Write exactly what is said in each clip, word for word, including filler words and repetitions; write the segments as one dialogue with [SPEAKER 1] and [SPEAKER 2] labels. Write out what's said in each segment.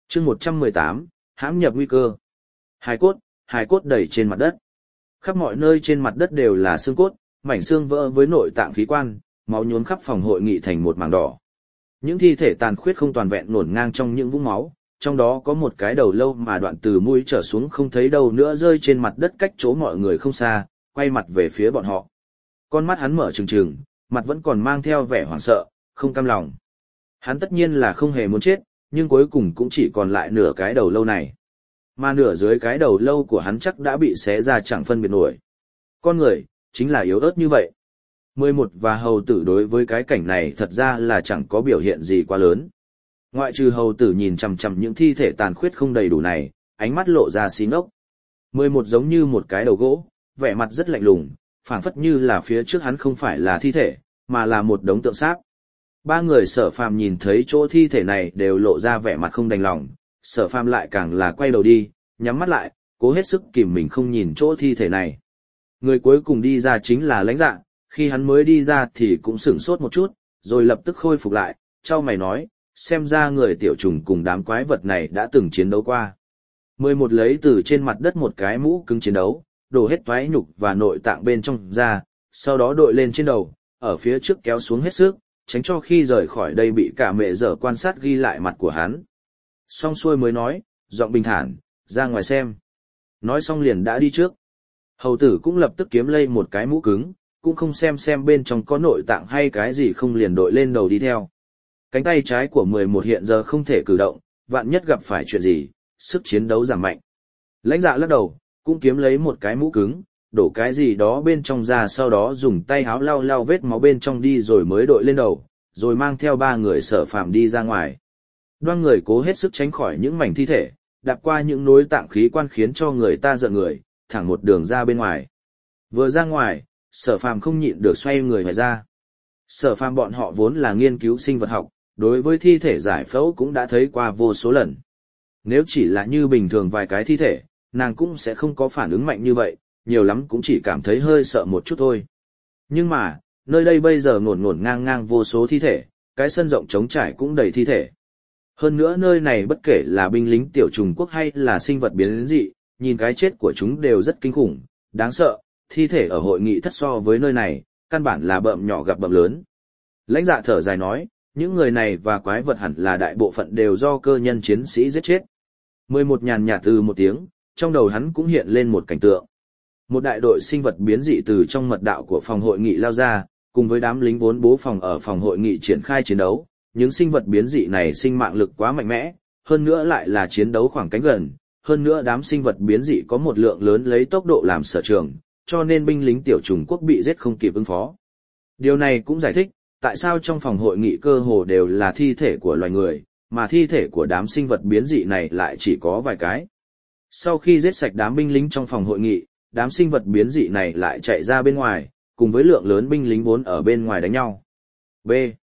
[SPEAKER 1] chương một trăm mười tám, hãm nhập nguy cơ. Hài cốt, hài cốt đầy trên mặt đất. Khắp mọi nơi trên mặt đất đều là xương cốt, mảnh xương vỡ với nội tạng khí quan, máu nhuốm khắp phòng hội nghị thành một mảng đỏ. Những thi thể tàn khuyết không toàn vẹn nổn ngang trong những vũng máu, trong đó có một cái đầu lâu mà đoạn từ mũi trở xuống không thấy đâu nữa rơi trên mặt đất cách chỗ mọi người không xa, quay mặt về phía bọn họ. Con mắt hắn mở trừng trừng, mặt vẫn còn mang theo vẻ hoảng sợ, không cam lòng. Hắn tất nhiên là không hề muốn chết, nhưng cuối cùng cũng chỉ còn lại nửa cái đầu lâu này. Mà nửa dưới cái đầu lâu của hắn chắc đã bị xé ra chẳng phân biệt nổi. Con người, chính là yếu ớt như vậy. Mười một và hầu tử đối với cái cảnh này thật ra là chẳng có biểu hiện gì quá lớn. Ngoại trừ hầu tử nhìn chằm chằm những thi thể tàn khuyết không đầy đủ này, ánh mắt lộ ra xí ngốc. Mười một giống như một cái đầu gỗ, vẻ mặt rất lạnh lùng, phảng phất như là phía trước hắn không phải là thi thể, mà là một đống tượng sáp. Ba người Sở Phàm nhìn thấy chỗ thi thể này đều lộ ra vẻ mặt không đành lòng, Sở Phàm lại càng là quay đầu đi, nhắm mắt lại, cố hết sức kìm mình không nhìn chỗ thi thể này. Người cuối cùng đi ra chính là Lãnh Dạ, khi hắn mới đi ra thì cũng sửng sốt một chút, rồi lập tức khôi phục lại, chau mày nói, xem ra người tiểu trùng cùng đám quái vật này đã từng chiến đấu qua. Mười một lấy từ trên mặt đất một cái mũ cứng chiến đấu, đổ hết toái nhục và nội tạng bên trong ra, sau đó đội lên trên đầu, ở phía trước kéo xuống hết sức, tránh cho khi rời khỏi đây bị cả mẹ dở quan sát ghi lại mặt của hắn. Xong xuôi mới nói, giọng bình thản, ra ngoài xem. Nói xong liền đã đi trước. Hầu tử cũng lập tức kiếm lây một cái mũ cứng, cũng không xem xem bên trong có nội tạng hay cái gì không liền đội lên đầu đi theo. Cánh tay trái của mười một hiện giờ không thể cử động, vạn nhất gặp phải chuyện gì, sức chiến đấu giảm mạnh. Lãnh Dạ lắc đầu, cũng kiếm lấy một cái mũ cứng, đổ cái gì đó bên trong ra, sau đó dùng tay háo lau lau vết máu bên trong đi rồi mới đội lên đầu, rồi mang theo ba người Sở Phàm đi ra ngoài. Đoan người cố hết sức tránh khỏi những mảnh thi thể, đạp qua những nối tạng khí quan khiến cho người ta giận người, thẳng một đường ra bên ngoài. Vừa ra ngoài, Sở Phàm không nhịn được xoay người ngoài ra. Sở Phàm bọn họ vốn là nghiên cứu sinh vật học, đối với thi thể giải phẫu cũng đã thấy qua vô số lần. Nếu chỉ là như bình thường vài cái thi thể, nàng cũng sẽ không có phản ứng mạnh như vậy, nhiều lắm cũng chỉ cảm thấy hơi sợ một chút thôi. Nhưng mà, nơi đây bây giờ ngổn ngổn ngang ngang vô số thi thể, cái sân rộng trống trải cũng đầy thi thể. Hơn nữa nơi này bất kể là binh lính tiểu trùng quốc hay là sinh vật biến dị, nhìn cái chết của chúng đều rất kinh khủng, đáng sợ, thi thể ở hội nghị thất so với nơi này, căn bản là bợm nhỏ gặp bợm lớn. Lãnh Dạ thở dài nói, những người này và quái vật hẳn là đại bộ phận đều do cơ nhân chiến sĩ giết chết. Mười một nhàn nhạt từ một tiếng, trong đầu hắn cũng hiện lên một cảnh tượng. Một đại đội sinh vật biến dị từ trong mật đạo của phòng hội nghị lao ra, cùng với đám lính vốn bố phòng ở phòng hội nghị triển khai chiến đấu. Những sinh vật biến dị này sinh mạng lực quá mạnh mẽ, hơn nữa lại là chiến đấu khoảng cách gần, hơn nữa đám sinh vật biến dị có một lượng lớn lấy tốc độ làm sở trường, cho nên binh lính tiểu trùng quốc bị giết không kịp ứng phó. Điều này cũng giải thích, tại sao trong phòng hội nghị cơ hồ đều là thi thể của loài người, mà thi thể của đám sinh vật biến dị này lại chỉ có vài cái. Sau khi giết sạch đám binh lính trong phòng hội nghị, đám sinh vật biến dị này lại chạy ra bên ngoài, cùng với lượng lớn binh lính vốn ở bên ngoài đánh nhau. B.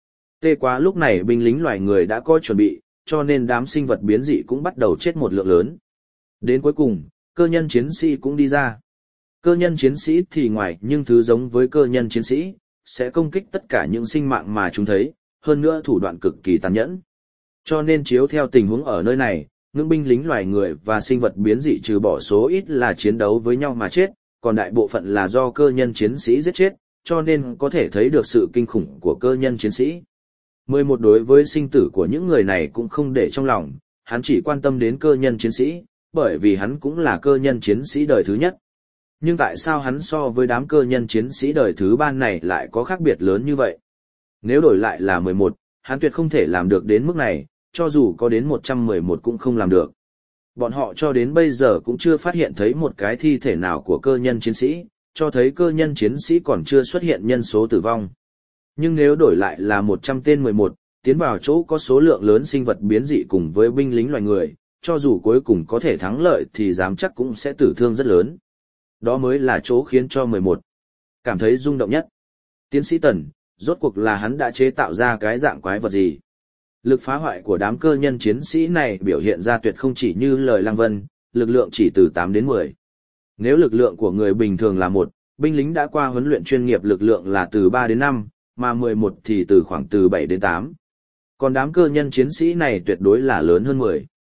[SPEAKER 1] Tê quá lúc này binh lính loài người đã có chuẩn bị, cho nên đám sinh vật biến dị cũng bắt đầu chết một lượng lớn. Đến cuối cùng, cơ nhân chiến sĩ cũng đi ra. Cơ nhân chiến sĩ thì ngoài nhưng thứ giống với cơ nhân chiến sĩ, sẽ công kích tất cả những sinh mạng mà chúng thấy, hơn nữa thủ đoạn cực kỳ tàn nhẫn. Cho nên chiếu theo tình huống ở nơi này, những binh lính loài người và sinh vật biến dị trừ bỏ số ít là chiến đấu với nhau mà chết, còn đại bộ phận là do cơ nhân chiến sĩ giết chết, cho nên có thể thấy được sự kinh khủng của cơ nhân chiến sĩ. Mười một đối với sinh tử của những người này cũng không để trong lòng, hắn chỉ quan tâm đến cơ nhân chiến sĩ, bởi vì hắn cũng là cơ nhân chiến sĩ đời thứ nhất. Nhưng tại sao hắn so với đám cơ nhân chiến sĩ đời thứ ba này lại có khác biệt lớn như vậy? Nếu đổi lại là mười một, hắn tuyệt không thể làm được đến mức này, cho dù có đến một trăm mười một cũng không làm được. Bọn họ cho đến bây giờ cũng chưa phát hiện thấy một cái thi thể nào của cơ nhân chiến sĩ, cho thấy cơ nhân chiến sĩ còn chưa xuất hiện nhân số tử vong. Nhưng nếu đổi lại là một trăm tên mười một, tiến vào chỗ có số lượng lớn sinh vật biến dị cùng với binh lính loài người, cho dù cuối cùng có thể thắng lợi thì dám chắc cũng sẽ tử thương rất lớn. Đó mới là chỗ khiến cho mười một cảm thấy rung động nhất. Tiến sĩ Tần, rốt cuộc là hắn đã chế tạo ra cái dạng quái vật gì? Lực phá hoại của đám cơ nhân chiến sĩ này biểu hiện ra tuyệt không chỉ như lời Lăng Vân, lực lượng chỉ từ tám đến mười. Nếu lực lượng của người bình thường là một, binh lính đã qua huấn luyện chuyên nghiệp lực lượng là từ ba đến năm, mà mười một thì từ khoảng từ bảy đến tám. Còn đám cơ nhân chiến sĩ này tuyệt đối là lớn hơn mười.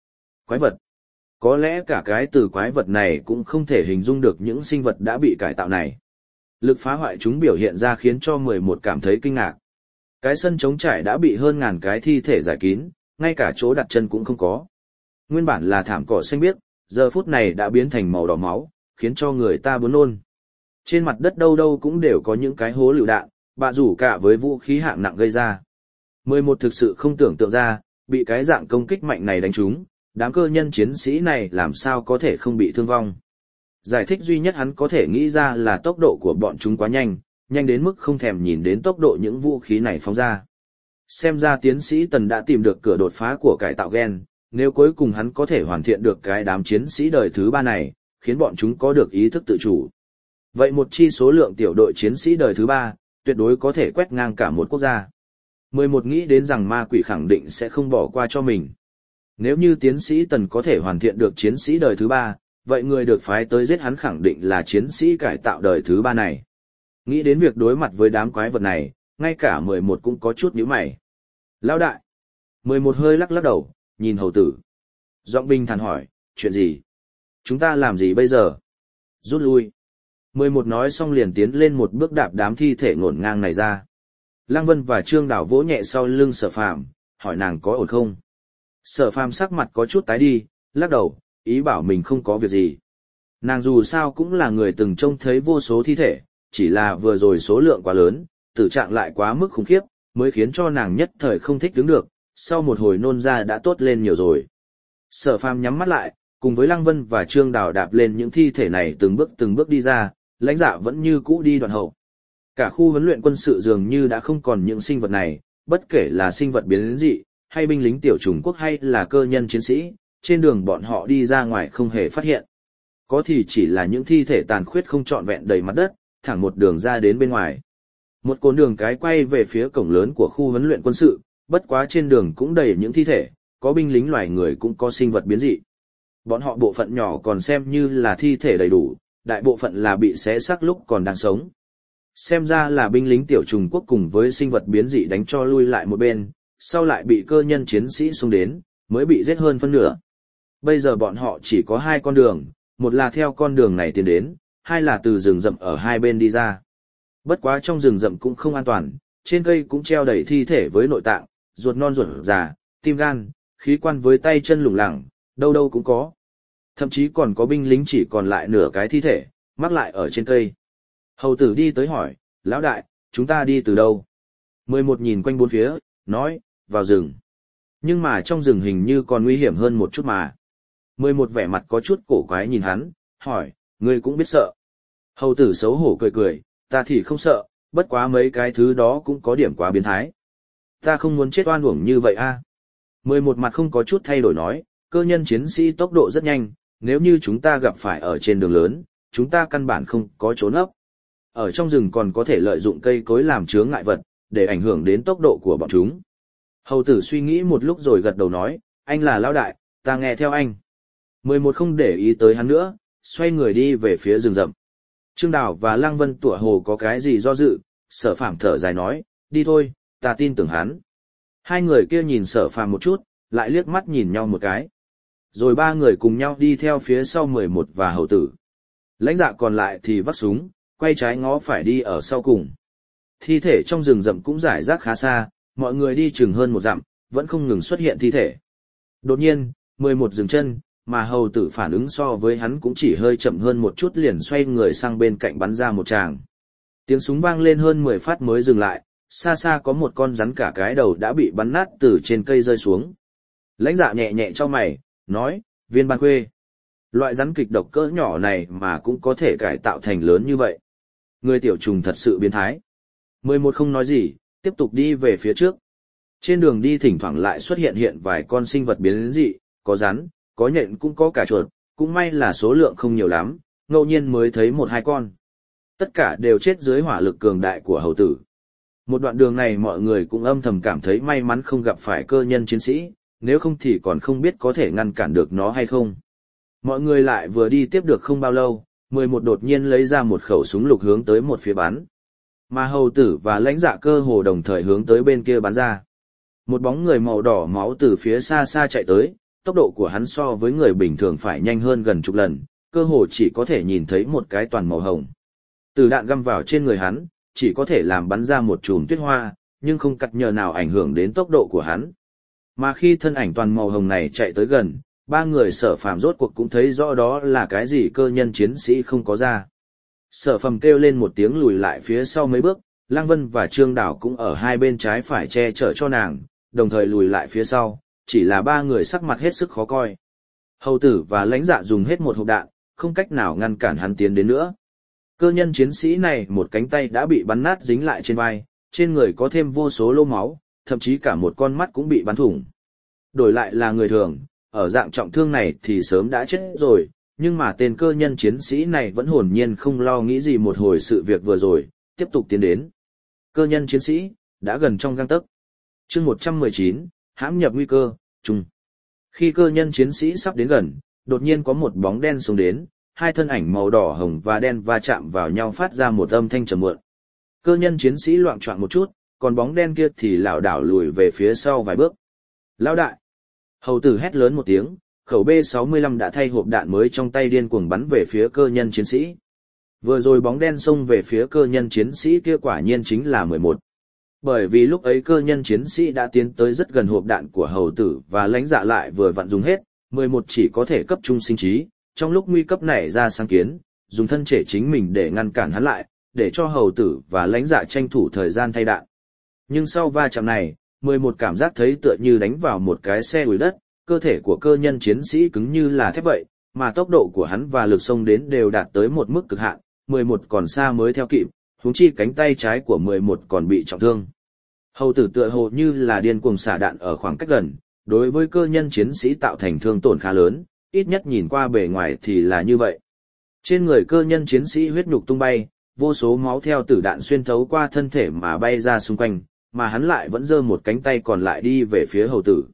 [SPEAKER 1] Quái vật. Có lẽ cả cái từ quái vật này cũng không thể hình dung được những sinh vật đã bị cải tạo này. Lực phá hoại chúng biểu hiện ra khiến cho mười một cảm thấy kinh ngạc. Cái sân trống trải đã bị hơn ngàn cái thi thể giải kín, ngay cả chỗ đặt chân cũng không có. Nguyên bản là thảm cỏ xanh biếc, giờ phút này đã biến thành màu đỏ máu, khiến cho người ta buồn nôn. Trên mặt đất đâu đâu cũng đều có những cái hố lựu đạn, bạ rủ cả với vũ khí hạng nặng gây ra. mười một thực sự không tưởng tượng ra, bị cái dạng công kích mạnh này đánh trúng, đám cơ nhân chiến sĩ này làm sao có thể không bị thương vong. Giải thích duy nhất hắn có thể nghĩ ra là tốc độ của bọn chúng quá nhanh, nhanh đến mức không thèm nhìn đến tốc độ những vũ khí này phóng ra. Xem ra tiến sĩ Tần đã tìm được cửa đột phá của cải tạo gen, nếu cuối cùng hắn có thể hoàn thiện được cái đám chiến sĩ đời thứ ba này, khiến bọn chúng có được ý thức tự chủ. Vậy một chi số lượng tiểu đội chiến sĩ đời thứ ba, tuyệt đối có thể quét ngang cả một quốc gia. mười một nghĩ đến rằng ma quỷ khẳng định sẽ không bỏ qua cho mình. Nếu như tiến sĩ Tần có thể hoàn thiện được chiến sĩ đời thứ ba, vậy người được phái tới giết hắn khẳng định là chiến sĩ cải tạo đời thứ ba này. Nghĩ đến việc đối mặt với đám quái vật này, ngay cả mười một cũng có chút nhíu mày. Lão đại. mười một hơi lắc lắc đầu, nhìn hầu tử. Giọng bình thản hỏi, chuyện gì? Chúng ta làm gì bây giờ? Rút lui. mười một nói xong liền tiến lên một bước đạp đám thi thể ngổn ngang này ra. Lăng Vân và Trương Đào vỗ nhẹ sau lưng Sở Phàm, hỏi nàng có ổn không? Sở Phàm sắc mặt có chút tái đi, lắc đầu, ý bảo mình không có việc gì. Nàng dù sao cũng là người từng trông thấy vô số thi thể, chỉ là vừa rồi số lượng quá lớn, tử trạng lại quá mức khủng khiếp, mới khiến cho nàng nhất thời không thích đứng được, sau một hồi nôn ra đã tốt lên nhiều rồi. Sở Phàm nhắm mắt lại, cùng với Lăng Vân và Trương Đào đạp lên những thi thể này từng bước từng bước đi ra, lãnh dạ vẫn như cũ đi đoạn hậu. Cả khu huấn luyện quân sự dường như đã không còn những sinh vật này, bất kể là sinh vật biến dị, hay binh lính tiểu chủng quốc hay là cơ nhân chiến sĩ, trên đường bọn họ đi ra ngoài không hề phát hiện. Có thì chỉ là những thi thể tàn khuyết không trọn vẹn đầy mặt đất, thẳng một đường ra đến bên ngoài. Một con đường cái quay về phía cổng lớn của khu huấn luyện quân sự, bất quá trên đường cũng đầy những thi thể, có binh lính loài người cũng có sinh vật biến dị. Bọn họ bộ phận nhỏ còn xem như là thi thể đầy đủ, đại bộ phận là bị xé xác lúc còn đang sống. Xem ra là binh lính tiểu trùng quốc cùng với sinh vật biến dị đánh cho lui lại một bên, sau lại bị cơ nhân chiến sĩ xung đến, mới bị giết hơn phân nửa. Bây giờ bọn họ chỉ có hai con đường, một là theo con đường này tiến đến, hai là từ rừng rậm ở hai bên đi ra. Bất quá trong rừng rậm cũng không an toàn, trên cây cũng treo đầy thi thể với nội tạng, ruột non ruột già, tim gan, khí quan với tay chân lủng lẳng, đâu đâu cũng có. Thậm chí còn có binh lính chỉ còn lại nửa cái thi thể, mắc lại ở trên cây. Hầu tử đi tới hỏi, lão đại, chúng ta đi từ đâu? Mười một nhìn quanh bốn phía, nói, vào rừng. Nhưng mà trong rừng hình như còn nguy hiểm hơn một chút mà. Mười một vẻ mặt có chút cổ quái nhìn hắn, hỏi, ngươi cũng biết sợ. Hầu tử xấu hổ cười cười, ta thì không sợ, bất quá mấy cái thứ đó cũng có điểm quá biến thái. Ta không muốn chết oan uổng như vậy a. Mười một mặt không có chút thay đổi nói, cơ nhân chiến sĩ tốc độ rất nhanh, nếu như chúng ta gặp phải ở trên đường lớn, chúng ta căn bản không có trốn ấp. Ở trong rừng còn có thể lợi dụng cây cối làm chướng ngại vật, để ảnh hưởng đến tốc độ của bọn chúng. Hầu tử suy nghĩ một lúc rồi gật đầu nói, anh là lão đại, ta nghe theo anh. Mười một không để ý tới hắn nữa, xoay người đi về phía rừng rậm. Trương Đào và Lăng Vân tủa hồ có cái gì do dự, Sở Phàm thở dài nói, đi thôi, ta tin tưởng hắn. Hai người kia nhìn Sở Phàm một chút, lại liếc mắt nhìn nhau một cái. Rồi ba người cùng nhau đi theo phía sau mười một và hầu tử. Lãnh dạ còn lại thì vắt súng, quay trái ngó phải đi ở sau cùng. Thi thể trong rừng rậm cũng rải rác khá xa, mọi người đi chừng hơn một dặm, vẫn không ngừng xuất hiện thi thể. Đột nhiên, mười một dừng chân, mà hầu tử phản ứng so với hắn cũng chỉ hơi chậm hơn một chút liền xoay người sang bên cạnh bắn ra một tràng. Tiếng súng vang lên hơn mười phát mới dừng lại, xa xa có một con rắn cả cái đầu đã bị bắn nát từ trên cây rơi xuống. Lãnh dạ nhẹ nhẹ cho mày, nói, viên ban khuê. Loại rắn kịch độc cỡ nhỏ này mà cũng có thể cải tạo thành lớn như vậy. Người tiểu trùng thật sự biến thái. Mười một không nói gì, tiếp tục đi về phía trước. Trên đường đi thỉnh thoảng lại xuất hiện hiện vài con sinh vật biến dị, có rắn, có nhện cũng có cả chuột, cũng may là số lượng không nhiều lắm, ngẫu nhiên mới thấy một hai con. Tất cả đều chết dưới hỏa lực cường đại của hầu tử. Một đoạn đường này mọi người cũng âm thầm cảm thấy may mắn không gặp phải cơ nhân chiến sĩ, nếu không thì còn không biết có thể ngăn cản được nó hay không. Mọi người lại vừa đi tiếp được không bao lâu, mười một đột nhiên lấy ra một khẩu súng lục hướng tới một phía bắn. Mà hầu tử và lãnh dạ cơ hồ đồng thời hướng tới bên kia bắn ra. Một bóng người màu đỏ máu từ phía xa xa chạy tới, tốc độ của hắn so với người bình thường phải nhanh hơn gần chục lần, cơ hồ chỉ có thể nhìn thấy một cái toàn màu hồng. Từ đạn găm vào trên người hắn, chỉ có thể làm bắn ra một chùm tuyết hoa, nhưng không cắt nhờ nào ảnh hưởng đến tốc độ của hắn. Mà khi thân ảnh toàn màu hồng này chạy tới gần, ba người Sở Phàm rốt cuộc cũng thấy rõ đó là cái gì cơ nhân chiến sĩ không có ra. Sở Phàm kêu lên một tiếng lùi lại phía sau mấy bước, Lăng Vân và Trương Đảo cũng ở hai bên trái phải che chở cho nàng, đồng thời lùi lại phía sau, chỉ là ba người sắc mặt hết sức khó coi. Hầu tử và lãnh dạ dùng hết một hộp đạn, không cách nào ngăn cản hắn tiến đến nữa. Cơ nhân chiến sĩ này một cánh tay đã bị bắn nát dính lại trên vai, trên người có thêm vô số lỗ máu, thậm chí cả một con mắt cũng bị bắn thủng. Đổi lại là người thường, ở dạng trọng thương này thì sớm đã chết rồi, nhưng mà tên cơ nhân chiến sĩ này vẫn hồn nhiên không lo nghĩ gì một hồi sự việc vừa rồi, tiếp tục tiến đến. Cơ nhân chiến sĩ, đã gần trong gang tấc. Chương một trăm mười chín, hãm nhập nguy cơ, chung. Khi cơ nhân chiến sĩ sắp đến gần, đột nhiên có một bóng đen xông đến, hai thân ảnh màu đỏ hồng và đen va chạm vào nhau phát ra một âm thanh trầm muộn. Cơ nhân chiến sĩ loạng choạng một chút, còn bóng đen kia thì lảo đảo lùi về phía sau vài bước. Lão đại! Hầu tử hét lớn một tiếng, khẩu B sáu mươi lăm đã thay hộp đạn mới trong tay điên cuồng bắn về phía cơ nhân chiến sĩ. Vừa rồi bóng đen xông về phía cơ nhân chiến sĩ kia quả nhiên chính là mười một. Bởi vì lúc ấy cơ nhân chiến sĩ đã tiến tới rất gần hộp đạn của hầu tử và lãnh dạ lại vừa vặn dùng hết, mười một chỉ có thể cấp trung sinh trí, trong lúc nguy cấp nảy ra sáng kiến, dùng thân thể chính mình để ngăn cản hắn lại, để cho hầu tử và lãnh dạ tranh thủ thời gian thay đạn. Nhưng sau va chạm này, mười một cảm giác thấy tựa như đánh vào một cái xe ủi đất, cơ thể của cơ nhân chiến sĩ cứng như là thép vậy, mà tốc độ của hắn và lực xông đến đều đạt tới một mức cực hạn, mười một còn xa mới theo kịp, huống chi cánh tay trái của mười một còn bị trọng thương. Hầu tử tựa hồ như là điên cuồng xả đạn ở khoảng cách gần, đối với cơ nhân chiến sĩ tạo thành thương tổn khá lớn, ít nhất nhìn qua bề ngoài thì là như vậy. Trên người cơ nhân chiến sĩ huyết nhục tung bay, vô số máu theo tử đạn xuyên thấu qua thân thể mà bay ra xung quanh, mà hắn lại vẫn giơ một cánh tay còn lại đi về phía hầu tử.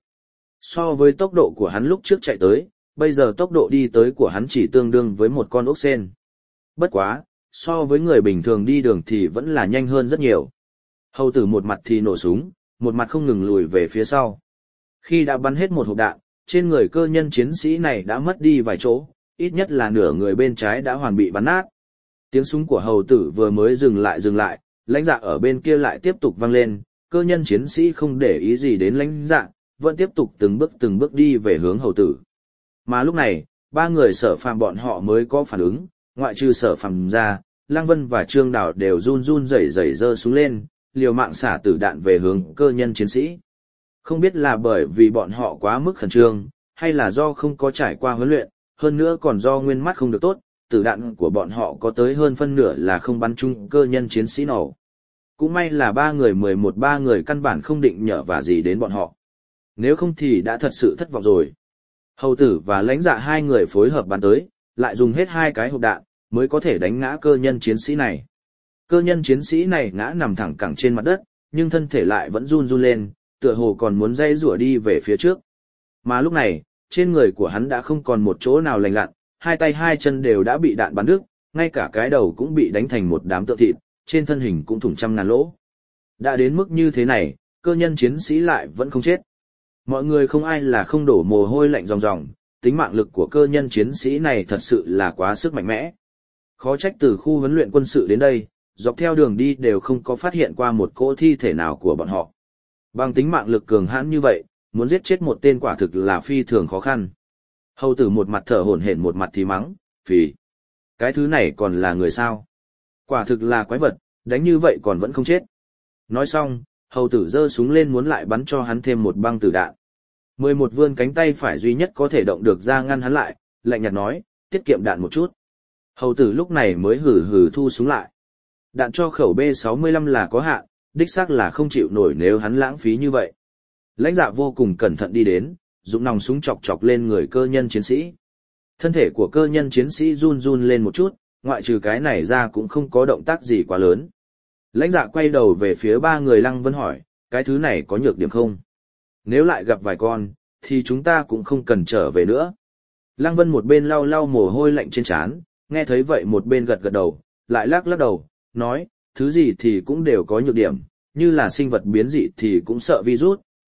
[SPEAKER 1] So với tốc độ của hắn lúc trước chạy tới, bây giờ tốc độ đi tới của hắn chỉ tương đương với một con ốc sên. Bất quá, so với người bình thường đi đường thì vẫn là nhanh hơn rất nhiều. Hầu tử một mặt thì nổ súng, một mặt không ngừng lùi về phía sau. Khi đã bắn hết một hộp đạn, trên người cơ nhân chiến sĩ này đã mất đi vài chỗ, ít nhất là nửa người bên trái đã hoàn bị bắn nát. Tiếng súng của hầu tử vừa mới dừng lại dừng lại, lãnh dạ ở bên kia lại tiếp tục vang lên, cơ nhân chiến sĩ không để ý gì đến lãnh dạ, vẫn tiếp tục từng bước từng bước đi về hướng hầu tử. Mà lúc này, ba người Sở Phàm bọn họ mới có phản ứng, ngoại trừ Sở Phàm ra, Lăng Vân và Trương Đào đều run run rẩy rẩy giơ súng lên, liều mạng xả tử đạn về hướng cơ nhân chiến sĩ. Không biết là bởi vì bọn họ quá mức khẩn trương, hay là do không có trải qua huấn luyện, hơn nữa còn do nguyên mắt không được tốt, tử đạn của bọn họ có tới hơn phân nửa là không bắn trúng cơ nhân chiến sĩ nổ. Cũng may là ba người mười một ba người căn bản không định nhờ vả gì đến bọn họ. Nếu không thì đã thật sự thất vọng rồi. Hầu tử và lãnh dạ hai người phối hợp bắn tới, lại dùng hết hai cái hộp đạn, mới có thể đánh ngã cơ nhân chiến sĩ này. Cơ nhân chiến sĩ này ngã nằm thẳng cẳng trên mặt đất, nhưng thân thể lại vẫn run run lên, tựa hồ còn muốn dây rủa đi về phía trước. Mà lúc này, trên người của hắn đã không còn một chỗ nào lành lặn, hai tay hai chân đều đã bị đạn bắn đứt, ngay cả cái đầu cũng bị đánh thành một đám tượng thịt, trên thân hình cũng thủng trăm ngàn lỗ. Đã đến mức như thế này, cơ nhân chiến sĩ lại vẫn không chết. Mọi người không ai là không đổ mồ hôi lạnh ròng ròng, tính mạng lực của cơ nhân chiến sĩ này thật sự là quá sức mạnh mẽ. Khó trách từ khu huấn luyện quân sự đến đây, dọc theo đường đi đều không có phát hiện qua một cỗ thi thể nào của bọn họ. Bằng tính mạng lực cường hãn như vậy, muốn giết chết một tên quả thực là phi thường khó khăn. Hầu tử một mặt thở hổn hển một mặt thì mắng, phì. Cái thứ này còn là người sao? Quả thực là quái vật, đánh như vậy còn vẫn không chết. Nói xong, hầu tử giơ súng lên muốn lại bắn cho hắn thêm một băng tử đạn. Mười một vươn cánh tay phải duy nhất có thể động được ra ngăn hắn lại, lạnh nhạt nói, tiết kiệm đạn một chút. Hầu tử lúc này mới hừ hừ thu súng lại. Đạn cho khẩu B sáu mươi lăm là có hạn, đích xác là không chịu nổi nếu hắn lãng phí như vậy. Lãnh dạ vô cùng cẩn thận đi đến, dùng nòng súng chọc chọc lên người cơ nhân chiến sĩ. Thân thể của cơ nhân chiến sĩ run run lên một chút, ngoại trừ cái này ra cũng không có động tác gì quá lớn. Lãnh dạ quay đầu về phía ba người Lăng Vân hỏi, cái thứ này có nhược điểm không? Nếu lại gặp vài con, thì chúng ta cũng không cần trở về nữa. Lăng Vân một bên lau lau mồ hôi lạnh trên trán, nghe thấy vậy một bên gật gật đầu, lại lắc lắc đầu, nói, thứ gì thì cũng đều có nhược điểm, như là sinh vật biến dị thì cũng sợ virus,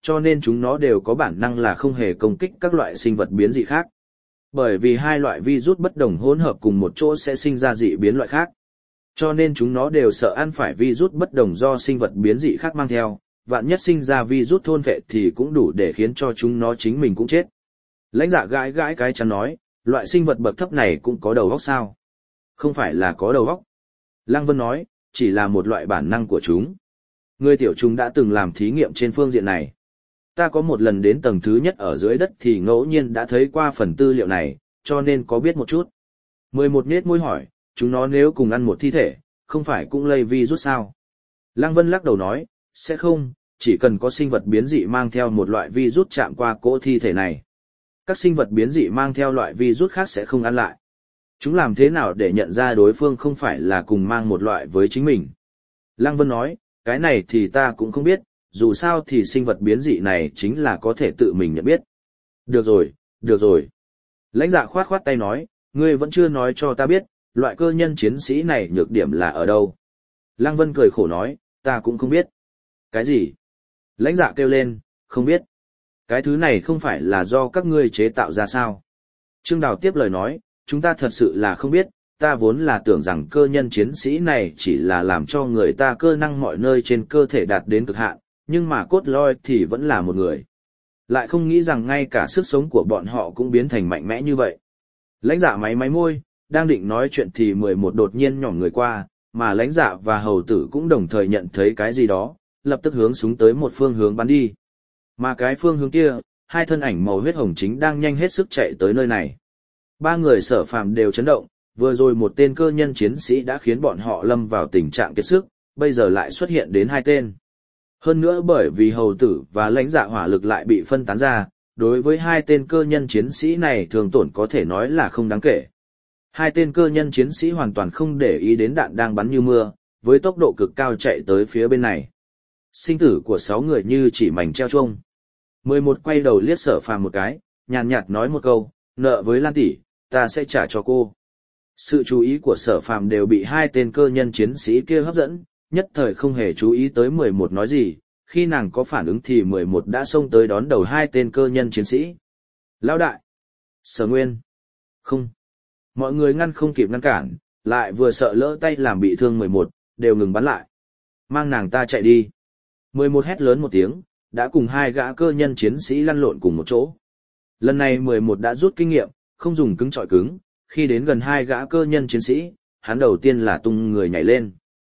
[SPEAKER 1] cho nên chúng nó đều có bản năng là không hề công kích các loại sinh vật biến dị khác. Bởi vì hai loại virus bất đồng hỗn hợp cùng một chỗ sẽ sinh ra dị biến loại khác. Cho nên chúng nó đều sợ ăn phải virus bất đồng do sinh vật biến dị khác mang theo, vạn nhất sinh ra virus thôn vệ thì cũng đủ để khiến cho chúng nó chính mình cũng chết. Lãnh Dạ gãi gãi cái chắn nói, loại sinh vật bậc thấp này cũng có đầu óc sao? Không phải là có đầu óc. Lăng Vân nói, chỉ là một loại bản năng của chúng. Người tiểu trùng đã từng làm thí nghiệm trên phương diện này. Ta có một lần đến tầng thứ nhất ở dưới đất thì ngẫu nhiên đã thấy qua phần tư liệu này, cho nên có biết một chút. Mười một nết môi hỏi, chúng nó nếu cùng ăn một thi thể, không phải cũng lây virus sao? Lăng Vân lắc đầu nói, sẽ không, chỉ cần có sinh vật biến dị mang theo một loại virus chạm qua cỗ thi thể này. Các sinh vật biến dị mang theo loại virus khác sẽ không ăn lại. Chúng làm thế nào để nhận ra đối phương không phải là cùng mang một loại với chính mình? Lăng Vân nói, cái này thì ta cũng không biết, dù sao thì sinh vật biến dị này chính là có thể tự mình nhận biết. Được rồi, được rồi. Lãnh Dạ khoát khoát tay nói, ngươi vẫn chưa nói cho ta biết, loại cơ nhân chiến sĩ này nhược điểm là ở đâu. Lăng Vân cười khổ nói, ta cũng không biết. Cái gì? Lãnh Dạ kêu lên, không biết. Cái thứ này không phải là do các ngươi chế tạo ra sao? Trương Đào tiếp lời nói, chúng ta thật sự là không biết, ta vốn là tưởng rằng cơ nhân chiến sĩ này chỉ là làm cho người ta cơ năng mọi nơi trên cơ thể đạt đến cực hạn, nhưng mà cốt lõi thì vẫn là một người. Lại không nghĩ rằng ngay cả sức sống của bọn họ cũng biến thành mạnh mẽ như vậy. Lãnh Dạ máy máy môi, đang định nói chuyện thì mười một đột nhiên nhỏm người qua, mà Lãnh Dạ và hầu tử cũng đồng thời nhận thấy cái gì đó, lập tức hướng súng tới một phương hướng bắn đi. Mà cái phương hướng kia, hai thân ảnh màu huyết hồng chính đang nhanh hết sức chạy tới nơi này. Ba người Sở Phàm đều chấn động, vừa rồi một tên cơ nhân chiến sĩ đã khiến bọn họ lâm vào tình trạng kiệt sức, bây giờ lại xuất hiện đến hai tên. Hơn nữa bởi vì hầu tử và Lãnh Dạ hỏa lực lại bị phân tán ra, đối với hai tên cơ nhân chiến sĩ này thường tổn có thể nói là không đáng kể. Hai tên cơ nhân chiến sĩ hoàn toàn không để ý đến đạn đang bắn như mưa, với tốc độ cực cao chạy tới phía bên này. Sinh tử của sáu người như chỉ mảnh treo chuông. Mười một quay đầu liếc Sở Phàm một cái, nhàn nhạt nói một câu, nợ với Lan tỷ, ta sẽ trả cho cô. Sự chú ý của Sở Phàm đều bị hai tên cơ nhân chiến sĩ kia hấp dẫn, nhất thời không hề chú ý tới mười một nói gì, khi nàng có phản ứng thì mười một đã xông tới đón đầu hai tên cơ nhân chiến sĩ. Lão đại! Sở Nguyên! Không! Mọi người ngăn không kịp ngăn cản, lại vừa sợ lỡ tay làm bị thương mười một, đều ngừng bắn lại. Mang nàng ta chạy đi. mười một hét lớn một tiếng, đã cùng hai gã cơ nhân chiến sĩ lăn lộn cùng một chỗ. Lần này mười một đã rút kinh nghiệm, không dùng cứng chọi cứng, khi đến gần hai gã cơ nhân chiến sĩ, hắn đầu tiên là tung người nhảy lên.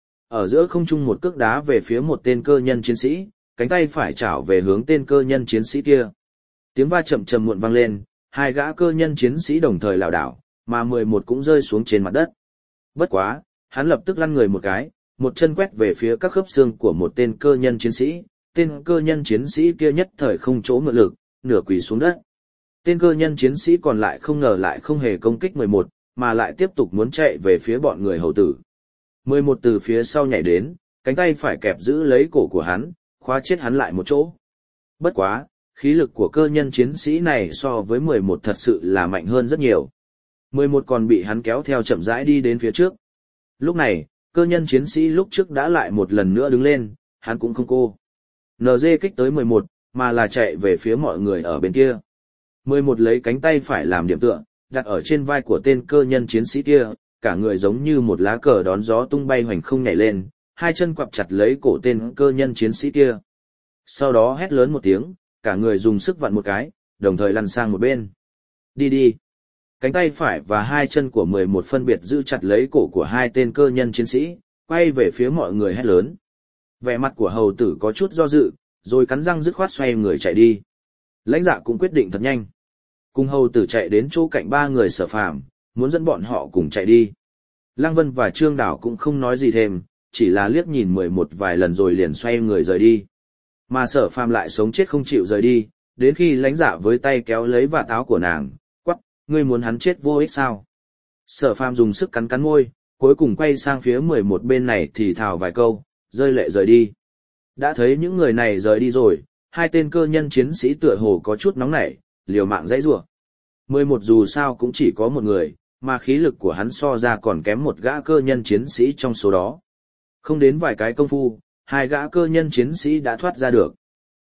[SPEAKER 1] Ở giữa không trung một cước đá về phía một tên cơ nhân chiến sĩ, cánh tay phải chảo về hướng tên cơ nhân chiến sĩ kia. Tiếng va chậm trầm muộn vang lên, hai gã cơ nhân chiến sĩ đồng thời lảo đảo, mà mười một cũng rơi xuống trên mặt đất. Bất quá, hắn lập tức lăn người một cái, một chân quét về phía các khớp xương của một tên cơ nhân chiến sĩ, tên cơ nhân chiến sĩ kia nhất thời không chỗ mượn lực, nửa quỳ xuống đất. Tên cơ nhân chiến sĩ còn lại không ngờ lại không hề công kích mười một, mà lại tiếp tục muốn chạy về phía bọn người hầu tử. mười một từ phía sau nhảy đến, cánh tay phải kẹp giữ lấy cổ của hắn, khóa chết hắn lại một chỗ. Bất quá, khí lực của cơ nhân chiến sĩ này so với mười một thật sự là mạnh hơn rất nhiều. mười một còn bị hắn kéo theo chậm rãi đi đến phía trước. Lúc này, cơ nhân chiến sĩ lúc trước đã lại một lần nữa đứng lên, hắn cũng không cô. en giê kích tới mười một, mà là chạy về phía mọi người ở bên kia. mười một lấy cánh tay phải làm điểm tựa, đặt ở trên vai của tên cơ nhân chiến sĩ kia, cả người giống như một lá cờ đón gió tung bay hoành không nhảy lên, hai chân quặp chặt lấy cổ tên cơ nhân chiến sĩ kia. Sau đó hét lớn một tiếng, cả người dùng sức vặn một cái, đồng thời lăn sang một bên. Đi đi. Cánh tay phải và hai chân của mười một phân biệt giữ chặt lấy cổ của hai tên cơ nhân chiến sĩ, quay về phía mọi người hét lớn. Vẻ mặt của hầu tử có chút do dự, rồi cắn răng dứt khoát xoay người chạy đi. Lãnh Dạ cũng quyết định thật nhanh. Cùng hầu tử chạy đến chỗ cạnh ba người Sở Phàm, muốn dẫn bọn họ cùng chạy đi. Lăng Vân và Trương Đảo cũng không nói gì thêm, chỉ là liếc nhìn mười một vài lần rồi liền xoay người rời đi. Mà Sở Phàm lại sống chết không chịu rời đi, đến khi Lãnh Dạ với tay kéo lấy vạt áo của nàng, quắc, ngươi muốn hắn chết vô ích sao? Sở Phàm dùng sức cắn cắn môi, cuối cùng quay sang phía mười một bên này thì thào vài câu, rơi lệ rời đi. Đã thấy những người này rời đi rồi, hai tên cơ nhân chiến sĩ tựa hồ có chút nóng nảy, liều mạng dãy rủa. mười một dù sao cũng chỉ có một người, mà khí lực của hắn so ra còn kém một gã cơ nhân chiến sĩ trong số đó. Không đến vài cái công phu, hai gã cơ nhân chiến sĩ đã thoát ra được.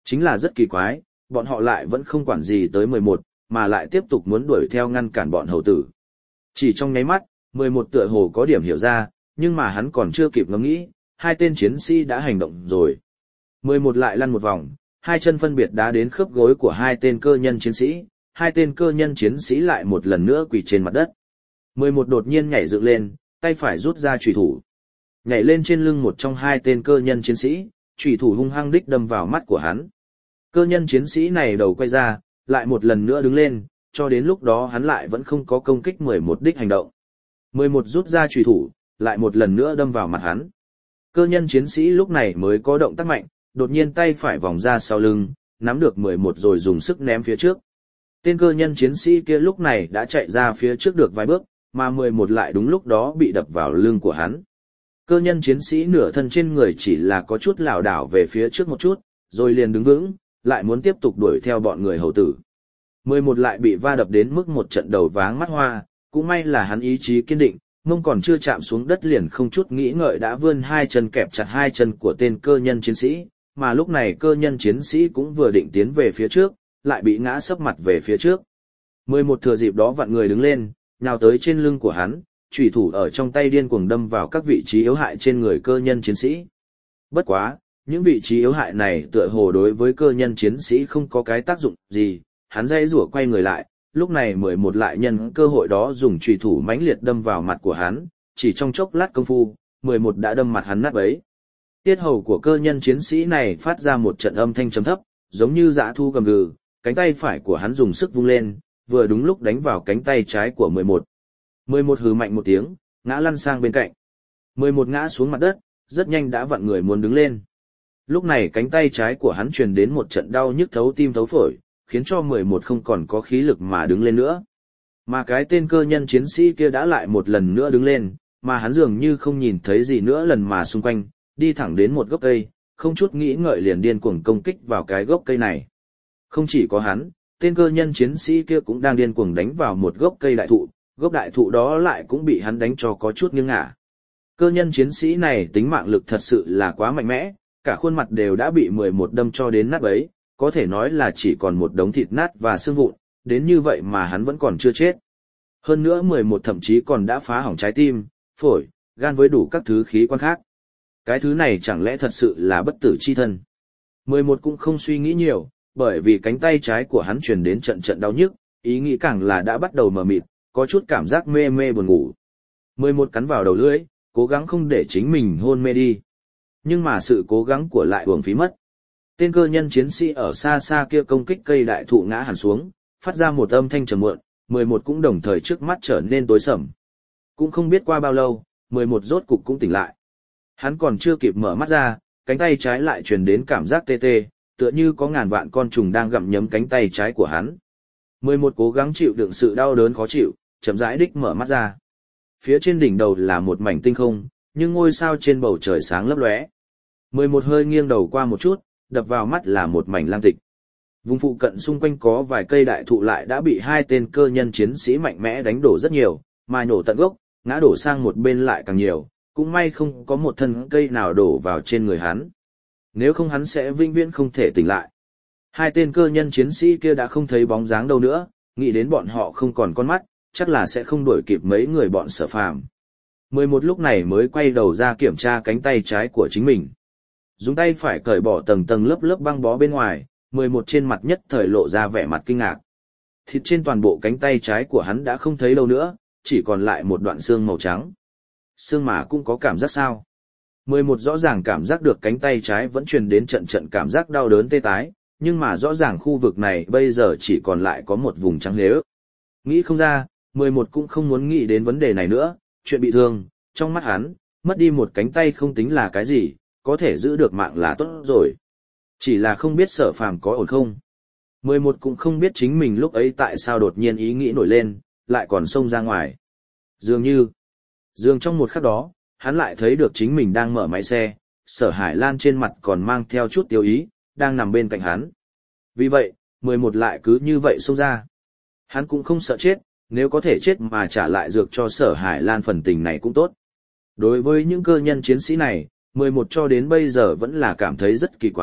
[SPEAKER 1] Chính là rất kỳ quái, bọn họ lại vẫn không quản gì tới mười một, mà lại tiếp tục muốn đuổi theo ngăn cản bọn hầu tử. Chỉ trong nháy mắt, mười một tựa hồ có điểm hiểu ra, nhưng mà hắn còn chưa kịp ngẫm nghĩ, hai tên chiến sĩ đã hành động rồi. mười một lại lăn một vòng, hai chân phân biệt đá đến khớp gối của hai tên cơ nhân chiến sĩ, hai tên cơ nhân chiến sĩ lại một lần nữa quỳ trên mặt đất. mười một đột nhiên nhảy dựng lên, tay phải rút ra chùy thủ. Nhảy lên trên lưng một trong hai tên cơ nhân chiến sĩ, chùy thủ hung hăng đích đâm vào mắt của hắn. Cơ nhân chiến sĩ này đầu quay ra, lại một lần nữa đứng lên, cho đến lúc đó hắn lại vẫn không có công kích mười một đích hành động. mười một rút ra chùy thủ, lại một lần nữa đâm vào mặt hắn. Cơ nhân chiến sĩ lúc này mới có động tác mạnh, đột nhiên tay phải vòng ra sau lưng, nắm được mười một rồi dùng sức ném phía trước. Tên cơ nhân chiến sĩ kia lúc này đã chạy ra phía trước được vài bước, mà mười một lại đúng lúc đó bị đập vào lưng của hắn. Cơ nhân chiến sĩ nửa thân trên người chỉ là có chút lảo đảo về phía trước một chút, rồi liền đứng vững, lại muốn tiếp tục đuổi theo bọn người hầu tử. mười một lại bị va đập đến mức một trận đầu váng mắt hoa, cũng may là hắn ý chí kiên định, mông còn chưa chạm xuống đất liền không chút nghĩ ngợi đã vươn hai chân kẹp chặt hai chân của tên cơ nhân chiến sĩ, mà lúc này cơ nhân chiến sĩ cũng vừa định tiến về phía trước, lại bị ngã sấp mặt về phía trước. mười một thừa dịp đó vặn người đứng lên, nhào tới trên lưng của hắn, chủy thủ ở trong tay điên cuồng đâm vào các vị trí yếu hại trên người cơ nhân chiến sĩ. Bất quá, những vị trí yếu hại này tựa hồ đối với cơ nhân chiến sĩ không có cái tác dụng gì, hắn dây rủa quay người lại, lúc này mười một lại nhân cơ hội đó dùng chùy thủ mãnh liệt đâm vào mặt của hắn, chỉ trong chốc lát công phu, mười một đã đâm mặt hắn nát bấy. Tiết hầu của cơ nhân chiến sĩ này phát ra một trận âm thanh trầm thấp, giống như dã thu gầm gừ, cánh tay phải của hắn dùng sức vung lên, vừa đúng lúc đánh vào cánh tay trái của mười một. mười một hừ mạnh một tiếng, ngã lăn sang bên cạnh. mười một ngã xuống mặt đất, rất nhanh đã vặn người muốn đứng lên. Lúc này cánh tay trái của hắn truyền đến một trận đau nhức thấu tim thấu phổi, khiến cho mười một không còn có khí lực mà đứng lên nữa. Mà cái tên cơ nhân chiến sĩ kia đã lại một lần nữa đứng lên, mà hắn dường như không nhìn thấy gì nữa lần mà xung quanh, đi thẳng đến một gốc cây, không chút nghĩ ngợi liền điên cuồng công kích vào cái gốc cây này. Không chỉ có hắn, tên cơ nhân chiến sĩ kia cũng đang điên cuồng đánh vào một gốc cây đại thụ, gốc đại thụ đó lại cũng bị hắn đánh cho có chút nghiêng ngả. Cơ nhân chiến sĩ này tính mạng lực thật sự là quá mạnh mẽ, cả khuôn mặt đều đã bị mười một đâm cho đến nát bấy, có thể nói là chỉ còn một đống thịt nát và xương vụn, đến như vậy mà hắn vẫn còn chưa chết. Hơn nữa mười một thậm chí còn đã phá hỏng trái tim, phổi, gan với đủ các thứ khí quan khác. Cái thứ này chẳng lẽ thật sự là bất tử chi thân. mười một cũng không suy nghĩ nhiều, bởi vì cánh tay trái của hắn truyền đến trận trận đau nhức, ý nghĩ càng là đã bắt đầu mờ mịt, có chút cảm giác mê mê buồn ngủ. mười một cắn vào đầu lưỡi, cố gắng không để chính mình hôn mê đi. Nhưng mà sự cố gắng của lại uổng phí mất. Tên cơ nhân chiến sĩ ở xa xa kia công kích cây đại thụ ngã hẳn xuống, phát ra một âm thanh trầm muộn, mười một cũng đồng thời trước mắt trở nên tối sầm. Cũng không biết qua bao lâu, mười một rốt cục cũng tỉnh lại. Hắn còn chưa kịp mở mắt ra, cánh tay trái lại truyền đến cảm giác tê tê, tựa như có ngàn vạn con trùng đang gặm nhấm cánh tay trái của hắn. mười một cố gắng chịu đựng sự đau đớn khó chịu, chậm rãi đích mở mắt ra. Phía trên đỉnh đầu là một mảnh tinh không, nhưng ngôi sao trên bầu trời sáng lấp lóe. mười một hơi nghiêng đầu qua một chút, đập vào mắt là một mảnh lam tịch. Vùng phụ cận xung quanh có vài cây đại thụ lại đã bị hai tên cơ nhân chiến sĩ mạnh mẽ đánh đổ rất nhiều, mà nổ tận gốc, ngã đổ sang một bên lại càng nhiều, cũng may không có một thân cây nào đổ vào trên người hắn. Nếu không hắn sẽ vĩnh viễn không thể tỉnh lại. Hai tên cơ nhân chiến sĩ kia đã không thấy bóng dáng đâu nữa, nghĩ đến bọn họ không còn con mắt, chắc là sẽ không đuổi kịp mấy người bọn Sở Phàm. mười một lúc này mới quay đầu ra kiểm tra cánh tay trái của chính mình. Dùng tay phải cởi bỏ tầng tầng lớp lớp băng bó bên ngoài, mười một trên mặt nhất thời lộ ra vẻ mặt kinh ngạc. Thịt trên toàn bộ cánh tay trái của hắn đã không thấy đâu nữa, chỉ còn lại một đoạn xương màu trắng. Xương mà cũng có cảm giác sao? mười một rõ ràng cảm giác được cánh tay trái vẫn truyền đến trận trận cảm giác đau đớn tê tái, nhưng mà rõ ràng khu vực này bây giờ chỉ còn lại có một vùng trắng lếu. Nghĩ không ra, mười một cũng không muốn nghĩ đến vấn đề này nữa, chuyện bị thương, trong mắt hắn, mất đi một cánh tay không tính là cái gì, có thể giữ được mạng là tốt rồi. Chỉ là không biết Sở Phàm có ổn không. mười một cũng không biết chính mình lúc ấy tại sao đột nhiên ý nghĩ nổi lên, lại còn xông ra ngoài. Dường như, dường trong một khắc đó, hắn lại thấy được chính mình đang mở máy xe, Sở Hải Lan trên mặt còn mang theo chút tiêu ý, đang nằm bên cạnh hắn. Vì vậy, mười một lại cứ như vậy xông ra. Hắn cũng không sợ chết, nếu có thể chết mà trả lại dược cho Sở Hải Lan phần tình này cũng tốt. Đối với những cơ nhân chiến sĩ này, mười một cho đến bây giờ vẫn là cảm thấy rất kỳ quái,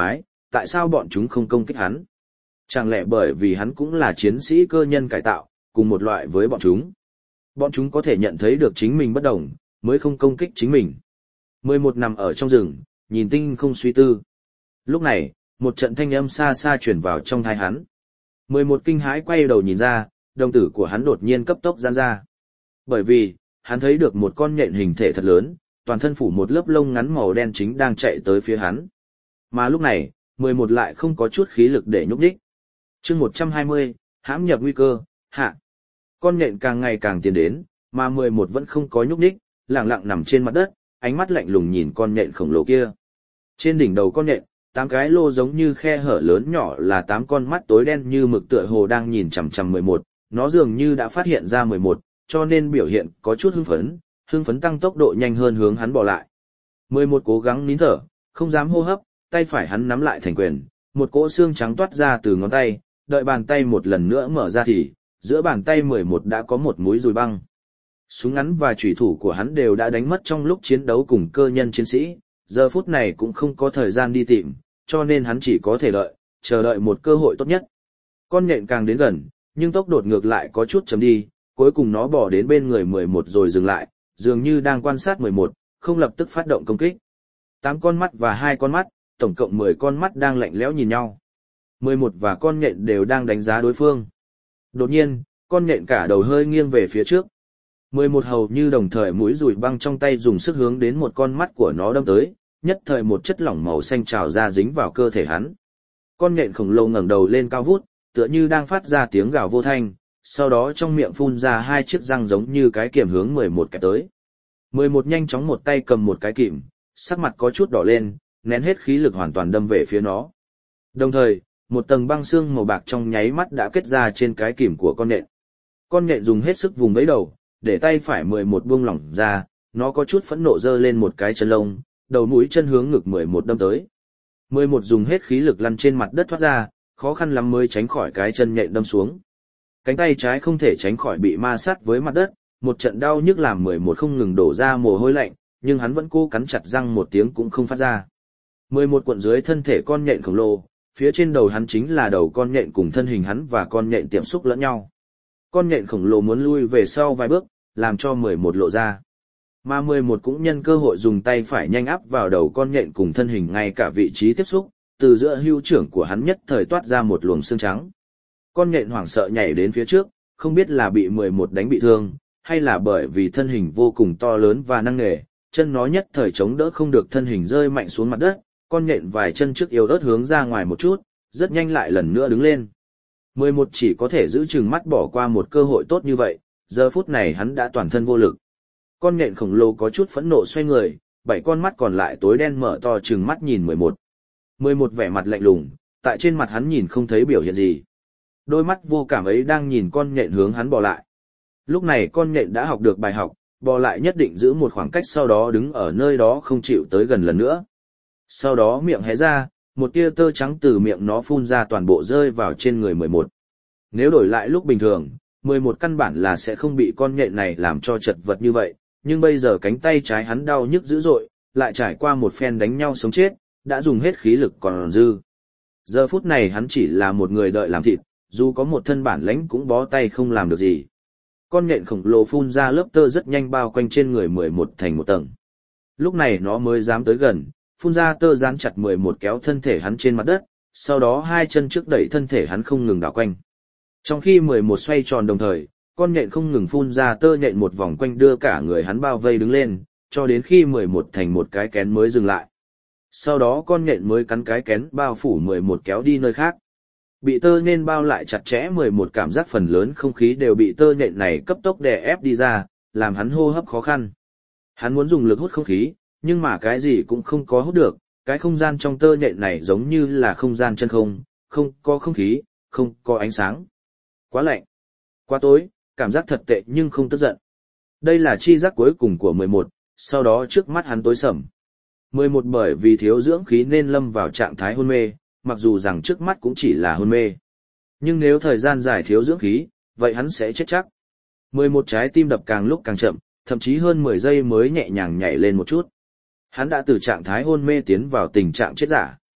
[SPEAKER 1] tại sao bọn chúng không công kích hắn? Chẳng lẽ bởi vì hắn cũng là chiến sĩ cơ nhân cải tạo, cùng một loại với bọn chúng? Bọn chúng có thể nhận thấy được chính mình bất đồng, mới không công kích chính mình. Mười một nằm ở trong rừng, nhìn tinh không suy tư. Lúc này, một trận thanh âm xa xa chuyển vào trong tai hắn. Mười một kinh hãi quay đầu nhìn ra, đồng tử của hắn đột nhiên cấp tốc giãn ra. Bởi vì, hắn thấy được một con nhện hình thể thật lớn, toàn thân phủ một lớp lông ngắn màu đen chính đang chạy tới phía hắn. Mà lúc này, mười một lại không có chút khí lực để nhúc nhích. Chương một trăm hai mươi, hãm nhập nguy cơ, hạ. Con nhện càng ngày càng tiến đến, mà mười một vẫn không có nhúc nhích, lặng lặng nằm trên mặt đất, ánh mắt lạnh lùng nhìn con nhện khổng lồ kia. Trên đỉnh đầu con nhện, tám cái lô giống như khe hở lớn nhỏ là tám con mắt tối đen như mực tựa hồ đang nhìn chằm chằm mười một, nó dường như đã phát hiện ra mười một, cho nên biểu hiện có chút hưng phấn, hưng phấn tăng tốc độ nhanh hơn hướng hắn bỏ lại. mười một cố gắng nín thở, không dám hô hấp, tay phải hắn nắm lại thành quyền, một cỗ xương trắng toát ra từ ngón tay, đợi bàn tay một lần nữa mở ra thì, giữa bàn tay mười một đã có một múi dùi băng. Súng ngắn và chủy thủ của hắn đều đã đánh mất trong lúc chiến đấu cùng cơ nhân chiến sĩ, giờ phút này cũng không có thời gian đi tìm, cho nên hắn chỉ có thể đợi, chờ đợi một cơ hội tốt nhất. Con nhện càng đến gần, nhưng tốc độ ngược lại có chút chậm đi, cuối cùng nó bỏ đến bên người mười một rồi dừng lại, dường như đang quan sát mười một, không lập tức phát động công kích. Tám con mắt và hai con mắt, tổng cộng mười con mắt đang lạnh lẽo nhìn nhau. mười một và con nhện đều đang đánh giá đối phương. Đột nhiên, con nhện cả đầu hơi nghiêng về phía trước. mười một hầu như đồng thời mũi dùi băng trong tay dùng sức hướng đến một con mắt của nó đâm tới, nhất thời một chất lỏng màu xanh trào ra dính vào cơ thể hắn. Con nhện khổng lồ ngẩng đầu lên cao vút, tựa như đang phát ra tiếng gào vô thanh, sau đó trong miệng phun ra hai chiếc răng giống như cái kiểm hướng mười một kẹp tới. mười một nhanh chóng một tay cầm một cái kìm, sắc mặt có chút đỏ lên, nén hết khí lực hoàn toàn đâm về phía nó. Đồng thời, một tầng băng xương màu bạc trong nháy mắt đã kết ra trên cái kìm của con nhện. Con nhện dùng hết sức vùng vẫy đầu, để tay phải mười một buông lỏng ra, nó có chút phẫn nộ giơ lên một cái chân lông, đầu mũi chân hướng ngực mười một đâm tới. mười một dùng hết khí lực lăn trên mặt đất thoát ra, khó khăn lắm mới tránh khỏi cái chân nhện đâm xuống. Cánh tay trái không thể tránh khỏi bị ma sát với mặt đất, một trận đau nhức làm mười một không ngừng đổ ra mồ hôi lạnh, nhưng hắn vẫn cố cắn chặt răng một tiếng cũng không phát ra. mười một cuộn dưới thân thể con nhện khổng lồ, phía trên đầu hắn chính là đầu con nhện cùng thân hình hắn và con nhện tiệm xúc lẫn nhau. Con nhện khổng lồ muốn lui về sau vài bước, làm cho mười một lộ ra. Mà mười một cũng nhân cơ hội dùng tay phải nhanh áp vào đầu con nhện cùng thân hình ngay cả vị trí tiếp xúc, từ giữa hưu trưởng của hắn nhất thời toát ra một luồng xương trắng. Con nhện hoảng sợ nhảy đến phía trước, không biết là bị mười một đánh bị thương, hay là bởi vì thân hình vô cùng to lớn và năng nề, chân nó nhất thời chống đỡ không được thân hình rơi mạnh xuống mặt đất, con nhện vài chân trước yếu ớt hướng ra ngoài một chút, rất nhanh lại lần nữa đứng lên. mười một chỉ có thể giữ chừng mắt bỏ qua một cơ hội tốt như vậy, giờ phút này hắn đã toàn thân vô lực. Con nhện khổng lồ có chút phẫn nộ xoay người, bảy con mắt còn lại tối đen mở to chừng mắt nhìn mười một. mười một vẻ mặt lạnh lùng, tại trên mặt hắn nhìn không thấy biểu hiện gì. Đôi mắt vô cảm ấy đang nhìn con nhện hướng hắn bò lại. Lúc này con nhện đã học được bài học, bò lại nhất định giữ một khoảng cách sau đó đứng ở nơi đó không chịu tới gần lần nữa. Sau đó miệng hé ra, một tia tơ trắng từ miệng nó phun ra toàn bộ rơi vào trên người mười một. Nếu đổi lại lúc bình thường, mười một căn bản là sẽ không bị con nhện này làm cho chật vật như vậy, nhưng bây giờ cánh tay trái hắn đau nhức dữ dội, lại trải qua một phen đánh nhau sống chết, đã dùng hết khí lực còn dư. Giờ phút này hắn chỉ là một người đợi làm thịt, dù có một thân bản lãnh cũng bó tay không làm được gì. Con nhện khổng lồ phun ra lớp tơ rất nhanh bao quanh trên người mười một thành một tầng. Lúc này nó mới dám tới gần, phun ra tơ dán chặt mười một kéo thân thể hắn trên mặt đất, sau đó hai chân trước đẩy thân thể hắn không ngừng đảo quanh. Trong khi mười một xoay tròn đồng thời, con nhện không ngừng phun ra tơ nhện một vòng quanh đưa cả người hắn bao vây đứng lên, cho đến khi mười một thành một cái kén mới dừng lại. Sau đó con nhện mới cắn cái kén bao phủ mười một kéo đi nơi khác. Bị tơ nên bao lại chặt chẽ mười một cảm giác phần lớn không khí đều bị tơ nhện này cấp tốc đè ép đi ra, làm hắn hô hấp khó khăn. Hắn muốn dùng lực hút không khí, nhưng mà cái gì cũng không có hút được, cái không gian trong tơ nhện này giống như là không gian chân không, không có không khí, không có ánh sáng. Quá lạnh, quá tối, cảm giác thật tệ nhưng không tức giận. Đây là chi giác cuối cùng của mười một, sau đó trước mắt hắn tối sầm. mười một bởi vì thiếu dưỡng khí nên lâm vào trạng thái hôn mê, mặc dù rằng trước mắt cũng chỉ là hôn mê. Nhưng nếu thời gian dài thiếu dưỡng khí, vậy hắn sẽ chết chắc. mười một trái tim đập càng lúc càng chậm, thậm chí hơn mười giây mới nhẹ nhàng nhảy lên một chút. Hắn đã từ trạng thái hôn mê tiến vào tình trạng chết giả.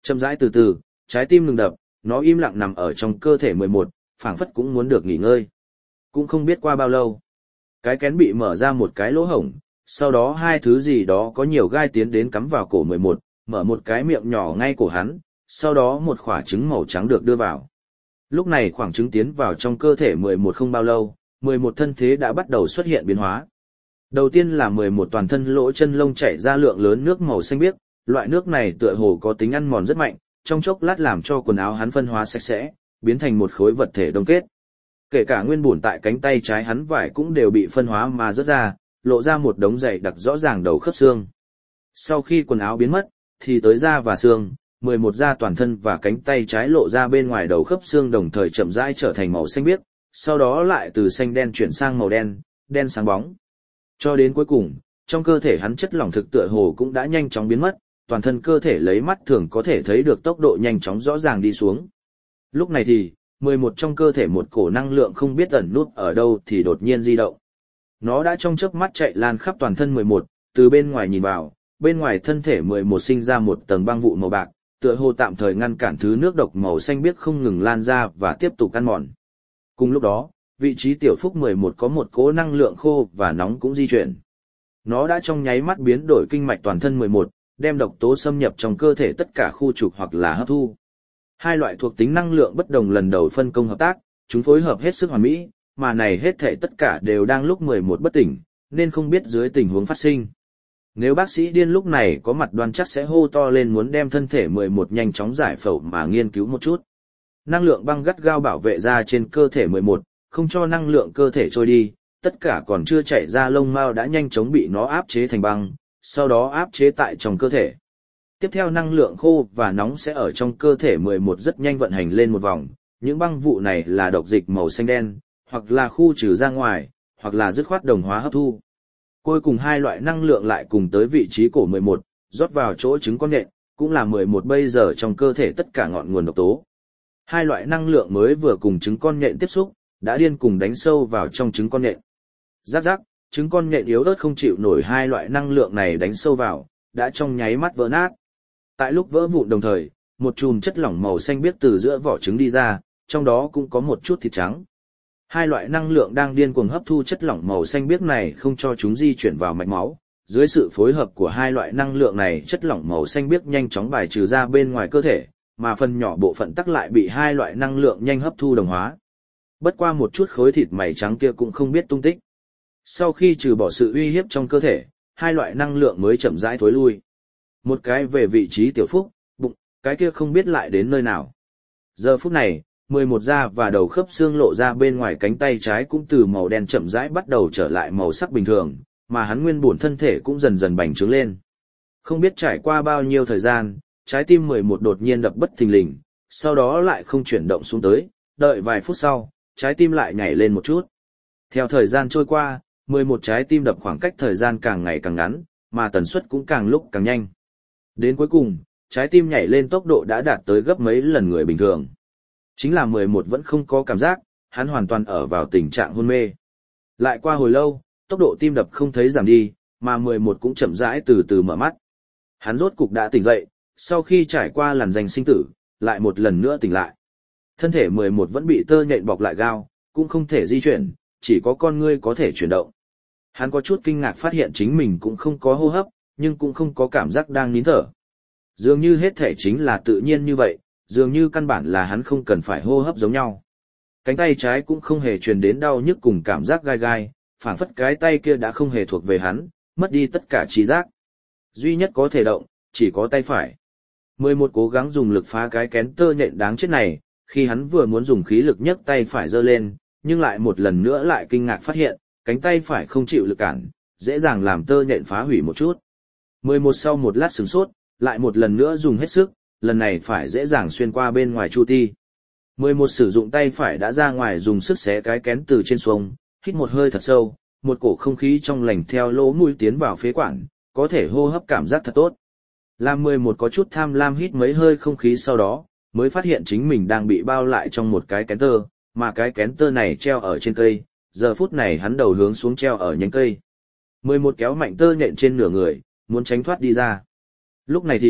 [SPEAKER 1] Chậm rãi từ từ, trái tim ngừng đập, nó im lặng nằm ở trong cơ thể mười một, phảng phất cũng muốn được nghỉ ngơi. Cũng không biết qua bao lâu, cái kén bị mở ra một cái lỗ hổng, sau đó hai thứ gì đó có nhiều gai tiến đến cắm vào cổ mười một, mở một cái miệng nhỏ ngay cổ hắn, sau đó một quả trứng màu trắng được đưa vào. Lúc này khoảng trứng tiến vào trong cơ thể mười một không bao lâu, mười một thân thế đã bắt đầu xuất hiện biến hóa. Đầu tiên là mười một toàn thân lỗ chân lông chảy ra lượng lớn nước màu xanh biếc, loại nước này tựa hồ có tính ăn mòn rất mạnh, trong chốc lát làm cho quần áo hắn phân hóa sạch sẽ, biến thành một khối vật thể đông kết. Kể cả nguyên bùn tại cánh tay trái hắn vải cũng đều bị phân hóa mà rớt ra, lộ ra một đống dày đặc rõ ràng đầu khớp xương. Sau khi quần áo biến mất, thì tới da và xương, mười một da toàn thân và cánh tay trái lộ ra bên ngoài đầu khớp xương đồng thời chậm rãi trở thành màu xanh biếc, sau đó lại từ xanh đen chuyển sang màu đen, đen sáng bóng. Cho đến cuối cùng, trong cơ thể hắn chất lỏng thực tựa hồ cũng đã nhanh chóng biến mất, toàn thân cơ thể lấy mắt thường có thể thấy được tốc độ nhanh chóng rõ ràng đi xuống. Lúc này thì, mười một trong cơ thể một cổ năng lượng không biết ẩn nút ở đâu thì đột nhiên di động. Nó đã trong chớp mắt chạy lan khắp toàn thân mười một, từ bên ngoài nhìn vào, bên ngoài thân thể mười một sinh ra một tầng băng vụ màu bạc, tựa hồ tạm thời ngăn cản thứ nước độc màu xanh biếc không ngừng lan ra và tiếp tục ăn mòn. Cùng lúc đó, vị trí tiểu phúc mười một có một cỗ năng lượng khô và nóng cũng di chuyển. Nó đã trong nháy mắt biến đổi kinh mạch toàn thân mười một, đem độc tố xâm nhập trong cơ thể tất cả khu trục hoặc là hấp thu. Hai loại thuộc tính năng lượng bất đồng lần đầu phân công hợp tác, chúng phối hợp hết sức hoàn mỹ, mà này hết thể tất cả đều đang lúc mười một bất tỉnh, nên không biết dưới tình huống phát sinh. Nếu bác sĩ điên lúc này có mặt đoan chắc sẽ hô to lên muốn đem thân thể mười một nhanh chóng giải phẫu mà nghiên cứu một chút. Năng lượng băng gắt gao bảo vệ ra trên cơ thể mười một, không cho năng lượng cơ thể trôi đi, tất cả còn chưa chảy ra lông mao đã nhanh chóng bị nó áp chế thành băng, sau đó áp chế tại trong cơ thể. Tiếp theo năng lượng khô và nóng sẽ ở trong cơ thể mười một rất nhanh vận hành lên một vòng, những băng vụ này là độc dịch màu xanh đen, hoặc là khu trừ ra ngoài, hoặc là dứt khoát đồng hóa hấp thu. Cuối cùng hai loại năng lượng lại cùng tới vị trí cổ mười một, rót vào chỗ trứng con nhện, cũng là mười một bây giờ trong cơ thể tất cả ngọn nguồn độc tố. Hai loại năng lượng mới vừa cùng trứng con nhện tiếp xúc, đã điên cùng đánh sâu vào trong trứng con nhện. Rắc rắc, trứng con nhện yếu ớt không chịu nổi hai loại năng lượng này đánh sâu vào, đã trong nháy mắt vỡ nát. Tại lúc vỡ vụn đồng thời, một chùm chất lỏng màu xanh biếc từ giữa vỏ trứng đi ra, trong đó cũng có một chút thịt trắng. Hai loại năng lượng đang điên cuồng hấp thu chất lỏng màu xanh biếc này không cho chúng di chuyển vào mạch máu. Dưới sự phối hợp của hai loại năng lượng này, chất lỏng màu xanh biếc nhanh chóng bài trừ ra bên ngoài cơ thể, mà phần nhỏ bộ phận tắc lại bị hai loại năng lượng nhanh hấp thu đồng hóa. Bất qua một chút khối thịt mày trắng kia cũng không biết tung tích. Sau khi trừ bỏ sự uy hiếp trong cơ thể, hai loại năng lượng mới chậm rãi thối lui. Một cái về vị trí tiểu phúc, bụng, cái kia không biết lại đến nơi nào. Giờ phút này, mười một da và đầu khớp xương lộ ra bên ngoài cánh tay trái cũng từ màu đen chậm rãi bắt đầu trở lại màu sắc bình thường, mà hắn nguyên bổn thân thể cũng dần dần bành trướng lên. Không biết trải qua bao nhiêu thời gian, trái tim mười một đột nhiên đập bất thình lình, sau đó lại không chuyển động xuống tới, đợi vài phút sau, trái tim lại nhảy lên một chút. Theo thời gian trôi qua, mười một trái tim đập khoảng cách thời gian càng ngày càng ngắn, mà tần suất cũng càng lúc càng nhanh. Đến cuối cùng, trái tim nhảy lên tốc độ đã đạt tới gấp mấy lần người bình thường. Chính là mười một vẫn không có cảm giác, hắn hoàn toàn ở vào tình trạng hôn mê. Lại qua hồi lâu, tốc độ tim đập không thấy giảm đi, mà mười một cũng chậm rãi từ từ mở mắt. Hắn rốt cục đã tỉnh dậy, sau khi trải qua làn danh sinh tử, lại một lần nữa tỉnh lại. Thân thể mười một vẫn bị tơ nhện bọc lại gao, cũng không thể di chuyển, chỉ có con ngươi có thể chuyển động. Hắn có chút kinh ngạc phát hiện chính mình cũng không có hô hấp, nhưng cũng không có cảm giác đang nín thở. Dường như hết thể chính là tự nhiên như vậy, dường như căn bản là hắn không cần phải hô hấp giống nhau. Cánh tay trái cũng không hề truyền đến đau nhức cùng cảm giác gai gai, phảng phất cái tay kia đã không hề thuộc về hắn, mất đi tất cả trí giác. Duy nhất có thể động, chỉ có tay phải. mười một cố gắng dùng lực phá cái kén tơ nhện đáng chết này, khi hắn vừa muốn dùng khí lực nhấc tay phải giơ lên, nhưng lại một lần nữa lại kinh ngạc phát hiện, cánh tay phải không chịu lực cản, dễ dàng làm tơ nhện phá hủy một chút. mười một sau một lát sửng sốt, lại một lần nữa dùng hết sức, lần này phải dễ dàng xuyên qua bên ngoài chu ti. mười một sử dụng tay phải đã ra ngoài dùng sức xé cái kén từ trên xuống, hít một hơi thật sâu, một cổ không khí trong lành theo lỗ mũi tiến vào phế quản, có thể hô hấp cảm giác thật tốt. Làm mười một có chút tham lam hít mấy hơi không khí sau đó, mới phát hiện chính mình đang bị bao lại trong một cái kén tơ, mà cái kén tơ này treo ở trên cây, giờ phút này hắn đầu hướng xuống treo ở nhánh cây. mười một kéo mạnh tơ nhện trên nửa người, muốn tránh thoát đi ra. Lúc này thì,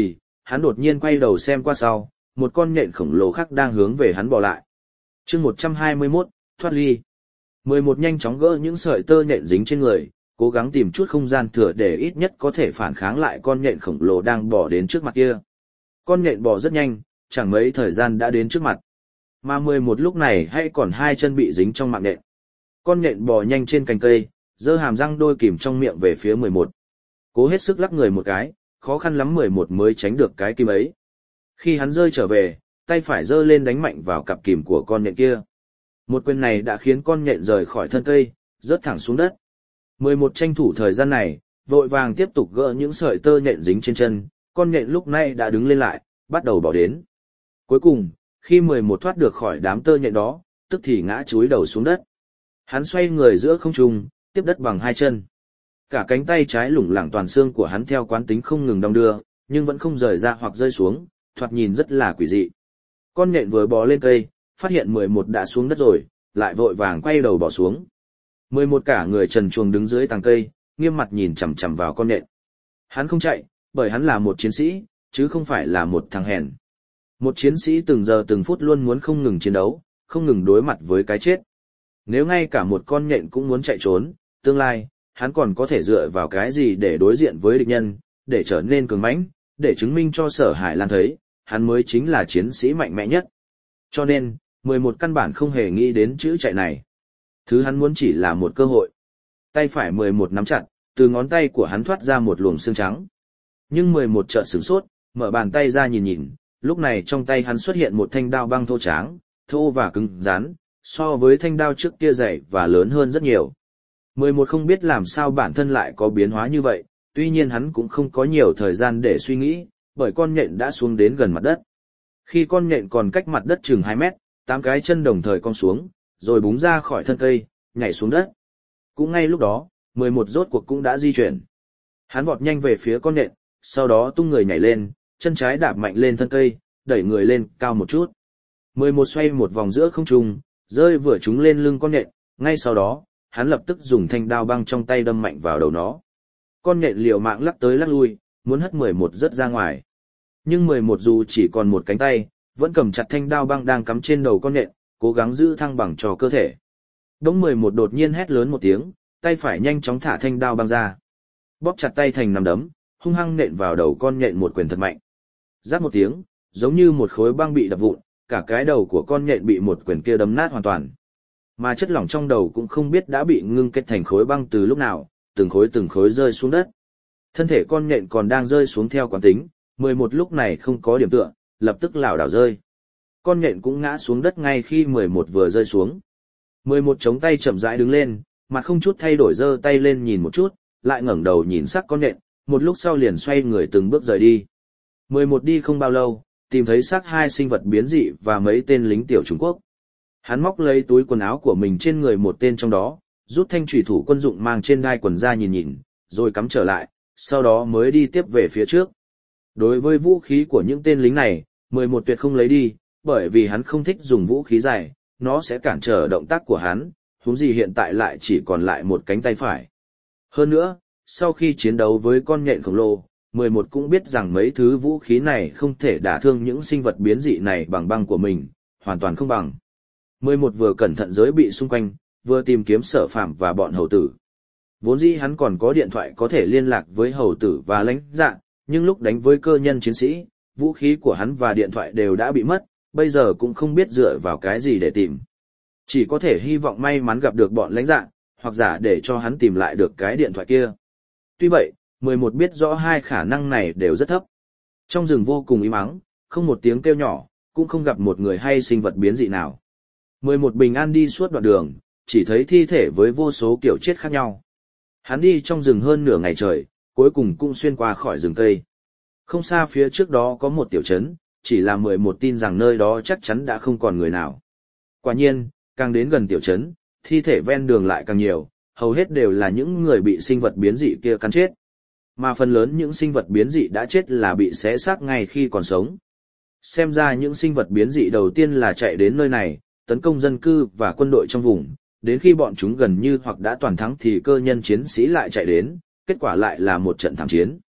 [SPEAKER 1] hắn đột nhiên quay đầu xem qua sau, một con nhện khổng lồ khác đang hướng về hắn bò lại. chương một trăm hai mươi mốt, thoát ly. mười một nhanh chóng gỡ những sợi tơ nhện dính trên người, cố gắng tìm chút không gian thừa để ít nhất có thể phản kháng lại con nhện khổng lồ đang bò đến trước mặt kia. Con nhện bò rất nhanh, chẳng mấy thời gian đã đến trước mặt. Mà mười một lúc này hay còn hai chân bị dính trong mạng nhện. Con nhện bò nhanh trên cành cây, giơ hàm răng đôi kìm trong miệng về phía mười một. Cố hết sức lắc người một cái, khó khăn lắm mười một mới tránh được cái kìm ấy. Khi hắn rơi trở về, tay phải giơ lên đánh mạnh vào cặp kìm của con nhện kia. Một quyền này đã khiến con nhện rời khỏi thân cây, rớt thẳng xuống đất. mười một tranh thủ thời gian này, vội vàng tiếp tục gỡ những sợi tơ nhện dính trên chân, con nhện lúc này đã đứng lên lại, bắt đầu bỏ đến. Cuối cùng, khi mười một thoát được khỏi đám tơ nhện đó, tức thì ngã chúi đầu xuống đất. Hắn xoay người giữa không trung, tiếp đất bằng hai chân. Cả cánh tay trái lủng lẳng toàn xương của hắn theo quán tính không ngừng đong đưa, nhưng vẫn không rời ra hoặc rơi xuống, thoạt nhìn rất là quỷ dị. Con nhện vừa bò lên cây, phát hiện mười một đã xuống đất rồi, lại vội vàng quay đầu bỏ xuống. mười một cả người trần truồng đứng dưới tàng cây, nghiêm mặt nhìn chằm chằm vào con nhện. Hắn không chạy, bởi hắn là một chiến sĩ, chứ không phải là một thằng hèn. Một chiến sĩ từng giờ từng phút luôn muốn không ngừng chiến đấu, không ngừng đối mặt với cái chết. Nếu ngay cả một con nhện cũng muốn chạy trốn, tương lai, hắn còn có thể dựa vào cái gì để đối diện với địch nhân, để trở nên cường mãnh, để chứng minh cho Sở Hải Lan thấy, hắn mới chính là chiến sĩ mạnh mẽ nhất. Cho nên, mười một căn bản không hề nghĩ đến chữ chạy này. Thứ hắn muốn chỉ là một cơ hội. Tay phải mười một nắm chặt, từ ngón tay của hắn thoát ra một luồng xương trắng. Nhưng mười một chợt sửng sốt, mở bàn tay ra nhìn nhìn, lúc này trong tay hắn xuất hiện một thanh đao băng thô tráng, thô và cứng rắn, so với thanh đao trước kia dày và lớn hơn rất nhiều. mười một không biết làm sao bản thân lại có biến hóa như vậy, tuy nhiên hắn cũng không có nhiều thời gian để suy nghĩ, bởi con nhện đã xuống đến gần mặt đất. Khi con nhện còn cách mặt đất chừng hai mét, tám cái chân đồng thời cong xuống, rồi búng ra khỏi thân cây, nhảy xuống đất. Cũng ngay lúc đó, mười một rốt cuộc cũng đã di chuyển. Hắn vọt nhanh về phía con nhện, sau đó tung người nhảy lên, chân trái đạp mạnh lên thân cây, đẩy người lên cao một chút. mười một xoay một vòng giữa không trung, rơi vừa trúng lên lưng con nhện, ngay sau đó, hắn lập tức dùng thanh đao băng trong tay đâm mạnh vào đầu nó. Con nhện liều mạng lắc tới lắc lui, muốn hất mười một rớt ra ngoài. Nhưng mười một dù chỉ còn một cánh tay, vẫn cầm chặt thanh đao băng đang cắm trên đầu con nhện, cố gắng giữ thăng bằng cho cơ thể. Đống mười một đột nhiên hét lớn một tiếng, tay phải nhanh chóng thả thanh đao băng ra. Bóp chặt tay thành nắm đấm, hung hăng nện vào đầu con nhện một quyền thật mạnh. Rát một tiếng, giống như một khối băng bị đập vụn, cả cái đầu của con nhện bị một quyền kia đấm nát hoàn toàn. Mà chất lỏng trong đầu cũng không biết đã bị ngưng kết thành khối băng từ lúc nào, từng khối từng khối rơi xuống đất. Thân thể con nhện còn đang rơi xuống theo quán tính, mười một lúc này không có điểm tựa, lập tức lảo đảo rơi. Con nhện cũng ngã xuống đất ngay khi mười một vừa rơi xuống. mười một chống tay chậm rãi đứng lên, mặt không chút thay đổi giơ tay lên nhìn một chút, lại ngẩng đầu nhìn sắc con nhện, một lúc sau liền xoay người từng bước rời đi. mười một đi không bao lâu, tìm thấy xác hai sinh vật biến dị và mấy tên lính tiểu Trung Quốc. Hắn móc lấy túi quần áo của mình trên người một tên trong đó, rút thanh chủy thủ quân dụng mang trên đai quần ra nhìn nhìn, rồi cắm trở lại, sau đó mới đi tiếp về phía trước. Đối với vũ khí của những tên lính này, mười một tuyệt không lấy đi, bởi vì hắn không thích dùng vũ khí dài, nó sẽ cản trở động tác của hắn, huống gì hiện tại lại chỉ còn lại một cánh tay phải. Hơn nữa, sau khi chiến đấu với con nhện khổng lồ, mười một cũng biết rằng mấy thứ vũ khí này không thể đả thương những sinh vật biến dị này bằng băng của mình, hoàn toàn không bằng. mười một vừa cẩn thận giới bị xung quanh, vừa tìm kiếm Sở Phạm và bọn hầu tử. Vốn dĩ hắn còn có điện thoại có thể liên lạc với hầu tử và lãnh dạ, nhưng lúc đánh với cơ nhân chiến sĩ, vũ khí của hắn và điện thoại đều đã bị mất, bây giờ cũng không biết dựa vào cái gì để tìm. Chỉ có thể hy vọng may mắn gặp được bọn lãnh dạ, hoặc giả để cho hắn tìm lại được cái điện thoại kia. Tuy vậy, mười một biết rõ hai khả năng này đều rất thấp. Trong rừng vô cùng im ắng, không một tiếng kêu nhỏ, cũng không gặp một người hay sinh vật biến dị nào. mười một bình an đi suốt đoạn đường, chỉ thấy thi thể với vô số kiểu chết khác nhau. Hắn đi trong rừng hơn nửa ngày trời, cuối cùng cũng xuyên qua khỏi rừng cây. Không xa phía trước đó có một tiểu trấn, chỉ là mười một tin rằng nơi đó chắc chắn đã không còn người nào. Quả nhiên, càng đến gần tiểu trấn, thi thể ven đường lại càng nhiều, hầu hết đều là những người bị sinh vật biến dị kia cắn chết. Mà phần lớn những sinh vật biến dị đã chết là bị xé xác ngay khi còn sống. Xem ra những sinh vật biến dị đầu tiên là chạy đến nơi này, tấn công dân cư và quân đội trong vùng, đến khi bọn chúng gần như hoặc đã toàn thắng thì cơ nhân chiến sĩ lại chạy đến, kết quả lại là một trận thảm chiến.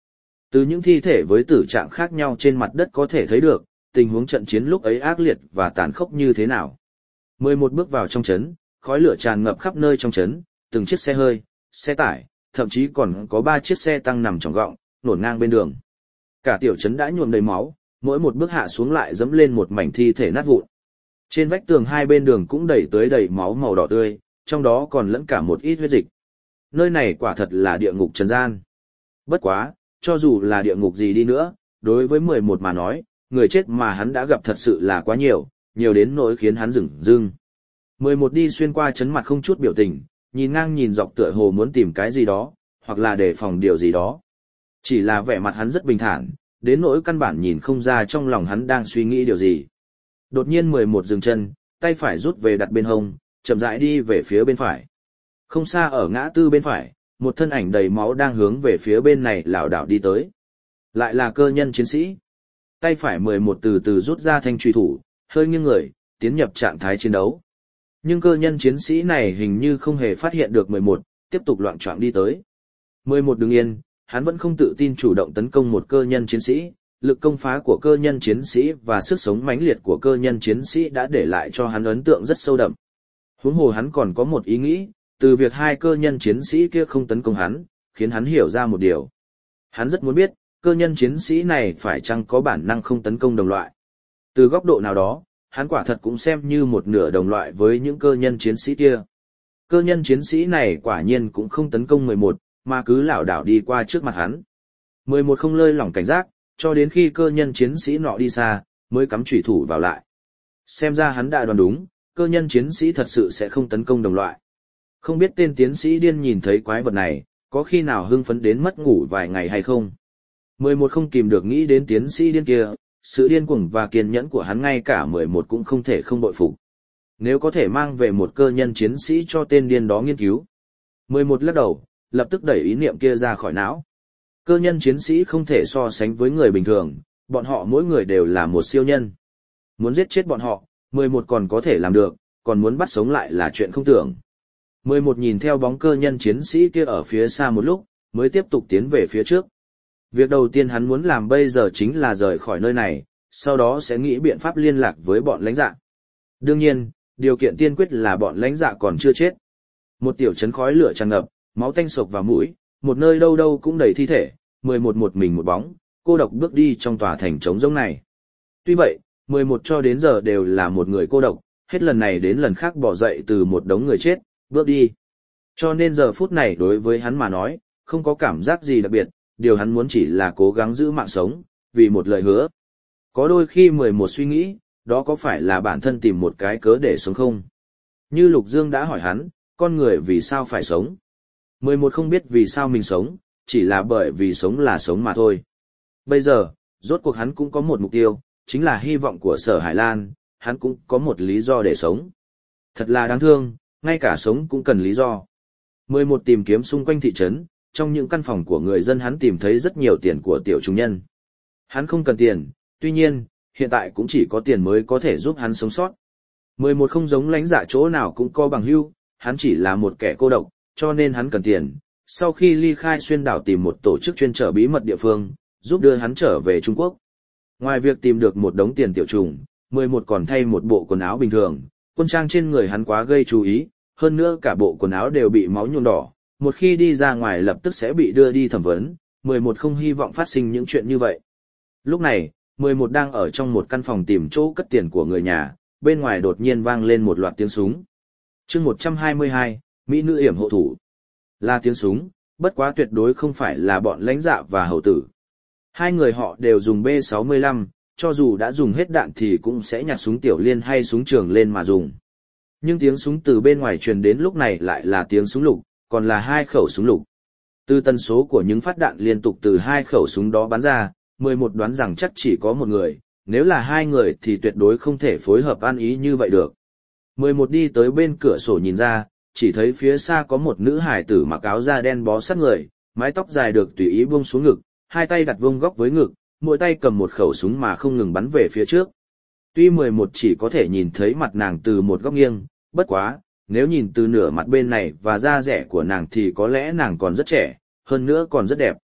[SPEAKER 1] Từ những thi thể với tử trạng khác nhau trên mặt đất có thể thấy được, tình huống trận chiến lúc ấy ác liệt và tàn khốc như thế nào. mười một bước vào trong trấn, khói lửa tràn ngập khắp nơi trong trấn, từng chiếc xe hơi, xe tải, thậm chí còn có ba chiếc xe tăng nằm tròng gọng, nổn ngang bên đường. Cả tiểu trấn đã nhuộm đầy máu, mỗi một bước hạ xuống lại dẫm lên một mảnh thi thể nát vụn. Trên vách tường hai bên đường cũng đầy tới đầy máu màu đỏ tươi, trong đó còn lẫn cả một ít huyết dịch. Nơi này quả thật là địa ngục trần gian. Bất quá, cho dù là địa ngục gì đi nữa, đối với mười một mà nói, người chết mà hắn đã gặp thật sự là quá nhiều, nhiều đến nỗi khiến hắn rừng rưng. mười một đi xuyên qua trấn mặt không chút biểu tình, nhìn ngang nhìn dọc tựa hồ muốn tìm cái gì đó, hoặc là đề phòng điều gì đó. Chỉ là vẻ mặt hắn rất bình thản, đến nỗi căn bản nhìn không ra trong lòng hắn đang suy nghĩ điều gì. Đột nhiên mười một dừng chân, tay phải rút về đặt bên hông, chậm rãi đi về phía bên phải. Không xa ở ngã tư bên phải, một thân ảnh đầy máu đang hướng về phía bên này lảo đảo đi tới. Lại là cơ nhân chiến sĩ. Tay phải mười một từ từ rút ra thanh truy thủ, hơi nghiêng người, tiến nhập trạng thái chiến đấu. Nhưng cơ nhân chiến sĩ này hình như không hề phát hiện được mười một, tiếp tục loạng choạng đi tới. mười một đứng yên, hắn vẫn không tự tin chủ động tấn công một cơ nhân chiến sĩ, lực công phá của cơ nhân chiến sĩ và sức sống mãnh liệt của cơ nhân chiến sĩ đã để lại cho hắn ấn tượng rất sâu đậm. Huống hồ hắn còn có một ý nghĩ, từ việc hai cơ nhân chiến sĩ kia không tấn công hắn, khiến hắn hiểu ra một điều. Hắn rất muốn biết, cơ nhân chiến sĩ này phải chăng có bản năng không tấn công đồng loại. Từ góc độ nào đó, hắn quả thật cũng xem như một nửa đồng loại với những cơ nhân chiến sĩ kia. Cơ nhân chiến sĩ này quả nhiên cũng không tấn công mười một, mà cứ lảo đảo đi qua trước mặt hắn. mười một không lơi lỏng cảnh giác, cho đến khi cơ nhân chiến sĩ nọ đi xa, mới cắm chủy thủ vào lại. Xem ra hắn đã đoán đúng, cơ nhân chiến sĩ thật sự sẽ không tấn công đồng loại. Không biết tên tiến sĩ điên nhìn thấy quái vật này, có khi nào hưng phấn đến mất ngủ vài ngày hay không? mười một không kìm được nghĩ đến tiến sĩ điên kia, sự điên cuồng và kiên nhẫn của hắn ngay cả mười một cũng không thể không bội phục. Nếu có thể mang về một cơ nhân chiến sĩ cho tên điên đó nghiên cứu. mười một lắc đầu, lập tức đẩy ý niệm kia ra khỏi não. Cơ nhân chiến sĩ không thể so sánh với người bình thường, bọn họ mỗi người đều là một siêu nhân. Muốn giết chết bọn họ, mười một còn có thể làm được, còn muốn bắt sống lại là chuyện không tưởng. mười một nhìn theo bóng cơ nhân chiến sĩ kia ở phía xa một lúc, mới tiếp tục tiến về phía trước. Việc đầu tiên hắn muốn làm bây giờ chính là rời khỏi nơi này, sau đó sẽ nghĩ biện pháp liên lạc với bọn lãnh dạ. Đương nhiên, điều kiện tiên quyết là bọn lãnh dạ còn chưa chết. Một tiểu trấn khói lửa tràn ngập, máu tanh sộc vào mũi, một nơi đâu đâu cũng đầy thi thể, mười một một mình một bóng, cô độc bước đi trong tòa thành trống rỗng này. Tuy vậy, mười một cho đến giờ đều là một người cô độc, hết lần này đến lần khác bỏ dậy từ một đống người chết, bước đi. Cho nên giờ phút này đối với hắn mà nói, không có cảm giác gì đặc biệt, điều hắn muốn chỉ là cố gắng giữ mạng sống, vì một lời hứa. Có đôi khi mười một suy nghĩ, đó có phải là bản thân tìm một cái cớ để sống không? Như Lục Dương đã hỏi hắn, con người vì sao phải sống? mười một không biết vì sao mình sống, chỉ là bởi vì sống là sống mà thôi. Bây giờ, rốt cuộc hắn cũng có một mục tiêu, chính là hy vọng của Sở Hải Lan, hắn cũng có một lý do để sống. Thật là đáng thương, ngay cả sống cũng cần lý do. mười một tìm kiếm xung quanh thị trấn, trong những căn phòng của người dân hắn tìm thấy rất nhiều tiền của tiểu trùng nhân. Hắn không cần tiền, tuy nhiên, hiện tại cũng chỉ có tiền mới có thể giúp hắn sống sót. mười một không giống lãnh dạ chỗ nào cũng có bằng hữu, hắn chỉ là một kẻ cô độc, cho nên hắn cần tiền. Sau khi ly khai xuyên đảo tìm một tổ chức chuyên trở bí mật địa phương, giúp đưa hắn trở về Trung Quốc. Ngoài việc tìm được một đống tiền tiểu trùng, mười một còn thay một bộ quần áo bình thường, quân trang trên người hắn quá gây chú ý, hơn nữa cả bộ quần áo đều bị máu nhuộm đỏ, một khi đi ra ngoài lập tức sẽ bị đưa đi thẩm vấn, mười một không hy vọng phát sinh những chuyện như vậy. Lúc này, mười một đang ở trong một căn phòng tìm chỗ cất tiền của người nhà, bên ngoài đột nhiên vang lên một loạt tiếng súng. Chương một trăm hai mươi hai, Mỹ nữ yểm hộ thủ. Là tiếng súng, bất quá tuyệt đối không phải là bọn lãnh dạ và hầu tử. Hai người họ đều dùng B sáu mươi lăm, cho dù đã dùng hết đạn thì cũng sẽ nhặt súng tiểu liên hay súng trường lên mà dùng. Nhưng tiếng súng từ bên ngoài truyền đến lúc này lại là tiếng súng lục, còn là hai khẩu súng lục. Từ tần số của những phát đạn liên tục từ hai khẩu súng đó bắn ra, mười một đoán rằng chắc chỉ có một người, nếu là hai người thì tuyệt đối không thể phối hợp ăn ý như vậy được. mười một đi tới bên cửa sổ nhìn ra, chỉ thấy phía xa có một nữ hải tử mặc áo da đen bó sát người, mái tóc dài được tùy ý buông xuống ngực, hai tay đặt vuông góc với ngực, mỗi tay cầm một khẩu súng mà không ngừng bắn về phía trước. Tuy mười một chỉ có thể nhìn thấy mặt nàng từ một góc nghiêng, bất quá, nếu nhìn từ nửa mặt bên này và da rẻ của nàng thì có lẽ nàng còn rất trẻ, hơn nữa còn rất đẹp.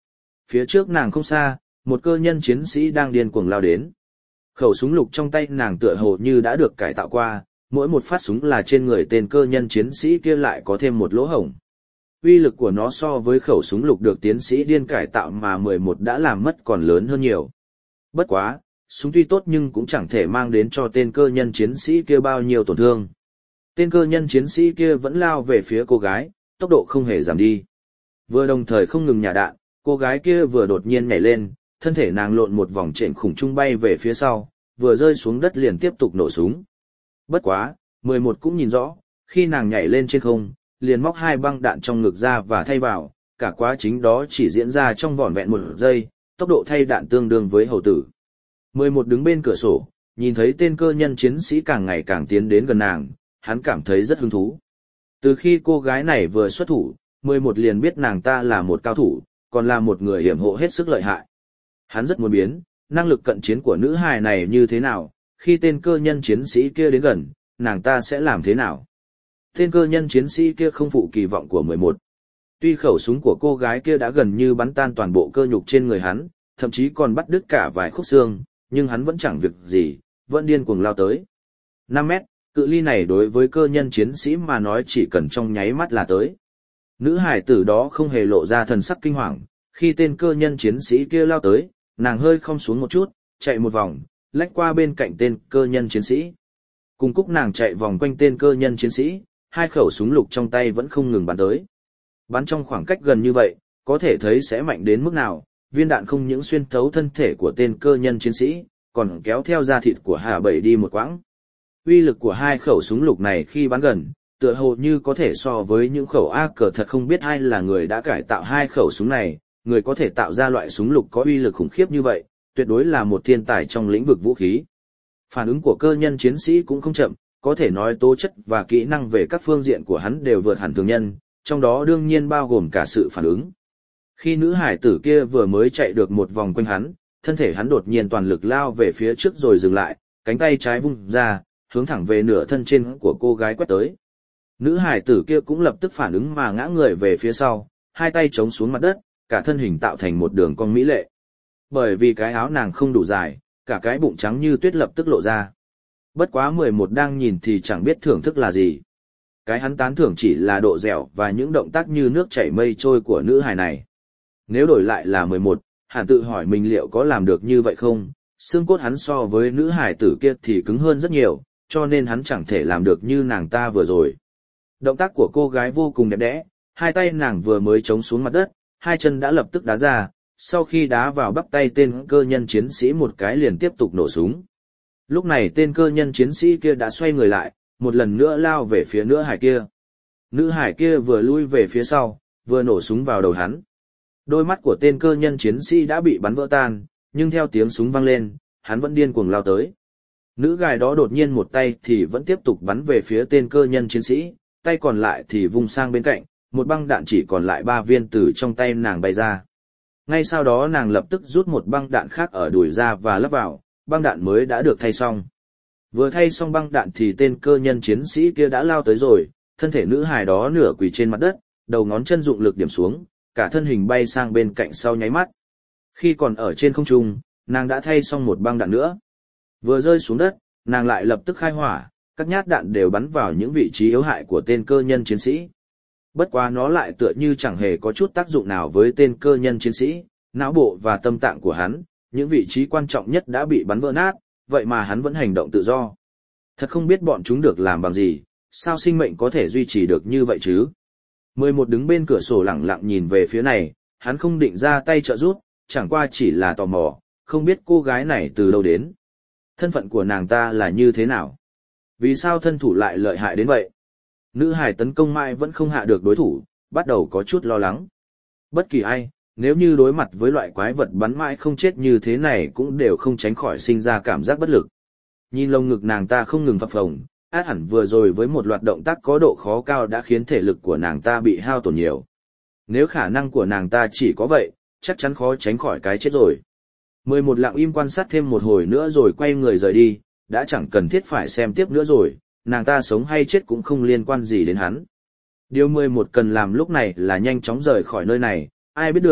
[SPEAKER 1] Phía trước nàng không xa, một cơ nhân chiến sĩ đang điên cuồng lao đến. Khẩu súng lục trong tay nàng tựa hồ như đã được cải tạo qua, mỗi một phát súng là trên người tên cơ nhân chiến sĩ kia lại có thêm một lỗ hổng. Uy lực của nó so với khẩu súng lục được tiến sĩ điên cải tạo mà mười một đã làm mất còn lớn hơn nhiều. Bất quá, súng tuy tốt nhưng cũng chẳng thể mang đến cho tên cơ nhân chiến sĩ kia bao nhiêu tổn thương. Tên cơ nhân chiến sĩ kia vẫn lao về phía cô gái, tốc độ không hề giảm đi. Vừa đồng thời không ngừng nhả đạn, cô gái kia vừa đột nhiên nhảy lên, thân thể nàng lộn một vòng trện khủng trung bay về phía sau, vừa rơi xuống đất liền tiếp tục nổ súng. Bất quá, mười một cũng nhìn rõ, khi nàng nhảy lên trên không, liền móc hai băng đạn trong ngực ra và thay vào, cả quá trình đó chỉ diễn ra trong vỏn vẹn một giây, tốc độ thay đạn tương đương với hầu tử. mười một đứng bên cửa sổ, nhìn thấy tên cơ nhân chiến sĩ càng ngày càng tiến đến gần nàng, hắn cảm thấy rất hứng thú. Từ khi cô gái này vừa xuất thủ, mười một liền biết nàng ta là một cao thủ, còn là một người hiểm hộ hết sức lợi hại. Hắn rất muốn biến, năng lực cận chiến của nữ hài này như thế nào, khi tên cơ nhân chiến sĩ kia đến gần, nàng ta sẽ làm thế nào. Tên cơ nhân chiến sĩ kia không phụ kỳ vọng của mười một. Tuy khẩu súng của cô gái kia đã gần như bắn tan toàn bộ cơ nhục trên người hắn, thậm chí còn bắt đứt cả vài khúc xương, nhưng hắn vẫn chẳng việc gì, vẫn điên cuồng lao tới. năm mét, cự ly này đối với cơ nhân chiến sĩ mà nói chỉ cần trong nháy mắt là tới. Nữ hải tử đó không hề lộ ra thần sắc kinh hoàng, khi tên cơ nhân chiến sĩ kia lao tới, nàng hơi khom xuống một chút, chạy một vòng, lách qua bên cạnh tên cơ nhân chiến sĩ. Cùng cúc nàng chạy vòng quanh tên cơ nhân chiến sĩ, hai khẩu súng lục trong tay vẫn không ngừng bắn tới. Bắn trong khoảng cách gần như vậy, có thể thấy sẽ mạnh đến mức nào, viên đạn không những xuyên thấu thân thể của tên cơ nhân chiến sĩ, còn kéo theo da thịt của Hà Bảy đi một quãng. Uy lực của hai khẩu súng lục này khi bắn gần, tựa hồ như có thể so với những khẩu a ca thật không biết ai là người đã cải tạo hai khẩu súng này, người có thể tạo ra loại súng lục có uy lực khủng khiếp như vậy, tuyệt đối là một thiên tài trong lĩnh vực vũ khí. Phản ứng của cơ nhân chiến sĩ cũng không chậm, có thể nói tố chất và kỹ năng về các phương diện của hắn đều vượt hẳn thường nhân, trong đó đương nhiên bao gồm cả sự phản ứng. Khi nữ hải tử kia vừa mới chạy được một vòng quanh hắn, thân thể hắn đột nhiên toàn lực lao về phía trước rồi dừng lại, cánh tay trái vung ra, hướng thẳng về nửa thân trên của cô gái quét tới. Nữ hải tử kia cũng lập tức phản ứng mà ngã người về phía sau, hai tay chống xuống mặt đất, cả thân hình tạo thành một đường cong mỹ lệ. Bởi vì cái áo nàng không đủ dài, cả cái bụng trắng như tuyết lập tức lộ ra. Bất quá mười một đang nhìn thì chẳng biết thưởng thức là gì. Cái hắn tán thưởng chỉ là độ dẻo và những động tác như nước chảy mây trôi của nữ hài này. Nếu đổi lại là mười một, hẳn tự hỏi mình liệu có làm được như vậy không, xương cốt hắn so với nữ hài tử kia thì cứng hơn rất nhiều, cho nên hắn chẳng thể làm được như nàng ta vừa rồi. Động tác của cô gái vô cùng đẹp đẽ, hai tay nàng vừa mới chống xuống mặt đất, hai chân đã lập tức đá ra, sau khi đá vào bắp tay tên cơ nhân chiến sĩ một cái liền tiếp tục nổ súng. Lúc này tên cơ nhân chiến sĩ kia đã xoay người lại, một lần nữa lao về phía nữ hải kia. Nữ hải kia vừa lui về phía sau, vừa nổ súng vào đầu hắn. Đôi mắt của tên cơ nhân chiến sĩ đã bị bắn vỡ tan, nhưng theo tiếng súng vang lên, hắn vẫn điên cuồng lao tới. Nữ gái đó đột nhiên một tay thì vẫn tiếp tục bắn về phía tên cơ nhân chiến sĩ, tay còn lại thì vung sang bên cạnh, một băng đạn chỉ còn lại ba viên từ trong tay nàng bay ra. Ngay sau đó nàng lập tức rút một băng đạn khác ở đùi ra và lắp vào, băng đạn mới đã được thay xong. Vừa thay xong băng đạn thì tên cơ nhân chiến sĩ kia đã lao tới rồi, thân thể nữ hài đó nửa quỳ trên mặt đất, đầu ngón chân dụng lực điểm xuống, cả thân hình bay sang bên cạnh sau nháy mắt. Khi còn ở trên không trung, nàng đã thay xong một băng đạn nữa. Vừa rơi xuống đất, nàng lại lập tức khai hỏa, các nhát đạn đều bắn vào những vị trí yếu hại của tên cơ nhân chiến sĩ. Bất quá nó lại tựa như chẳng hề có chút tác dụng nào với tên cơ nhân chiến sĩ, não bộ và tâm tạng của hắn, những vị trí quan trọng nhất đã bị bắn vỡ nát, vậy mà hắn vẫn hành động tự do. Thật không biết bọn chúng được làm bằng gì, sao sinh mệnh có thể duy trì được như vậy chứ? mười một đứng bên cửa sổ lặng lặng nhìn về phía này, hắn không định ra tay trợ giúp, chẳng qua chỉ là tò mò, không biết cô gái này từ đâu đến. Thân phận của nàng ta là như thế nào? Vì sao thân thủ lại lợi hại đến vậy? Nữ hài tấn công mãi vẫn không hạ được đối thủ, bắt đầu có chút lo lắng. Bất kỳ ai, nếu như đối mặt với loại quái vật bắn mãi không chết như thế này cũng đều không tránh khỏi sinh ra cảm giác bất lực. Nhìn lồng ngực nàng ta không ngừng phập phồng, át hẳn vừa rồi với một loạt động tác có độ khó cao đã khiến thể lực của nàng ta bị hao tổn nhiều. Nếu khả năng của nàng ta chỉ có vậy, chắc chắn khó tránh khỏi cái chết rồi. mười một lặng im quan sát thêm một hồi nữa rồi quay người rời đi, đã chẳng cần thiết phải xem tiếp nữa rồi, nàng ta sống hay chết cũng không liên quan gì đến hắn. Điều mười một cần làm lúc này là nhanh chóng rời khỏi nơi này, ai biết được,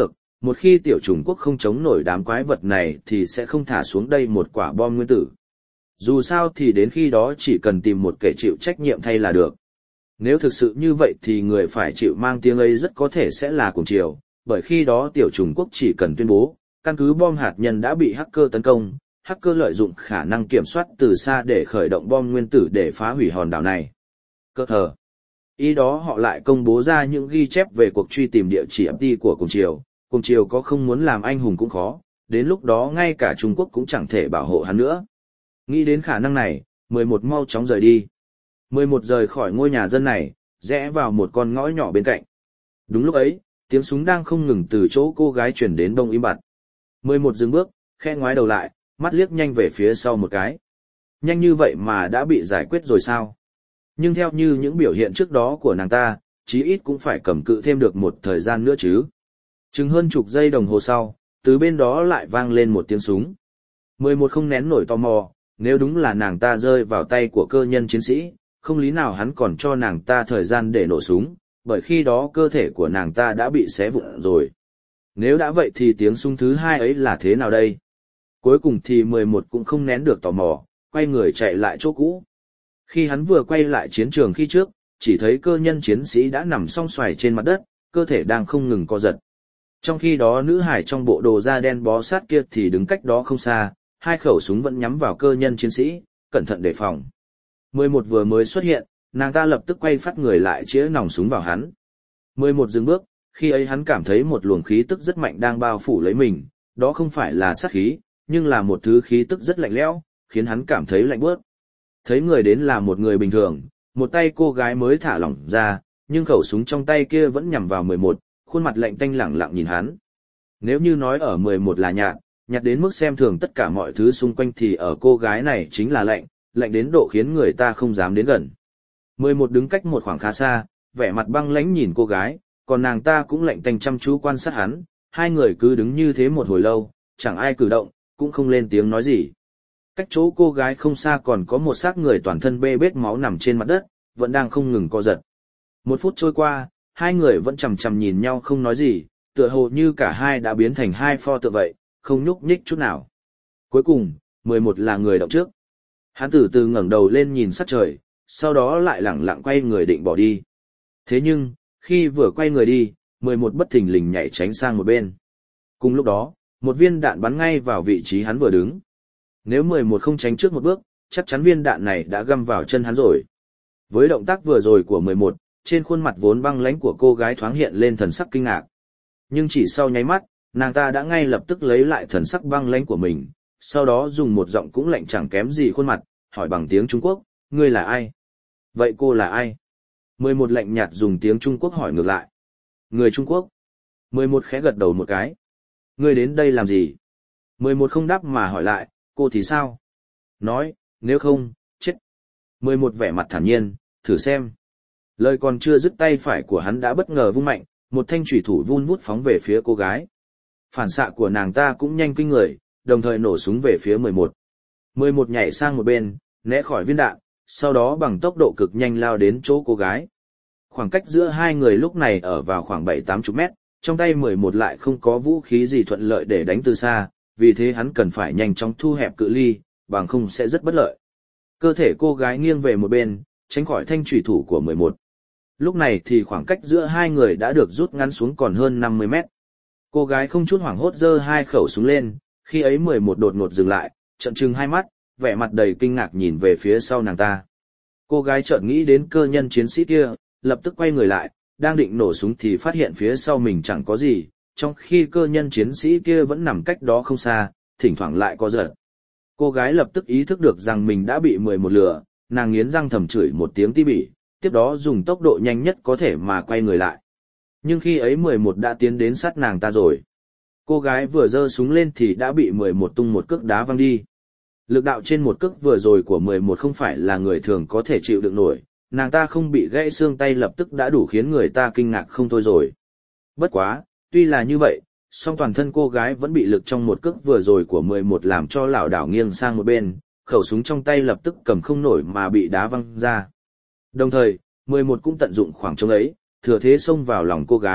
[SPEAKER 1] Một khi tiểu Trung Quốc không chống nổi đám quái vật này thì sẽ không thả xuống đây một quả bom nguyên tử. Dù sao thì đến khi đó chỉ cần tìm một kẻ chịu trách nhiệm thay là được. Nếu thực sự như vậy thì người phải chịu mang tiếng ấy rất có thể sẽ là Cuồng Triều, bởi khi đó tiểu Trung Quốc chỉ cần tuyên bố, căn cứ bom hạt nhân đã bị hacker tấn công, hacker lợi dụng khả năng kiểm soát từ xa để khởi động bom nguyên tử để phá hủy hòn đảo này. Cơ hờ. Ý đó họ lại công bố ra những ghi chép về cuộc truy tìm địa chỉ i pê của Cuồng Triều. Cuồng Triều có không muốn làm anh hùng cũng khó, đến lúc đó ngay cả Trung Quốc cũng chẳng thể bảo hộ hắn nữa. Nghĩ đến khả năng này, mười một mau chóng rời đi. mười một rời khỏi ngôi nhà dân này, rẽ vào một con ngõ nhỏ bên cạnh. Đúng lúc ấy, tiếng súng đang không ngừng từ chỗ cô gái chuyển đến đông im bặt. mười một dừng bước, khẽ ngoái đầu lại, mắt liếc nhanh về phía sau một cái. Nhanh như vậy mà đã bị giải quyết rồi sao? Nhưng theo như những biểu hiện trước đó của nàng ta, chí ít cũng phải cầm cự thêm được một thời gian nữa chứ. Chừng hơn chục giây đồng hồ sau, từ bên đó lại vang lên một tiếng súng. mười một không nén nổi tò mò, nếu đúng là nàng ta rơi vào tay của cơ nhân chiến sĩ, không lý nào hắn còn cho nàng ta thời gian để nổ súng, bởi khi đó cơ thể của nàng ta đã bị xé vụn rồi. Nếu đã vậy thì tiếng súng thứ hai ấy là thế nào đây? Cuối cùng thì mười một cũng không nén được tò mò, quay người chạy lại chỗ cũ. Khi hắn vừa quay lại chiến trường khi trước, chỉ thấy cơ nhân chiến sĩ đã nằm song xoài trên mặt đất, cơ thể đang không ngừng co giật. Trong khi đó nữ hải trong bộ đồ da đen bó sát kia thì đứng cách đó không xa, hai khẩu súng vẫn nhắm vào cơ nhân chiến sĩ, cẩn thận đề phòng. mười một vừa mới xuất hiện, nàng ta lập tức quay phát người lại chĩa nòng súng vào hắn. mười một dừng bước, khi ấy hắn cảm thấy một luồng khí tức rất mạnh đang bao phủ lấy mình, đó không phải là sát khí, nhưng là một thứ khí tức rất lạnh lẽo, khiến hắn cảm thấy lạnh buốt. Thấy người đến là một người bình thường, một tay cô gái mới thả lỏng ra, nhưng khẩu súng trong tay kia vẫn nhắm vào mười một, khuôn mặt lạnh tanh lẳng lặng nhìn hắn. Nếu như nói ở mười một là nhạt, nhạt đến mức xem thường tất cả mọi thứ xung quanh thì ở cô gái này chính là lạnh, lạnh đến độ khiến người ta không dám đến gần. mười một đứng cách một khoảng khá xa, vẻ mặt băng lãnh nhìn cô gái, còn nàng ta cũng lạnh tanh chăm chú quan sát hắn, hai người cứ đứng như thế một hồi lâu, chẳng ai cử động, cũng không lên tiếng nói gì. Cách chỗ cô gái không xa còn có một xác người toàn thân bê bết máu nằm trên mặt đất, vẫn đang không ngừng co giật. Một phút trôi qua, hai người vẫn chằm chằm nhìn nhau không nói gì, tựa hồ như cả hai đã biến thành hai pho tượng vậy, không nhúc nhích chút nào. Cuối cùng, mười một là người động trước. Hắn từ từ ngẩng đầu lên nhìn sát trời, sau đó lại lẳng lặng quay người định bỏ đi. Thế nhưng, khi vừa quay người đi, mười một bất thình lình nhảy tránh sang một bên. Cùng lúc đó, một viên đạn bắn ngay vào vị trí hắn vừa đứng. Nếu mười một không tránh trước một bước, chắc chắn viên đạn này đã găm vào chân hắn rồi. Với động tác vừa rồi của mười một, trên khuôn mặt vốn băng lãnh của cô gái thoáng hiện lên thần sắc kinh ngạc. Nhưng chỉ sau nháy mắt, nàng ta đã ngay lập tức lấy lại thần sắc băng lãnh của mình, sau đó dùng một giọng cũng lạnh chẳng kém gì khuôn mặt, hỏi bằng tiếng Trung Quốc, ngươi là ai? Vậy cô là ai? mười một lạnh nhạt dùng tiếng Trung Quốc hỏi ngược lại. Người Trung Quốc. mười một khẽ gật đầu một cái. Ngươi đến đây làm gì? mười một không đáp mà hỏi lại, cô thì sao? Nói, nếu không, chết. mười một vẻ mặt thản nhiên, thử xem. Lời còn chưa dứt, tay phải của hắn đã bất ngờ vung mạnh, một thanh chủy thủ vun vút phóng về phía cô gái. Phản xạ của nàng ta cũng nhanh kinh người, đồng thời nổ súng về phía mười một. mười một nhảy sang một bên, né khỏi viên đạn, sau đó bằng tốc độ cực nhanh lao đến chỗ cô gái. Khoảng cách giữa hai người lúc này ở vào khoảng bảy tám chục mét, trong tay mười một lại không có vũ khí gì thuận lợi để đánh từ xa, vì thế hắn cần phải nhanh chóng thu hẹp cự ly, bằng không sẽ rất bất lợi. Cơ thể cô gái nghiêng về một bên, tránh khỏi thanh chủy thủ của mười một. Lúc này thì khoảng cách giữa hai người đã được rút ngắn xuống còn hơn năm mươi mét. Cô gái không chút hoảng hốt giơ hai khẩu súng lên, khi ấy mười một đột ngột dừng lại, trợn trừng hai mắt, vẻ mặt đầy kinh ngạc nhìn về phía sau nàng ta. Cô gái chợt nghĩ đến cơ nhân chiến sĩ kia, lập tức quay người lại, đang định nổ súng thì phát hiện phía sau mình chẳng có gì, trong khi cơ nhân chiến sĩ kia vẫn nằm cách đó không xa, thỉnh thoảng lại co giật. Cô gái lập tức ý thức được rằng mình đã bị mười một lừa, nàng nghiến răng thầm chửi một tiếng ti bỉ, tiếp đó dùng tốc độ nhanh nhất có thể mà quay người lại. Nhưng khi ấy mười một đã tiến đến sát nàng ta rồi. Cô gái vừa giơ súng lên thì đã bị mười một tung một cước đá văng đi. Lực đạo trên một cước vừa rồi của mười một không phải là người thường có thể chịu đựng nổi, nàng ta không bị gãy xương tay lập tức đã đủ khiến người ta kinh ngạc không thôi rồi. Bất quá, tuy là như vậy, song toàn thân cô gái vẫn bị lực trong một cước vừa rồi của mười một làm cho lảo đảo nghiêng sang một bên, khẩu súng trong tay lập tức cầm không nổi mà bị đá văng ra. Đồng thời, mười một cũng tận dụng khoảng trống ấy, thừa thế xông vào lòng cô gái,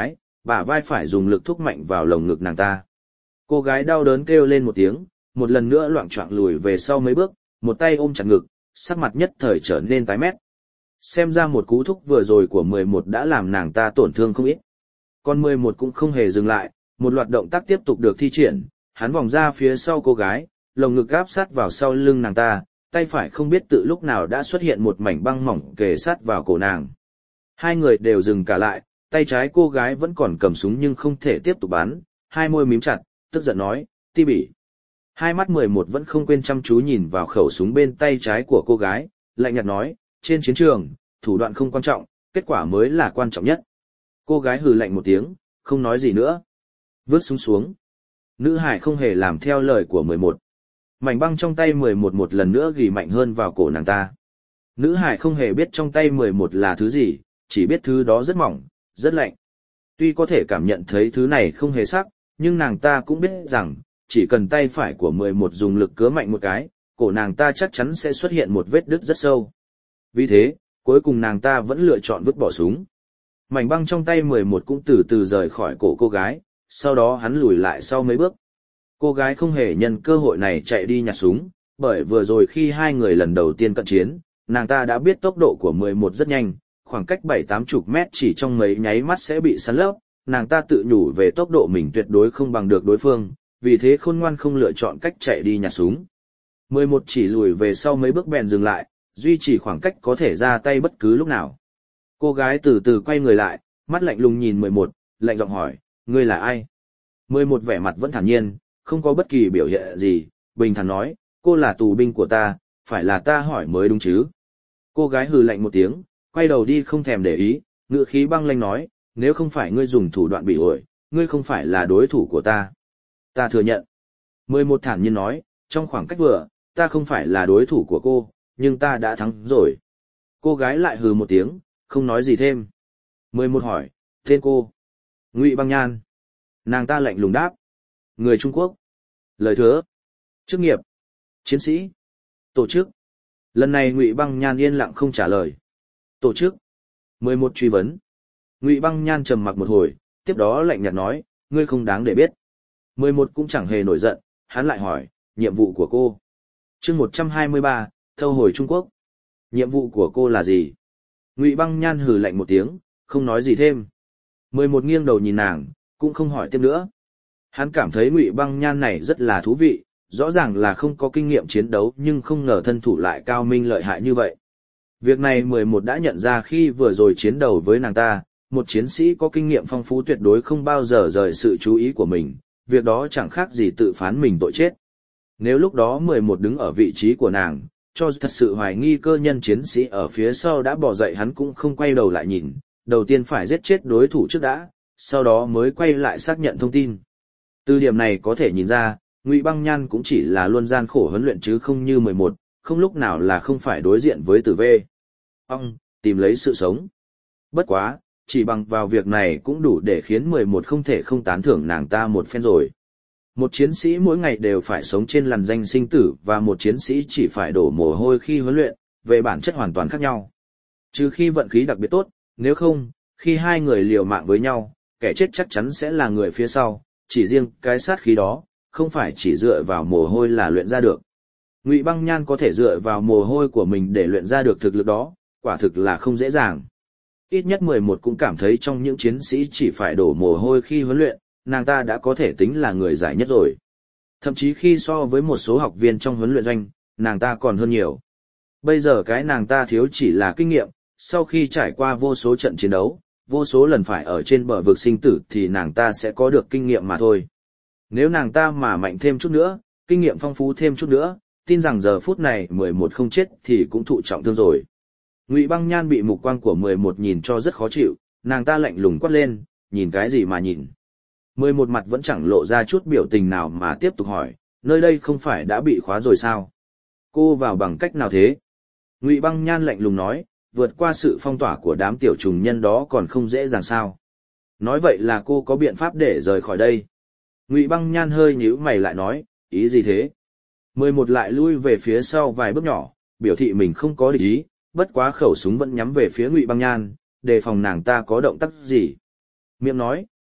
[SPEAKER 1] bả vai phải dùng lực thúc mạnh vào lồng ngực nàng ta. Cô gái đau đớn kêu lên một tiếng, một lần nữa loạng choạng lùi về sau mấy bước, một tay ôm chặt ngực, sắc mặt nhất thời trở nên tái mét. Xem ra một cú thúc vừa rồi của mười một đã làm nàng ta tổn thương không ít. Còn mười một cũng không hề dừng lại, một loạt động tác tiếp tục được thi triển, hắn vòng ra phía sau cô gái, lồng ngực áp sát vào sau lưng nàng ta, tay phải không biết tự lúc nào đã xuất hiện một mảnh băng mỏng kề sát vào cổ nàng. Hai người đều dừng cả lại, tay trái cô gái vẫn còn cầm súng nhưng không thể tiếp tục bắn, hai môi mím chặt, tức giận nói, Ti Bỉ. Hai mắt mười một vẫn không quên chăm chú nhìn vào khẩu súng bên tay trái của cô gái, lạnh nhạt nói, trên chiến trường, thủ đoạn không quan trọng, kết quả mới là quan trọng nhất. Cô gái hừ lạnh một tiếng, không nói gì nữa. Vứt súng xuống. Nữ hải không hề làm theo lời của mười một. Mảnh băng trong tay mười một một lần nữa gỉ mạnh hơn vào cổ nàng ta. Nữ hải không hề biết trong tay mười một là thứ gì, chỉ biết thứ đó rất mỏng, rất lạnh. Tuy có thể cảm nhận thấy thứ này không hề sắc, nhưng nàng ta cũng biết rằng, chỉ cần tay phải của mười một dùng lực cứa mạnh một cái, cổ nàng ta chắc chắn sẽ xuất hiện một vết đứt rất sâu. Vì thế, cuối cùng nàng ta vẫn lựa chọn vứt bỏ súng. Mảnh băng trong tay mười một cũng từ từ rời khỏi cổ cô gái, sau đó hắn lùi lại sau mấy bước. Cô gái không hề nhân cơ hội này chạy đi nhặt súng, bởi vừa rồi khi hai người lần đầu tiên cận chiến, nàng ta đã biết tốc độ của mười một rất nhanh, khoảng cách bảy tám chục mét chỉ trong mấy nháy mắt sẽ bị săn lấp, nàng ta tự nhủ về tốc độ mình tuyệt đối không bằng được đối phương, vì thế khôn ngoan không lựa chọn cách chạy đi nhặt súng. mười một chỉ lùi về sau mấy bước bèn dừng lại, duy trì khoảng cách có thể ra tay bất cứ lúc nào. Cô gái từ từ quay người lại, mắt lạnh lùng nhìn mười một, lạnh giọng hỏi, ngươi là ai? mười một vẻ mặt vẫn thản nhiên, không có bất kỳ biểu hiện gì, bình thản nói, cô là tù binh của ta, phải là ta hỏi mới đúng chứ. Cô gái hừ lạnh một tiếng, quay đầu đi không thèm để ý, ngữ khí băng lãnh nói, nếu không phải ngươi dùng thủ đoạn bị ổi, ngươi không phải là đối thủ của ta. Ta thừa nhận. mười một thản nhiên nói, trong khoảng cách vừa, ta không phải là đối thủ của cô, nhưng ta đã thắng rồi. Cô gái lại hừ một tiếng, không nói gì thêm. mười một hỏi, tên cô? Ngụy Băng Nhan. Nàng ta lạnh lùng đáp. Người Trung Quốc. Lời hứa. Chức nghiệp. Chiến sĩ. Tổ chức. Lần này Ngụy Băng Nhan yên lặng không trả lời. Tổ chức. mười một truy vấn. Ngụy Băng Nhan trầm mặc một hồi, tiếp đó lạnh nhạt nói, ngươi không đáng để biết. mười một cũng chẳng hề nổi giận, hắn lại hỏi, nhiệm vụ của cô. Chương một trăm hai mươi ba, thâu hồi Trung Quốc. Nhiệm vụ của cô là gì? Ngụy Băng Nhan hừ lạnh một tiếng, không nói gì thêm. mười một nghiêng đầu nhìn nàng, cũng không hỏi thêm nữa. Hắn cảm thấy Ngụy Băng Nhan này rất là thú vị, rõ ràng là không có kinh nghiệm chiến đấu nhưng không ngờ thân thủ lại cao minh lợi hại như vậy. Việc này mười một đã nhận ra khi vừa rồi chiến đấu với nàng ta, một chiến sĩ có kinh nghiệm phong phú tuyệt đối không bao giờ rời sự chú ý của mình, việc đó chẳng khác gì tự phán mình tội chết. Nếu lúc đó mười một đứng ở vị trí của nàng, cho thật sự hoài nghi cơ nhân chiến sĩ ở phía sau đã bỏ dậy hắn cũng không quay đầu lại nhìn, đầu tiên phải giết chết đối thủ trước đã, sau đó mới quay lại xác nhận thông tin. Từ điểm này có thể nhìn ra, Ngụy Băng Nhan cũng chỉ là luôn gian khổ huấn luyện chứ không như mười một, không lúc nào là không phải đối diện với tử vê. Ông, tìm lấy sự sống. Bất quá, chỉ bằng vào việc này cũng đủ để khiến mười một không thể không tán thưởng nàng ta một phen rồi. Một chiến sĩ mỗi ngày đều phải sống trên lằn danh sinh tử và một chiến sĩ chỉ phải đổ mồ hôi khi huấn luyện, về bản chất hoàn toàn khác nhau. Trừ khi vận khí đặc biệt tốt, nếu không, khi hai người liều mạng với nhau, kẻ chết chắc chắn sẽ là người phía sau, chỉ riêng cái sát khí đó, không phải chỉ dựa vào mồ hôi là luyện ra được. Ngụy Băng Nhan có thể dựa vào mồ hôi của mình để luyện ra được thực lực đó, quả thực là không dễ dàng. Ít nhất mười một cũng cảm thấy trong những chiến sĩ chỉ phải đổ mồ hôi khi huấn luyện, nàng ta đã có thể tính là người giỏi nhất rồi. Thậm chí khi so với một số học viên trong huấn luyện doanh, nàng ta còn hơn nhiều. Bây giờ cái nàng ta thiếu chỉ là kinh nghiệm, sau khi trải qua vô số trận chiến đấu, vô số lần phải ở trên bờ vực sinh tử thì nàng ta sẽ có được kinh nghiệm mà thôi. Nếu nàng ta mà mạnh thêm chút nữa, kinh nghiệm phong phú thêm chút nữa, tin rằng giờ phút này mười một không chết thì cũng thụ trọng thương rồi. Ngụy Băng Nhan bị mục quang của mười một nhìn cho rất khó chịu, nàng ta lạnh lùng quát lên, nhìn cái gì mà nhìn. mười một mặt vẫn chẳng lộ ra chút biểu tình nào mà tiếp tục hỏi, nơi đây không phải đã bị khóa rồi sao? Cô vào bằng cách nào thế? Ngụy Băng Nhan lạnh lùng nói, vượt qua sự phong tỏa của đám tiểu trùng nhân đó còn không dễ dàng sao? Nói vậy là cô có biện pháp để rời khỏi đây. Ngụy Băng Nhan hơi nhíu mày lại nói, ý gì thế? mười một lại lui về phía sau vài bước nhỏ, biểu thị mình không có địch ý, bất quá khẩu súng vẫn nhắm về phía Ngụy Băng Nhan, đề phòng nàng ta có động tác gì. Miệng nói,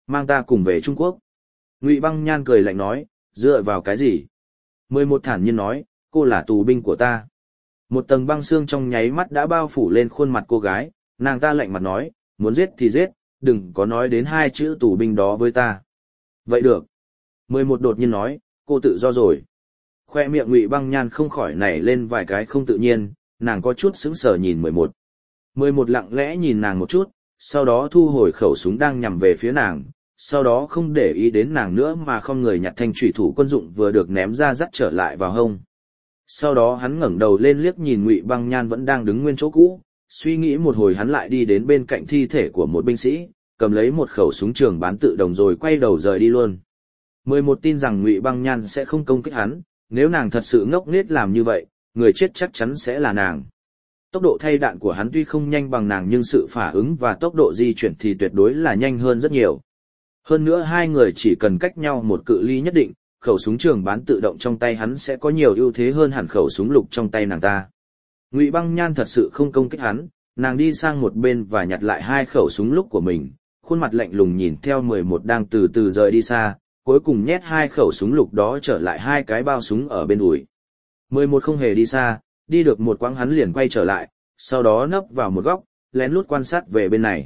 [SPEAKER 1] mang ta cùng về Trung Quốc. Ngụy Băng Nhan cười lạnh nói, dựa vào cái gì? Mười một thản nhiên nói, cô là tù binh của ta. Một tầng băng xương trong nháy mắt đã bao phủ lên khuôn mặt cô gái, nàng ta lạnh mặt nói, muốn giết thì giết, đừng có nói đến hai chữ tù binh đó với ta. Vậy được. Mười một đột nhiên nói, cô tự do rồi. Khoe miệng Ngụy Băng Nhan không khỏi nảy lên vài cái không tự nhiên, nàng có chút sững sờ nhìn mười một. Mười một lặng lẽ nhìn nàng một chút, sau đó thu hồi khẩu súng đang nhằm về phía nàng, sau đó không để ý đến nàng nữa mà không người nhặt thanh chủy thủ quân dụng vừa được ném ra dắt trở lại vào hông. Sau đó hắn ngẩng đầu lên liếc nhìn Ngụy Băng Nhan vẫn đang đứng nguyên chỗ cũ, suy nghĩ một hồi hắn lại đi đến bên cạnh thi thể của một binh sĩ, cầm lấy một khẩu súng trường bán tự động rồi quay đầu rời đi luôn. Mười một tin rằng Ngụy Băng Nhan sẽ không công kích hắn, nếu nàng thật sự ngốc nghếch làm như vậy, người chết chắc chắn sẽ là nàng. Tốc độ thay đạn của hắn tuy không nhanh bằng nàng nhưng sự phản ứng và tốc độ di chuyển thì tuyệt đối là nhanh hơn rất nhiều. Hơn nữa hai người chỉ cần cách nhau một cự ly nhất định, khẩu súng trường bán tự động trong tay hắn sẽ có nhiều ưu thế hơn hẳn khẩu súng lục trong tay nàng ta. Ngụy Băng Nhan thật sự không công kích hắn, nàng đi sang một bên và nhặt lại hai khẩu súng lục của mình, khuôn mặt lạnh lùng nhìn theo mười một đang từ từ rời đi xa, cuối cùng nhét hai khẩu súng lục đó trở lại hai cái bao súng ở bên đùi. mười một không hề đi xa, đi được một quãng hắn liền quay trở lại, sau đó nấp vào một góc, lén lút quan sát về bên này.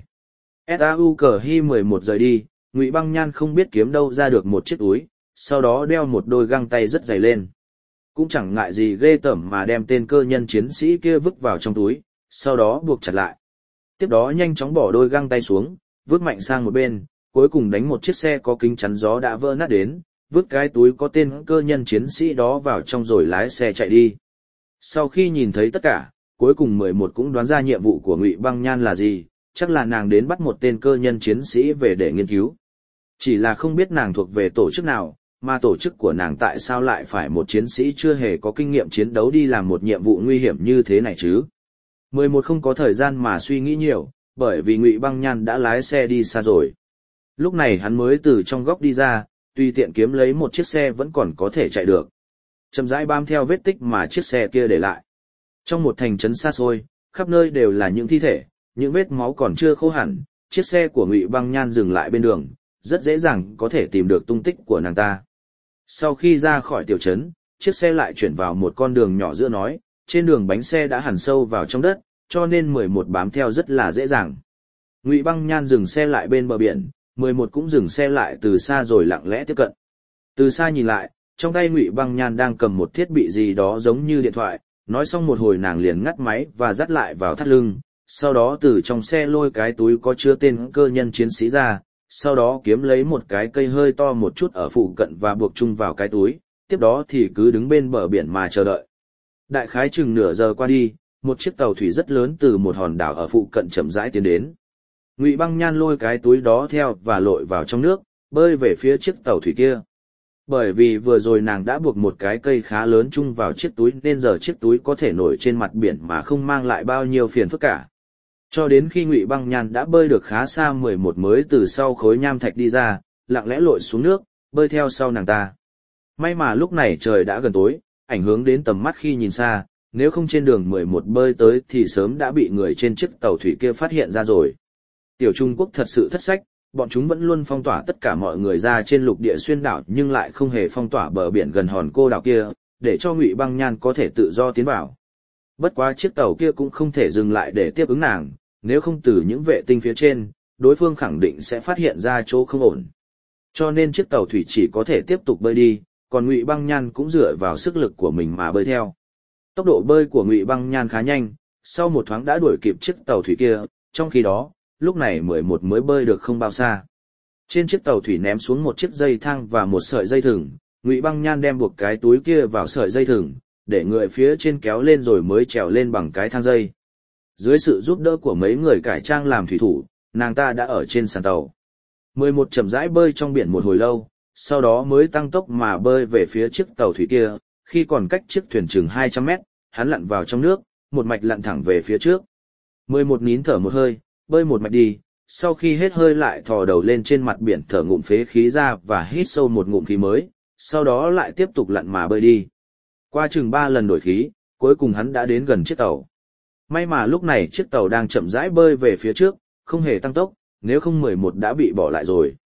[SPEAKER 1] Sau cờ hi mười một rời đi, Ngụy Băng Nhan không biết kiếm đâu ra được một chiếc túi, sau đó đeo một đôi găng tay rất dày lên. Cũng chẳng ngại gì ghê tởm mà đem tên cơ nhân chiến sĩ kia vứt vào trong túi, sau đó buộc chặt lại. Tiếp đó nhanh chóng bỏ đôi găng tay xuống, vứt mạnh sang một bên, cuối cùng đánh một chiếc xe có kính chắn gió đã vỡ nát đến, vứt cái túi có tên cơ nhân chiến sĩ đó vào trong rồi lái xe chạy đi. Sau khi nhìn thấy tất cả, cuối cùng mười một cũng đoán ra nhiệm vụ của Ngụy Băng Nhan là gì, chắc là nàng đến bắt một tên cơ nhân chiến sĩ về để nghiên cứu. Chỉ là không biết nàng thuộc về tổ chức nào, mà tổ chức của nàng tại sao lại phải một chiến sĩ chưa hề có kinh nghiệm chiến đấu đi làm một nhiệm vụ nguy hiểm như thế này chứ. mười một không có thời gian mà suy nghĩ nhiều, bởi vì Ngụy Băng Nhan đã lái xe đi xa rồi. Lúc này hắn mới từ trong góc đi ra, tùy tiện kiếm lấy một chiếc xe vẫn còn có thể chạy được. Chậm rãi bám theo vết tích mà chiếc xe kia để lại. Trong một thành trấn xa xôi, khắp nơi đều là những thi thể, những vết máu còn chưa khô hẳn, chiếc xe của Ngụy Băng Nhan dừng lại bên đường, rất dễ dàng có thể tìm được tung tích của nàng ta. Sau khi ra khỏi tiểu trấn, chiếc xe lại chuyển vào một con đường nhỏ giữa nói, trên đường bánh xe đã hằn sâu vào trong đất, cho nên mười một bám theo rất là dễ dàng. Ngụy Băng Nhan dừng xe lại bên bờ biển, mười một cũng dừng xe lại từ xa rồi lặng lẽ tiếp cận. Từ xa nhìn lại, trong tay Ngụy Băng Nhan đang cầm một thiết bị gì đó giống như điện thoại, nói xong một hồi nàng liền ngắt máy và dắt lại vào thắt lưng, sau đó từ trong xe lôi cái túi có chứa tên cơ nhân chiến sĩ ra, sau đó kiếm lấy một cái cây hơi to một chút ở phụ cận và buộc chung vào cái túi, tiếp đó thì cứ đứng bên bờ biển mà chờ đợi. Đại khái chừng nửa giờ qua đi, một chiếc tàu thủy rất lớn từ một hòn đảo ở phụ cận chậm rãi tiến đến. Ngụy Băng Nhan lôi cái túi đó theo và lội vào trong nước, bơi về phía chiếc tàu thủy kia. Bởi vì vừa rồi nàng đã buộc một cái cây khá lớn chung vào chiếc túi nên giờ chiếc túi có thể nổi trên mặt biển mà không mang lại bao nhiêu phiền phức cả. Cho đến khi Ngụy Băng Nhan đã bơi được khá xa mười một mới từ sau khối nham thạch đi ra, lặng lẽ lội xuống nước, bơi theo sau nàng ta. May mà lúc này trời đã gần tối, ảnh hưởng đến tầm mắt khi nhìn xa, nếu không trên đường mười một bơi tới thì sớm đã bị người trên chiếc tàu thủy kia phát hiện ra rồi. Tiểu Trung Quốc thật sự thất sách, bọn chúng vẫn luôn phong tỏa tất cả mọi người ra trên lục địa xuyên đảo nhưng lại không hề phong tỏa bờ biển gần hòn cô đảo kia, để cho Ngụy Băng Nhan có thể tự do tiến vào. Bất quá chiếc tàu kia cũng không thể dừng lại để tiếp ứng nàng, nếu không từ những vệ tinh phía trên, đối phương khẳng định sẽ phát hiện ra chỗ không ổn. Cho nên chiếc tàu thủy chỉ có thể tiếp tục bơi đi, còn Ngụy Băng Nhan cũng dựa vào sức lực của mình mà bơi theo. Tốc độ bơi của Ngụy Băng Nhan khá nhanh, sau một thoáng đã đuổi kịp chiếc tàu thủy kia, trong khi đó, lúc này mười một mới bơi được không bao xa. Trên chiếc tàu thủy ném xuống một chiếc dây thang và một sợi dây thừng, Ngụy Băng Nhan đem buộc cái túi kia vào sợi dây thừng, để người phía trên kéo lên rồi mới trèo lên bằng cái thang dây. Dưới sự giúp đỡ của mấy người cải trang làm thủy thủ, nàng ta đã ở trên sàn tàu. mười một chậm rãi bơi trong biển một hồi lâu, sau đó mới tăng tốc mà bơi về phía chiếc tàu thủy kia, khi còn cách chiếc thuyền chừng hai trăm mét, hắn lặn vào trong nước, một mạch lặn thẳng về phía trước. mười một nín thở một hơi, bơi một mạch đi, sau khi hết hơi lại thò đầu lên trên mặt biển thở ngụm phế khí ra và hít sâu một ngụm khí mới, sau đó lại tiếp tục lặn mà bơi đi. Qua chừng ba lần đổi khí, cuối cùng hắn đã đến gần chiếc tàu. May mà lúc này chiếc tàu đang chậm rãi bơi về phía trước, không hề tăng tốc, nếu không mười một đã bị bỏ lại rồi.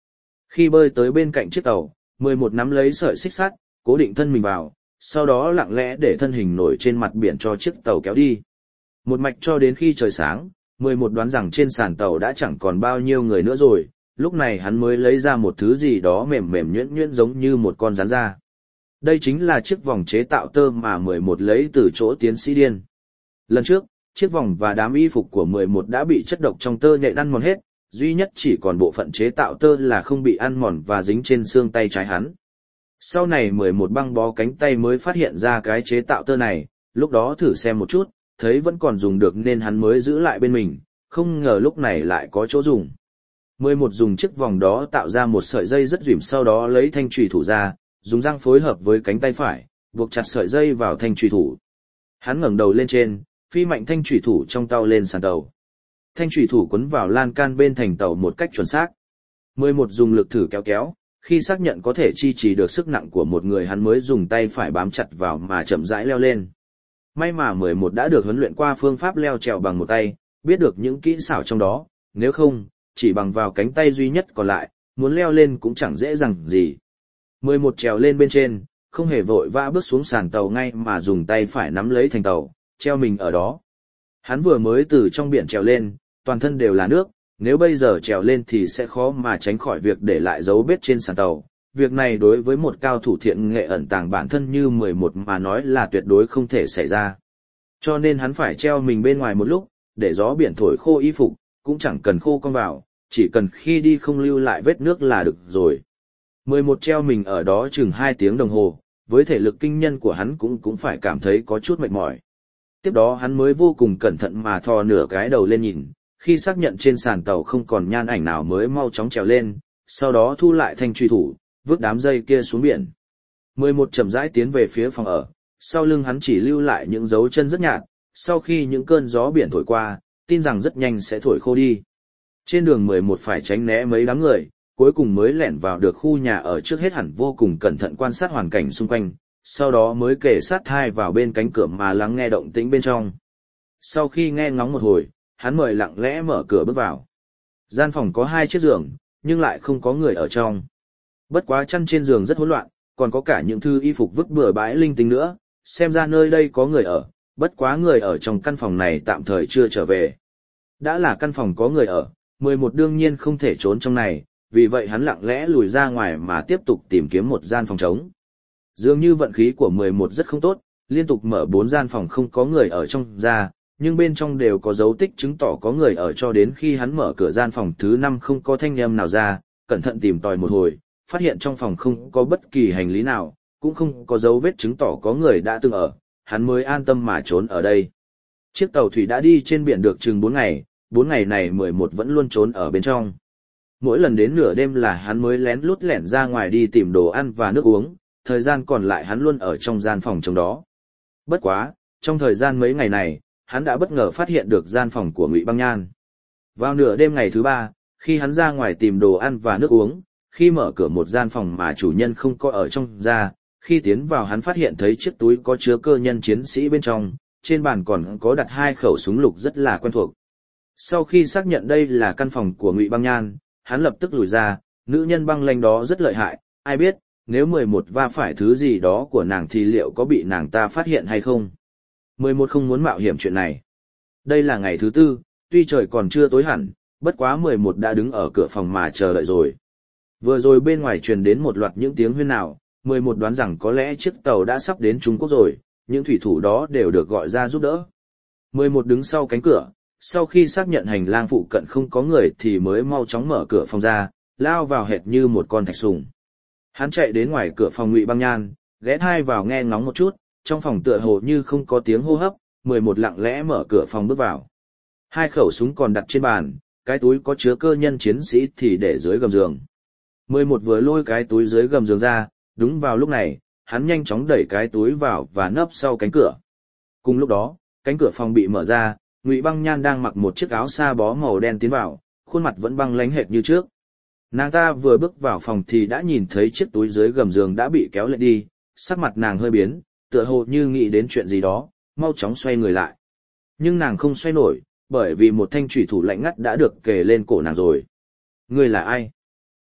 [SPEAKER 1] Khi bơi tới bên cạnh chiếc tàu, mười một nắm lấy sợi xích sắt, cố định thân mình vào, sau đó lặng lẽ để thân hình nổi trên mặt biển cho chiếc tàu kéo đi. Một mạch cho đến khi trời sáng, mười một đoán rằng trên sàn tàu đã chẳng còn bao nhiêu người nữa rồi, lúc này hắn mới lấy ra một thứ gì đó mềm mềm nhuyễn nhuyễn giống như một con rắn ra. Đây chính là chiếc vòng chế tạo tơ mà mười một lấy từ chỗ tiến sĩ Điên. Lần trước, chiếc vòng và đám y phục của mười một đã bị chất độc trong tơ nhện ăn mòn hết, duy nhất chỉ còn bộ phận chế tạo tơ là không bị ăn mòn và dính trên xương tay trái hắn. Sau này mười một băng bó cánh tay mới phát hiện ra cái chế tạo tơ này, lúc đó thử xem một chút, thấy vẫn còn dùng được nên hắn mới giữ lại bên mình, không ngờ lúc này lại có chỗ dùng. mười một dùng chiếc vòng đó tạo ra một sợi dây rất duyểm, sau đó lấy thanh chùy thủ ra, dùng răng phối hợp với cánh tay phải, buộc chặt sợi dây vào thanh chùy thủ. Hắn ngẩng đầu lên trên, phi mạnh thanh chùy thủ trong tàu lên sàn tàu. Thanh chùy thủ quấn vào lan can bên thành tàu một cách chuẩn xác. mười một dùng lực thử kéo kéo, khi xác nhận có thể chi trì được sức nặng của một người hắn mới dùng tay phải bám chặt vào mà chậm rãi leo lên. May mà mười một đã được huấn luyện qua phương pháp leo trèo bằng một tay, biết được những kỹ xảo trong đó, nếu không, chỉ bằng vào cánh tay duy nhất còn lại, muốn leo lên cũng chẳng dễ dàng gì. mười một trèo lên bên trên, không hề vội vã bước xuống sàn tàu ngay mà dùng tay phải nắm lấy thành tàu, treo mình ở đó. Hắn vừa mới từ trong biển trèo lên, toàn thân đều là nước, nếu bây giờ trèo lên thì sẽ khó mà tránh khỏi việc để lại dấu vết trên sàn tàu. Việc này đối với một cao thủ thiện nghệ ẩn tàng bản thân như mười một mà nói là tuyệt đối không thể xảy ra. Cho nên hắn phải treo mình bên ngoài một lúc, để gió biển thổi khô y phục, cũng chẳng cần khô cong vào, chỉ cần khi đi không lưu lại vết nước là được rồi. mười một treo mình ở đó chừng hai tiếng đồng hồ, với thể lực kinh nhân của hắn cũng cũng phải cảm thấy có chút mệt mỏi. Tiếp đó hắn mới vô cùng cẩn thận mà thò nửa cái đầu lên nhìn, khi xác nhận trên sàn tàu không còn nhan ảnh nào mới mau chóng trèo lên, sau đó thu lại thanh truy thủ, vứt đám dây kia xuống biển. mười một chậm rãi tiến về phía phòng ở, sau lưng hắn chỉ lưu lại những dấu chân rất nhạt, sau khi những cơn gió biển thổi qua, tin rằng rất nhanh sẽ thổi khô đi. Trên đường mười một phải tránh né mấy đám người, cuối cùng mới lẻn vào được khu nhà ở, trước hết hẳn vô cùng cẩn thận quan sát hoàn cảnh xung quanh, sau đó mới kề sát thai vào bên cánh cửa mà lắng nghe động tĩnh bên trong. Sau khi nghe ngóng một hồi, hắn mời lặng lẽ mở cửa bước vào. Gian phòng có hai chiếc giường, nhưng lại không có người ở trong. Bất quá chăn trên giường rất hỗn loạn, còn có cả những thư y phục vứt bừa bãi linh tinh nữa, xem ra nơi đây có người ở, bất quá người ở trong căn phòng này tạm thời chưa trở về. Đã là căn phòng có người ở, mười một đương nhiên không thể trốn trong này, vì vậy hắn lặng lẽ lùi ra ngoài mà tiếp tục tìm kiếm một gian phòng trống. Dường như vận khí của mười một rất không tốt, liên tục mở bốn gian phòng không có người ở trong ra, nhưng bên trong đều có dấu tích chứng tỏ có người ở, cho đến khi hắn mở cửa gian phòng thứ năm không có thanh âm nào ra, cẩn thận tìm tòi một hồi, phát hiện trong phòng không có bất kỳ hành lý nào, cũng không có dấu vết chứng tỏ có người đã từng ở, hắn mới an tâm mà trốn ở đây. Chiếc tàu thủy đã đi trên biển được chừng bốn ngày, bốn ngày này mười một vẫn luôn trốn ở bên trong. Mỗi lần đến nửa đêm là hắn mới lén lút lẻn ra ngoài đi tìm đồ ăn và nước uống, thời gian còn lại hắn luôn ở trong gian phòng trong đó. Bất quá, trong thời gian mấy ngày này, hắn đã bất ngờ phát hiện được gian phòng của Ngụy Băng Nhan. Vào nửa đêm ngày thứ ba, khi hắn ra ngoài tìm đồ ăn và nước uống, khi mở cửa một gian phòng mà chủ nhân không có ở trong ra, khi tiến vào hắn phát hiện thấy chiếc túi có chứa cơ nhân chiến sĩ bên trong, trên bàn còn có đặt hai khẩu súng lục rất là quen thuộc. Sau khi xác nhận đây là căn phòng của Ngụy Băng Nhan, hắn lập tức lùi ra, nữ nhân băng lanh đó rất lợi hại, ai biết, nếu mười một va phải thứ gì đó của nàng thì liệu có bị nàng ta phát hiện hay không? mười một không muốn mạo hiểm chuyện này. Đây là ngày thứ tư, tuy trời còn chưa tối hẳn, bất quá mười một đã đứng ở cửa phòng mà chờ đợi rồi. Vừa rồi bên ngoài truyền đến một loạt những tiếng huyên náo, mười một đoán rằng có lẽ chiếc tàu đã sắp đến Trung Quốc rồi, những thủy thủ đó đều được gọi ra giúp đỡ. mười một đứng sau cánh cửa, sau khi xác nhận hành lang phụ cận không có người thì mới mau chóng mở cửa phòng ra, lao vào hệt như một con thạch sùng. Hắn chạy đến ngoài cửa phòng Ngụy Băng Nhan, ghé thai vào nghe ngóng một chút, trong phòng tựa hồ như không có tiếng hô hấp, mười một lặng lẽ mở cửa phòng bước vào. Hai khẩu súng còn đặt trên bàn, cái túi có chứa cơ nhân chiến sĩ thì để dưới gầm giường. mười một vừa lôi cái túi dưới gầm giường ra, đúng vào lúc này, hắn nhanh chóng đẩy cái túi vào và nấp sau cánh cửa. Cùng lúc đó, cánh cửa phòng bị mở ra, Ngụy Băng Nhan đang mặc một chiếc áo sa bó màu đen tiến vào, khuôn mặt vẫn băng lãnh hệt như trước. Nàng ta vừa bước vào phòng thì đã nhìn thấy chiếc túi dưới gầm giường đã bị kéo lệch đi, sắc mặt nàng hơi biến, tựa hồ như nghĩ đến chuyện gì đó, mau chóng xoay người lại. Nhưng nàng không xoay nổi, bởi vì một thanh chủy thủ lạnh ngắt đã được kề lên cổ nàng rồi. Ngươi là ai?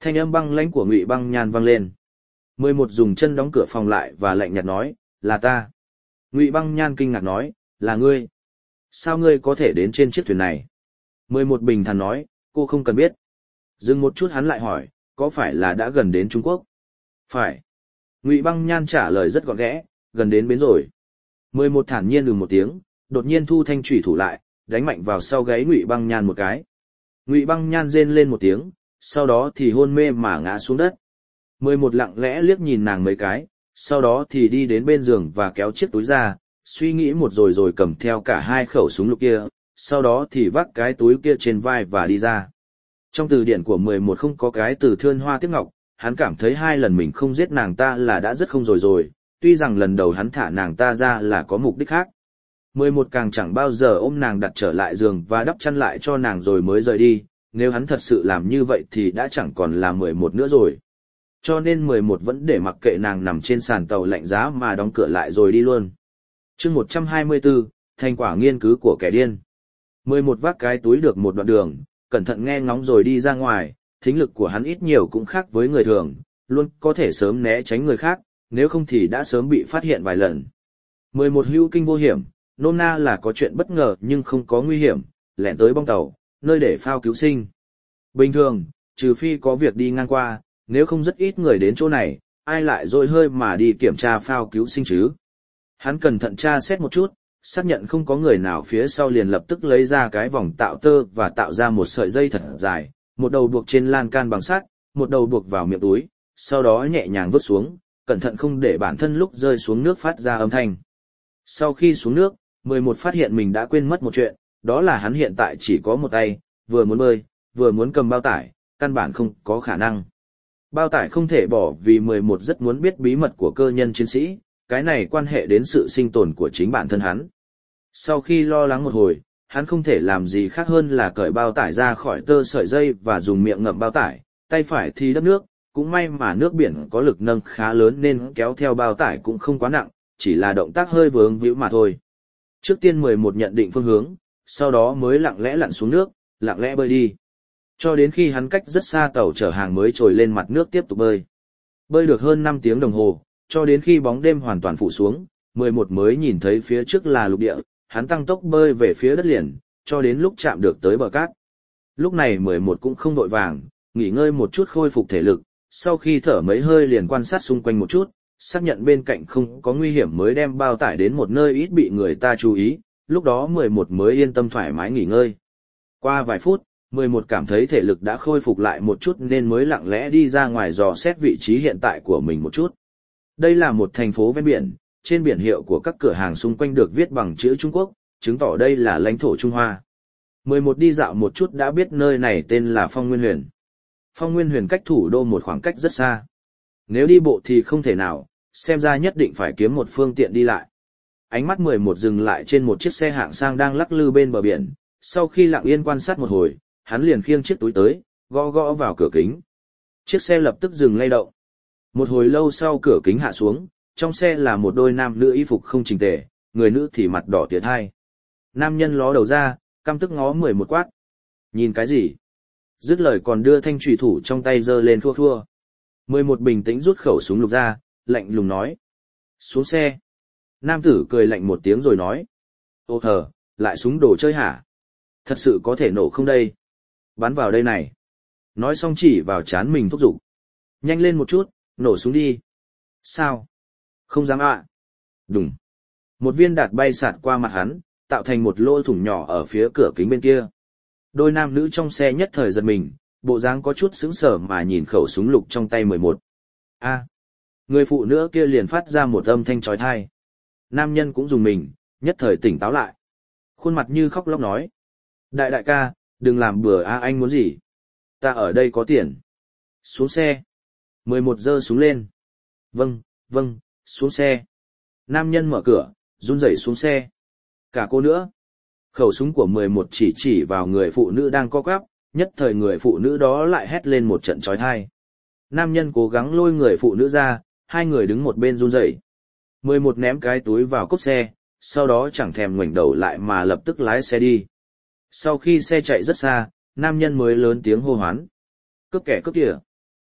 [SPEAKER 1] Thanh âm băng lãnh của Ngụy Băng Nhan vang lên. Mười một dùng chân đóng cửa phòng lại và lạnh nhạt nói, là ta. Ngụy Băng Nhan kinh ngạc nói, là ngươi. Sao ngươi có thể đến trên chiếc thuyền này? Mười một bình thản nói, cô không cần biết. Dừng một chút hắn lại hỏi, có phải là đã gần đến Trung Quốc? Phải. Ngụy Băng Nhan trả lời rất gọn ghẽ, gần đến bến rồi. Mười một thản nhiên ừ một tiếng, đột nhiên thu thanh chủy thủ lại, đánh mạnh vào sau gáy Ngụy Băng Nhan một cái. Ngụy Băng Nhan rên lên một tiếng, sau đó thì hôn mê mà ngã xuống đất. Mười một lặng lẽ liếc nhìn nàng mấy cái, sau đó thì đi đến bên giường và kéo chiếc túi ra, suy nghĩ một rồi rồi cầm theo cả hai khẩu súng lục kia, sau đó thì vác cái túi kia trên vai và đi ra. Trong từ điển của mười một không có cái từ thươn hoa tiếc ngọc, hắn cảm thấy hai lần mình không giết nàng ta là đã rất không rồi rồi, tuy rằng lần đầu hắn thả nàng ta ra là có mục đích khác. Mười một càng chẳng bao giờ ôm nàng đặt trở lại giường và đắp chăn lại cho nàng rồi mới rời đi, nếu hắn thật sự làm như vậy thì đã chẳng còn là mười một nữa rồi. Cho nên mười một vẫn để mặc kệ nàng nằm trên sàn tàu lạnh giá mà đóng cửa lại rồi đi luôn. Chương một trăm hai mươi tư, thành quả nghiên cứu của kẻ điên. Mười một vác cái túi được một đoạn đường, cẩn thận nghe ngóng rồi đi ra ngoài, thính lực của hắn ít nhiều cũng khác với người thường, luôn có thể sớm né tránh người khác, nếu không thì đã sớm bị phát hiện vài lần. Mười một hữu kinh vô hiểm, nôm na là có chuyện bất ngờ nhưng không có nguy hiểm, lẻn tới bong tàu, nơi để phao cứu sinh. Bình thường, trừ phi có việc đi ngang qua, nếu không rất ít người đến chỗ này, ai lại dội hơi mà đi kiểm tra phao cứu sinh chứ. Hắn cẩn thận tra xét một chút, xác nhận không có người nào phía sau liền lập tức lấy ra cái vòng tạo tơ và tạo ra một sợi dây thật dài, một đầu buộc trên lan can bằng sắt, một đầu buộc vào miệng túi, sau đó nhẹ nhàng vứt xuống, cẩn thận không để bản thân lúc rơi xuống nước phát ra âm thanh. Sau khi xuống nước, mười một phát hiện mình đã quên mất một chuyện, đó là hắn hiện tại chỉ có một tay, vừa muốn bơi, vừa muốn cầm bao tải, căn bản không có khả năng. Bao tải không thể bỏ vì mười một rất muốn biết bí mật của cơ nhân chiến sĩ, cái này quan hệ đến sự sinh tồn của chính bản thân hắn. Sau khi lo lắng một hồi, hắn không thể làm gì khác hơn là cởi bao tải ra khỏi tơ sợi dây và dùng miệng ngậm bao tải, tay phải thì đắp nước, cũng may mà nước biển có lực nâng khá lớn nên kéo theo bao tải cũng không quá nặng, chỉ là động tác hơi vướng víu mà thôi. Trước tiên mười một nhận định phương hướng, sau đó mới lặng lẽ lặn xuống nước, lặng lẽ bơi đi. Cho đến khi hắn cách rất xa tàu chở hàng mới trồi lên mặt nước tiếp tục bơi. Bơi được hơn năm tiếng đồng hồ, cho đến khi bóng đêm hoàn toàn phủ xuống, mười một mới nhìn thấy phía trước là lục địa, hắn tăng tốc bơi về phía đất liền, cho đến lúc chạm được tới bờ cát. Lúc này mười một cũng không vội vàng, nghỉ ngơi một chút khôi phục thể lực, sau khi thở mấy hơi liền quan sát xung quanh một chút, xác nhận bên cạnh không có nguy hiểm mới đem bao tải đến một nơi ít bị người ta chú ý, lúc đó mười một mới yên tâm thoải mái nghỉ ngơi. Qua vài phút, mười một cảm thấy thể lực đã khôi phục lại một chút nên mới lặng lẽ đi ra ngoài dò xét vị trí hiện tại của mình một chút. Đây là một thành phố ven biển, trên biển hiệu của các cửa hàng xung quanh được viết bằng chữ Trung Quốc, chứng tỏ đây là lãnh thổ Trung Hoa. mười một đi dạo một chút đã biết nơi này tên là Phong Nguyên Huyền. Phong Nguyên Huyền cách thủ đô một khoảng cách rất xa. Nếu đi bộ thì không thể nào, xem ra nhất định phải kiếm một phương tiện đi lại. Ánh mắt mười một dừng lại trên một chiếc xe hạng sang đang lắc lư bên bờ biển, sau khi lặng yên quan sát một hồi, hắn liền khiêng chiếc túi tới, gõ gõ vào cửa kính. Chiếc xe lập tức dừng lay động. Một hồi lâu sau cửa kính hạ xuống, trong xe là một đôi nam nữ y phục không chỉnh tề, người nữ thì mặt đỏ tiệt hai. Nam nhân ló đầu ra, căm tức ngó mười một quát. Nhìn cái gì? Dứt lời còn đưa thanh trùy thủ trong tay giơ lên thua thua. mười một bình tĩnh rút khẩu súng lục ra, lạnh lùng nói. Xuống xe. Nam tử cười lạnh một tiếng rồi nói. Ô hờ, lại súng đồ chơi hả? Thật sự có thể nổ không đây? Bắn vào đây này. Nói xong chỉ vào chán mình thúc giục. Nhanh lên một chút, nổ súng đi. Sao? Không dám ạ. À. Đùng. Một viên đạn bay sạt qua mặt hắn, tạo thành một lỗ thủng nhỏ ở phía cửa kính bên kia. Đôi nam nữ trong xe nhất thời giật mình, bộ dáng có chút sững sờ mà nhìn khẩu súng lục trong tay mười một. A. À. Người phụ nữ kia liền phát ra một âm thanh chói tai. Nam nhân cũng dùng mình, nhất thời tỉnh táo lại. Khuôn mặt như khóc lóc nói. Đại đại ca, đừng làm bừa a, anh muốn gì? Ta ở đây có tiền. Xuống xe. mười một giơ súng lên. Vâng, vâng, xuống xe. Nam nhân mở cửa, run rẩy xuống xe. Cả cô nữa. Khẩu súng của mười một chỉ chỉ vào người phụ nữ đang co quắp, nhất thời người phụ nữ đó lại hét lên một trận chói tai. Nam nhân cố gắng lôi người phụ nữ ra, hai người đứng một bên run rẩy. mười một ném cái túi vào cốp xe, sau đó chẳng thèm ngoảnh đầu lại mà lập tức lái xe đi. Sau khi xe chạy rất xa, nam nhân mới lớn tiếng hô hoán. Cướp kẻ cướp kìa.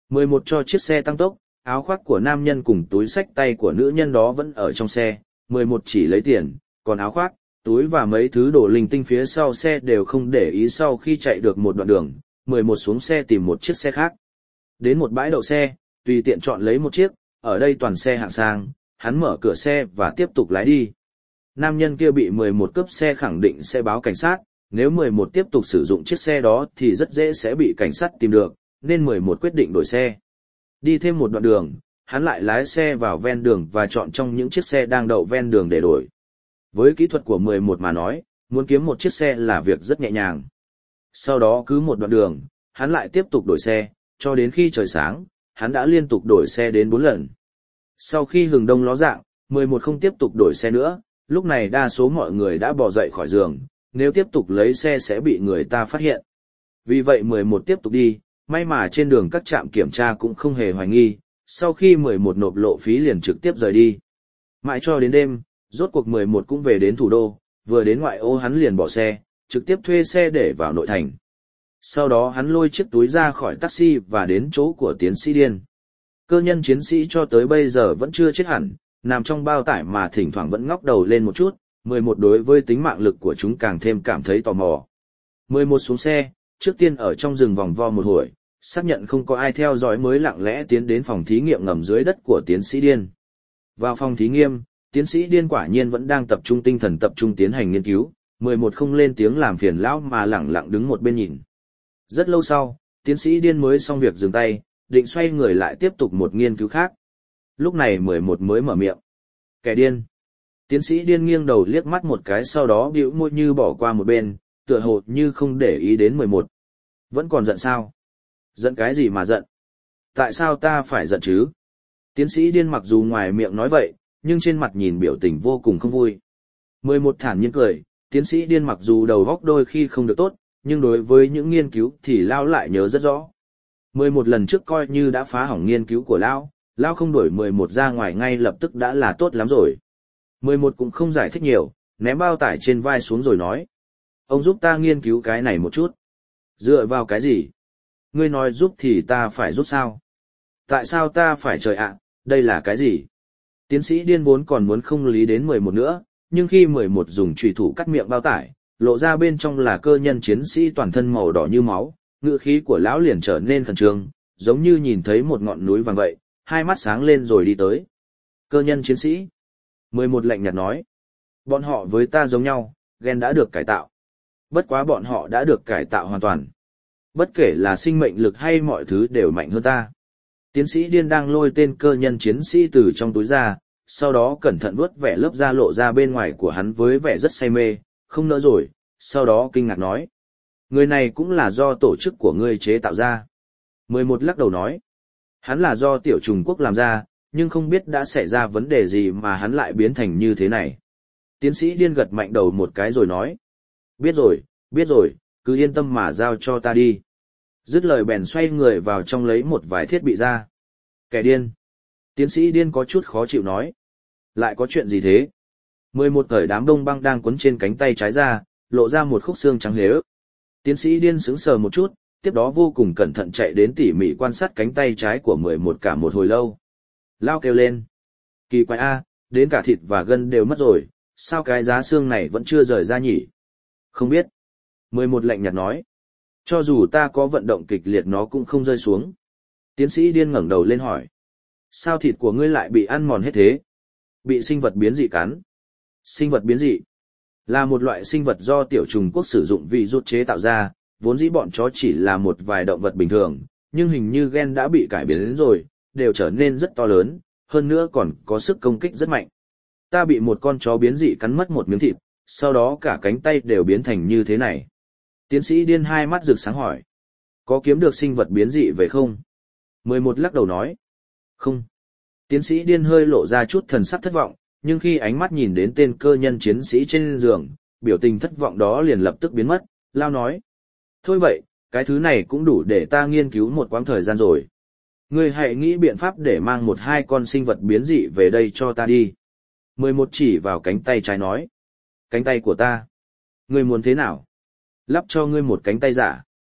[SPEAKER 1] mười một cho chiếc xe tăng tốc, áo khoác của nam nhân cùng túi xách tay của nữ nhân đó vẫn ở trong xe, mười một chỉ lấy tiền, còn áo khoác, túi và mấy thứ đồ linh tinh phía sau xe đều không để ý. Sau khi chạy được một đoạn đường, mười một xuống xe tìm một chiếc xe khác. Đến một bãi đậu xe, tùy tiện chọn lấy một chiếc, ở đây toàn xe hạng sang, hắn mở cửa xe và tiếp tục lái đi. Nam nhân kia bị mười một cướp xe khẳng định sẽ báo cảnh sát, nếu mười một tiếp tục sử dụng chiếc xe đó thì rất dễ sẽ bị cảnh sát tìm được, nên mười một quyết định đổi xe. Đi thêm một đoạn đường, hắn lại lái xe vào ven đường và chọn trong những chiếc xe đang đậu ven đường để đổi. Với kỹ thuật của mười một mà nói, muốn kiếm một chiếc xe là việc rất nhẹ nhàng. Sau đó cứ một đoạn đường, hắn lại tiếp tục đổi xe, cho đến khi trời sáng, hắn đã liên tục đổi xe đến bốn lần. Sau khi hừng đông ló dạng, mười một không tiếp tục đổi xe nữa, lúc này đa số mọi người đã bò dậy khỏi giường, nếu tiếp tục lấy xe sẽ bị người ta phát hiện. Vì vậy mười một tiếp tục đi, may mà trên đường các trạm kiểm tra cũng không hề hoài nghi, sau khi mười một nộp lộ phí liền trực tiếp rời đi. Mãi cho đến đêm, rốt cuộc mười một cũng về đến thủ đô, vừa đến ngoại ô hắn liền bỏ xe, trực tiếp thuê xe để vào nội thành. Sau đó hắn lôi chiếc túi ra khỏi taxi và đến chỗ của tiến sĩ Điên. Cơ nhân chiến sĩ cho tới bây giờ vẫn chưa chết hẳn, nằm trong bao tải mà thỉnh thoảng vẫn ngóc đầu lên một chút, mười một đối với tính mạng lực của chúng càng thêm cảm thấy tò mò. mười một xuống xe, trước tiên ở trong rừng vòng vo một hồi, xác nhận không có ai theo dõi mới lặng lẽ tiến đến phòng thí nghiệm ngầm dưới đất của tiến sĩ Điên. Vào phòng thí nghiệm, tiến sĩ Điên quả nhiên vẫn đang tập trung tinh thần tập trung tiến hành nghiên cứu, mười một không lên tiếng làm phiền lão mà lẳng lặng đứng một bên nhìn. Rất lâu sau, tiến sĩ Điên mới xong việc dừng tay, định xoay người lại tiếp tục một nghiên cứu khác. Lúc này mười một mới mở miệng. Kẻ điên. Tiến sĩ Điên nghiêng đầu liếc mắt một cái sau đó bĩu môi như bỏ qua một bên, tựa hồ như không để ý đến mười một. Vẫn còn giận sao? Giận cái gì mà giận? Tại sao ta phải giận chứ? Tiến sĩ Điên mặc dù ngoài miệng nói vậy, nhưng trên mặt nhìn biểu tình vô cùng không vui. mười một thản nhiên cười, tiến sĩ Điên mặc dù đầu óc đôi khi không được tốt, nhưng đối với những nghiên cứu thì Lao lại nhớ rất rõ. mười một lần trước coi như đã phá hỏng nghiên cứu của Lao, Lao không đuổi mười một ra ngoài ngay lập tức đã là tốt lắm rồi. mười một cũng không giải thích nhiều, ném bao tải trên vai xuống rồi nói. Ông giúp ta nghiên cứu cái này một chút. Dựa vào cái gì? Ngươi nói giúp thì ta phải giúp sao? Tại sao ta phải trời ạ, đây là cái gì? Tiến sĩ Điên vốn còn muốn không lý đến mười một nữa, nhưng khi mười một dùng chùy thủ cắt miệng bao tải, lộ ra bên trong là cơ nhân chiến sĩ toàn thân màu đỏ như máu, ngữ khí của lão liền trở nên khẩn trương, giống như nhìn thấy một ngọn núi vàng vậy, hai mắt sáng lên rồi đi tới. Cơ nhân chiến sĩ. mười một lạnh nhạt nói. Bọn họ với ta giống nhau, gen đã được cải tạo. Bất quá bọn họ đã được cải tạo hoàn toàn. Bất kể là sinh mệnh lực hay mọi thứ đều mạnh hơn ta. Tiến sĩ Điên đang lôi tên cơ nhân chiến sĩ từ trong túi ra, sau đó cẩn thận vuốt vẻ lớp da lộ ra bên ngoài của hắn với vẻ rất say mê, không nỡ rồi, sau đó kinh ngạc nói. Người này cũng là do tổ chức của ngươi chế tạo ra. mười một lắc đầu nói. Hắn là do tiểu trùng quốc làm ra, nhưng không biết đã xảy ra vấn đề gì mà hắn lại biến thành như thế này. Tiến sĩ Điên gật mạnh đầu một cái rồi nói. Biết rồi, biết rồi, cứ yên tâm mà giao cho ta đi. Dứt lời bèn xoay người vào trong lấy một vài thiết bị ra. Kẻ điên. Tiến sĩ Điên có chút khó chịu nói. Lại có chuyện gì thế? mười một cởi đám đông băng đang quấn trên cánh tay trái ra, lộ ra một khúc xương trắng lếu. Tiến sĩ Điên sững sờ một chút, tiếp đó vô cùng cẩn thận chạy đến tỉ mỉ quan sát cánh tay trái của mười một cả một hồi lâu. Lao kêu lên. Kỳ quái a, đến cả thịt và gân đều mất rồi, sao cái giá xương này vẫn chưa rời ra nhỉ? Không biết. mười một lạnh nhạt nói. Cho dù ta có vận động kịch liệt nó cũng không rơi xuống. Tiến sĩ Điên ngẩng đầu lên hỏi. Sao thịt của ngươi lại bị ăn mòn hết thế? Bị sinh vật biến dị cắn. Sinh vật biến dị là một loại sinh vật do tiểu trùng quốc sử dụng vì rút chế tạo ra, vốn dĩ bọn chó chỉ là một vài động vật bình thường, nhưng hình như gen đã bị cải biến đến rồi, đều trở nên rất to lớn, hơn nữa còn có sức công kích rất mạnh. Ta bị một con chó biến dị cắn mất một miếng thịt, sau đó cả cánh tay đều biến thành như thế này. Tiến sĩ Điên hai mắt rực sáng hỏi. Có kiếm được sinh vật biến dị về không? mười một lắc đầu nói. Không. Tiến sĩ Điên hơi lộ ra chút thần sắc thất vọng, nhưng khi ánh mắt nhìn đến tên cơ nhân chiến sĩ trên giường, biểu tình thất vọng đó liền lập tức biến mất, Lao nói. Thôi vậy, cái thứ này cũng đủ để ta nghiên cứu một quãng thời gian rồi. Ngươi hãy nghĩ biện pháp để mang một hai con sinh vật biến dị về đây cho ta đi. mười một chỉ vào cánh tay trái nói. Cánh tay của ta. Ngươi muốn thế nào? Lắp cho ngươi một cánh tay giả.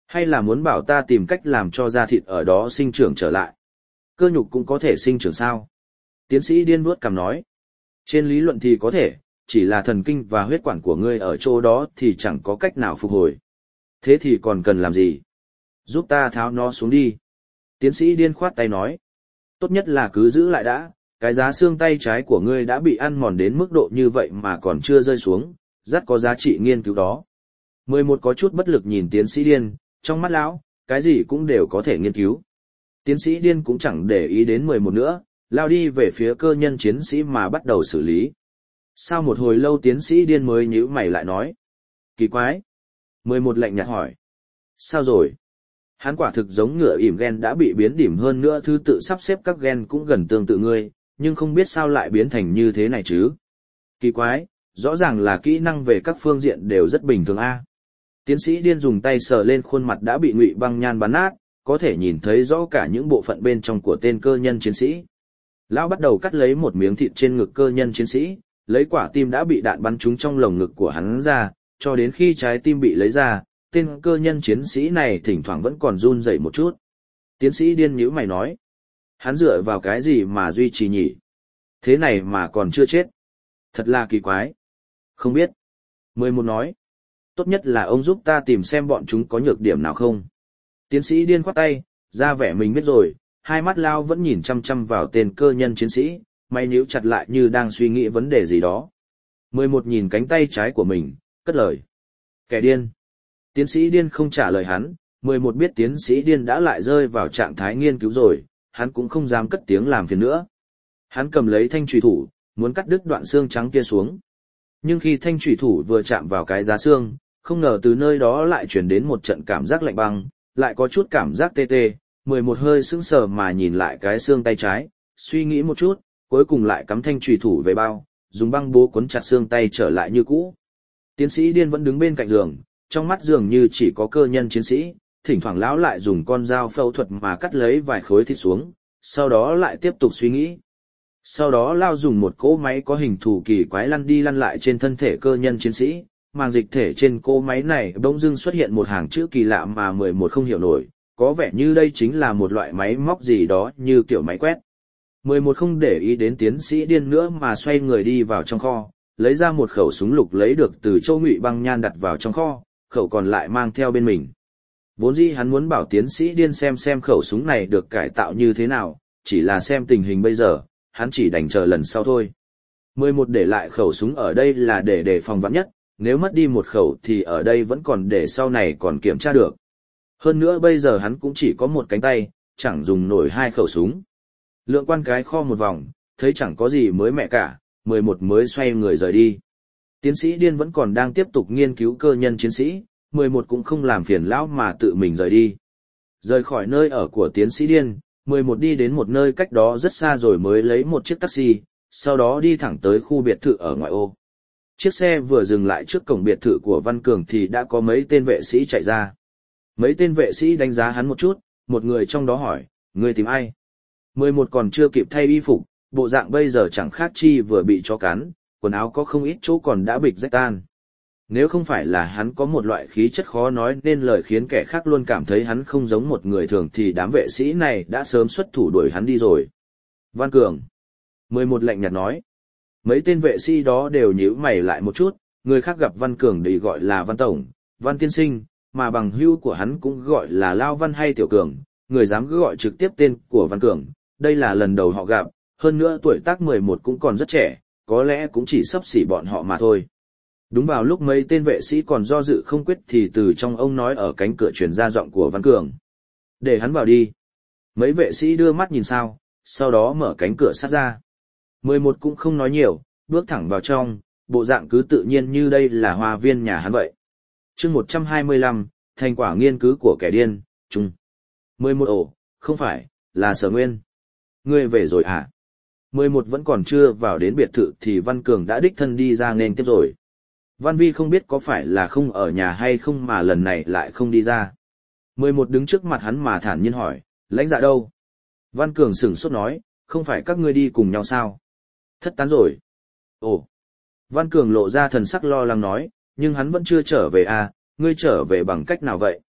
[SPEAKER 1] Hay là muốn bảo ta tìm cách làm cho da thịt ở đó sinh trưởng trở lại? Cơ nhục cũng có thể sinh trưởng sao? Tiến sĩ điên vuốt cằm nói. Trên lý luận thì có thể, chỉ là thần kinh và huyết quản của ngươi ở chỗ đó thì chẳng có cách nào phục hồi. Thế thì còn cần làm gì? Giúp ta tháo nó xuống đi. Tiến sĩ điên khoát tay nói. Tốt nhất là cứ giữ lại đã, cái giá xương tay trái của ngươi đã bị ăn mòn đến mức độ như vậy mà còn chưa rơi xuống, rất có giá trị nghiên cứu đó. Mười một có chút bất lực nhìn tiến sĩ điên, trong mắt lão, cái gì cũng đều có thể nghiên cứu. Tiến sĩ điên cũng chẳng để ý đến mười một nữa, lao đi về phía cơ nhân chiến sĩ mà bắt đầu xử lý. Sau một hồi lâu tiến sĩ điên mới nhíu mày lại nói. Kỳ quái. Mười một lạnh nhạt hỏi. Sao rồi? Hắn quả thực giống ngựa ỉm gen đã bị biến điểm hơn nữa thứ tự sắp xếp các gen cũng gần tương tự ngươi, nhưng không biết sao lại biến thành như thế này chứ. Kỳ quái, rõ ràng là kỹ năng về các phương diện đều rất bình thường a. Tiến sĩ điên dùng tay sờ lên khuôn mặt đã bị ngụy băng nhan bắn nát, có thể nhìn thấy rõ cả những bộ phận bên trong của tên cơ nhân chiến sĩ. Lão bắt đầu cắt lấy một miếng thịt trên ngực cơ nhân chiến sĩ, lấy quả tim đã bị đạn bắn trúng trong lồng ngực của hắn ra, cho đến khi trái tim bị lấy ra, tên cơ nhân chiến sĩ này thỉnh thoảng vẫn còn run rẩy một chút. Tiến sĩ điên nhíu mày nói, hắn dựa vào cái gì mà duy trì nhỉ? Thế này mà còn chưa chết. Thật là kỳ quái. Không biết. Mười một nói, tốt nhất là ông giúp ta tìm xem bọn chúng có nhược điểm nào không. Tiến sĩ điên khoát tay, ra vẻ mình biết rồi, hai mắt lao vẫn nhìn chăm chăm vào tên cơ nhân chiến sĩ, mày nhíu chặt lại như đang suy nghĩ vấn đề gì đó. Mười một nhìn cánh tay trái của mình, cất lời. Kẻ điên. Tiến sĩ điên không trả lời hắn, mười một biết tiến sĩ điên đã lại rơi vào trạng thái nghiên cứu rồi, hắn cũng không dám cất tiếng làm phiền nữa. Hắn cầm lấy thanh chùy thủ, muốn cắt đứt đoạn xương trắng kia xuống. Nhưng khi thanh chùy thủ vừa chạm vào cái giá xương, không ngờ từ nơi đó lại truyền đến một trận cảm giác lạnh băng, lại có chút cảm giác tê tê, mười một hơi sững sờ mà nhìn lại cái xương tay trái, suy nghĩ một chút, cuối cùng lại cắm thanh chùy thủ về bao, dùng băng bố cuốn chặt xương tay trở lại như cũ. Tiến sĩ điên vẫn đứng bên cạnh giường, trong mắt dường như chỉ có cơ nhân chiến sĩ, thỉnh thoảng lão lại dùng con dao phẫu thuật mà cắt lấy vài khối thịt xuống, sau đó lại tiếp tục suy nghĩ. Sau đó lao dùng một cỗ máy có hình thù kỳ quái lăn đi lăn lại trên thân thể cơ nhân chiến sĩ, màng dịch thể trên cỗ máy này bỗng dưng xuất hiện một hàng chữ kỳ lạ mà mười một không hiểu nổi, có vẻ như đây chính là một loại máy móc gì đó như kiểu máy quét. mười một không để ý đến tiến sĩ điên nữa mà xoay người đi vào trong kho, lấy ra một khẩu súng lục lấy được từ Châu Ngụy Băng Nhan đặt vào trong kho, khẩu còn lại mang theo bên mình. Vốn dĩ hắn muốn bảo tiến sĩ điên xem xem khẩu súng này được cải tạo như thế nào, chỉ là xem tình hình bây giờ, hắn chỉ đành chờ lần sau thôi. mười một để lại khẩu súng ở đây là để đề phòng vắn nhất, nếu mất đi một khẩu thì ở đây vẫn còn để sau này còn kiểm tra được. Hơn nữa bây giờ hắn cũng chỉ có một cánh tay, chẳng dùng nổi hai khẩu súng. Lượng quan cái kho một vòng, thấy chẳng có gì mới mẻ cả, mười một mới xoay người rời đi. Tiến sĩ điên vẫn còn đang tiếp tục nghiên cứu cơ nhân chiến sĩ, mười một cũng không làm phiền lão mà tự mình rời đi. Rời khỏi nơi ở của tiến sĩ điên, mười một đi đến một nơi cách đó rất xa rồi mới lấy một chiếc taxi, sau đó đi thẳng tới khu biệt thự ở ngoại ô. Chiếc xe vừa dừng lại trước cổng biệt thự của Văn Cường thì đã có mấy tên vệ sĩ chạy ra. Mấy tên vệ sĩ đánh giá hắn một chút, một người trong đó hỏi, người tìm ai? Mười một còn chưa kịp thay y phục, bộ dạng bây giờ chẳng khác chi vừa bị chó cắn, quần áo có không ít chỗ còn đã bịch rách tan. Nếu không phải là hắn có một loại khí chất khó nói nên lời khiến kẻ khác luôn cảm thấy hắn không giống một người thường thì đám vệ sĩ này đã sớm xuất thủ đuổi hắn đi rồi. Văn Cường. Mười một lạnh nhạt nói. Mấy tên vệ sĩ đó đều nhíu mày lại một chút, người khác gặp Văn Cường thì gọi là Văn Tổng, Văn Tiên Sinh, mà bằng hữu của hắn cũng gọi là Lao Văn hay Tiểu Cường, người dám cứ gọi trực tiếp tên của Văn Cường, đây là lần đầu họ gặp, hơn nữa tuổi tác mười một cũng còn rất trẻ, có lẽ cũng chỉ xấp xỉ bọn họ mà thôi. Đúng vào lúc mấy tên vệ sĩ còn do dự không quyết thì từ trong ông nói ở cánh cửa truyền ra giọng của Văn Cường. Để hắn vào đi. Mấy vệ sĩ đưa mắt nhìn sao, sau đó mở cánh cửa sát ra. Mười một cũng không nói nhiều, bước thẳng vào trong, bộ dạng cứ tự nhiên như đây là hoa viên nhà hắn vậy. Chương một trăm hai mươi lăm, thành quả nghiên cứu của kẻ điên, chung. Mười một ổ, không phải, là Sở Nguyên. Ngươi về rồi à? Mười một vẫn còn chưa vào đến biệt thự thì Văn Cường đã đích thân đi ra nên tiếp rồi. Văn Vi không biết có phải là không ở nhà hay không mà lần này lại không đi ra. Mười một đứng trước mặt hắn mà thản nhiên hỏi, lãnh dạ đâu? Văn Cường sửng sốt nói, không phải các ngươi đi cùng nhau sao? Thất tán rồi. Ồ. Văn Cường lộ ra thần sắc lo lắng nói, nhưng hắn vẫn chưa trở về à, ngươi trở về bằng cách nào vậy?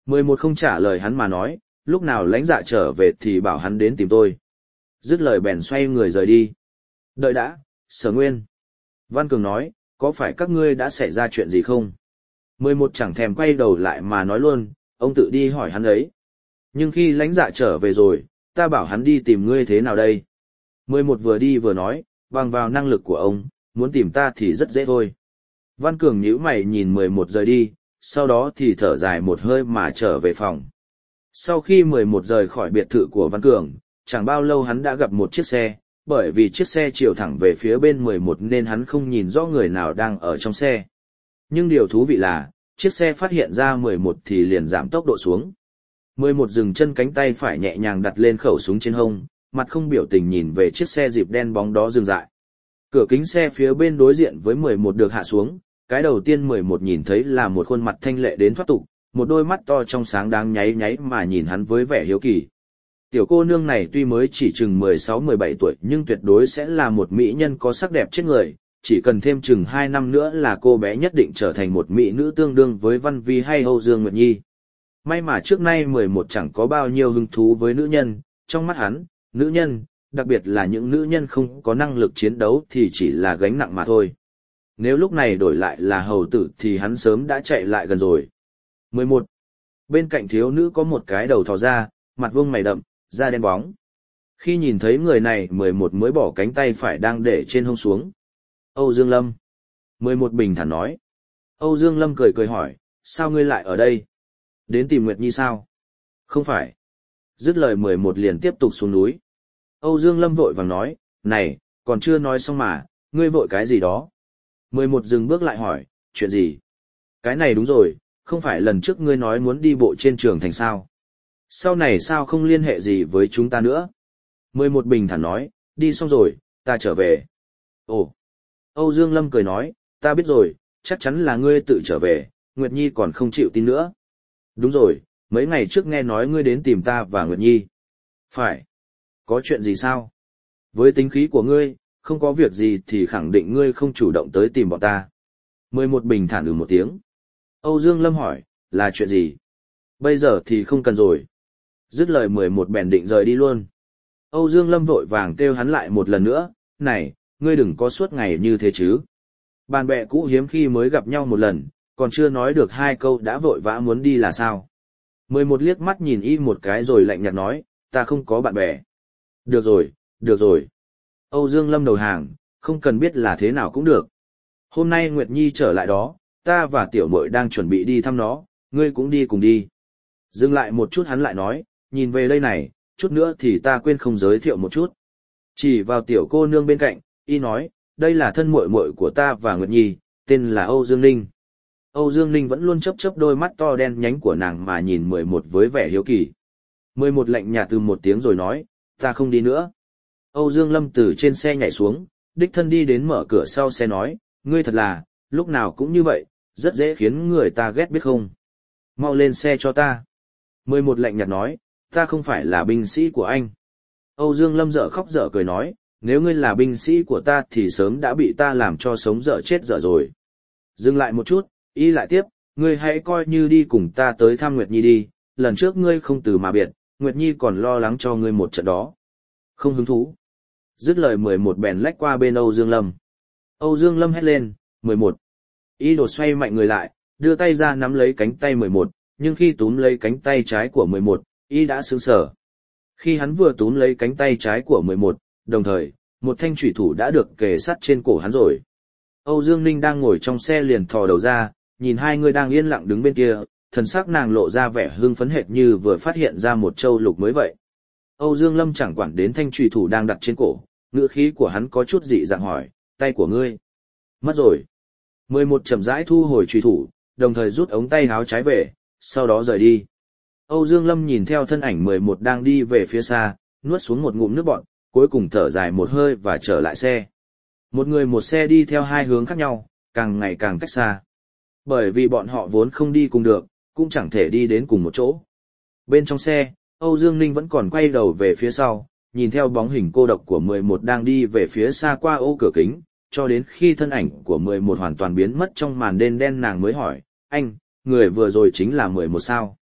[SPEAKER 1] mười một không trả lời hắn mà nói, lúc nào lãnh dạ trở về thì bảo hắn đến tìm tôi. Dứt lời bèn xoay người rời đi. Đợi đã, Sở Nguyên. Văn Cường nói, có phải các ngươi đã xảy ra chuyện gì không? mười một chẳng thèm quay đầu lại mà nói luôn, ông tự đi hỏi hắn ấy. Nhưng khi lãnh dạ trở về rồi, ta bảo hắn đi tìm ngươi thế nào đây? mười một vừa đi vừa nói, bằng vào năng lực của ông, muốn tìm ta thì rất dễ thôi. Văn Cường nhíu mày nhìn mười một rời đi, sau đó thì thở dài một hơi mà trở về phòng. Sau khi mười một rời khỏi biệt thự của Văn Cường, chẳng bao lâu hắn đã gặp một chiếc xe, bởi vì chiếc xe chiều thẳng về phía bên mười một nên hắn không nhìn rõ người nào đang ở trong xe. Nhưng điều thú vị là, chiếc xe phát hiện ra mười một thì liền giảm tốc độ xuống. mười một dừng chân, cánh tay phải nhẹ nhàng đặt lên khẩu súng trên hông, mặt không biểu tình nhìn về chiếc xe dịp đen bóng đó dừng dại. Cửa kính xe phía bên đối diện với mười một được hạ xuống, cái đầu tiên mười một nhìn thấy là một khuôn mặt thanh lệ đến thoát tục, một đôi mắt to trong sáng đáng nháy nháy mà nhìn hắn với vẻ hiếu kỳ. Tiểu cô nương này tuy mới chỉ chừng mười sáu mười bảy tuổi nhưng tuyệt đối sẽ là một mỹ nhân có sắc đẹp chết người, chỉ cần thêm chừng hai năm nữa là cô bé nhất định trở thành một mỹ nữ tương đương với Văn Vi hay Âu Dương Nguyệt Nhi. May mà trước nay mười một chẳng có bao nhiêu hứng thú với nữ nhân, trong mắt hắn, nữ nhân, đặc biệt là những nữ nhân không có năng lực chiến đấu thì chỉ là gánh nặng mà thôi. Nếu lúc này đổi lại là hầu tử thì hắn sớm đã chạy lại gần rồi. mười một. Bên cạnh thiếu nữ có một cái đầu thò ra, mặt vuông mày đậm, da đen bóng. Khi nhìn thấy người này mười một mới bỏ cánh tay phải đang để trên hông xuống. Âu Dương Lâm. mười một bình thản nói. Âu Dương Lâm cười cười hỏi, sao ngươi lại ở đây? Đến tìm Nguyệt Nhi sao? Không phải. Dứt lời mười một liền tiếp tục xuống núi. Âu Dương Lâm vội vàng nói, này, còn chưa nói xong mà, ngươi vội cái gì đó? mười một dừng bước lại hỏi, chuyện gì? Cái này đúng rồi, không phải lần trước ngươi nói muốn đi bộ trên trường thành sao? Sau này sao không liên hệ gì với chúng ta nữa? mười một bình thản nói, đi xong rồi, ta trở về. Ồ! Âu Dương Lâm cười nói, ta biết rồi, chắc chắn là ngươi tự trở về, Nguyệt Nhi còn không chịu tin nữa. Đúng rồi, mấy ngày trước nghe nói ngươi đến tìm ta và Nguyệt Nhi. Phải. Có chuyện gì sao? Với tính khí của ngươi, không có việc gì thì khẳng định ngươi không chủ động tới tìm bọn ta. mười một bình thản ừ một tiếng. Âu Dương Lâm hỏi, là chuyện gì? Bây giờ thì không cần rồi. Dứt lời mười một bèn định rời đi luôn. Âu Dương Lâm vội vàng kêu hắn lại một lần nữa, này, ngươi đừng có suốt ngày như thế chứ. Bạn bè cũ hiếm khi mới gặp nhau một lần, còn chưa nói được hai câu đã vội vã muốn đi là sao? mười một liếc mắt nhìn y một cái rồi lạnh nhạt nói, ta không có bạn bè. Được rồi, được rồi. Âu Dương Lâm đầu hàng, không cần biết là thế nào cũng được. Hôm nay Nguyệt Nhi trở lại đó, ta và tiểu muội đang chuẩn bị đi thăm nó, ngươi cũng đi cùng đi. Dừng lại một chút hắn lại nói, nhìn về đây này, chút nữa thì ta quên không giới thiệu một chút. Chỉ vào tiểu cô nương bên cạnh, y nói, đây là thân muội muội của ta và Nguyệt Nhi, tên là Âu Dương Ninh. Âu Dương Ninh vẫn luôn chớp chớp đôi mắt to đen nhánh của nàng mà nhìn mười một với vẻ hiếu kỳ. mười một lạnh nhạt từ một tiếng rồi nói, ta không đi nữa. Âu Dương Lâm từ trên xe nhảy xuống, đích thân đi đến mở cửa sau xe nói, ngươi thật là, lúc nào cũng như vậy, rất dễ khiến người ta ghét biết không. Mau lên xe cho ta. mười một lạnh nhạt nói, ta không phải là binh sĩ của anh. Âu Dương Lâm dở khóc dở cười nói, nếu ngươi là binh sĩ của ta thì sớm đã bị ta làm cho sống dở chết dở rồi. Dừng lại một chút, y lại tiếp, ngươi hãy coi như đi cùng ta tới thăm Nguyệt Nhi đi, lần trước ngươi không từ mà biệt, Nguyệt Nhi còn lo lắng cho ngươi một trận đó. Không hứng thú. Dứt lời mười một bèn lách qua bên Âu Dương Lâm. Âu Dương Lâm hét lên, mười một. Y đột xoay mạnh người lại, đưa tay ra nắm lấy cánh tay mười một, nhưng khi túm lấy cánh tay trái của mười một, y đã sững sờ. Khi hắn vừa túm lấy cánh tay trái của mười một, đồng thời, một thanh chủy thủ đã được kề sắt trên cổ hắn rồi. Âu Dương Ninh đang ngồi trong xe liền thò đầu ra, nhìn hai người đang yên lặng đứng bên kia, thần sắc nàng lộ ra vẻ hưng phấn hệt như vừa phát hiện ra một châu lục mới vậy. Âu Dương Lâm chẳng quản đến thanh chủy thủ đang đặt trên cổ, ngữ khí của hắn có chút dị dạng hỏi, tay của ngươi mất rồi. mười một chậm rãi thu hồi chủy thủ, đồng thời rút ống tay áo trái về, sau đó rời đi. Âu Dương Lâm nhìn theo thân ảnh mười một đang đi về phía xa, nuốt xuống một ngụm nước bọt, cuối cùng thở dài một hơi và trở lại xe. Một người một xe đi theo hai hướng khác nhau, càng ngày càng cách xa. Bởi vì bọn họ vốn không đi cùng được, cũng chẳng thể đi đến cùng một chỗ. Bên trong xe, Âu Dương Ninh vẫn còn quay đầu về phía sau, nhìn theo bóng hình cô độc của mười một đang đi về phía xa qua ô cửa kính, cho đến khi thân ảnh của mười một hoàn toàn biến mất trong màn đêm đen nàng mới hỏi, anh, người vừa rồi chính là mười một sao?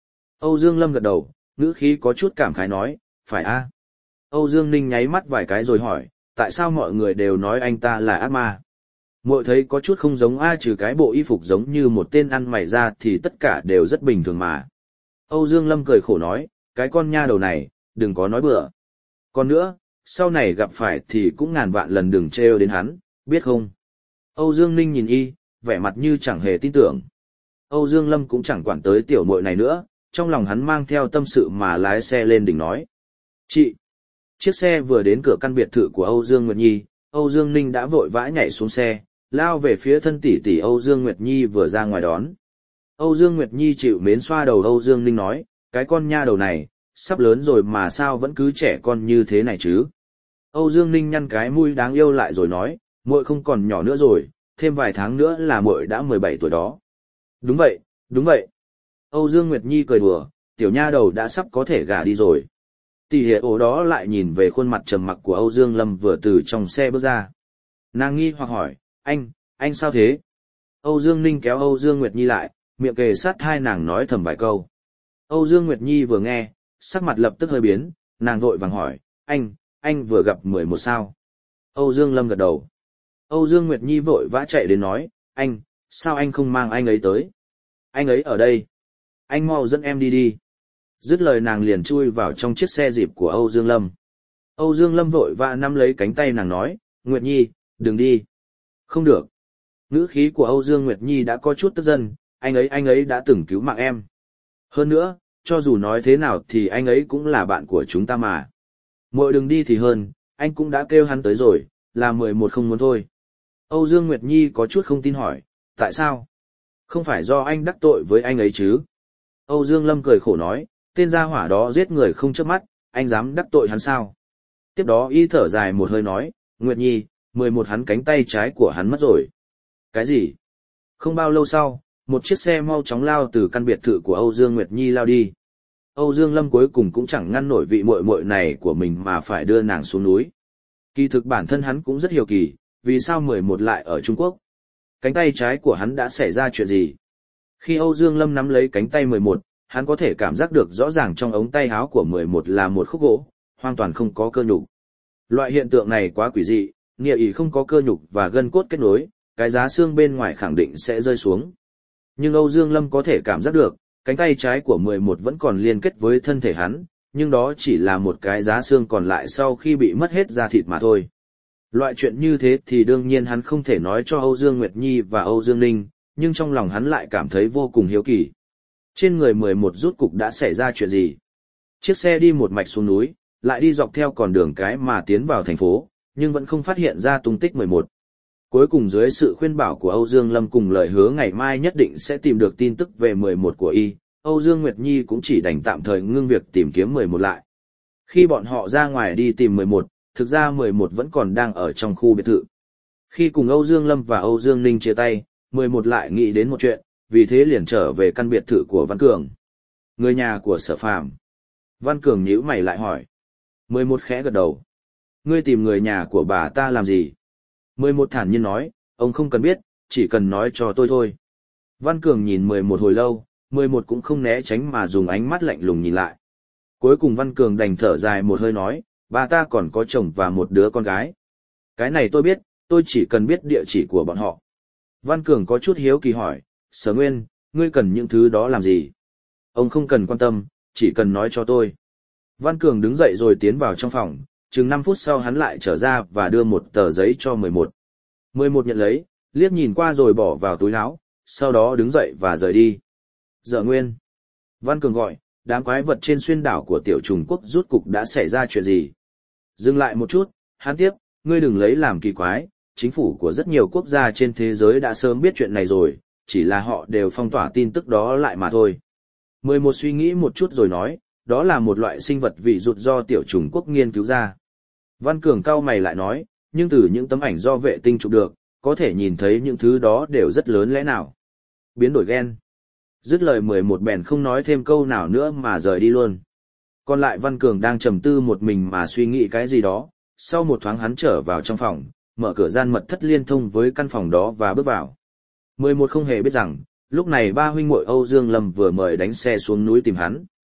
[SPEAKER 1] Âu Dương Lâm gật đầu, ngữ khí có chút cảm khái nói, phải a. Âu Dương Ninh nháy mắt vài cái rồi hỏi, tại sao mọi người đều nói anh ta là ác ma? Muội thấy có chút không giống a, trừ cái bộ y phục giống như một tên ăn mày ra thì tất cả đều rất bình thường mà. Âu Dương Lâm cười khổ nói, cái con nha đầu này, đừng có nói bừa. Còn nữa, sau này gặp phải thì cũng ngàn vạn lần đừng trêu đến hắn, biết không? Âu Dương Ninh nhìn y, vẻ mặt như chẳng hề tin tưởng. Âu Dương Lâm cũng chẳng quản tới tiểu muội này nữa, trong lòng hắn mang theo tâm sự mà lái xe lên đỉnh nói. Chị! Chiếc xe vừa đến cửa căn biệt thự của Âu Dương Nguyệt Nhi, Âu Dương Ninh đã vội vã nhảy xuống xe, lao về phía thân tỷ tỷ Âu Dương Nguyệt Nhi vừa ra ngoài đón. Âu Dương Nguyệt Nhi chịu mến xoa đầu Âu Dương Ninh nói, cái con nha đầu này, sắp lớn rồi mà sao vẫn cứ trẻ con như thế này chứ? Âu Dương Ninh nhăn cái mũi đáng yêu lại rồi nói, muội không còn nhỏ nữa rồi, thêm vài tháng nữa là muội đã mười bảy tuổi đó. Đúng vậy, đúng vậy. Âu Dương Nguyệt Nhi cười đùa, tiểu nha đầu đã sắp có thể gả đi rồi. Tỷ hệ ổ đó lại nhìn về khuôn mặt trầm mặc của Âu Dương Lâm vừa từ trong xe bước ra. Nàng nghi hoặc hỏi, anh, anh sao thế? Âu Dương Ninh kéo Âu Dương Nguyệt Nhi lại, miệng kề sát hai nàng nói thầm vài câu. Âu Dương Nguyệt Nhi vừa nghe, sắc mặt lập tức hơi biến, nàng vội vàng hỏi, anh, anh vừa gặp mười một sao? Âu Dương Lâm gật đầu. Âu Dương Nguyệt Nhi vội vã chạy đến nói, anh, sao anh không mang anh ấy tới? Anh ấy ở đây. Anh mau dẫn em đi đi. Dứt lời nàng liền chui vào trong chiếc xe dịp của Âu Dương Lâm. Âu Dương Lâm vội vã nắm lấy cánh tay nàng nói, Nguyệt Nhi, đừng đi. Không được. Ngữ khí của Âu Dương Nguyệt Nhi đã có chút tức giận, anh ấy anh ấy đã từng cứu mạng em. Hơn nữa, cho dù nói thế nào thì anh ấy cũng là bạn của chúng ta mà. Muội đừng đi thì hơn, anh cũng đã kêu hắn tới rồi, là mười một không muốn thôi. Âu Dương Nguyệt Nhi có chút không tin hỏi, tại sao? Không phải do anh đắc tội với anh ấy chứ? Âu Dương Lâm cười khổ nói, tên gia hỏa đó giết người không chớp mắt, anh dám đắc tội hắn sao? Tiếp đó y thở dài một hơi nói, Nguyệt Nhi, mười một hắn cánh tay trái của hắn mất rồi. Cái gì? Không bao lâu sau, một chiếc xe mau chóng lao từ căn biệt thự của Âu Dương Nguyệt Nhi lao đi. Âu Dương Lâm cuối cùng cũng chẳng ngăn nổi vị muội muội này của mình mà phải đưa nàng xuống núi. Kỳ thực bản thân hắn cũng rất hiếu kỳ, vì sao mười một lại ở Trung Quốc? Cánh tay trái của hắn đã xảy ra chuyện gì? Khi Âu Dương Lâm nắm lấy cánh tay mười một, hắn có thể cảm giác được rõ ràng trong ống tay áo của mười một là một khúc gỗ, hoàn toàn không có cơ nhục. Loại hiện tượng này quá quỷ dị, nghĩa ý không có cơ nhục và gân cốt kết nối, cái giá xương bên ngoài khẳng định sẽ rơi xuống. Nhưng Âu Dương Lâm có thể cảm giác được, cánh tay trái của mười một vẫn còn liên kết với thân thể hắn, nhưng đó chỉ là một cái giá xương còn lại sau khi bị mất hết da thịt mà thôi. Loại chuyện như thế thì đương nhiên hắn không thể nói cho Âu Dương Nguyệt Nhi và Âu Dương Ninh, nhưng trong lòng hắn lại cảm thấy vô cùng hiếu kỳ. Trên người mười một rút cục đã xảy ra chuyện gì? Chiếc xe đi một mạch xuống núi, lại đi dọc theo con đường cái mà tiến vào thành phố, nhưng vẫn không phát hiện ra tung tích mười một. Cuối cùng dưới sự khuyên bảo của Âu Dương Lâm cùng lời hứa ngày mai nhất định sẽ tìm được tin tức về mười một của y, Âu Dương Nguyệt Nhi cũng chỉ đành tạm thời ngưng việc tìm kiếm mười một lại. Khi bọn họ ra ngoài đi tìm mười một, thực ra mười một vẫn còn đang ở trong khu biệt thự. Khi cùng Âu Dương Lâm và Âu Dương Ninh chia tay, mười một lại nghĩ đến một chuyện, vì thế liền trở về căn biệt thự của Văn Cường. Người nhà của Sở Phàm. Văn Cường nhíu mày lại hỏi. mười một khẽ gật đầu. Ngươi tìm người nhà của bà ta làm gì? mười một thản nhiên nói, ông không cần biết, chỉ cần nói cho tôi thôi. Văn Cường nhìn mười một hồi lâu, mười một cũng không né tránh mà dùng ánh mắt lạnh lùng nhìn lại. Cuối cùng Văn Cường đành thở dài một hơi nói, bà ta còn có chồng và một đứa con gái. Cái này tôi biết, tôi chỉ cần biết địa chỉ của bọn họ. Văn Cường có chút hiếu kỳ hỏi, Sở Nguyên, ngươi cần những thứ đó làm gì? Ông không cần quan tâm, chỉ cần nói cho tôi. Văn Cường đứng dậy rồi tiến vào trong phòng, chừng năm phút sau hắn lại trở ra và đưa một tờ giấy cho mười một. mười một nhận lấy, liếc nhìn qua rồi bỏ vào túi áo, sau đó đứng dậy và rời đi. Dở Nguyên. Văn Cường gọi, đám quái vật trên xuyên đảo của tiểu trùng quốc rút cục đã xảy ra chuyện gì? Dừng lại một chút, hắn tiếp, ngươi đừng lấy làm kỳ quái, chính phủ của rất nhiều quốc gia trên thế giới đã sớm biết chuyện này rồi, chỉ là họ đều phong tỏa tin tức đó lại mà thôi. mười một suy nghĩ một chút rồi nói, đó là một loại sinh vật vị rụt do tiểu trùng quốc nghiên cứu ra. Văn Cường cau mày lại nói, nhưng từ những tấm ảnh do vệ tinh chụp được, có thể nhìn thấy những thứ đó đều rất lớn lẽ nào. Biến đổi gen. Dứt lời mười một bèn không nói thêm câu nào nữa mà rời đi luôn. Còn lại Văn Cường đang trầm tư một mình mà suy nghĩ cái gì đó, sau một thoáng hắn trở vào trong phòng, mở cửa gian mật thất liên thông với căn phòng đó và bước vào. mười một không hề biết rằng, lúc này ba huynh muội Âu Dương Lâm vừa mời đánh xe xuống núi tìm hắn.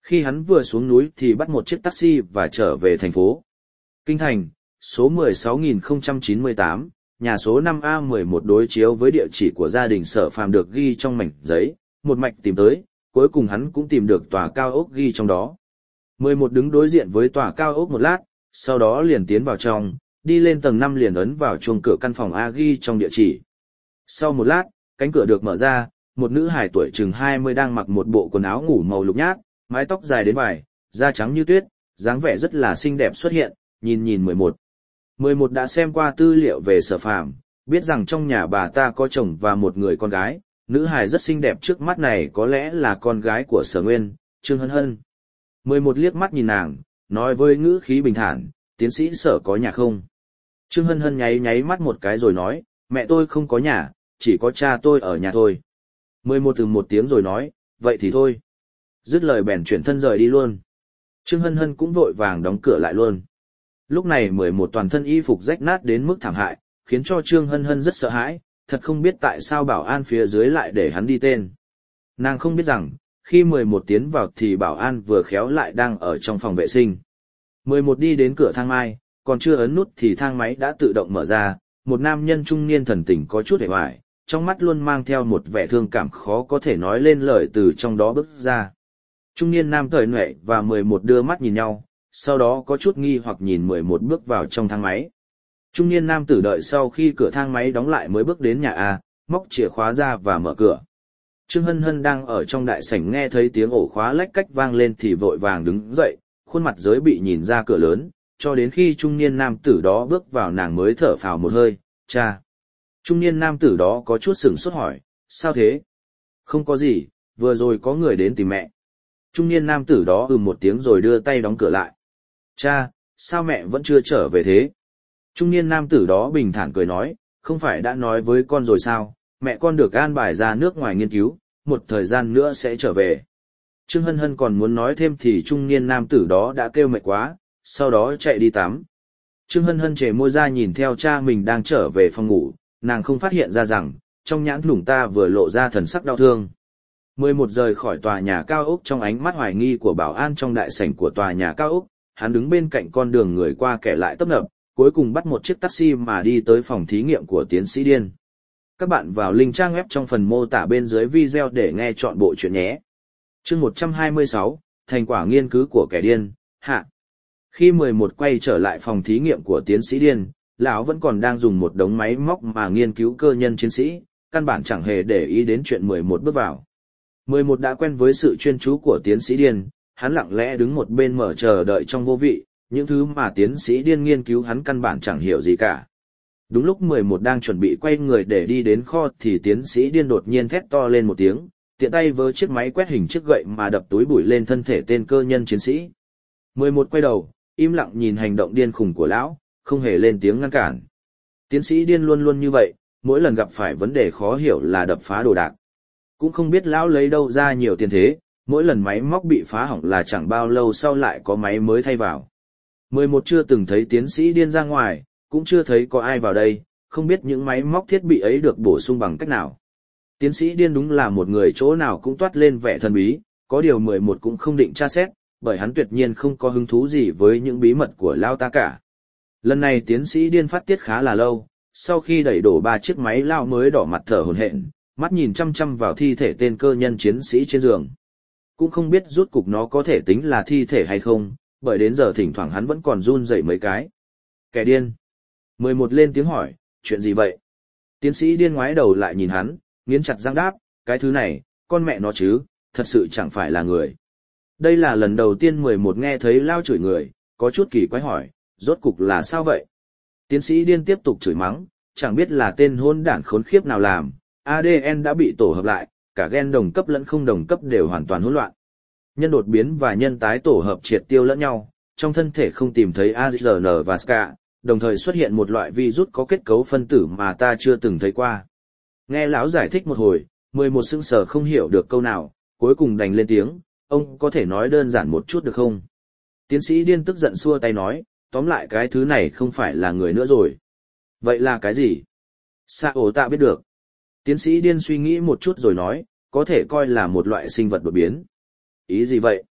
[SPEAKER 1] Khi hắn vừa xuống núi thì bắt một chiếc taxi và trở về thành phố. Kinh thành, số mười sáu nghìn không trăm chín mươi tám, nhà số năm A mười một đối chiếu với địa chỉ của gia đình Sở Phàm được ghi trong mảnh giấy, một mạch tìm tới, cuối cùng hắn cũng tìm được tòa cao ốc ghi trong đó. mười một đứng đối diện với tòa cao ốc một lát, sau đó liền tiến vào trong, đi lên tầng năm liền ấn vào chuông cửa căn phòng A ghi trong địa chỉ. Sau một lát, cánh cửa được mở ra, một nữ hài tuổi chừng hai mươi đang mặc một bộ quần áo ngủ màu lục nhát, mái tóc dài đến vai, da trắng như tuyết, dáng vẻ rất là xinh đẹp xuất hiện, nhìn nhìn mười một. mười một đã xem qua tư liệu về Sở Phàm, biết rằng trong nhà bà ta có chồng và một người con gái, nữ hài rất xinh đẹp trước mắt này có lẽ là con gái của Sở Nguyên, Trương Hân Hân. mười một liếc mắt nhìn nàng, nói với ngữ khí bình thản, tiến sĩ Sở có nhà không? Trương Hân Hân nháy nháy mắt một cái rồi nói, mẹ tôi không có nhà, chỉ có cha tôi ở nhà thôi. mười một từ một tiếng rồi nói, vậy thì thôi. Dứt lời bèn chuyển thân rời đi luôn. Trương Hân Hân cũng vội vàng đóng cửa lại luôn. Lúc này mười một toàn thân y phục rách nát đến mức thảm hại, khiến cho Trương Hân Hân rất sợ hãi, thật không biết tại sao bảo an phía dưới lại để hắn đi tên. Nàng không biết rằng, khi mười một tiến vào thì bảo an vừa khéo lại đang ở trong phòng vệ sinh. mười một đi đến cửa thang máy, còn chưa ấn nút thì thang máy đã tự động mở ra, một nam nhân trung niên thần tình có chút hề hoài, trong mắt luôn mang theo một vẻ thương cảm khó có thể nói lên lời từ trong đó bước ra. Trung niên nam thời nhuệ và mười một đưa mắt nhìn nhau, sau đó có chút nghi hoặc nhìn mười một bước vào trong thang máy. Trung niên nam tử đợi sau khi cửa thang máy đóng lại mới bước đến nhà A, móc chìa khóa ra và mở cửa. Trương Hân Hân đang ở trong đại sảnh nghe thấy tiếng ổ khóa lách cách vang lên thì vội vàng đứng dậy, khuôn mặt giới bị nhìn ra cửa lớn, cho đến khi trung niên nam tử đó bước vào nàng mới thở phào một hơi, cha. Trung niên nam tử đó có chút sửng sốt hỏi, sao thế? Không có gì, vừa rồi có người đến tìm mẹ. Trung niên nam tử đó ừm một tiếng rồi đưa tay đóng cửa lại. Cha, sao mẹ vẫn chưa trở về thế? Trung niên nam tử đó bình thản cười nói, không phải đã nói với con rồi sao, mẹ con được an bài ra nước ngoài nghiên cứu, một thời gian nữa sẽ trở về. Trương Hân Hân còn muốn nói thêm thì trung niên nam tử đó đã kêu mệt quá, sau đó chạy đi tắm. Trương Hân Hân chề môi ra nhìn theo cha mình đang trở về phòng ngủ, nàng không phát hiện ra rằng, trong nhãn lủng ta vừa lộ ra thần sắc đau thương. mười một rời khỏi tòa nhà cao ốc trong ánh mắt hoài nghi của bảo an trong đại sảnh của tòa nhà cao ốc, hắn đứng bên cạnh con đường người qua kẻ lại tấp nập, cuối cùng bắt một chiếc taxi mà đi tới phòng thí nghiệm của tiến sĩ Điên. Các bạn vào link trang web trong phần mô tả bên dưới video để nghe chọn bộ truyện nhé. Chương một trăm hai mươi sáu, thành quả nghiên cứu của kẻ điên, hạ. Khi mười một quay trở lại phòng thí nghiệm của tiến sĩ Điên, lão vẫn còn đang dùng một đống máy móc mà nghiên cứu cơ nhân chiến sĩ, căn bản chẳng hề để ý đến chuyện mười một bước vào. mười một đã quen với sự chuyên chú của tiến sĩ Điên, hắn lặng lẽ đứng một bên mở chờ đợi trong vô vị, những thứ mà tiến sĩ Điên nghiên cứu hắn căn bản chẳng hiểu gì cả. Đúng lúc mười một đang chuẩn bị quay người để đi đến kho thì tiến sĩ Điên đột nhiên thét to lên một tiếng, tiện tay vớ chiếc máy quét hình chiếc gậy mà đập túi bụi lên thân thể tên cơ nhân chiến sĩ. mười một quay đầu, im lặng nhìn hành động điên khùng của lão, không hề lên tiếng ngăn cản. Tiến sĩ Điên luôn luôn như vậy, mỗi lần gặp phải vấn đề khó hiểu là đập phá đồ đạc. Cũng không biết lão lấy đâu ra nhiều tiền thế, mỗi lần máy móc bị phá hỏng là chẳng bao lâu sau lại có máy mới thay vào. mười một chưa từng thấy tiến sĩ Điên ra ngoài, cũng chưa thấy có ai vào đây, không biết những máy móc thiết bị ấy được bổ sung bằng cách nào. Tiến sĩ Điên đúng là một người chỗ nào cũng toát lên vẻ thần bí, có điều mười một cũng không định tra xét, bởi hắn tuyệt nhiên không có hứng thú gì với những bí mật của lao ta cả. Lần này tiến sĩ Điên phát tiết khá là lâu, sau khi đẩy đổ ba chiếc máy lao mới đỏ mặt thở hổn hển, mắt nhìn chăm chăm vào thi thể tên cơ nhân chiến sĩ trên giường. Cũng không biết rút cục nó có thể tính là thi thể hay không, bởi đến giờ thỉnh thoảng hắn vẫn còn run rẩy mấy cái. Kẻ điên. mười một lên tiếng hỏi, chuyện gì vậy? Tiến sĩ Điên ngoái đầu lại nhìn hắn, nghiến chặt răng đáp, cái thứ này, con mẹ nó chứ, thật sự chẳng phải là người. Đây là lần đầu tiên mười một nghe thấy lao chửi người, có chút kỳ quái hỏi, rốt cục là sao vậy? Tiến sĩ Điên tiếp tục chửi mắng, chẳng biết là tên hôn đản khốn khiếp nào làm, a đê en đã bị tổ hợp lại, cả gen đồng cấp lẫn không đồng cấp đều hoàn toàn hỗn loạn. Nhân đột biến và nhân tái tổ hợp triệt tiêu lẫn nhau, trong thân thể không tìm thấy a rờ en và ska, đồng thời xuất hiện một loại virus có kết cấu phân tử mà ta chưa từng thấy qua. Nghe lão giải thích một hồi, mười một sững sờ không hiểu được câu nào, cuối cùng đành lên tiếng, ông có thể nói đơn giản một chút được không? Tiến sĩ Điên tức giận xua tay nói, tóm lại cái thứ này không phải là người nữa rồi. Vậy là cái gì? Sa ổ tạ biết được. Tiến sĩ Điên suy nghĩ một chút rồi nói, có thể coi là một loại sinh vật đột biến. Ý gì vậy?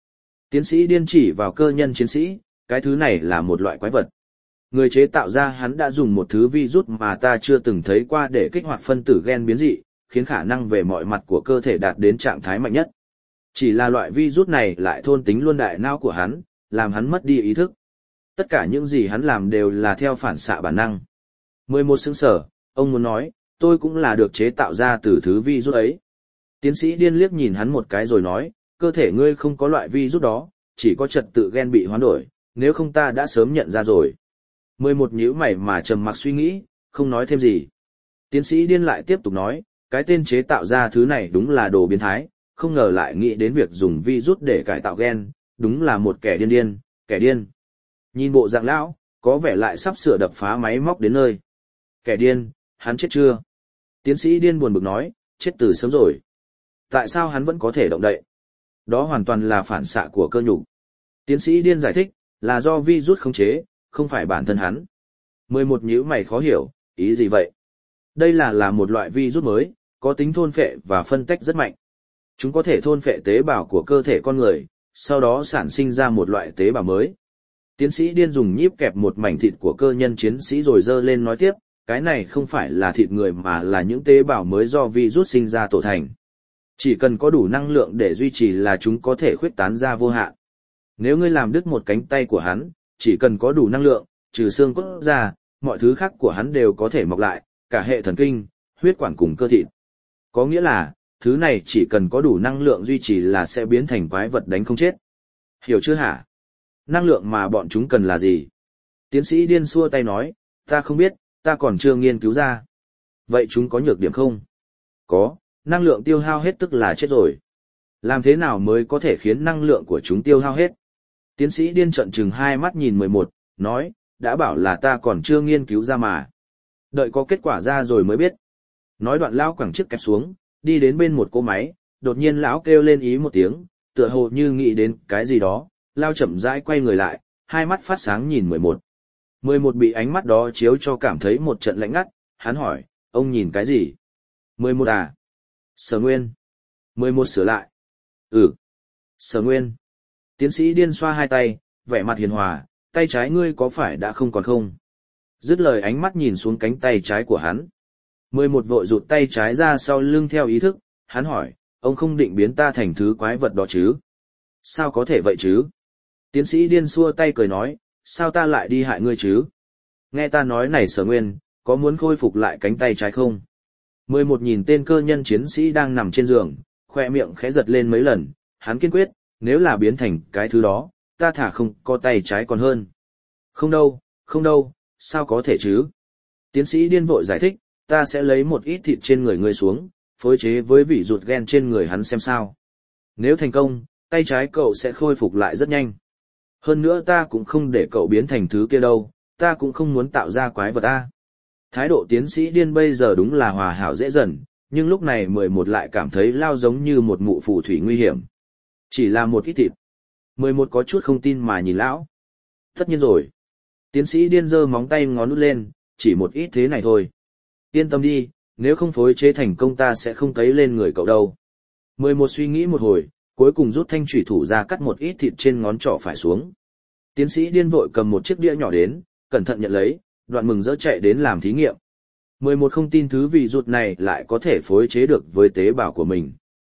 [SPEAKER 1] Tiến sĩ điên chỉ vào cơ nhân chiến sĩ, cái thứ này là một loại quái vật. Người chế tạo ra hắn đã dùng một thứ virus mà ta chưa từng thấy qua để kích hoạt phân tử gen biến dị, khiến khả năng về mọi mặt của cơ thể đạt đến trạng thái mạnh nhất. Chỉ là loại virus này lại thôn tính luôn đại não của hắn, làm hắn mất đi ý thức. Tất cả những gì hắn làm đều là theo phản xạ bản năng. mười một sững sở, ông muốn nói, tôi cũng là được chế tạo ra từ thứ virus ấy. Tiến sĩ điên liếc nhìn hắn một cái rồi nói, cơ thể ngươi không có loại virus đó, chỉ có trật tự gen bị hoán đổi, nếu không ta đã sớm nhận ra rồi. mười một nhíu mày mà trầm mặc suy nghĩ, không nói thêm gì. Tiến sĩ điên lại tiếp tục nói, cái tên chế tạo ra thứ này đúng là đồ biến thái, không ngờ lại nghĩ đến việc dùng virus để cải tạo gen, đúng là một kẻ điên điên, kẻ điên. Nhìn bộ dạng lão, có vẻ lại sắp sửa đập phá máy móc đến nơi. Kẻ điên, hắn chết chưa? Tiến sĩ điên buồn bực nói, chết từ sớm rồi. Tại sao hắn vẫn có thể động đậy? Đó hoàn toàn là phản xạ của cơ nhục. Tiến sĩ điên giải thích, là do virus khống chế, không phải bản thân hắn. mười một nhíu mày khó hiểu, ý gì vậy? Đây là là một loại virus mới, có tính thôn phệ và phân tách rất mạnh. Chúng có thể thôn phệ tế bào của cơ thể con người, sau đó sản sinh ra một loại tế bào mới. Tiến sĩ điên dùng nhíp kẹp một mảnh thịt của cơ nhân chiến sĩ rồi dơ lên nói tiếp, cái này không phải là thịt người mà là những tế bào mới do virus sinh ra tổ thành. Chỉ cần có đủ năng lượng để duy trì là chúng có thể khuyết tán ra vô hạn. Nếu ngươi làm đứt một cánh tay của hắn, chỉ cần có đủ năng lượng, trừ xương cốt ra, mọi thứ khác của hắn đều có thể mọc lại, cả hệ thần kinh, huyết quản cùng cơ thịt. Có nghĩa là, thứ này chỉ cần có đủ năng lượng duy trì là sẽ biến thành quái vật đánh không chết. Hiểu chưa hả? Năng lượng mà bọn chúng cần là gì? Tiến sĩ điên xua tay nói, ta không biết, ta còn chưa nghiên cứu ra. Vậy chúng có nhược điểm không? Có, năng lượng tiêu hao hết tức là chết rồi. Làm thế nào mới có thể khiến năng lượng của chúng tiêu hao hết? Tiến sĩ điên trợn trừng hai mắt nhìn mười một, nói, đã bảo là ta còn chưa nghiên cứu ra mà. Đợi có kết quả ra rồi mới biết. Nói đoạn lão quẳng chiếc kẹp xuống, đi đến bên một cỗ máy, đột nhiên lão kêu lên ý một tiếng, tựa hồ như nghĩ đến cái gì đó, lao chậm rãi quay người lại, hai mắt phát sáng nhìn mười một. mười một bị ánh mắt đó chiếu cho cảm thấy một trận lạnh ngắt, hắn hỏi, ông nhìn cái gì? mười một à? Sở Nguyên. mười một sửa lại. Ừ. Sở Nguyên. Tiến sĩ điên xoa hai tay, vẻ mặt hiền hòa, tay trái ngươi có phải đã không còn không? Dứt lời ánh mắt nhìn xuống cánh tay trái của hắn. mười một vội rụt tay trái ra sau lưng theo ý thức, hắn hỏi, ông không định biến ta thành thứ quái vật đó chứ? Sao có thể vậy chứ? Tiến sĩ điên xua tay cười nói, sao ta lại đi hại ngươi chứ? Nghe ta nói này Sở Nguyên, có muốn khôi phục lại cánh tay trái không? mười một nhìn tên cơ nhân chiến sĩ đang nằm trên giường, khoe miệng khẽ giật lên mấy lần, hắn kiên quyết, nếu là biến thành cái thứ đó, ta thả không có tay trái còn hơn. Không đâu, không đâu, sao có thể chứ? Tiến sĩ điên vội giải thích, ta sẽ lấy một ít thịt trên người ngươi xuống, phối chế với vị ruột gen trên người hắn xem sao. Nếu thành công, tay trái cậu sẽ khôi phục lại rất nhanh. Hơn nữa ta cũng không để cậu biến thành thứ kia đâu, ta cũng không muốn tạo ra quái vật ta. Thái độ tiến sĩ điên bây giờ đúng là hòa hảo dễ dần, nhưng lúc này mười một lại cảm thấy lao giống như một mụ phù thủy nguy hiểm. Chỉ là một ít thịt. mười một có chút không tin mà nhìn lão. Tất nhiên rồi. Tiến sĩ điên giơ móng tay ngón nút lên, chỉ một ít thế này thôi. Yên tâm đi, nếu không phối chế thành công ta sẽ không cấy lên người cậu đâu. mười một suy nghĩ một hồi, cuối cùng rút thanh chủy thủ ra cắt một ít thịt trên ngón trỏ phải xuống. Tiến sĩ điên vội cầm một chiếc đĩa nhỏ đến, cẩn thận nhận lấy, đoạn mừng rỡ chạy đến làm thí nghiệm. mười một không tin thứ vị ruột này lại có thể phối chế được với tế bào của mình.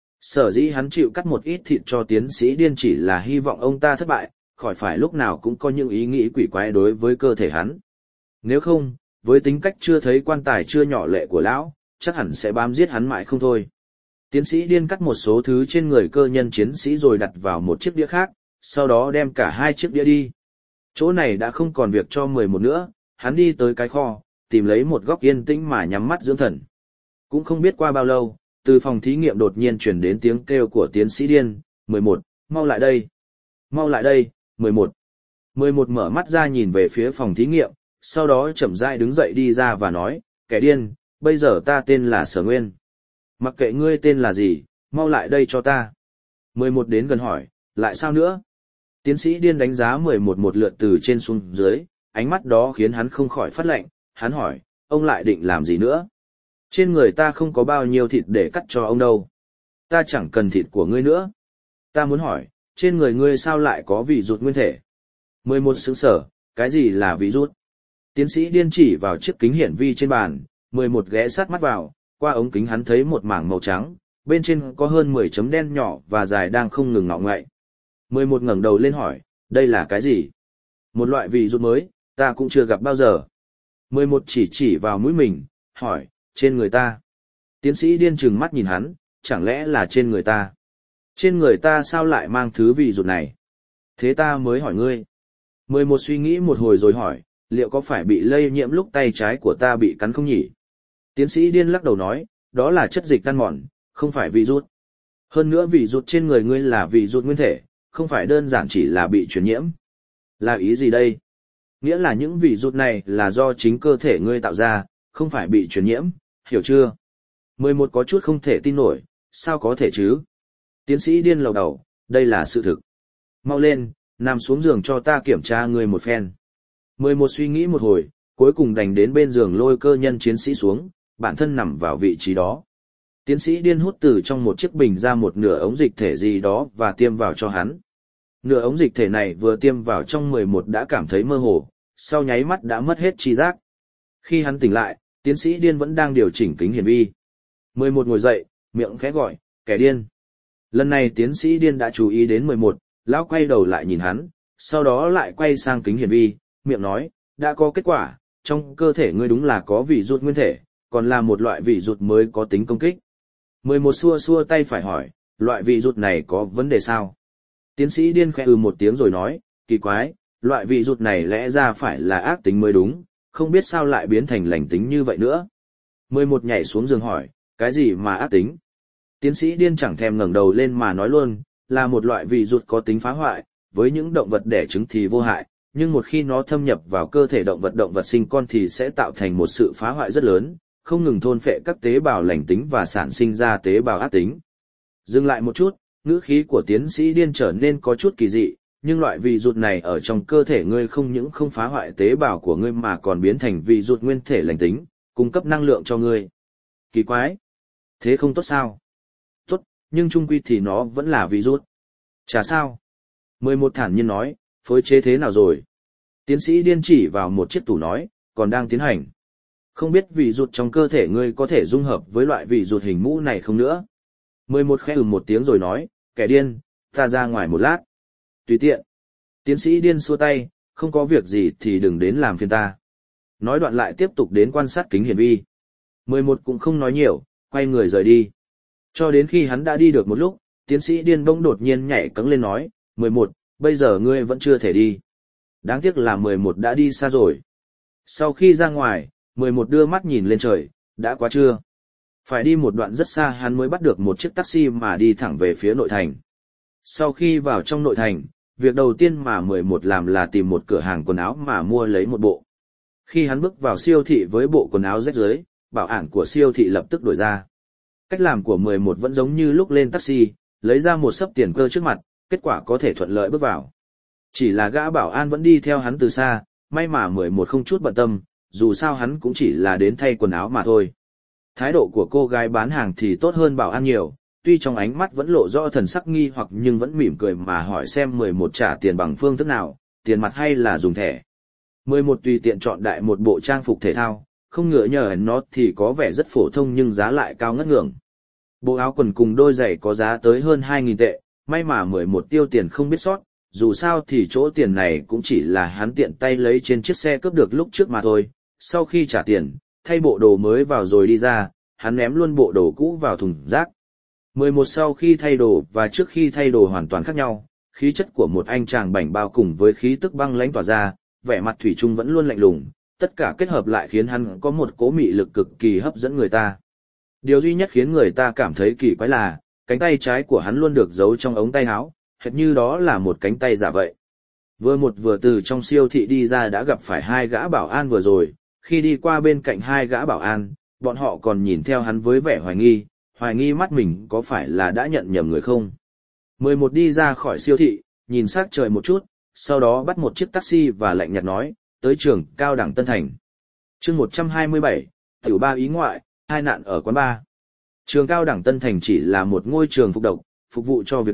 [SPEAKER 1] Sở dĩ hắn chịu cắt một ít thịt cho tiến sĩ điên chỉ là hy vọng ông ta thất bại, khỏi phải lúc nào cũng có những ý nghĩ quỷ quái đối với cơ thể hắn. Nếu không, với tính cách chưa thấy quan tài chưa nhỏ lệ của lão, chắc hẳn sẽ bám giết hắn mãi không thôi. Tiến sĩ điên cắt một số thứ trên người cơ nhân chiến sĩ rồi đặt vào một chiếc đĩa khác, sau đó đem cả hai chiếc đĩa đi. Chỗ này đã không còn việc cho mười một nữa, hắn đi tới cái kho, tìm lấy một góc yên tĩnh mà nhắm mắt dưỡng thần. Cũng không biết qua bao lâu, từ phòng thí nghiệm đột nhiên truyền đến tiếng kêu của tiến sĩ điên, mười một, mau lại đây. Mau lại đây, mười một. mười một mở mắt ra nhìn về phía phòng thí nghiệm, sau đó chậm rãi đứng dậy đi ra và nói, kẻ điên, bây giờ ta tên là Sở Nguyên. Mặc kệ ngươi tên là gì, mau lại đây cho ta. mười một đến gần hỏi, lại sao nữa? Tiến sĩ điên đánh giá mười một một lượt từ trên xuống dưới, ánh mắt đó khiến hắn không khỏi phát lệnh, hắn hỏi, ông lại định làm gì nữa? Trên người ta không có bao nhiêu thịt để cắt cho ông đâu. Ta chẳng cần thịt của ngươi nữa. Ta muốn hỏi, trên người ngươi sao lại có vị rụt nguyên thể? mười một sững sở, cái gì là vị rút? Tiến sĩ điên chỉ vào chiếc kính hiển vi trên bàn, mười một ghé sát mắt vào, qua ống kính hắn thấy một mảng màu trắng, bên trên có hơn mười chấm đen nhỏ và dài đang không ngừng ngọ ngậy. mười một ngẩng đầu lên hỏi, đây là cái gì? Một loại vị rút mới, ta cũng chưa gặp bao giờ. mười một chỉ chỉ vào mũi mình, hỏi, trên người ta. Tiến sĩ điên trừng mắt nhìn hắn, chẳng lẽ là trên người ta? Trên người ta sao lại mang thứ vị rút này? Thế ta mới hỏi ngươi. mười một suy nghĩ một hồi rồi hỏi, liệu có phải bị lây nhiễm lúc tay trái của ta bị cắn không nhỉ? Tiến sĩ điên lắc đầu nói, đó là chất dịch tan mòn, không phải vị rút. Hơn nữa vị rút trên người ngươi là vị rút nguyên thể, không phải đơn giản chỉ là bị truyền nhiễm. Là ý gì đây? Nghĩa là những vị rút này là do chính cơ thể ngươi tạo ra, không phải bị truyền nhiễm, hiểu chưa? mười một có chút không thể tin nổi, sao có thể chứ? Tiến sĩ điên lầu đầu, đây là sự thực. Mau lên, nằm xuống giường cho ta kiểm tra ngươi một phen. mười một suy nghĩ một hồi, cuối cùng đành đến bên giường lôi cơ nhân chiến sĩ xuống, bản thân nằm vào vị trí đó. Tiến sĩ điên hút từ trong một chiếc bình ra một nửa ống dịch thể gì đó và tiêm vào cho hắn. Nửa ống dịch thể này vừa tiêm vào trong mười một đã cảm thấy mơ hồ, sau nháy mắt đã mất hết tri giác. Khi hắn tỉnh lại, tiến sĩ điên vẫn đang điều chỉnh kính hiển vi. mười một ngồi dậy, miệng khẽ gọi, kẻ điên. Lần này tiến sĩ điên đã chú ý đến mười một, lão quay đầu lại nhìn hắn, sau đó lại quay sang kính hiển vi, miệng nói, đã có kết quả, trong cơ thể ngươi đúng là có vị rút nguyên thể, còn là một loại vị rút mới có tính công kích. mười một xua xua tay phải hỏi, loại vị rút này có vấn đề sao? Tiến sĩ điên khẽ ừ một tiếng rồi nói, kỳ quái, loại vị rút này lẽ ra phải là ác tính mới đúng, không biết sao lại biến thành lành tính như vậy nữa. mười một nhảy xuống giường hỏi, cái gì mà ác tính? Tiến sĩ điên chẳng thèm ngẩng đầu lên mà nói luôn, là một loại vị rút có tính phá hoại, với những động vật đẻ trứng thì vô hại, nhưng một khi nó thâm nhập vào cơ thể động vật động vật sinh con thì sẽ tạo thành một sự phá hoại rất lớn, không ngừng thôn phệ các tế bào lành tính và sản sinh ra tế bào ác tính. Dừng lại một chút, ngữ khí của tiến sĩ điên trở nên có chút kỳ dị, nhưng loại vị rút này ở trong cơ thể ngươi không những không phá hoại tế bào của ngươi mà còn biến thành vị rút nguyên thể lành tính, cung cấp năng lượng cho ngươi. Kỳ quái! Thế không tốt sao? Tốt, nhưng chung quy thì nó vẫn là vị rút. Chả sao? mười một thản nhiên nói, phối chế thế nào rồi? Tiến sĩ điên chỉ vào một chiếc tủ nói, còn đang tiến hành. Không biết vị rút trong cơ thể ngươi có thể dung hợp với loại vị rút hình mũ này không nữa? mười một khẽ ừm một tiếng rồi nói, kẻ điên, ta ra ngoài một lát. Tùy tiện. Tiến sĩ điên xua tay, không có việc gì thì đừng đến làm phiền ta. Nói đoạn lại tiếp tục đến quan sát kính hiển vi. mười một cũng không nói nhiều, quay người rời đi. Cho đến khi hắn đã đi được một lúc, tiến sĩ điên bỗng đột nhiên nhảy cẫng lên nói, mười một, bây giờ ngươi vẫn chưa thể đi. Đáng tiếc là mười một đã đi xa rồi. Sau khi ra ngoài, mười một đưa mắt nhìn lên trời, đã quá trưa. Phải đi một đoạn rất xa hắn mới bắt được một chiếc taxi mà đi thẳng về phía nội thành. Sau khi vào trong nội thành, việc đầu tiên mà mười một làm là tìm một cửa hàng quần áo mà mua lấy một bộ. Khi hắn bước vào siêu thị với bộ quần áo rách rưới, bảo ản của siêu thị lập tức đổi ra. Cách làm của mười một vẫn giống như lúc lên taxi, lấy ra một xấp tiền cơ trước mặt, kết quả có thể thuận lợi bước vào. Chỉ là gã bảo an vẫn đi theo hắn từ xa, may mà mười một không chút bận tâm, dù sao hắn cũng chỉ là đến thay quần áo mà thôi. Thái độ của cô gái bán hàng thì tốt hơn bảo an nhiều, tuy trong ánh mắt vẫn lộ rõ thần sắc nghi hoặc nhưng vẫn mỉm cười mà hỏi xem mười một trả tiền bằng phương thức nào, tiền mặt hay là dùng thẻ. mười một tùy tiện chọn đại một bộ trang phục thể thao, không ngựa nhờ nó thì có vẻ rất phổ thông nhưng giá lại cao ngất ngưỡng. Bộ áo quần cùng đôi giày có giá tới hơn hai nghìn tệ, may mà mười một tiêu tiền không biết sót, dù sao thì chỗ tiền này cũng chỉ là hắn tiện tay lấy trên chiếc xe cướp được lúc trước mà thôi. Sau khi trả tiền, thay bộ đồ mới vào rồi đi ra, hắn ném luôn bộ đồ cũ vào thùng rác. mười một sau khi thay đồ và trước khi thay đồ hoàn toàn khác nhau, khí chất của một anh chàng bảnh bao cùng với khí tức băng lãnh tỏa ra, vẻ mặt thủy chung vẫn luôn lạnh lùng, tất cả kết hợp lại khiến hắn có một cỗ mị lực cực kỳ hấp dẫn người ta. Điều duy nhất khiến người ta cảm thấy kỳ quái là, cánh tay trái của hắn luôn được giấu trong ống tay áo, hệt như đó là một cánh tay giả vậy. Vừa một vừa từ trong siêu thị đi ra đã gặp phải hai gã bảo an vừa rồi, khi đi qua bên cạnh hai gã bảo an, bọn họ còn nhìn theo hắn với vẻ hoài nghi, hoài nghi mắt mình có phải là đã nhận nhầm người không. mười một đi ra khỏi siêu thị, nhìn sắc trời một chút, sau đó bắt một chiếc taxi và lạnh nhạt nói, tới trường cao đẳng Tân Thành. chương một trăm hai mươi bảy, tiểu ba ý ngoại, hai nạn ở quán bar. Trường cao đẳng Tân Thành chỉ là một ngôi trường phục độc, phục vụ cho việc đọc,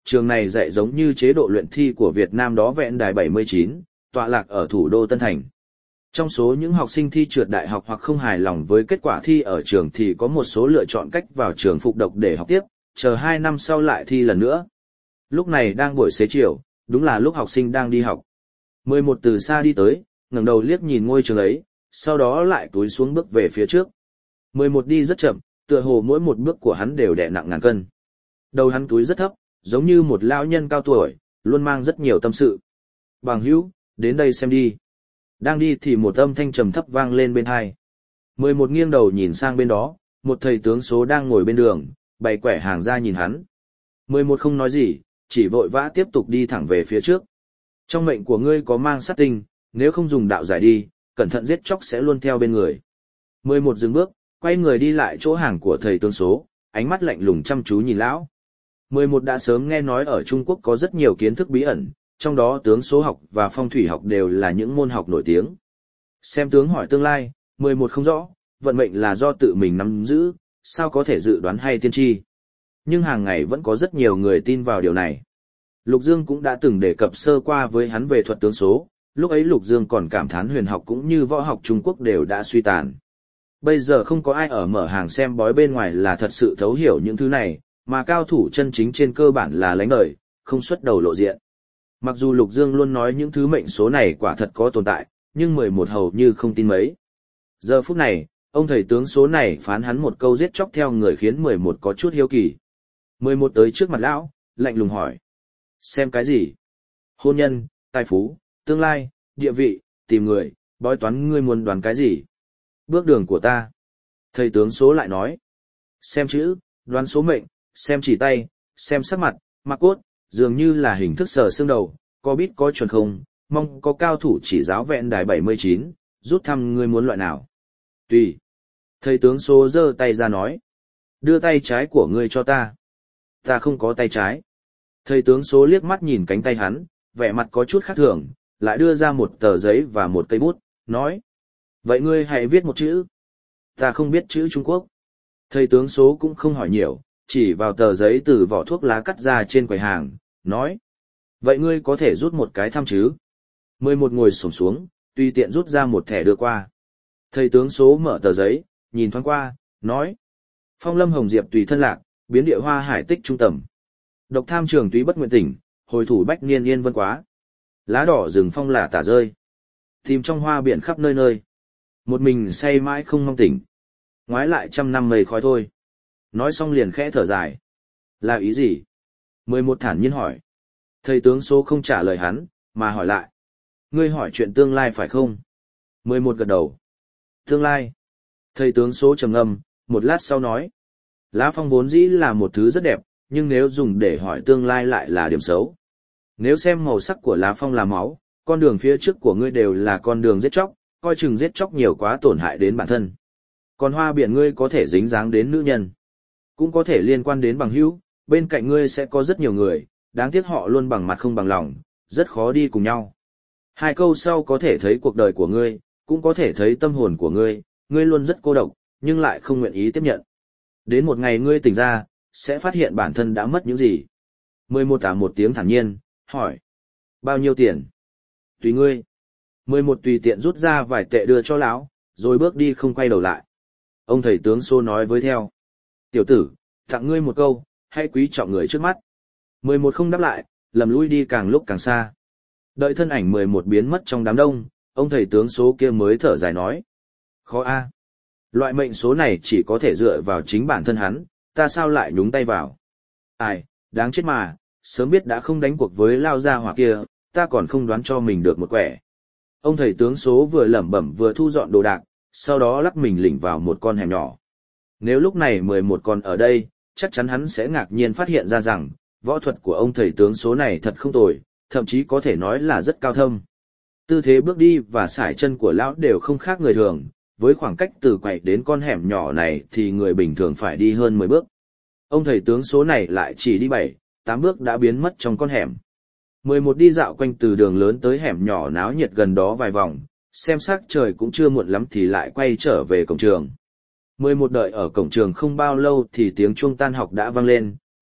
[SPEAKER 1] trường này dạy giống như chế độ luyện thi của Việt Nam đó vẹn đài bảy mươi chín, tọa lạc ở thủ đô Tân Thành. Trong số những học sinh thi trượt đại học hoặc không hài lòng với kết quả thi ở trường thì có một số lựa chọn cách vào trường phục độc để học tiếp, chờ hai năm sau lại thi lần nữa. Lúc này đang buổi xế chiều, đúng là lúc học sinh đang đi học. mười một từ xa đi tới, ngẩng đầu liếc nhìn ngôi trường ấy, sau đó lại cúi xuống bước về phía trước. mười một đi rất chậm, tựa hồ mỗi một bước của hắn đều đè nặng ngàn cân. Đầu hắn cúi rất thấp, giống như một lão nhân cao tuổi, luôn mang rất nhiều tâm sự. Bằng hữu, đến đây xem đi. Đang đi thì một âm thanh trầm thấp vang lên bên tai. mười một nghiêng đầu nhìn sang bên đó, một thầy tướng số đang ngồi bên đường, bày quẻ hàng ra nhìn hắn. mười một không nói gì, chỉ vội vã tiếp tục đi thẳng về phía trước. Trong mệnh của ngươi có mang sát tinh, nếu không dùng đạo giải đi, cẩn thận giết chóc sẽ luôn theo bên người. mười một dừng bước, quay người đi lại chỗ hàng của thầy tướng số, ánh mắt lạnh lùng chăm chú nhìn lão. mười một đã sớm nghe nói ở Trung Quốc có rất nhiều kiến thức bí ẩn, trong đó tướng số học và phong thủy học đều là những môn học nổi tiếng. Xem tướng hỏi tương lai, mười một không rõ, vận mệnh là do tự mình nắm giữ, sao có thể dự đoán hay tiên tri. Nhưng hàng ngày vẫn có rất nhiều người tin vào điều này. Lục Dương cũng đã từng đề cập sơ qua với hắn về thuật tướng số, lúc ấy Lục Dương còn cảm thán huyền học cũng như võ học Trung Quốc đều đã suy tàn. Bây giờ không có ai ở mở hàng xem bói bên ngoài là thật sự thấu hiểu những thứ này, mà cao thủ chân chính trên cơ bản là lánh đời, không xuất đầu lộ diện. Mặc dù Lục Dương luôn nói những thứ mệnh số này quả thật có tồn tại, nhưng mười một hầu như không tin mấy. Giờ phút này, ông thầy tướng số này phán hắn một câu giết chóc theo người khiến mười một có chút hiếu kỳ. mười một tới trước mặt lão, lạnh lùng hỏi. Xem cái gì? Hôn nhân, tài phú, tương lai, địa vị, tìm người, bói toán ngươi muốn đoán cái gì? Bước đường của ta. Thầy tướng số lại nói. Xem chữ, đoán số mệnh, xem chỉ tay, xem sắc mặt, mặc cốt, dường như là hình thức sờ xương đầu, có biết có chuẩn không, mong có cao thủ chỉ giáo vẹn đài bảy mươi chín, rút thăm ngươi muốn loại nào. Tùy. Thầy tướng số giơ tay ra nói. Đưa tay trái của ngươi cho ta. Ta không có tay trái. Thầy tướng số liếc mắt nhìn cánh tay hắn, vẻ mặt có chút khác thường, lại đưa ra một tờ giấy và một cây bút, nói. Vậy ngươi hãy viết một chữ. Ta không biết chữ Trung Quốc. Thầy tướng số cũng không hỏi nhiều, chỉ vào tờ giấy từ vỏ thuốc lá cắt ra trên quầy hàng, nói. Vậy ngươi có thể rút một cái thăm chứ? mười một ngồi xổm xuống, tùy tiện rút ra một thẻ đưa qua. Thầy tướng số mở tờ giấy, nhìn thoáng qua, nói. Phong lâm hồng diệp tùy thân lạc, biến địa hoa hải tích trung tầm. Độc tham trường túy bất nguyện tỉnh, hồi thủ bách niên yên vân quá. Lá đỏ rừng phong là tả rơi. Tìm trong hoa biển khắp nơi nơi. Một mình say mãi không mong tỉnh. Ngoái lại trăm năm mây khói thôi. Nói xong liền khẽ thở dài. Là ý gì? mười một thản nhiên hỏi. Thầy tướng số không trả lời hắn, mà hỏi lại. Ngươi hỏi chuyện tương lai phải không? mười một gật đầu. Tương lai. Thầy tướng số trầm ngâm, một lát sau nói. Lá phong vốn dĩ là một thứ rất đẹp, nhưng nếu dùng để hỏi tương lai lại là điểm xấu. Nếu xem màu sắc của lá phong là máu, con đường phía trước của ngươi đều là con đường giết chóc, coi chừng giết chóc nhiều quá tổn hại đến bản thân. Còn hoa biển ngươi có thể dính dáng đến nữ nhân, cũng có thể liên quan đến bằng hữu, bên cạnh ngươi sẽ có rất nhiều người, đáng tiếc họ luôn bằng mặt không bằng lòng, rất khó đi cùng nhau. Hai câu sau có thể thấy cuộc đời của ngươi, cũng có thể thấy tâm hồn của ngươi, ngươi luôn rất cô độc, nhưng lại không nguyện ý tiếp nhận. Đến một ngày ngươi tỉnh ra, sẽ phát hiện bản thân đã mất những gì. mười một tả một tiếng thản nhiên, hỏi. Bao nhiêu tiền? Tùy ngươi. mười một tùy tiện rút ra vài tệ đưa cho lão, rồi bước đi không quay đầu lại. Ông thầy tướng số nói với theo. Tiểu tử, tặng ngươi một câu, hãy quý trọng người trước mắt. mười một không đáp lại, lầm lui đi càng lúc càng xa. Đợi thân ảnh mười một biến mất trong đám đông, ông thầy tướng số kia mới thở dài nói. Khó a. Loại mệnh số này chỉ có thể dựa vào chính bản thân hắn, ta sao lại nhúng tay vào. Ai, đáng chết mà, sớm biết đã không đánh cuộc với lao gia hỏa kia, ta còn không đoán cho mình được một quẻ. Ông thầy tướng số vừa lẩm bẩm vừa thu dọn đồ đạc, sau đó lắc mình lỉnh vào một con hẻm nhỏ. Nếu lúc này mười một còn ở đây, chắc chắn hắn sẽ ngạc nhiên phát hiện ra rằng, võ thuật của ông thầy tướng số này thật không tồi, thậm chí có thể nói là rất cao thâm. Tư thế bước đi và sải chân của lão đều không khác người thường, với khoảng cách từ quầy đến con hẻm nhỏ này thì người bình thường phải đi hơn mười bước. Ông thầy tướng số này lại chỉ đi bảy, tám bước đã biến mất trong con hẻm. mười một đi dạo quanh từ đường lớn tới hẻm nhỏ náo nhiệt gần đó vài vòng, xem sắc trời cũng chưa muộn lắm thì lại quay trở về cổng trường. mười một đợi ở cổng trường không bao lâu thì tiếng chuông tan học đã vang lên,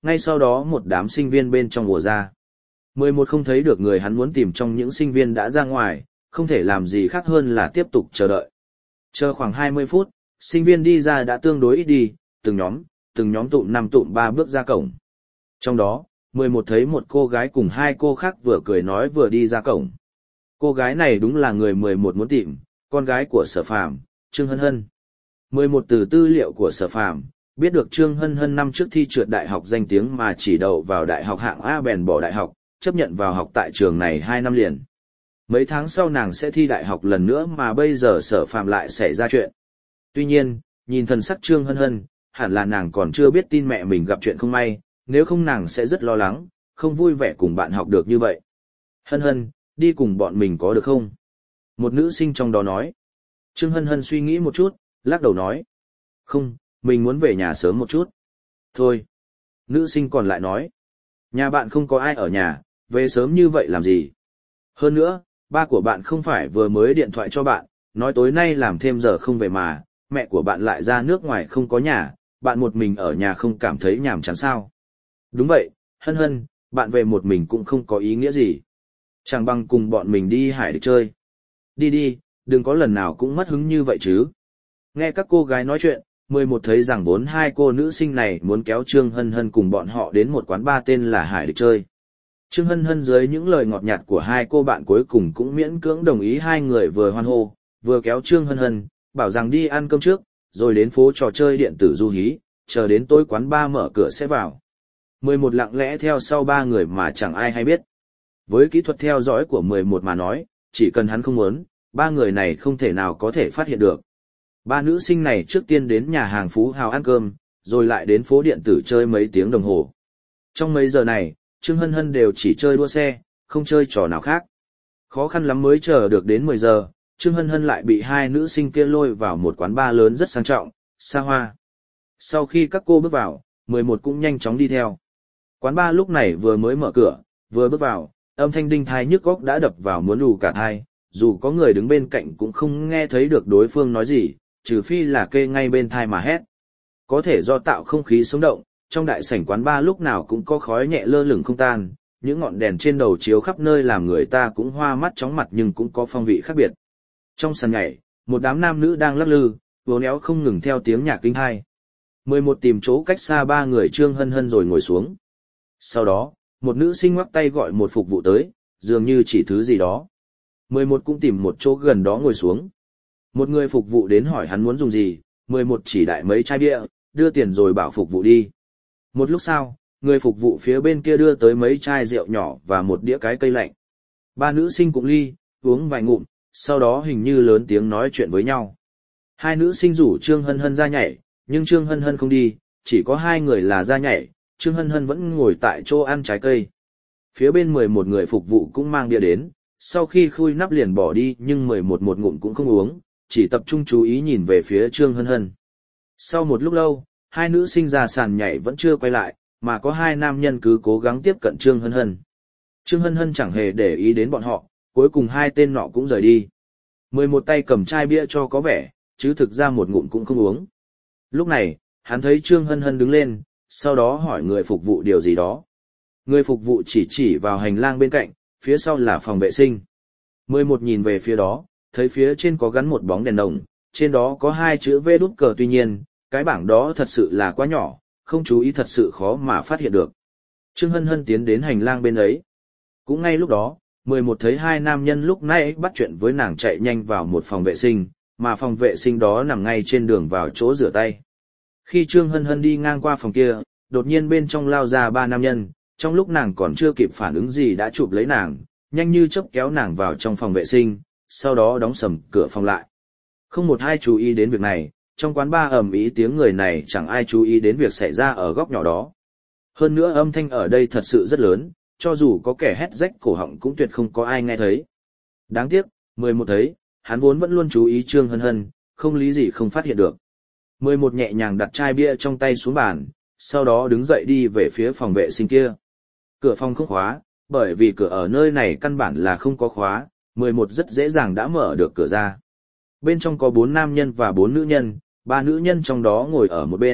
[SPEAKER 1] ngay sau đó một đám sinh viên bên trong ùa ra. mười một không thấy được người hắn muốn tìm trong những sinh viên đã ra ngoài, không thể làm gì khác hơn là tiếp tục chờ đợi. Chờ khoảng hai mươi phút, sinh viên đi ra đã tương đối ít đi, từng nhóm, từng nhóm tụm năm tụm ba bước ra cổng. Trong đó, mười một thấy một cô gái cùng hai cô khác vừa cười nói vừa đi ra cổng. Cô gái này đúng là người mười một muốn tìm, con gái của Sở Phàm, Trương Hân Hân. mười một từ tư liệu của Sở Phàm, biết được Trương Hân Hân năm trước thi trượt đại học danh tiếng mà chỉ đậu vào đại học hạng A bèn bỏ đại học, chấp nhận vào học tại trường này hai năm liền. Mấy tháng sau nàng sẽ thi đại học lần nữa mà bây giờ Sở Phàm lại xảy ra chuyện. Tuy nhiên, nhìn thần sắc Trương Hân Hân, hẳn là nàng còn chưa biết tin mẹ mình gặp chuyện không may, nếu không nàng sẽ rất lo lắng, không vui vẻ cùng bạn học được như vậy. Hân Hân, đi cùng bọn mình có được không? Một nữ sinh trong đó nói. Trương Hân Hân suy nghĩ một chút, lắc đầu nói. Không, mình muốn về nhà sớm một chút. Thôi. Nữ sinh còn lại nói. Nhà bạn không có ai ở nhà, về sớm như vậy làm gì? Hơn nữa, ba của bạn không phải vừa mới điện thoại cho bạn, nói tối nay làm thêm giờ không về mà, mẹ của bạn lại ra nước ngoài không có nhà, bạn một mình ở nhà không cảm thấy nhàm chán sao? Đúng vậy, Hân Hân, bạn về một mình cũng không có ý nghĩa gì. Chẳng bằng cùng bọn mình đi hải địch chơi. Đi đi, đừng có lần nào cũng mất hứng như vậy chứ. Nghe các cô gái nói chuyện, mười một thấy rằng vốn hai cô nữ sinh này muốn kéo Trương Hân Hân cùng bọn họ đến một quán bar tên là Hải Địch chơi. Trương Hân Hân dưới những lời ngọt nhạt của hai cô bạn cuối cùng cũng miễn cưỡng đồng ý hai người vừa hoan hô, vừa kéo Trương Hân Hân, bảo rằng đi ăn cơm trước, rồi đến phố trò chơi điện tử du hí, chờ đến tối quán bar mở cửa sẽ vào. mười một lặng lẽ theo sau ba người mà chẳng ai hay biết. Với kỹ thuật theo dõi của mười một mà nói, chỉ cần hắn không muốn, ba người này không thể nào có thể phát hiện được. Ba nữ sinh này trước tiên đến nhà hàng Phú Hào ăn cơm, rồi lại đến phố điện tử chơi mấy tiếng đồng hồ. Trong mấy giờ này, Trương Hân Hân đều chỉ chơi đua xe, không chơi trò nào khác. Khó khăn lắm mới chờ được đến mười giờ, Trương Hân Hân lại bị hai nữ sinh kia lôi vào một quán bar lớn rất sang trọng, xa hoa. Sau khi các cô bước vào, mười một cũng nhanh chóng đi theo. Quán bar lúc này vừa mới mở cửa, vừa bước vào, âm thanh đinh thai nhức góc đã đập vào muốn lù cả thai, dù có người đứng bên cạnh cũng không nghe thấy được đối phương nói gì, trừ phi là kê ngay bên thai mà hét. Có thể do tạo không khí sống động, trong đại sảnh quán bar lúc nào cũng có khói nhẹ lơ lửng không tan, những ngọn đèn trên đầu chiếu khắp nơi làm người ta cũng hoa mắt chóng mặt nhưng cũng có phong vị khác biệt. Trong sàn nhảy, một đám nam nữ đang lắc lư, vốn éo không ngừng theo tiếng nhạc kinh hai. mười một tìm chỗ cách xa ba người Trương Hân Hân rồi ngồi xuống. Sau đó, một nữ sinh ngoắc tay gọi một phục vụ tới, dường như chỉ thứ gì đó. mười một cũng tìm một chỗ gần đó ngồi xuống. Một người phục vụ đến hỏi hắn muốn dùng gì, mười một chỉ đại mấy chai bia, đưa tiền rồi bảo phục vụ đi. Một lúc sau, người phục vụ phía bên kia đưa tới mấy chai rượu nhỏ và một đĩa cái cây lạnh. Ba nữ sinh cũng ly, uống vài ngụm, sau đó hình như lớn tiếng nói chuyện với nhau. Hai nữ sinh rủ Trương Hân Hân ra nhảy, nhưng Trương Hân Hân không đi, chỉ có hai người là ra nhảy, Trương Hân Hân vẫn ngồi tại chỗ ăn trái cây. Phía bên mười một người phục vụ cũng mang bia đến, sau khi khui nắp liền bỏ đi nhưng mười một một ngụm cũng không uống, chỉ tập trung chú ý nhìn về phía Trương Hân Hân. Sau một lúc lâu, hai nữ sinh ra sàn nhảy vẫn chưa quay lại, mà có hai nam nhân cứ cố gắng tiếp cận Trương Hân Hân. Trương Hân Hân chẳng hề để ý đến bọn họ, cuối cùng hai tên nọ cũng rời đi. mười một tay cầm chai bia cho có vẻ, chứ thực ra một ngụm cũng không uống. Lúc này, hắn thấy Trương Hân Hân đứng lên, sau đó hỏi người phục vụ điều gì đó. Người phục vụ chỉ chỉ vào hành lang bên cạnh, phía sau là phòng vệ sinh. mười một nhìn về phía đó, thấy phía trên có gắn một bóng đèn đồng, trên đó có hai chữ V đút cờ, tuy nhiên, cái bảng đó thật sự là quá nhỏ, không chú ý thật sự khó mà phát hiện được. Trương Hân Hân tiến đến hành lang bên ấy. Cũng ngay lúc đó, mười một thấy hai nam nhân lúc nãy bắt chuyện với nàng chạy nhanh vào một phòng vệ sinh, mà phòng vệ sinh đó nằm ngay trên đường vào chỗ rửa tay. Khi Trương Hân Hân đi ngang qua phòng kia, đột nhiên bên trong lao ra ba nam nhân, trong lúc nàng còn chưa kịp phản ứng gì đã chụp lấy nàng, nhanh như chớp kéo nàng vào trong phòng vệ sinh, sau đó đóng sầm cửa phòng lại. Không một ai chú ý đến việc này, trong quán bar ầm ĩ tiếng người này chẳng ai chú ý đến việc xảy ra ở góc nhỏ đó. Hơn nữa âm thanh ở đây thật sự rất lớn, cho dù có kẻ hét rách cổ họng cũng tuyệt không có ai nghe thấy. Đáng tiếc, mười một thấy, hắn vốn vẫn luôn chú ý Trương Hân Hân, không lý gì không phát hiện được. mười một nhẹ nhàng đặt chai bia trong tay xuống bàn, sau đó đứng dậy đi về phía phòng vệ sinh kia. Cửa phòng không khóa, bởi vì cửa ở nơi này căn bản là không có khóa, mười một rất dễ dàng đã mở được cửa ra. Bên trong có bốn nam nhân và bốn nữ nhân, ba nữ nhân trong đó ngồi ở một bên,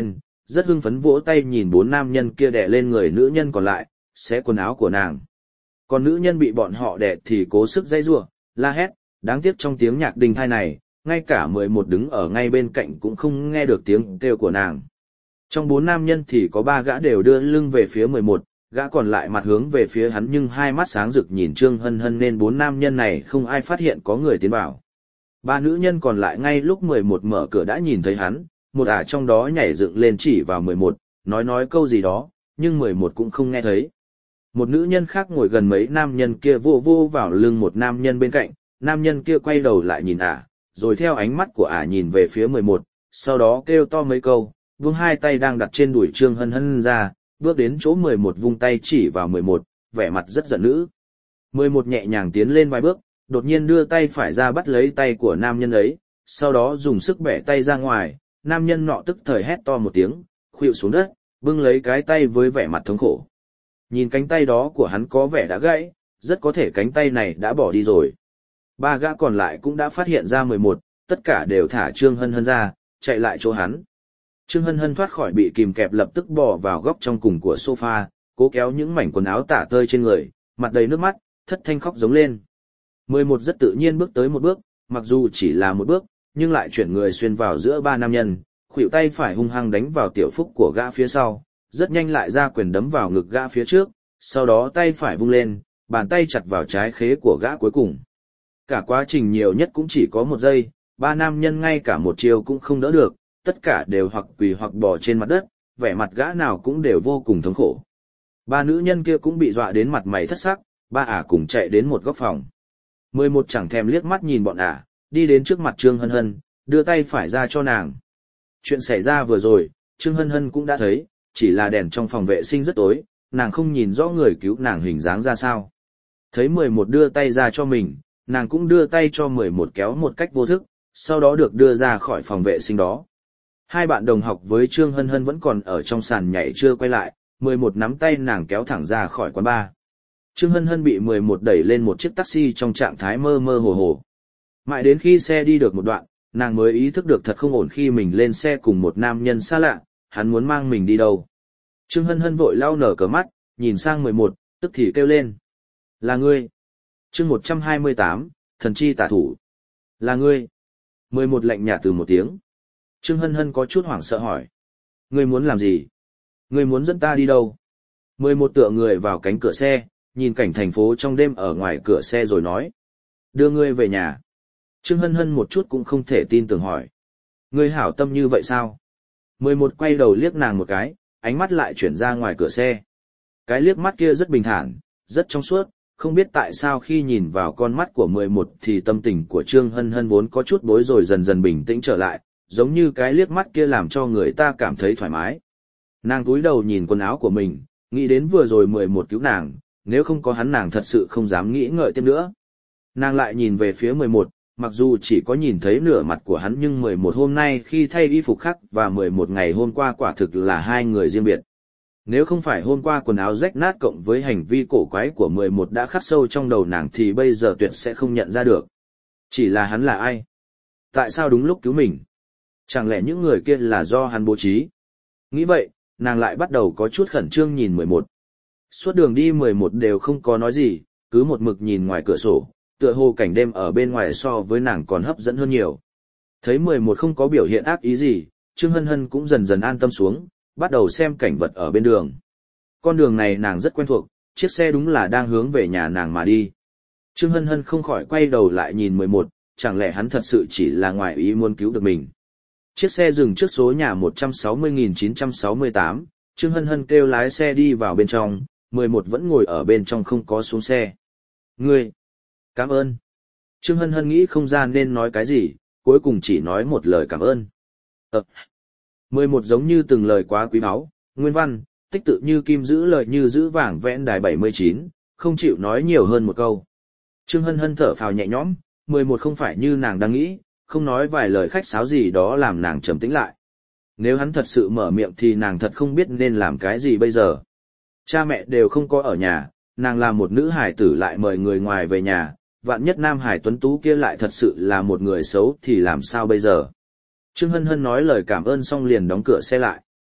[SPEAKER 1] rất hưng phấn vỗ tay nhìn bốn nam nhân kia đè lên người nữ nhân còn lại, xé quần áo của nàng. Còn nữ nhân bị bọn họ đè thì cố sức dây rủa, la hét, đáng tiếc trong tiếng nhạc đình thai này, ngay cả mười một đứng ở ngay bên cạnh cũng không nghe được tiếng kêu của nàng. Trong bốn nam nhân thì có ba gã đều đưa lưng về phía mười một, gã còn lại mặt hướng về phía hắn nhưng hai mắt sáng rực nhìn Trương Hân Hân nên bốn nam nhân này không ai phát hiện có người tiến vào. Ba nữ nhân còn lại ngay lúc mười một mở cửa đã nhìn thấy hắn, một ả trong đó nhảy dựng lên chỉ vào mười một, nói nói câu gì đó, nhưng mười một cũng không nghe thấy. Một nữ nhân khác ngồi gần mấy nam nhân kia vô vô vào lưng một nam nhân bên cạnh, nam nhân kia quay đầu lại nhìn ả, rồi theo ánh mắt của ả nhìn về phía mười một, sau đó kêu to mấy câu, vung hai tay đang đặt trên đùi Trương Hân Hân ra, bước đến chỗ mười một vung tay chỉ vào mười một, vẻ mặt rất giận dữ. mười một nhẹ nhàng tiến lên vài bước, đột nhiên đưa tay phải ra bắt lấy tay của nam nhân ấy, sau đó dùng sức bẻ tay ra ngoài, nam nhân nọ tức thời hét to một tiếng, khuỵu xuống đất, bưng lấy cái tay với vẻ mặt thống khổ. Nhìn cánh tay đó của hắn có vẻ đã gãy, rất có thể cánh tay này đã bỏ đi rồi. Ba gã còn lại cũng đã phát hiện ra mười một, tất cả đều thả Trương Hân Hân ra, chạy lại chỗ hắn. Trương Hân Hân thoát khỏi bị kìm kẹp lập tức bò vào góc trong cùng của sofa, cố kéo những mảnh quần áo tả tơi trên người, mặt đầy nước mắt, thất thanh khóc giống lên. mười một rất tự nhiên bước tới một bước, mặc dù chỉ là một bước, nhưng lại chuyển người xuyên vào giữa ba nam nhân, khuỷu tay phải hung hăng đánh vào tiểu phúc của gã phía sau, rất nhanh lại ra quyền đấm vào ngực gã phía trước, sau đó tay phải vung lên, bàn tay chặt vào trái khế của gã cuối cùng. Cả quá trình nhiều nhất cũng chỉ có một giây, ba nam nhân ngay cả một chiều cũng không đỡ được, tất cả đều hoặc quỳ hoặc bò trên mặt đất, vẻ mặt gã nào cũng đều vô cùng thống khổ. Ba nữ nhân kia cũng bị dọa đến mặt mày thất sắc, ba ả cùng chạy đến một góc phòng. mười một chẳng thèm liếc mắt nhìn bọn ả, đi đến trước mặt Trương Hân Hân, đưa tay phải ra cho nàng. Chuyện xảy ra vừa rồi, Trương Hân Hân cũng đã thấy, chỉ là đèn trong phòng vệ sinh rất tối, nàng không nhìn rõ người cứu nàng hình dáng ra sao. Thấy mười một đưa tay ra cho mình, nàng cũng đưa tay cho mười một kéo một cách vô thức, sau đó được đưa ra khỏi phòng vệ sinh đó. Hai bạn đồng học với Trương Hân Hân vẫn còn ở trong sàn nhảy chưa quay lại, mười một nắm tay nàng kéo thẳng ra khỏi quán bar. Trương Hân Hân bị mười một đẩy lên một chiếc taxi trong trạng thái mơ mơ hồ hồ. Mãi đến khi xe đi được một đoạn, nàng mới ý thức được thật không ổn khi mình lên xe cùng một nam nhân xa lạ, hắn muốn mang mình đi đâu. Trương Hân Hân vội lau nở cờ mắt, nhìn sang mười một, tức thì kêu lên. Là ngươi. Chương một trăm hai mươi tám, thần chi tả thủ. Là ngươi. mười một lạnh nhạt từ một tiếng. Trương Hân Hân có chút hoảng sợ hỏi. Ngươi muốn làm gì? Ngươi muốn dẫn ta đi đâu? mười một tựa người vào cánh cửa xe, nhìn cảnh thành phố trong đêm ở ngoài cửa xe rồi nói. Đưa ngươi về nhà. Trương Hân Hân một chút cũng không thể tin tưởng hỏi. Ngươi hảo tâm như vậy sao? mười một quay đầu liếc nàng một cái, ánh mắt lại chuyển ra ngoài cửa xe. Cái liếc mắt kia rất bình thản, rất trong suốt, không biết tại sao khi nhìn vào con mắt của mười một thì tâm tình của Trương Hân Hân vốn có chút bối rồi dần dần bình tĩnh trở lại, giống như cái liếc mắt kia làm cho người ta cảm thấy thoải mái. Nàng cúi đầu nhìn quần áo của mình, nghĩ đến vừa rồi mười một cứu nàng, nếu không có hắn nàng thật sự không dám nghĩ ngợi thêm nữa. Nàng lại nhìn về phía mười một, mặc dù chỉ có nhìn thấy nửa mặt của hắn nhưng mười một hôm nay khi thay y phục khác và mười một ngày hôm qua quả thực là hai người riêng biệt. Nếu không phải hôm qua quần áo rách nát cộng với hành vi cổ quái của mười một đã khắc sâu trong đầu nàng thì bây giờ tuyệt sẽ không nhận ra được. Chỉ là hắn là ai? Tại sao đúng lúc cứu mình? Chẳng lẽ những người kia là do hắn bố trí? Nghĩ vậy, nàng lại bắt đầu có chút khẩn trương nhìn mười một. Suốt đường đi mười một đều không có nói gì, cứ một mực nhìn ngoài cửa sổ, tựa hồ cảnh đêm ở bên ngoài so với nàng còn hấp dẫn hơn nhiều. Thấy mười một không có biểu hiện ác ý gì, Trương Hân Hân cũng dần dần an tâm xuống, bắt đầu xem cảnh vật ở bên đường. Con đường này nàng rất quen thuộc, chiếc xe đúng là đang hướng về nhà nàng mà đi. Trương Hân Hân không khỏi quay đầu lại nhìn mười một, chẳng lẽ hắn thật sự chỉ là ngoài ý muốn cứu được mình. Chiếc xe dừng trước số nhà một trăm sáu mươi nghìn chín trăm sáu mươi tám, Trương Hân Hân kêu lái xe đi vào bên trong, mười một vẫn ngồi ở bên trong không có xuống xe. Ngươi! Cảm ơn! Trương Hân Hân nghĩ không ra nên nói cái gì, cuối cùng chỉ nói một lời cảm ơn. Ờ! mười một giống như từng lời quá quý báu, nguyên văn, tích tự như kim giữ lời như giữ vàng vẽn đài bảy mươi chín, không chịu nói nhiều hơn một câu. Trương Hân Hân thở phào nhẹ nhõm, mười một không phải như nàng đang nghĩ, không nói vài lời khách sáo gì đó làm nàng trầm tĩnh lại. Nếu hắn thật sự mở miệng thì nàng thật không biết nên làm cái gì bây giờ. Cha mẹ đều không có ở nhà, nàng là một nữ hải tử lại mời người ngoài về nhà, vạn nhất nam hải tuấn tú kia lại thật sự là một người xấu thì làm sao bây giờ. Trương Hân Hân nói lời cảm ơn xong liền đóng cửa xe lại.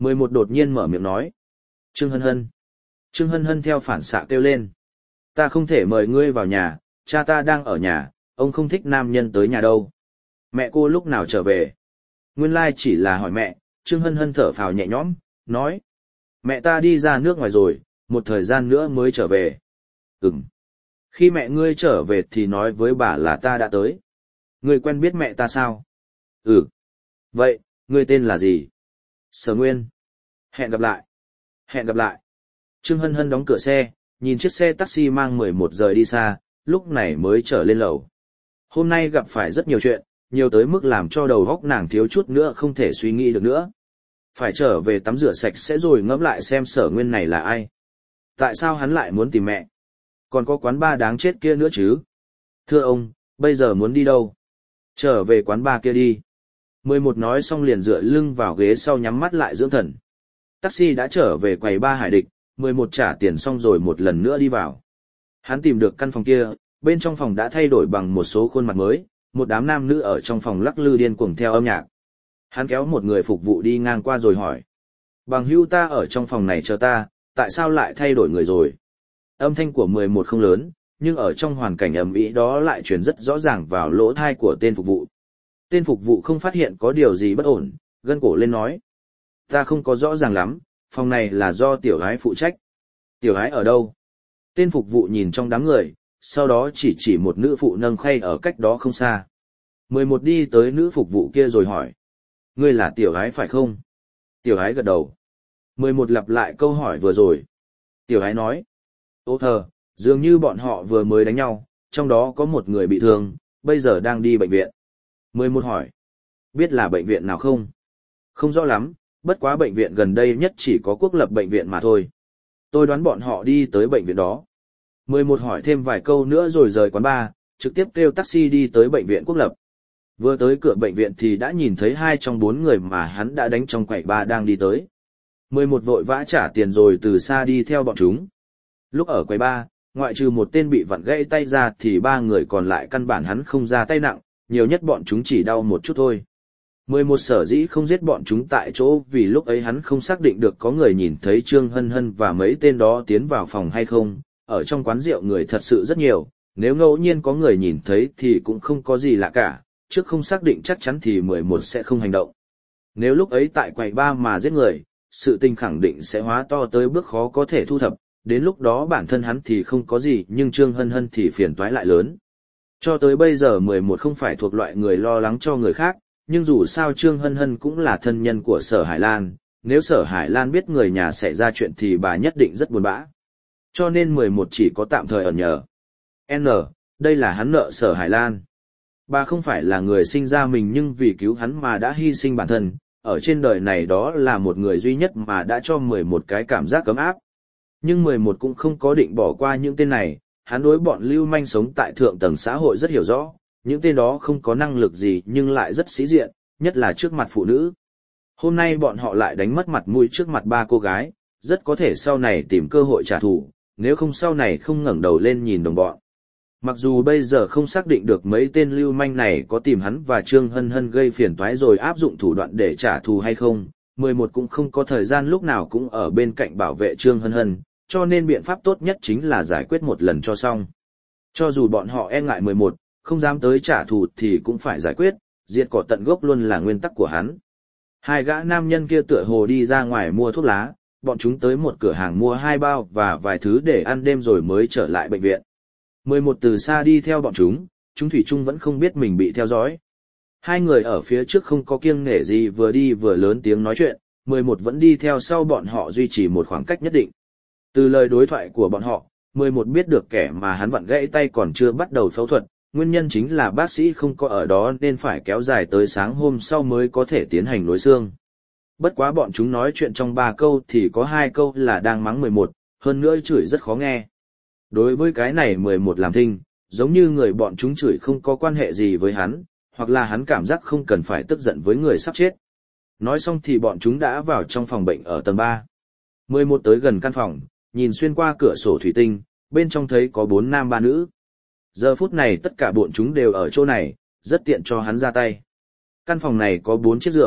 [SPEAKER 1] mười một đột nhiên mở miệng nói. Trương Hân Hân. Trương Hân Hân theo phản xạ kêu lên. Ta không thể mời ngươi vào nhà, cha ta đang ở nhà, ông không thích nam nhân tới nhà đâu. Mẹ cô lúc nào trở về? Nguyên lai chỉ là hỏi mẹ, Trương Hân Hân thở phào nhẹ nhõm, nói. Mẹ ta đi ra nước ngoài rồi, một thời gian nữa mới trở về. Ừm. Khi mẹ ngươi trở về thì nói với bà là ta đã tới. Ngươi quen biết mẹ ta sao? Ừ. Vậy, ngươi tên là gì? Sở Nguyên. Hẹn gặp lại. Hẹn gặp lại. Trương Hân Hân đóng cửa xe, nhìn chiếc xe taxi mang mười một giờ đi xa, lúc này mới trở lên lầu. Hôm nay gặp phải rất nhiều chuyện, nhiều tới mức làm cho đầu óc nàng thiếu chút nữa không thể suy nghĩ được nữa. Phải trở về tắm rửa sạch sẽ rồi ngẫm lại xem Sở Nguyên này là ai. Tại sao hắn lại muốn tìm mẹ? Còn có quán bar đáng chết kia nữa chứ? Thưa ông, bây giờ muốn đi đâu? Trở về quán bar kia đi. mười một nói xong liền dựa lưng vào ghế sau nhắm mắt lại dưỡng thần. Taxi đã trở về quầy ba Hải Địch, mười một trả tiền xong rồi một lần nữa đi vào. Hắn tìm được căn phòng kia, bên trong phòng đã thay đổi bằng một số khuôn mặt mới, một đám nam nữ ở trong phòng lắc lư điên cuồng theo âm nhạc. Hắn kéo một người phục vụ đi ngang qua rồi hỏi. Bằng hữu ta ở trong phòng này chờ ta, tại sao lại thay đổi người rồi? Âm thanh của mười một không lớn, nhưng ở trong hoàn cảnh ầm ĩ đó lại truyền rất rõ ràng vào lỗ tai của tên phục vụ. Tên phục vụ không phát hiện có điều gì bất ổn, gân cổ lên nói. Ta không có rõ ràng lắm, phòng này là do tiểu gái phụ trách. Tiểu gái ở đâu? Tên phục vụ nhìn trong đám người, sau đó chỉ chỉ một nữ phụ nâng khay ở cách đó không xa. mười một đi tới nữ phục vụ kia rồi hỏi. Ngươi là tiểu gái phải không? Tiểu gái gật đầu. mười một lặp lại câu hỏi vừa rồi. Tiểu gái nói. Ô thờ, dường như bọn họ vừa mới đánh nhau, trong đó có một người bị thương, bây giờ đang đi bệnh viện. mười một hỏi. Biết là bệnh viện nào không? Không rõ lắm, bất quá bệnh viện gần đây nhất chỉ có Quốc Lập bệnh viện mà thôi. Tôi đoán bọn họ đi tới bệnh viện đó. mười một hỏi thêm vài câu nữa rồi rời quán bar, trực tiếp kêu taxi đi tới bệnh viện Quốc Lập. Vừa tới cửa bệnh viện thì đã nhìn thấy hai trong bốn người mà hắn đã đánh trong quầy bar đang đi tới. mười một vội vã trả tiền rồi từ xa đi theo bọn chúng. Lúc ở quầy bar, ngoại trừ một tên bị vặn gãy tay ra thì ba người còn lại căn bản hắn không ra tay nặng, nhiều nhất bọn chúng chỉ đau một chút thôi. mười một sở dĩ không giết bọn chúng tại chỗ vì lúc ấy hắn không xác định được có người nhìn thấy Trương Hân Hân và mấy tên đó tiến vào phòng hay không. Ở trong quán rượu người thật sự rất nhiều, nếu ngẫu nhiên có người nhìn thấy thì cũng không có gì lạ cả, trước không xác định chắc chắn thì mười một sẽ không hành động. Nếu lúc ấy tại quầy bar mà giết người, sự tình khẳng định sẽ hóa to tới bước khó có thể thu thập, đến lúc đó bản thân hắn thì không có gì nhưng Trương Hân Hân thì phiền toái lại lớn. Cho tới bây giờ mười một không phải thuộc loại người lo lắng cho người khác, nhưng dù sao Trương Hân Hân cũng là thân nhân của Sở Hải Lan, nếu Sở Hải Lan biết người nhà xảy ra chuyện thì bà nhất định rất buồn bã. Cho nên mười một chỉ có tạm thời ở nhờ. N, đây là hắn nợ Sở Hải Lan. Bà không phải là người sinh ra mình nhưng vì cứu hắn mà đã hy sinh bản thân, ở trên đời này đó là một người duy nhất mà đã cho mười một cái cảm giác ấm áp. Nhưng mười một cũng không có định bỏ qua những tên này, hắn đối bọn lưu manh sống tại thượng tầng xã hội rất hiểu rõ, những tên đó không có năng lực gì nhưng lại rất sĩ diện, nhất là trước mặt phụ nữ. Hôm nay bọn họ lại đánh mất mặt mũi trước mặt ba cô gái, rất có thể sau này tìm cơ hội trả thù, nếu không sau này không ngẩng đầu lên nhìn đồng bọn. Mặc dù bây giờ không xác định được mấy tên lưu manh này có tìm hắn và Trương Hân Hân gây phiền toái rồi áp dụng thủ đoạn để trả thù hay không, mười một cũng không có thời gian lúc nào cũng ở bên cạnh bảo vệ Trương Hân Hân, cho nên biện pháp tốt nhất chính là giải quyết một lần cho xong. Cho dù bọn họ e ngại mười một, không dám tới trả thù thì cũng phải giải quyết, diệt cỏ tận gốc luôn là nguyên tắc của hắn. Hai gã nam nhân kia tựa hồ đi ra ngoài mua thuốc lá, bọn chúng tới một cửa hàng mua hai bao và vài thứ để ăn đêm rồi mới trở lại bệnh viện. mười một từ xa đi theo bọn chúng, chúng thủy chung vẫn không biết mình bị theo dõi. Hai người ở phía trước không có kiêng nể gì vừa đi vừa lớn tiếng nói chuyện, mười một vẫn đi theo sau bọn họ duy trì một khoảng cách nhất định. Từ lời đối thoại của bọn họ, mười một biết được kẻ mà hắn vặn gãy tay còn chưa bắt đầu phẫu thuật, nguyên nhân chính là bác sĩ không có ở đó nên phải kéo dài tới sáng hôm sau mới có thể tiến hành nối xương. Bất quá bọn chúng nói chuyện trong ba câu thì có hai câu là đang mắng mười một, hơn nữa chửi rất khó nghe. Đối với cái này mười một làm thinh, giống như người bọn chúng chửi không có quan hệ gì với hắn, hoặc là hắn cảm giác không cần phải tức giận với người sắp chết. Nói xong thì bọn chúng đã vào trong phòng bệnh ở tầng ba. mười một tới gần căn phòng, nhìn xuyên qua cửa sổ thủy tinh, bên trong thấy có bốn nam ba nữ. Giờ phút này tất cả bọn chúng đều ở chỗ này, rất tiện cho hắn ra tay. Căn phòng này có bốn chiếc giường,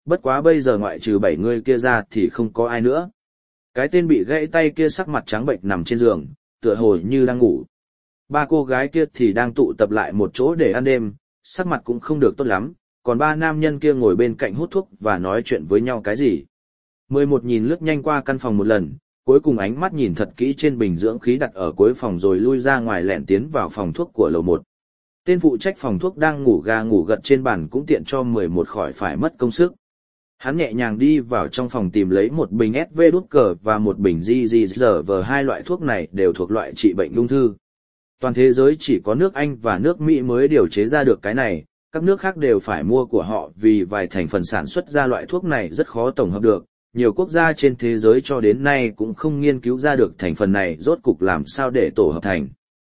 [SPEAKER 1] bất quá bây giờ ngoại trừ bảy người kia ra thì không có ai nữa. Cái tên bị gãy tay kia sắc mặt trắng bệch nằm trên giường, tựa hồ như đang ngủ. Ba cô gái kia thì đang tụ tập lại một chỗ để ăn đêm, sắc mặt cũng không được tốt lắm, còn ba nam nhân kia ngồi bên cạnh hút thuốc và nói chuyện với nhau cái gì. Mười một nhìn lướt nhanh qua căn phòng một lần, cuối cùng ánh mắt nhìn thật kỹ trên bình dưỡng khí đặt ở cuối phòng rồi lui ra ngoài lẹn tiến vào phòng thuốc của lầu một. Tên phụ trách phòng thuốc đang ngủ gà ngủ gật trên bàn cũng tiện cho mười một khỏi phải mất công sức. Hắn nhẹ nhàng đi vào trong phòng tìm lấy một bình ét vê đút cờ và một bình giê giê giê vờ, hai loại thuốc này đều thuộc loại trị bệnh ung thư. Toàn thế giới chỉ có nước Anh và nước Mỹ mới điều chế ra được cái này, các nước khác đều phải mua của họ vì vài thành phần sản xuất ra loại thuốc này rất khó tổng hợp được. Nhiều quốc gia trên thế giới cho đến nay cũng không nghiên cứu ra được thành phần này rốt cục làm sao để tổ hợp thành.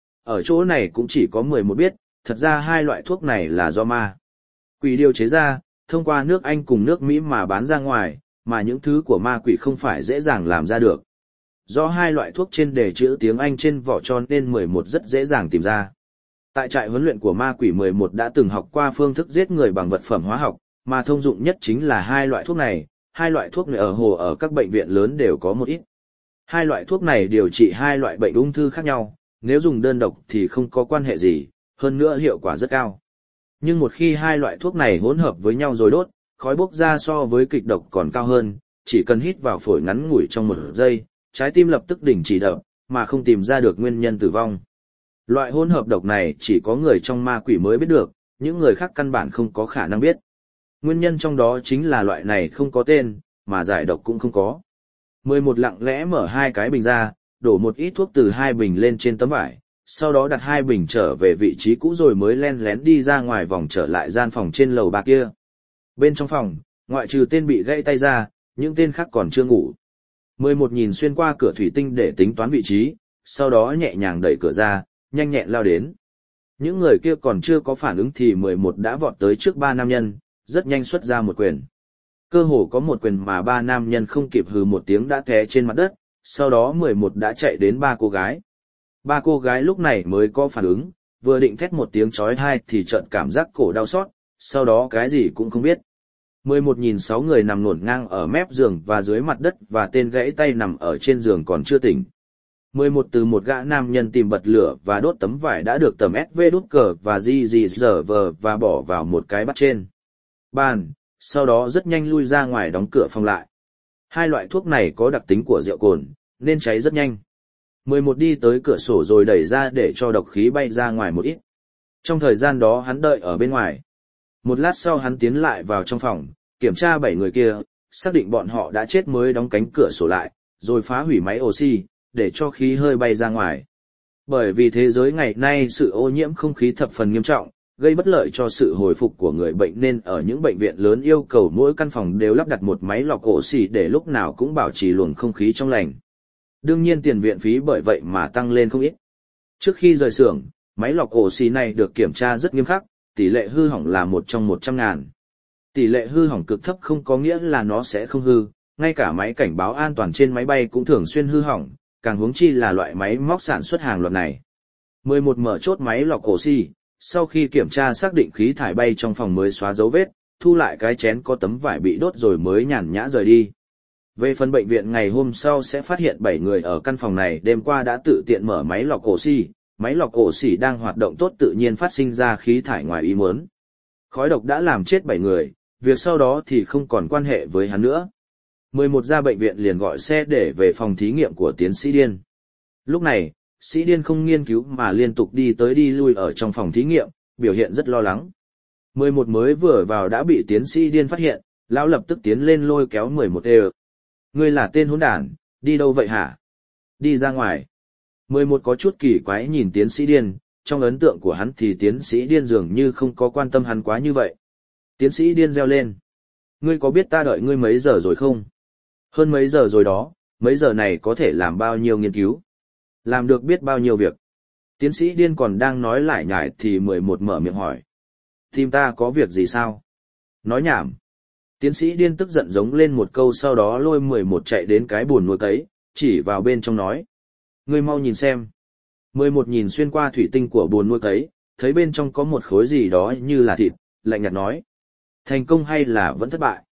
[SPEAKER 1] Ở chỗ này cũng chỉ có mười một biết, thật ra hai loại thuốc này là do ma quỷ điều chế ra, thông qua nước Anh cùng nước Mỹ mà bán ra ngoài, mà những thứ của ma quỷ không phải dễ dàng làm ra được. Do hai loại thuốc trên đề chữ tiếng Anh trên vỏ cho nên mười một rất dễ dàng tìm ra. Tại trại huấn luyện của ma quỷ mười một đã từng học qua phương thức giết người bằng vật phẩm hóa học, mà thông dụng nhất chính là hai loại thuốc này. Hai loại thuốc này ở hồ ở các bệnh viện lớn đều có một ít. Hai loại thuốc này điều trị hai loại bệnh ung thư khác nhau, nếu dùng đơn độc thì không có quan hệ gì, hơn nữa hiệu quả rất cao. Nhưng một khi hai loại thuốc này hỗn hợp với nhau rồi đốt, khói bốc ra so với kịch độc còn cao hơn, chỉ cần hít vào phổi ngắn ngủi trong một giây, trái tim lập tức đình chỉ đập, mà không tìm ra được nguyên nhân tử vong. Loại hỗn hợp độc này chỉ có người trong ma quỷ mới biết được, những người khác căn bản không có khả năng biết. Nguyên nhân trong đó chính là loại này không có tên, mà giải độc cũng không có. Mười một lặng lẽ mở hai cái bình ra, đổ một ít thuốc từ hai bình lên trên tấm vải, sau đó đặt hai bình trở về vị trí cũ rồi mới len lén đi ra ngoài vòng trở lại gian phòng trên lầu ba kia. Bên trong phòng, ngoại trừ tên bị gãy tay ra, những tên khác còn chưa ngủ. Mười một nhìn xuyên qua cửa thủy tinh để tính toán vị trí, sau đó nhẹ nhàng đẩy cửa ra, nhanh nhẹn lao đến. Những người kia còn chưa có phản ứng thì mười một đã vọt tới trước ba nam nhân, rất nhanh xuất ra một quyền. Cơ hồ có một quyền mà ba nam nhân không kịp hừ một tiếng đã té trên mặt đất, sau đó mười một đã chạy đến ba cô gái. Ba cô gái lúc này mới có phản ứng, vừa định thét một tiếng chói tai thì chợt cảm giác cổ đau xót, sau đó cái gì cũng không biết. Mười một nhìn sáu người nằm ngổn ngang ở mép giường và dưới mặt đất và tên gãy tay nằm ở trên giường còn chưa tỉnh. Mười một từ một gã nam nhân tìm bật lửa và đốt tấm vải đã được tầm ét vê đút cờ và giê giê giê vờ và bỏ vào một cái bát trên bàn, sau đó rất nhanh lui ra ngoài đóng cửa phòng lại. Hai loại thuốc này có đặc tính của rượu cồn, nên cháy rất nhanh. Mười một đi tới cửa sổ rồi đẩy ra để cho độc khí bay ra ngoài một ít. Trong thời gian đó hắn đợi ở bên ngoài. Một lát sau hắn tiến lại vào trong phòng, kiểm tra bảy người kia, xác định bọn họ đã chết mới đóng cánh cửa sổ lại, rồi phá hủy máy oxy, để cho khí hơi bay ra ngoài. Bởi vì thế giới ngày nay sự ô nhiễm không khí thập phần nghiêm trọng, gây bất lợi cho sự hồi phục của người bệnh nên ở những bệnh viện lớn yêu cầu mỗi căn phòng đều lắp đặt một máy lọc oxy để lúc nào cũng bảo trì luồng không khí trong lành. Đương nhiên tiền viện phí bởi vậy mà tăng lên không ít. Trước khi rời xưởng, máy lọc oxy này được kiểm tra rất nghiêm khắc, tỷ lệ hư hỏng là một trong một trăm ngàn. Tỷ lệ hư hỏng cực thấp không có nghĩa là nó sẽ không hư, ngay cả máy cảnh báo an toàn trên máy bay cũng thường xuyên hư hỏng, càng huống chi là loại máy móc sản xuất hàng loạt này. mười một mở chốt máy lọc oxy, sau khi kiểm tra xác định khí thải bay trong phòng mới xóa dấu vết, thu lại cái chén có tấm vải bị đốt rồi mới nhàn nhã rời đi. Về phần bệnh viện ngày hôm sau sẽ phát hiện bảy người ở căn phòng này đêm qua đã tự tiện mở máy lọc oxy, máy lọc oxy đang hoạt động tốt tự nhiên phát sinh ra khí thải ngoài ý muốn. Khói độc đã làm chết bảy người, việc sau đó thì không còn quan hệ với hắn nữa. mười một ra bệnh viện liền gọi xe để về phòng thí nghiệm của tiến sĩ Điên. Lúc này, sĩ Điên không nghiên cứu mà liên tục đi tới đi lui ở trong phòng thí nghiệm, biểu hiện rất lo lắng. mười một mới vừa vào đã bị tiến sĩ Điên phát hiện, lão lập tức tiến lên lôi kéo mười một ê. Ngươi là tên hỗn đản, đi đâu vậy hả? Đi ra ngoài. mười một có chút kỳ quái nhìn tiến sĩ Điên, trong ấn tượng của hắn thì tiến sĩ Điên dường như không có quan tâm hắn quá như vậy. Tiến sĩ Điên reo lên. Ngươi có biết ta đợi ngươi mấy giờ rồi không? Hơn mấy giờ rồi đó, mấy giờ này có thể làm bao nhiêu nghiên cứu? Làm được biết bao nhiêu việc? Tiến sĩ Điên còn đang nói lải nhải thì mười một mở miệng hỏi. Tìm ta có việc gì sao? Nói nhảm. Tiến sĩ Điên tức giận giống lên một câu sau đó lôi mười một chạy đến cái buồn nuôi cấy, chỉ vào bên trong nói. Ngươi mau nhìn xem. mười một nhìn xuyên qua thủy tinh của buồn nuôi cấy, thấy bên trong có một khối gì đó như là thịt, lạnh nhạt nói. Thành công hay là vẫn thất bại?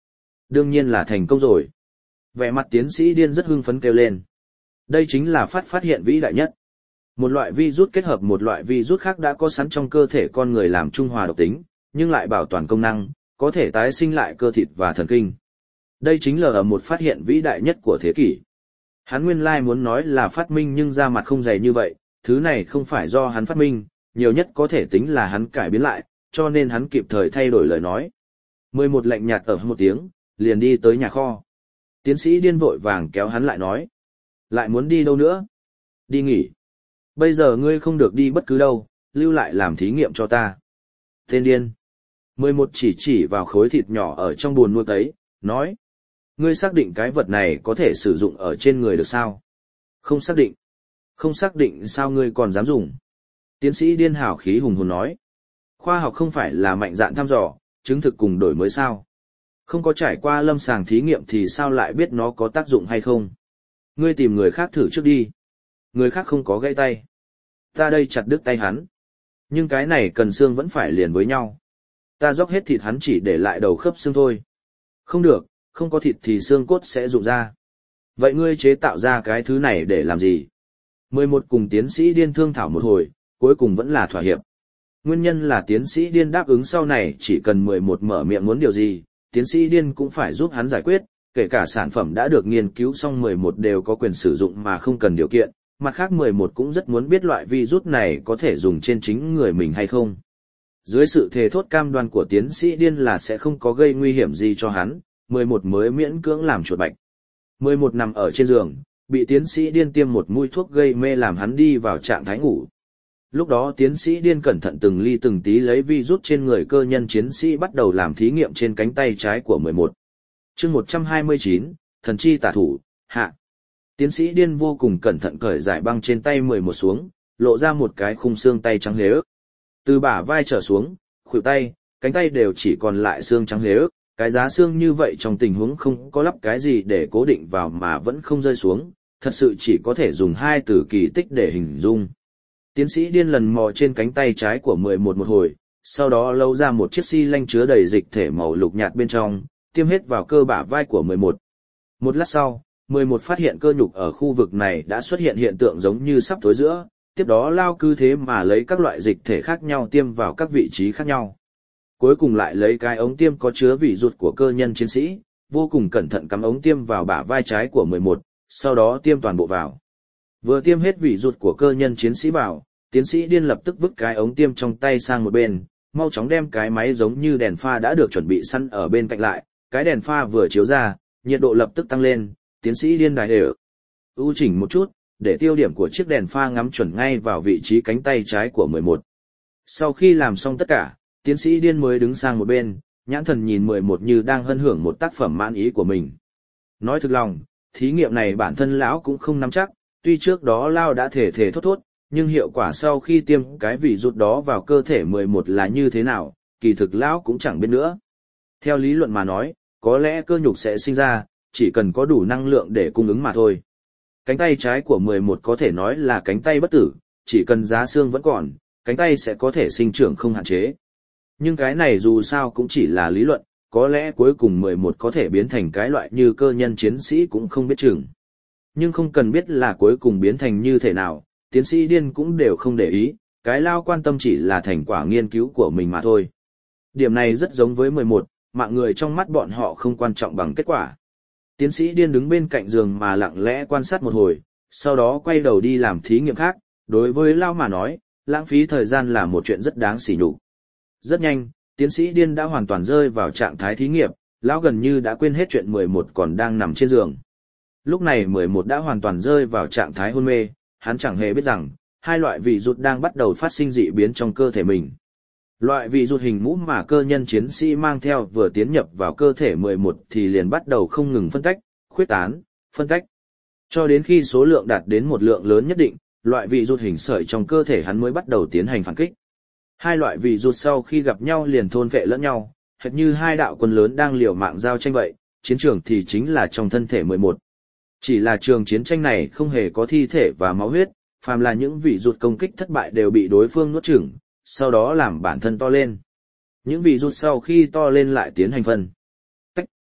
[SPEAKER 1] Đương nhiên là thành công rồi. Vẻ mặt tiến sĩ điên rất hưng phấn kêu lên. Đây chính là phát phát hiện vĩ đại nhất. Một loại virus kết hợp một loại virus khác đã có sẵn trong cơ thể con người làm trung hòa độc tính, nhưng lại bảo toàn công năng, có thể tái sinh lại cơ thịt và thần kinh. Đây chính là một phát hiện vĩ đại nhất của thế kỷ. Hắn nguyên lai muốn nói là phát minh nhưng ra mặt không dày như vậy, thứ này không phải do hắn phát minh, nhiều nhất có thể tính là hắn cải biến lại, cho nên hắn kịp thời thay đổi lời nói. mười một lạnh nhạt ở một tiếng, liền đi tới nhà kho. Tiến sĩ điên vội vàng kéo hắn lại nói. Lại muốn đi đâu nữa? Đi nghỉ. Bây giờ ngươi không được đi bất cứ đâu, lưu lại làm thí nghiệm cho ta. Tên điên. mười một chỉ chỉ vào khối thịt nhỏ ở trong buồn nuôi cấy, nói. Ngươi xác định cái vật này có thể sử dụng ở trên người được sao? Không xác định. Không xác định sao ngươi còn dám dùng? Tiến sĩ điên hào khí hùng hồn nói. Khoa học không phải là mạnh dạn thăm dò, chứng thực cùng đổi mới sao? Không có trải qua lâm sàng thí nghiệm thì sao lại biết nó có tác dụng hay không? Ngươi tìm người khác thử trước đi. Người khác không có gãy tay. Ta đây chặt đứt tay hắn. Nhưng cái này cần xương vẫn phải liền với nhau. Ta dốc hết thịt hắn chỉ để lại đầu khớp xương thôi. Không được, không có thịt thì xương cốt sẽ rụng ra. Vậy ngươi chế tạo ra cái thứ này để làm gì? mười một cùng tiến sĩ điên thương thảo một hồi, cuối cùng vẫn là thỏa hiệp. Nguyên nhân là tiến sĩ điên đáp ứng sau này chỉ cần mười một mở miệng muốn điều gì, tiến sĩ điên cũng phải giúp hắn giải quyết, kể cả sản phẩm đã được nghiên cứu xong mười một đều có quyền sử dụng mà không cần điều kiện, mặt khác mười một cũng rất muốn biết loại virus này có thể dùng trên chính người mình hay không. Dưới sự thề thốt cam đoan của tiến sĩ điên là sẽ không có gây nguy hiểm gì cho hắn, mười một mới miễn cưỡng làm chuột bạch. mười một nằm ở trên giường, bị tiến sĩ điên tiêm một mũi thuốc gây mê làm hắn đi vào trạng thái ngủ. Lúc đó tiến sĩ điên cẩn thận từng ly từng tí lấy virus trên người cơ nhân chiến sĩ bắt đầu làm thí nghiệm trên cánh tay trái của mười một. Chương một trăm hai mươi chín, thần chi tả thủ, hạ. Tiến sĩ điên vô cùng cẩn thận cởi giải băng trên tay mười một xuống, lộ ra một cái khung xương tay trắng lếu. Từ bả vai trở xuống, khuỷu tay, cánh tay đều chỉ còn lại xương trắng lếu, cái giá xương như vậy trong tình huống không có lắp cái gì để cố định vào mà vẫn không rơi xuống, thật sự chỉ có thể dùng hai từ kỳ tích để hình dung. Tiến sĩ điên lần mò trên cánh tay trái của mười một một hồi, sau đó lâu ra một chiếc xi lanh chứa đầy dịch thể màu lục nhạt bên trong, tiêm hết vào cơ bả vai của mười một. Một lát sau, mười một phát hiện cơ nhục ở khu vực này đã xuất hiện hiện tượng giống như sắp thối giữa, tiếp đó lao cứ thế mà lấy các loại dịch thể khác nhau tiêm vào các vị trí khác nhau. Cuối cùng lại lấy cái ống tiêm có chứa vị rụt của cơ nhân chiến sĩ, vô cùng cẩn thận cắm ống tiêm vào bả vai trái của mười một, sau đó tiêm toàn bộ vào. Vừa tiêm hết vị rụt của cơ nhân chiến sĩ vào, tiến sĩ điên lập tức vứt cái ống tiêm trong tay sang một bên, mau chóng đem cái máy giống như đèn pha đã được chuẩn bị sẵn ở bên cạnh lại, cái đèn pha vừa chiếu ra, nhiệt độ lập tức tăng lên, tiến sĩ điên đài đều ưu chỉnh một chút, để tiêu điểm của chiếc đèn pha ngắm chuẩn ngay vào vị trí cánh tay trái của mười một. Sau khi làm xong tất cả, tiến sĩ điên mới đứng sang một bên, nhãn thần nhìn mười một như đang hân hưởng một tác phẩm mãn ý của mình. Nói thực lòng, thí nghiệm này bản thân lão cũng không nắm chắc, tuy trước đó Lao đã thể thể thốt thốt, nhưng hiệu quả sau khi tiêm cái vị rút đó vào cơ thể mười một là như thế nào, kỳ thực Lão cũng chẳng biết nữa. Theo lý luận mà nói, có lẽ cơ nhục sẽ sinh ra, chỉ cần có đủ năng lượng để cung ứng mà thôi. Cánh tay trái của mười một có thể nói là cánh tay bất tử, chỉ cần giá xương vẫn còn, cánh tay sẽ có thể sinh trưởng không hạn chế. Nhưng cái này dù sao cũng chỉ là lý luận, có lẽ cuối cùng mười một có thể biến thành cái loại như cơ nhân chiến sĩ cũng không biết chừng. Nhưng không cần biết là cuối cùng biến thành như thế nào, tiến sĩ điên cũng đều không để ý, cái Lao quan tâm chỉ là thành quả nghiên cứu của mình mà thôi. Điểm này rất giống với mười một, mạng người trong mắt bọn họ không quan trọng bằng kết quả. Tiến sĩ điên đứng bên cạnh giường mà lặng lẽ quan sát một hồi, sau đó quay đầu đi làm thí nghiệm khác, đối với Lao mà nói, lãng phí thời gian là một chuyện rất đáng sỉ nhục. Rất nhanh, tiến sĩ điên đã hoàn toàn rơi vào trạng thái thí nghiệm, Lão gần như đã quên hết chuyện mười một còn đang nằm trên giường. Lúc này mười một đã hoàn toàn rơi vào trạng thái hôn mê, hắn chẳng hề biết rằng, hai loại vị rụt đang bắt đầu phát sinh dị biến trong cơ thể mình. Loại vị rụt hình mũ mà cơ nhân chiến sĩ mang theo vừa tiến nhập vào cơ thể mười một thì liền bắt đầu không ngừng phân tách, khuyết tán, phân tách. Cho đến khi số lượng đạt đến một lượng lớn nhất định, loại vị rụt hình sợi trong cơ thể hắn mới bắt đầu tiến hành phản kích. Hai loại vị rụt sau khi gặp nhau liền thôn vệ lẫn nhau, hệt như hai đạo quân lớn đang liều mạng giao tranh vậy, chiến trường thì chính là trong thân thể mười một. Chỉ là trường chiến tranh này không hề có thi thể và máu huyết, phàm là những vị rụt công kích thất bại đều bị đối phương nuốt chửng, sau đó làm bản thân to lên. Những vị rụt sau khi to lên lại tiến hành phân tách.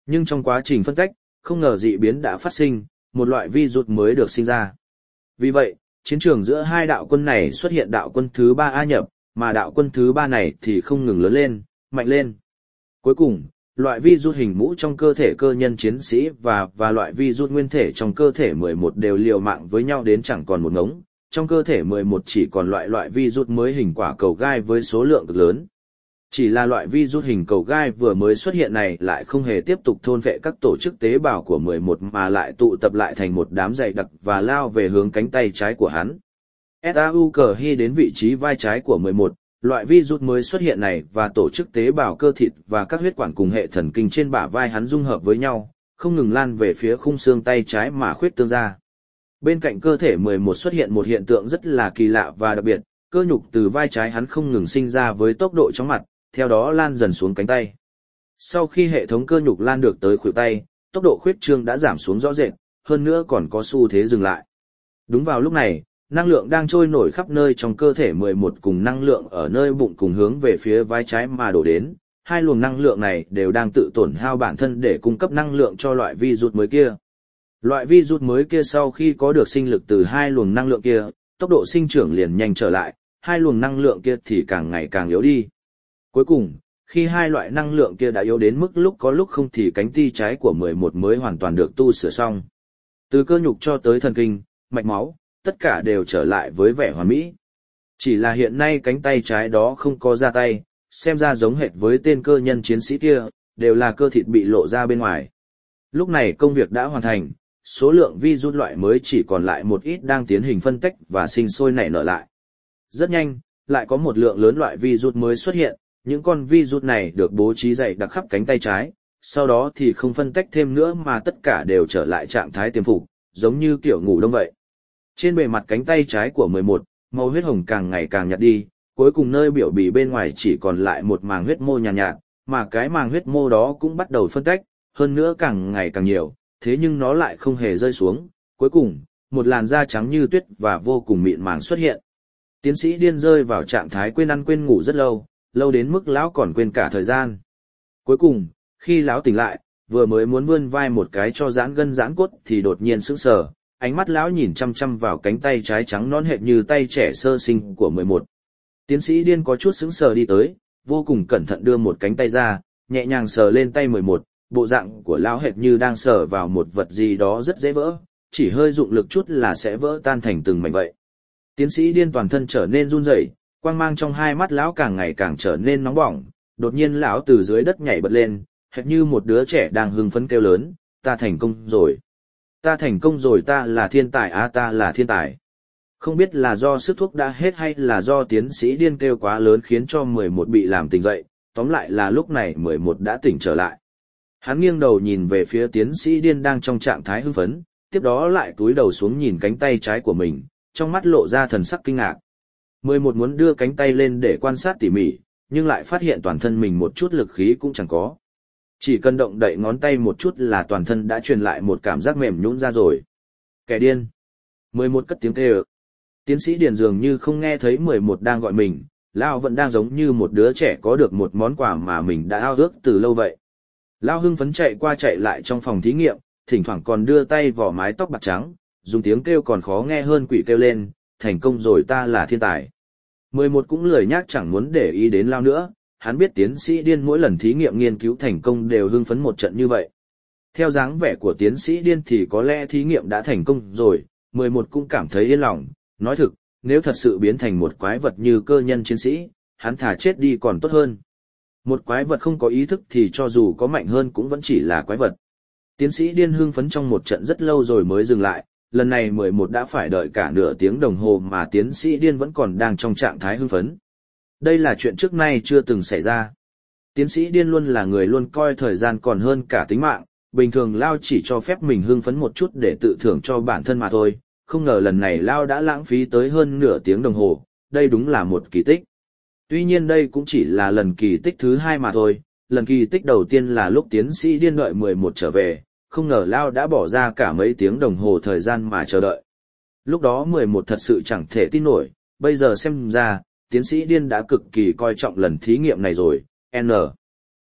[SPEAKER 1] Nhưng trong quá trình phân cách, không ngờ dị biến đã phát sinh, một loại virus mới được sinh ra. Vì vậy, chiến trường giữa hai đạo quân này xuất hiện đạo quân thứ ba A nhập, mà đạo quân thứ ba này thì không ngừng lớn lên, mạnh lên. Cuối cùng, loại virus hình mũ trong cơ thể cơ nhân chiến sĩ và và loại virus nguyên thể trong cơ thể mười một đều liều mạng với nhau đến chẳng còn một ngống, trong cơ thể mười một chỉ còn loại loại virus mới hình quả cầu gai với số lượng cực lớn. Chỉ là loại virus hình cầu gai vừa mới xuất hiện này lại không hề tiếp tục thôn phệ các tổ chức tế bào của mười một mà lại tụ tập lại thành một đám dày đặc và lao về hướng cánh tay trái của hắn. Sau cờ hy đến vị trí vai trái của mười một, loại virus mới xuất hiện này và tổ chức tế bào cơ thịt và các huyết quản cùng hệ thần kinh trên bả vai hắn dung hợp với nhau, không ngừng lan về phía khung xương tay trái mà khuyết tương ra. Bên cạnh cơ thể mười một xuất hiện một hiện tượng rất là kỳ lạ và đặc biệt, cơ nhục từ vai trái hắn không ngừng sinh ra với tốc độ chóng mặt, theo đó lan dần xuống cánh tay. Sau khi hệ thống cơ nhục lan được tới khuỷu tay, tốc độ khuyết trương đã giảm xuống rõ rệt, hơn nữa còn có xu thế dừng lại. Đúng vào lúc này, năng lượng đang trôi nổi khắp nơi trong cơ thể mười một cùng năng lượng ở nơi bụng cùng hướng về phía vai trái mà đổ đến, hai luồng năng lượng này đều đang tự tổn hao bản thân để cung cấp năng lượng cho loại virus mới kia. Loại virus mới kia sau khi có được sinh lực từ hai luồng năng lượng kia, tốc độ sinh trưởng liền nhanh trở lại, hai luồng năng lượng kia thì càng ngày càng yếu đi. Cuối cùng, khi hai loại năng lượng kia đã yếu đến mức lúc có lúc không thì cánh tay trái của mười một mới hoàn toàn được tu sửa xong. Từ cơ nhục cho tới thần kinh, mạch máu, tất cả đều trở lại với vẻ hoàn mỹ. Chỉ là hiện nay cánh tay trái đó không có da tay, xem ra giống hệt với tên cơ nhân chiến sĩ kia, đều là cơ thịt bị lộ ra bên ngoài. Lúc này công việc đã hoàn thành, số lượng virus loại mới chỉ còn lại một ít đang tiến hành phân tách và sinh sôi nảy nở lại. Rất nhanh, lại có một lượng lớn loại virus mới xuất hiện, những con virus này được bố trí dày đặc khắp cánh tay trái, sau đó thì không phân tách thêm nữa mà tất cả đều trở lại trạng thái tiềm phục, giống như kiểu ngủ đông vậy. Trên bề mặt cánh tay trái của mười một, màu huyết hồng càng ngày càng nhạt đi, cuối cùng nơi biểu bì bên ngoài chỉ còn lại một màng huyết mô nhàn nhạt, nhạt, mà cái màng huyết mô đó cũng bắt đầu phân tách, hơn nữa càng ngày càng nhiều, thế nhưng nó lại không hề rơi xuống. Cuối cùng, một làn da trắng như tuyết và vô cùng mịn màng xuất hiện. Tiến sĩ điên rơi vào trạng thái quên ăn quên ngủ rất lâu, lâu đến mức lão còn quên cả thời gian. Cuối cùng, khi lão tỉnh lại, vừa mới muốn vươn vai một cái cho giãn gân giãn cốt thì đột nhiên sững sờ, ánh mắt lão nhìn chăm chăm vào cánh tay trái trắng nõn hệt như tay trẻ sơ sinh của mười một. Tiến sĩ điên có chút sững sờ đi tới, vô cùng cẩn thận đưa một cánh tay ra, nhẹ nhàng sờ lên tay mười một, bộ dạng của lão hệt như đang sờ vào một vật gì đó rất dễ vỡ, chỉ hơi dụng lực chút là sẽ vỡ tan thành từng mảnh vậy. Tiến sĩ điên toàn thân trở nên run rẩy, quang mang trong hai mắt lão càng ngày càng trở nên nóng bỏng, đột nhiên lão từ dưới đất nhảy bật lên, hệt như một đứa trẻ đang hưng phấn kêu lớn, ta thành công rồi. Ta thành công rồi, ta là thiên tài á, à, ta là thiên tài. Không biết là do sức thuốc đã hết hay là do tiến sĩ điên kêu quá lớn khiến cho mười một bị làm tỉnh dậy, tóm lại là lúc này mười một đã tỉnh trở lại. Hắn nghiêng đầu nhìn về phía tiến sĩ điên đang trong trạng thái hưng phấn, tiếp đó lại cúi đầu xuống nhìn cánh tay trái của mình, trong mắt lộ ra thần sắc kinh ngạc. mười một muốn đưa cánh tay lên để quan sát tỉ mỉ, nhưng lại phát hiện toàn thân mình một chút lực khí cũng chẳng có. Chỉ cần động đậy ngón tay một chút là toàn thân đã truyền lại một cảm giác mềm nhũn ra rồi. Kẻ điên. mười một cất tiếng kêu. Tiến sĩ Điền dường như không nghe thấy mười một đang gọi mình, Lao vẫn đang giống như một đứa trẻ có được một món quà mà mình đã ao ước từ lâu vậy. Lao hưng phấn chạy qua chạy lại trong phòng thí nghiệm, thỉnh thoảng còn đưa tay vò mái tóc bạc trắng, dùng tiếng kêu còn khó nghe hơn quỷ kêu lên, thành công rồi, ta là thiên tài. mười một cũng lười nhác chẳng muốn để ý đến Lao nữa, hắn biết tiến sĩ Điên mỗi lần thí nghiệm nghiên cứu thành công đều hưng phấn một trận như vậy. Theo dáng vẻ của tiến sĩ Điên thì có lẽ thí nghiệm đã thành công rồi, mười một cũng cảm thấy yên lòng, nói thực, nếu thật sự biến thành một quái vật như cơ nhân chiến sĩ, hắn thà chết đi còn tốt hơn. Một quái vật không có ý thức thì cho dù có mạnh hơn cũng vẫn chỉ là quái vật. Tiến sĩ Điên hưng phấn trong một trận rất lâu rồi mới dừng lại, lần này mười một đã phải đợi cả nửa tiếng đồng hồ mà tiến sĩ Điên vẫn còn đang trong trạng thái hưng phấn. Đây là chuyện trước nay chưa từng xảy ra. Tiến sĩ Điên luôn là người luôn coi thời gian còn hơn cả tính mạng, bình thường Lao chỉ cho phép mình hưng phấn một chút để tự thưởng cho bản thân mà thôi, không ngờ lần này Lao đã lãng phí tới hơn nửa tiếng đồng hồ, đây đúng là một kỳ tích. Tuy nhiên đây cũng chỉ là lần kỳ tích thứ hai mà thôi, lần kỳ tích đầu tiên là lúc tiến sĩ Điên đợi mười một trở về, không ngờ Lao đã bỏ ra cả mấy tiếng đồng hồ thời gian mà chờ đợi. Lúc đó mười một thật sự chẳng thể tin nổi, bây giờ xem ra, tiến sĩ Điên đã cực kỳ coi trọng lần thí nghiệm này rồi, N.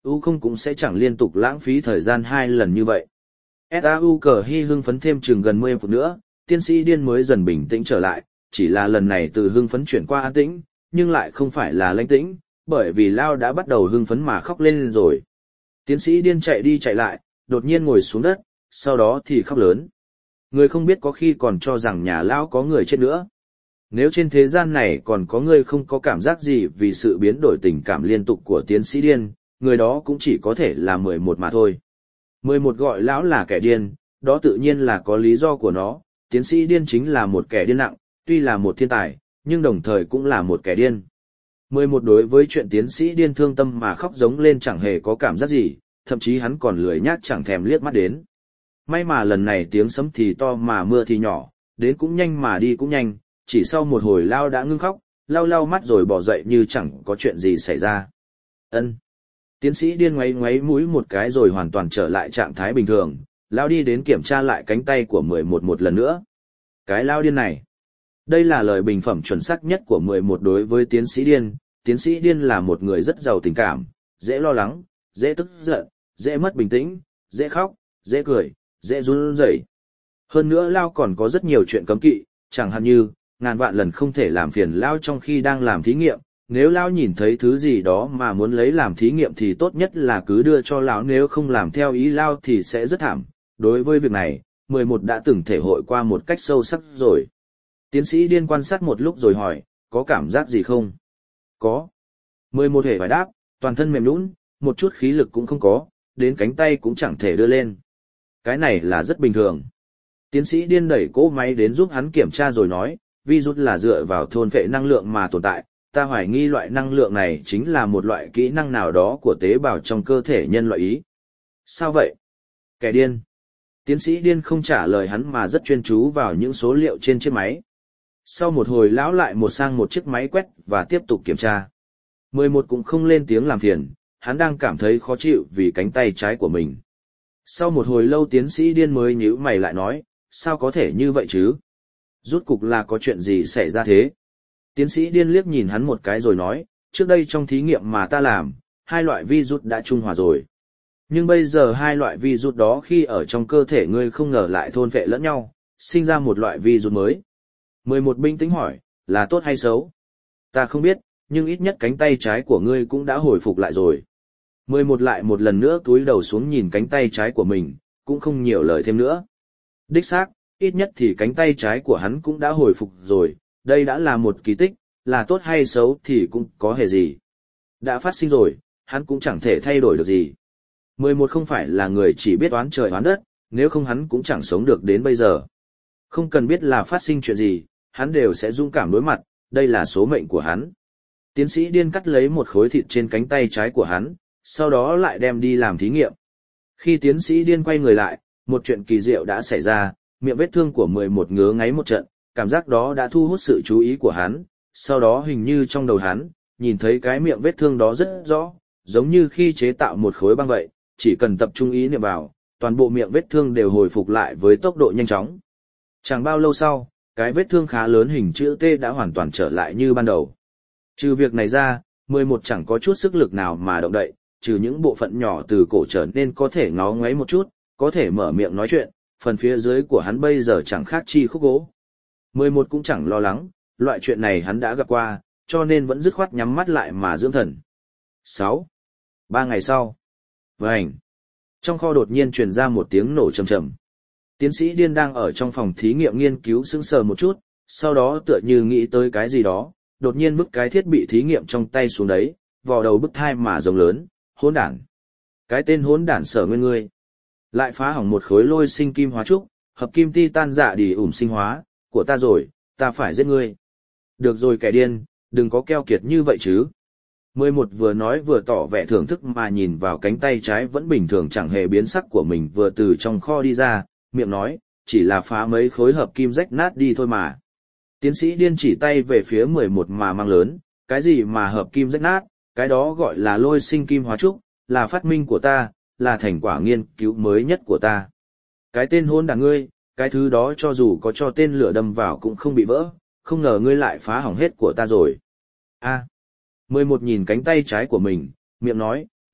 [SPEAKER 1] U không cũng sẽ chẳng liên tục lãng phí thời gian hai lần như vậy. ét a u cờ hy hưng phấn thêm chừng gần mười phút nữa, tiến sĩ điên mới dần bình tĩnh trở lại, chỉ là lần này từ hưng phấn chuyển qua an tĩnh, nhưng lại không phải là lãnh tĩnh, bởi vì Lao đã bắt đầu hưng phấn mà khóc lên rồi. Tiến sĩ điên chạy đi chạy lại, đột nhiên ngồi xuống đất, sau đó thì khóc lớn. Người không biết có khi còn cho rằng nhà Lao có người chết nữa. Nếu trên thế gian này còn có người không có cảm giác gì vì sự biến đổi tình cảm liên tục của tiến sĩ điên, người đó cũng chỉ có thể là mười một mà thôi. mười một gọi lão là kẻ điên, đó tự nhiên là có lý do của nó, tiến sĩ điên chính là một kẻ điên nặng, tuy là một thiên tài, nhưng đồng thời cũng là một kẻ điên. mười một đối với chuyện tiến sĩ điên thương tâm mà khóc giống lên chẳng hề có cảm giác gì, thậm chí hắn còn lười nhác chẳng thèm liếc mắt đến. May mà lần này tiếng sấm thì to mà mưa thì nhỏ, đến cũng nhanh mà đi cũng nhanh, chỉ sau một hồi Lao đã ngưng khóc, lau lau mắt rồi bỏ dậy như chẳng có chuyện gì xảy ra. Ân. Tiến sĩ điên ngoáy ngoáy mũi một cái rồi hoàn toàn trở lại trạng thái bình thường, Lao đi đến kiểm tra lại cánh tay của mười một một lần nữa. Cái Lao điên này. Đây là lời bình phẩm chuẩn xác nhất của mười một đối với tiến sĩ điên. Tiến sĩ điên là một người rất giàu tình cảm, dễ lo lắng, dễ tức giận, dễ mất bình tĩnh, dễ khóc, dễ cười, dễ run rẩy. Hơn nữa Lao còn có rất nhiều chuyện cấm kỵ, chẳng hạn như, ngàn vạn lần không thể làm phiền Lao trong khi đang làm thí nghiệm. Nếu Lao nhìn thấy thứ gì đó mà muốn lấy làm thí nghiệm thì tốt nhất là cứ đưa cho Lão, nếu không làm theo ý Lao thì sẽ rất thảm. Đối với việc này, mười một đã từng thể hội qua một cách sâu sắc rồi. Tiến sĩ điên quan sát một lúc rồi hỏi, có cảm giác gì không? Có. mười một hề phải đáp, toàn thân mềm nhũn, một chút khí lực cũng không có, đến cánh tay cũng chẳng thể đưa lên. Cái này là rất bình thường. Tiến sĩ điên đẩy cỗ máy đến giúp hắn kiểm tra rồi nói, virus là dựa vào thôn phệ năng lượng mà tồn tại, ta hoài nghi loại năng lượng này chính là một loại kỹ năng nào đó của tế bào trong cơ thể nhân loại ý. Sao vậy? Kẻ điên. Tiến sĩ điên không trả lời hắn mà rất chuyên chú vào những số liệu trên chiếc máy. Sau một hồi lão lại một sang một chiếc máy quét và tiếp tục kiểm tra. mười một cũng không lên tiếng làm phiền, hắn đang cảm thấy khó chịu vì cánh tay trái của mình. Sau một hồi lâu tiến sĩ điên mới nhíu mày lại nói, sao có thể như vậy chứ? Rút cục là có chuyện gì xảy ra thế? Tiến sĩ điên liếc nhìn hắn một cái rồi nói, trước đây trong thí nghiệm mà ta làm, hai loại virus đã trung hòa rồi. Nhưng bây giờ hai loại virus đó khi ở trong cơ thể ngươi không ngờ lại thôn phệ lẫn nhau, sinh ra một loại virus mới. mười một bình tĩnh hỏi, là tốt hay xấu? Ta không biết, nhưng ít nhất cánh tay trái của ngươi cũng đã hồi phục lại rồi. mười một lại một lần nữa cúi đầu xuống nhìn cánh tay trái của mình, cũng không nhiều lời thêm nữa. Đích xác, ít nhất thì cánh tay trái của hắn cũng đã hồi phục rồi, đây đã là một kỳ tích, là tốt hay xấu thì cũng có hề gì. Đã phát sinh rồi, hắn cũng chẳng thể thay đổi được gì. mười một không phải là người chỉ biết oán trời oán đất, nếu không hắn cũng chẳng sống được đến bây giờ. Không cần biết là phát sinh chuyện gì, hắn đều sẽ dũng cảm đối mặt, đây là số mệnh của hắn. Tiến sĩ điên cắt lấy một khối thịt trên cánh tay trái của hắn, sau đó lại đem đi làm thí nghiệm. Khi tiến sĩ điên quay người lại, một chuyện kỳ diệu đã xảy ra, miệng vết thương của mười một ngứa ngáy một trận, cảm giác đó đã thu hút sự chú ý của hắn, sau đó hình như trong đầu hắn, nhìn thấy cái miệng vết thương đó rất rõ, giống như khi chế tạo một khối băng vậy, chỉ cần tập trung ý niệm vào, toàn bộ miệng vết thương đều hồi phục lại với tốc độ nhanh chóng. Chẳng bao lâu sau, cái vết thương khá lớn hình chữ T đã hoàn toàn trở lại như ban đầu. Trừ việc này ra, mười một chẳng có chút sức lực nào mà động đậy, trừ những bộ phận nhỏ từ cổ trở nên có thể ngó ngoáy một chút, có thể mở miệng nói chuyện, phần phía dưới của hắn bây giờ chẳng khác chi khúc gỗ. mười một cũng chẳng lo lắng, loại chuyện này hắn đã gặp qua, cho nên vẫn dứt khoát nhắm mắt lại mà dưỡng thần. sáu. Ba ngày sau. Vành. Trong kho đột nhiên truyền ra một tiếng nổ trầm trầm. Tiến sĩ điên đang ở trong phòng thí nghiệm nghiên cứu sững sờ một chút, sau đó tựa như nghĩ tới cái gì đó, đột nhiên bức cái thiết bị thí nghiệm trong tay xuống đấy, vò đầu bức thai mà rống lớn, hỗn đản. Cái tên hỗn đản Sở Nguyên ngươi. Lại phá hỏng một khối lôi sinh kim hóa trúc, hợp kim titan dạ đi ủm sinh hóa, của ta rồi, ta phải giết ngươi. Được rồi kẻ điên, đừng có keo kiệt như vậy chứ. mười một vừa nói vừa tỏ vẻ thưởng thức mà nhìn vào cánh tay trái vẫn bình thường chẳng hề biến sắc của mình vừa từ trong kho đi ra, miệng nói, chỉ là phá mấy khối hợp kim rách nát đi thôi mà. Tiến sĩ điên chỉ tay về phía mười một mà mang lớn, cái gì mà hợp kim rách nát, cái đó gọi là lôi sinh kim hóa trúc, là phát minh của ta, là thành quả nghiên cứu mới nhất của ta. Cái tên hôn đàn ngươi, cái thứ đó cho dù có cho tên lửa đâm vào cũng không bị vỡ, không ngờ ngươi lại phá hỏng hết của ta rồi. A. mười một nhìn cánh tay trái của mình, miệng nói,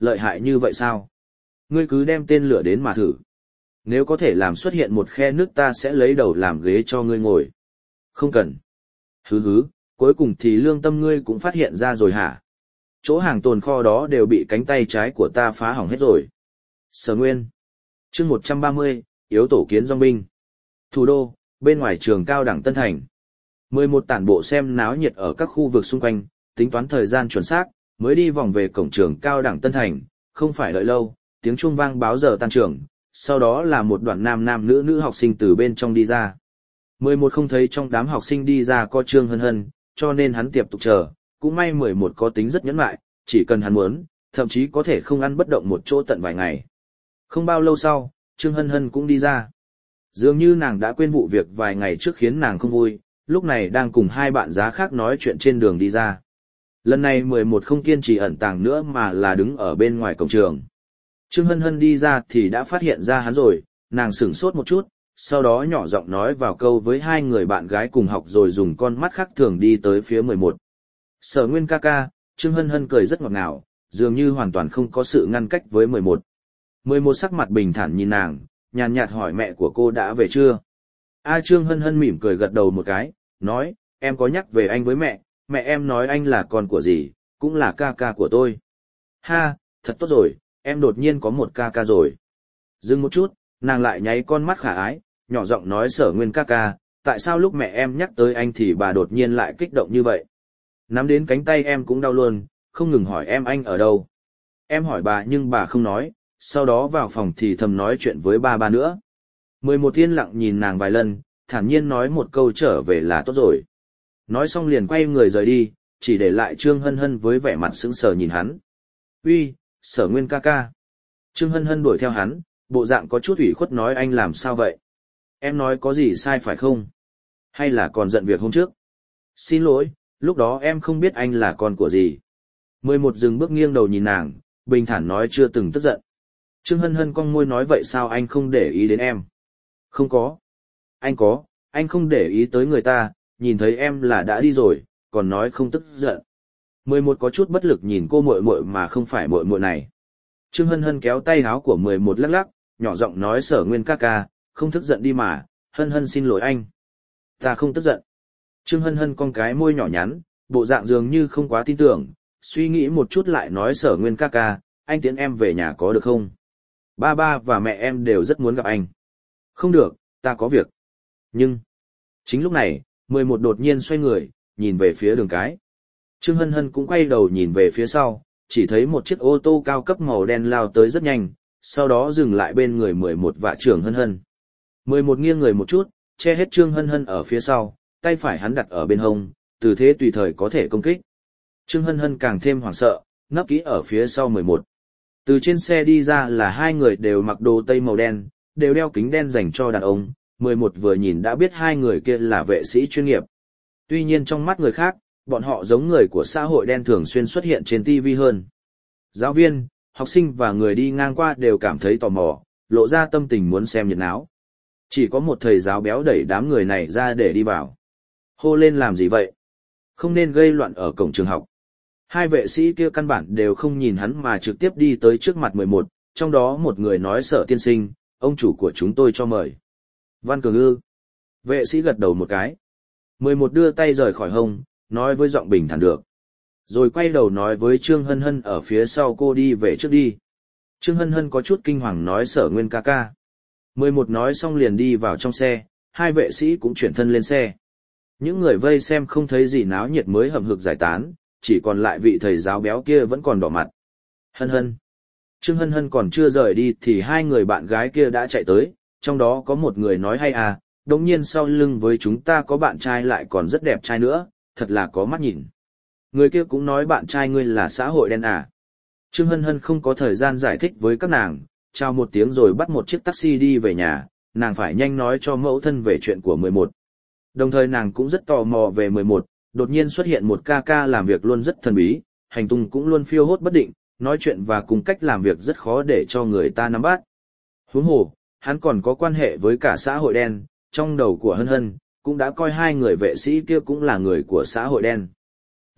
[SPEAKER 1] lợi hại như vậy sao? Ngươi cứ đem tên lửa đến mà thử. Nếu có thể làm xuất hiện một khe nước ta sẽ lấy đầu làm ghế cho ngươi ngồi. Không cần. Hứ hứ, cuối cùng thì lương tâm ngươi cũng phát hiện ra rồi hả? Chỗ hàng tồn kho đó đều bị cánh tay trái của ta phá hỏng hết rồi. Sở Nguyên. Chương một trăm ba mươi, yếu tổ kiến dòng binh. Thủ đô, bên ngoài trường cao đẳng Tân Thành. mười một tản bộ xem náo nhiệt ở các khu vực xung quanh, tính toán thời gian chuẩn xác, mới đi vòng về cổng trường cao đẳng Tân Thành, không phải đợi lâu, tiếng chuông vang báo giờ tan trường, sau đó là một đoàn nam nam nữ nữ học sinh từ bên trong đi ra. mười một không thấy trong đám học sinh đi ra có Trương Hân Hân, cho nên hắn tiếp tục chờ, cũng may mười một có tính rất nhẫn nại, chỉ cần hắn muốn, thậm chí có thể không ăn bất động một chỗ tận vài ngày. Không bao lâu sau, Trương Hân Hân cũng đi ra. Dường như nàng đã quên vụ việc vài ngày trước khiến nàng không vui, lúc này đang cùng hai bạn giá khác nói chuyện trên đường đi ra. Lần này mười một không kiên trì ẩn tàng nữa mà là đứng ở bên ngoài cổng trường. Trương Hân Hân đi ra thì đã phát hiện ra hắn rồi, nàng sửng sốt một chút, sau đó nhỏ giọng nói vào câu với hai người bạn gái cùng học rồi dùng con mắt khác thường đi tới phía mười một. Sở Nguyên ca ca, Trương Hân Hân cười rất ngọt ngào, dường như hoàn toàn không có sự ngăn cách với mười một. mười một sắc mặt bình thản nhìn nàng, nhàn nhạt hỏi mẹ của cô đã về chưa? A Trương Hân Hân mỉm cười gật đầu một cái, nói, em có nhắc về anh với mẹ, mẹ em nói anh là con của gì, cũng là ca ca của tôi. Ha, thật tốt rồi, em đột nhiên có một ca ca rồi. Dừng một chút, nàng lại nháy con mắt khả ái, nhỏ giọng nói Sở Nguyên ca ca, tại sao lúc mẹ em nhắc tới anh thì bà đột nhiên lại kích động như vậy? Nắm đến cánh tay em cũng đau luôn, không ngừng hỏi em anh ở đâu. Em hỏi bà nhưng bà không nói, sau đó vào phòng thì thầm nói chuyện với ba ba nữa. mười một tiên lặng nhìn nàng vài lần, thản nhiên nói một câu trở về là tốt rồi. Nói xong liền quay người rời đi, chỉ để lại Trương Hân Hân với vẻ mặt sững sờ nhìn hắn. Uy, Sở Nguyên ca ca. Trương Hân Hân đuổi theo hắn, bộ dạng có chút ủy khuất nói anh làm sao vậy? Em nói có gì sai phải không? Hay là còn giận việc hôm trước? Xin lỗi, lúc đó em không biết anh là con của gì. mười một dừng bước nghiêng đầu nhìn nàng, bình thản nói chưa từng tức giận. Trương Hân Hân cong môi nói vậy sao anh không để ý đến em? Không có. Anh có, anh không để ý tới người ta, nhìn thấy em là đã đi rồi, còn nói không tức giận. mười một có chút bất lực nhìn cô muội muội mà không phải muội muội này. Trương Hân Hân kéo tay áo của mười một lắc lắc, nhỏ giọng nói Sở Nguyên ca ca, không tức giận đi mà, Hân Hân xin lỗi anh. Ta không tức giận. Trương Hân Hân cong cái môi nhỏ nhắn, bộ dạng dường như không quá tin tưởng, suy nghĩ một chút lại nói Sở Nguyên ca ca, anh tiễn em về nhà có được không? Ba ba và mẹ em đều rất muốn gặp anh. Không được, ta có việc. Nhưng, chính lúc này, mười một đột nhiên xoay người, nhìn về phía đường cái. Trương Hân Hân cũng quay đầu nhìn về phía sau, chỉ thấy một chiếc ô tô cao cấp màu đen lao tới rất nhanh, sau đó dừng lại bên người mười một và Trương Hân Hân. mười một nghiêng người một chút, che hết Trương Hân Hân ở phía sau, tay phải hắn đặt ở bên hông, từ thế tùy thời có thể công kích. Trương Hân Hân càng thêm hoảng sợ, nấp kỹ ở phía sau mười một. Từ trên xe đi ra là hai người đều mặc đồ tây màu đen, đều đeo kính đen dành cho đàn ông, mười một vừa nhìn đã biết hai người kia là vệ sĩ chuyên nghiệp. Tuy nhiên trong mắt người khác, bọn họ giống người của xã hội đen thường xuyên xuất hiện trên ti vi hơn. Giáo viên, học sinh và người đi ngang qua đều cảm thấy tò mò, lộ ra tâm tình muốn xem nhiệt náo. Chỉ có một thầy giáo béo đẩy đám người này ra để đi vào. Hô lên làm gì vậy? Không nên gây loạn ở cổng trường học. Hai vệ sĩ kia căn bản đều không nhìn hắn mà trực tiếp đi tới trước mặt mười một, trong đó một người nói Sở tiên sinh, ông chủ của chúng tôi cho mời. Văn Cường ư? Vệ sĩ gật đầu một cái. mười một đưa tay rời khỏi hông, nói với giọng bình thản được. Rồi quay đầu nói với Trương Hân Hân ở phía sau cô đi về trước đi. Trương Hân Hân có chút kinh hoàng nói Sở Nguyên ca ca. mười một nói xong liền đi vào trong xe, hai vệ sĩ cũng chuyển thân lên xe. Những người vây xem không thấy gì náo nhiệt mới hậm hực giải tán, chỉ còn lại vị thầy giáo béo kia vẫn còn đỏ mặt. Hân Hân. Trương Hân Hân còn chưa rời đi thì hai người bạn gái kia đã chạy tới, trong đó có một người nói hay à, đồng nhiên sau lưng với chúng ta có bạn trai lại còn rất đẹp trai nữa, thật là có mắt nhìn. Người kia cũng nói bạn trai ngươi là xã hội đen à. Trương Hân Hân không có thời gian giải thích với các nàng, chào một tiếng rồi bắt một chiếc taxi đi về nhà, nàng phải nhanh nói cho mẫu thân về chuyện của mười một. Đồng thời nàng cũng rất tò mò về mười một, đột nhiên xuất hiện một ca ca làm việc luôn rất thần bí, hành tung cũng luôn phiêu hốt bất định, nói chuyện và cùng cách làm việc rất khó để cho người ta nắm bắt. Huống hồ, hắn còn có quan hệ với cả xã hội đen, trong đầu của Hân Hân, cũng đã coi hai người vệ sĩ kia cũng là người của xã hội đen.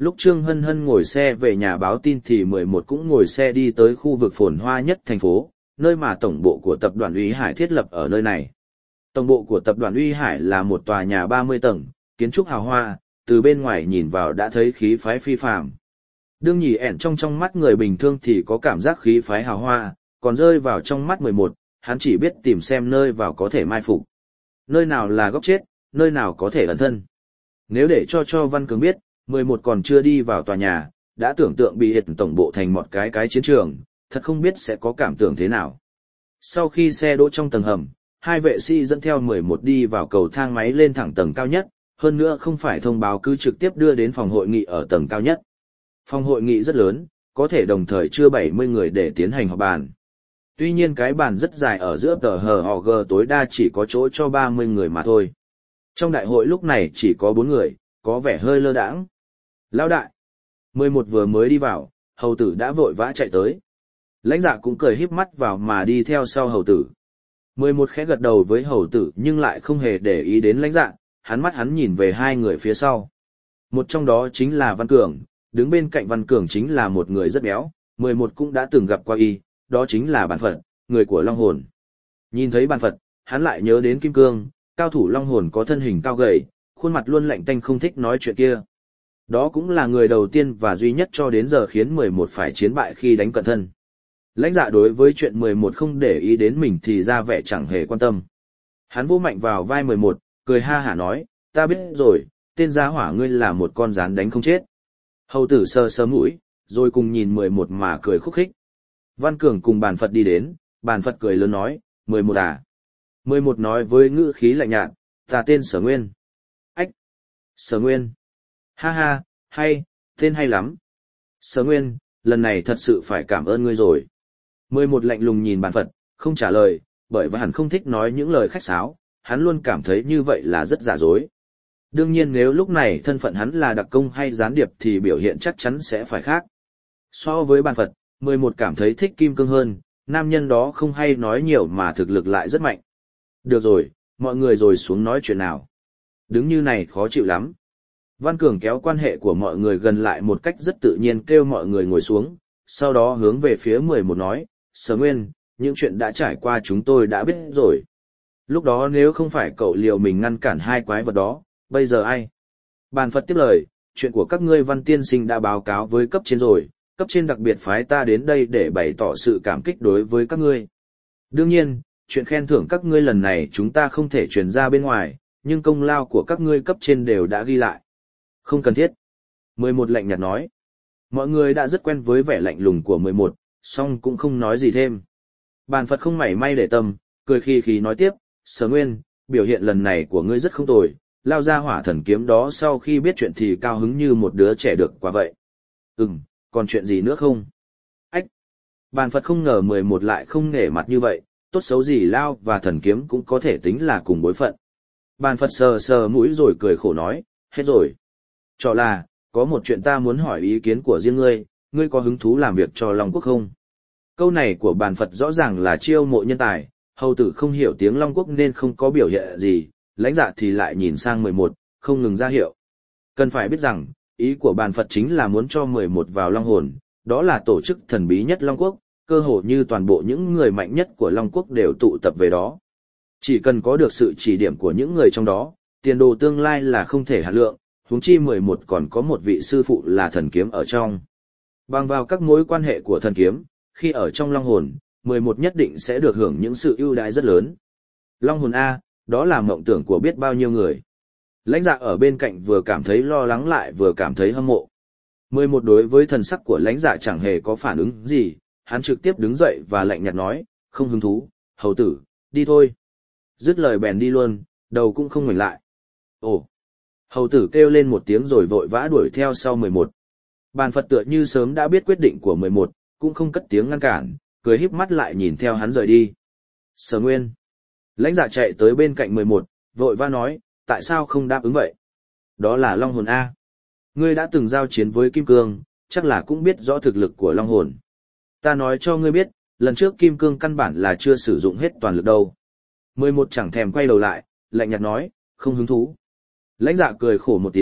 [SPEAKER 1] Lúc Trương Hân Hân ngồi xe về nhà báo tin thì mười một cũng ngồi xe đi tới khu vực phồn hoa nhất thành phố, nơi mà tổng bộ của tập đoàn Uy Hải thiết lập ở nơi này. Tổng bộ của tập đoàn Uy Hải là một tòa nhà ba mươi tầng, kiến trúc hào hoa, từ bên ngoài nhìn vào đã thấy khí phái phi phàm. Đương nhì ẻn trong trong mắt người bình thường thì có cảm giác khí phái hào hoa, còn rơi vào trong mắt mười một, hắn chỉ biết tìm xem nơi vào có thể mai phục. Nơi nào là góc chết, nơi nào có thể ẩn thân. Nếu để cho cho Văn Cường biết, mười một còn chưa đi vào tòa nhà, đã tưởng tượng bị hiệt tổng bộ thành một cái cái chiến trường, thật không biết sẽ có cảm tưởng thế nào. Sau khi xe đỗ trong tầng hầm, hai vệ sĩ dẫn theo mười một đi vào cầu thang máy lên thẳng tầng cao nhất, hơn nữa không phải thông báo cứ trực tiếp đưa đến phòng hội nghị ở tầng cao nhất. Phòng hội nghị rất lớn, có thể đồng thời chưa bảy mươi người để tiến hành họp bàn. Tuy nhiên cái bàn rất dài ở giữa tờ hờ họ g tối đa chỉ có chỗ cho ba mươi người mà thôi. Trong đại hội lúc này chỉ có bốn người, có vẻ hơi lơ đãng. Lão đại, mười một vừa mới đi vào, hầu tử đã vội vã chạy tới. Lãnh dạ cũng cười híp mắt vào mà đi theo sau hầu tử. mười một khẽ gật đầu với hầu tử nhưng lại không hề để ý đến lãnh dạ, hắn mắt hắn nhìn về hai người phía sau. Một trong đó chính là Văn Cường, đứng bên cạnh Văn Cường chính là một người rất béo, mười một cũng đã từng gặp qua y, đó chính là Bàn Phật, người của Long Hồn. Nhìn thấy Bàn Phật, hắn lại nhớ đến Kim Cương, cao thủ Long Hồn có thân hình cao gầy, khuôn mặt luôn lạnh tanh không thích nói chuyện kia. Đó cũng là người đầu tiên và duy nhất cho đến giờ khiến mười một phải chiến bại khi đánh cận thân. Lãnh dạ đối với chuyện mười một không để ý đến mình thì ra vẻ chẳng hề quan tâm. Hắn vỗ mạnh vào vai mười một, cười ha hả nói, ta biết rồi, tên gia hỏa ngươi là một con rán đánh không chết. Hầu tử sờ sờ mũi, rồi cùng nhìn mười một mà cười khúc khích. Văn Cường cùng Bàn Phật đi đến, Bàn Phật cười lớn nói, mười một à. mười một nói với ngữ khí lạnh nhạt, ta tên Sở Nguyên. Ách! Sở Nguyên! Ha ha, hay, tên hay lắm. Sở Nguyên, lần này thật sự phải cảm ơn ngươi rồi. mười một lạnh lùng nhìn Bàn Phật, không trả lời, bởi vì hắn không thích nói những lời khách sáo, hắn luôn cảm thấy như vậy là rất giả dối. Đương nhiên nếu lúc này thân phận hắn là đặc công hay gián điệp thì biểu hiện chắc chắn sẽ phải khác. So với Bàn Phật, mười một cảm thấy thích Kim Cương hơn, nam nhân đó không hay nói nhiều mà thực lực lại rất mạnh. Được rồi, mọi người rồi xuống nói chuyện nào. Đứng như này khó chịu lắm. Văn Cường kéo quan hệ của mọi người gần lại một cách rất tự nhiên kêu mọi người ngồi xuống, sau đó hướng về phía mười một nói, Sở Nguyên, những chuyện đã trải qua chúng tôi đã biết rồi. Lúc đó nếu không phải cậu liều mình ngăn cản hai quái vật đó, bây giờ ai? Bàn Phật tiếp lời, chuyện của các ngươi Văn tiên sinh đã báo cáo với cấp trên rồi, cấp trên đặc biệt phái ta đến đây để bày tỏ sự cảm kích đối với các ngươi. Đương nhiên, chuyện khen thưởng các ngươi lần này chúng ta không thể truyền ra bên ngoài, nhưng công lao của các ngươi cấp trên đều đã ghi lại. Không cần thiết. mười một lạnh nhạt nói. Mọi người đã rất quen với vẻ lạnh lùng của mười một, song cũng không nói gì thêm. Bàn Phật không mảy may để tâm, cười khi khi nói tiếp, Sở Nguyên, biểu hiện lần này của ngươi rất không tồi, lao ra hỏa thần kiếm đó sau khi biết chuyện thì cao hứng như một đứa trẻ được quả vậy. Ừm, còn chuyện gì nữa không? Ách! Bàn Phật không ngờ mười một lại không nể mặt như vậy, tốt xấu gì lao và thần kiếm cũng có thể tính là cùng bối phận. Bàn Phật sờ sờ mũi rồi cười khổ nói, hết rồi. Cho là, có một chuyện ta muốn hỏi ý kiến của riêng ngươi, ngươi có hứng thú làm việc cho Long Quốc không? Câu này của Bàn Phật rõ ràng là chiêu mộ nhân tài, hầu tử không hiểu tiếng Long Quốc nên không có biểu hiện gì, lãnh dạ thì lại nhìn sang mười một, không ngừng ra hiệu. Cần phải biết rằng, ý của Bàn Phật chính là muốn cho mười một vào Long Hồn, đó là tổ chức thần bí nhất Long Quốc, cơ hồ như toàn bộ những người mạnh nhất của Long Quốc đều tụ tập về đó. Chỉ cần có được sự chỉ điểm của những người trong đó, tiền đồ tương lai là không thể hạn lượng, huống chi mười một còn có một vị sư phụ là thần kiếm ở trong. Bằng vào các mối quan hệ của thần kiếm, khi ở trong Long Hồn, mười một nhất định sẽ được hưởng những sự ưu đãi rất lớn. Long Hồn A, đó là mộng tưởng của biết bao nhiêu người. Lãnh dạ ở bên cạnh vừa cảm thấy lo lắng lại vừa cảm thấy hâm mộ. mười một đối với thần sắc của lãnh dạ chẳng hề có phản ứng gì, hắn trực tiếp đứng dậy và lạnh nhạt nói, không hứng thú, hầu tử, đi thôi. Dứt lời bèn đi luôn, đầu cũng không ngoảnh lại. Ồ! Hầu tử kêu lên một tiếng rồi vội vã đuổi theo sau mười một. Bàn Phật tựa như sớm đã biết quyết định của mười một, cũng không cất tiếng ngăn cản, cười híp mắt lại nhìn theo hắn rời đi. Sở Nguyên. Lãnh dạ chạy tới bên cạnh mười một, vội vã nói, tại sao không đáp ứng vậy? Đó là Long Hồn A. Ngươi đã từng giao chiến với Kim Cương, chắc là cũng biết rõ thực lực của Long Hồn. Ta nói cho ngươi biết, lần trước Kim Cương căn bản là chưa sử dụng hết toàn lực đâu. mười một chẳng thèm quay đầu lại, lạnh nhạt nói, không hứng thú. Lãnh dạ cười khổ một tiếng,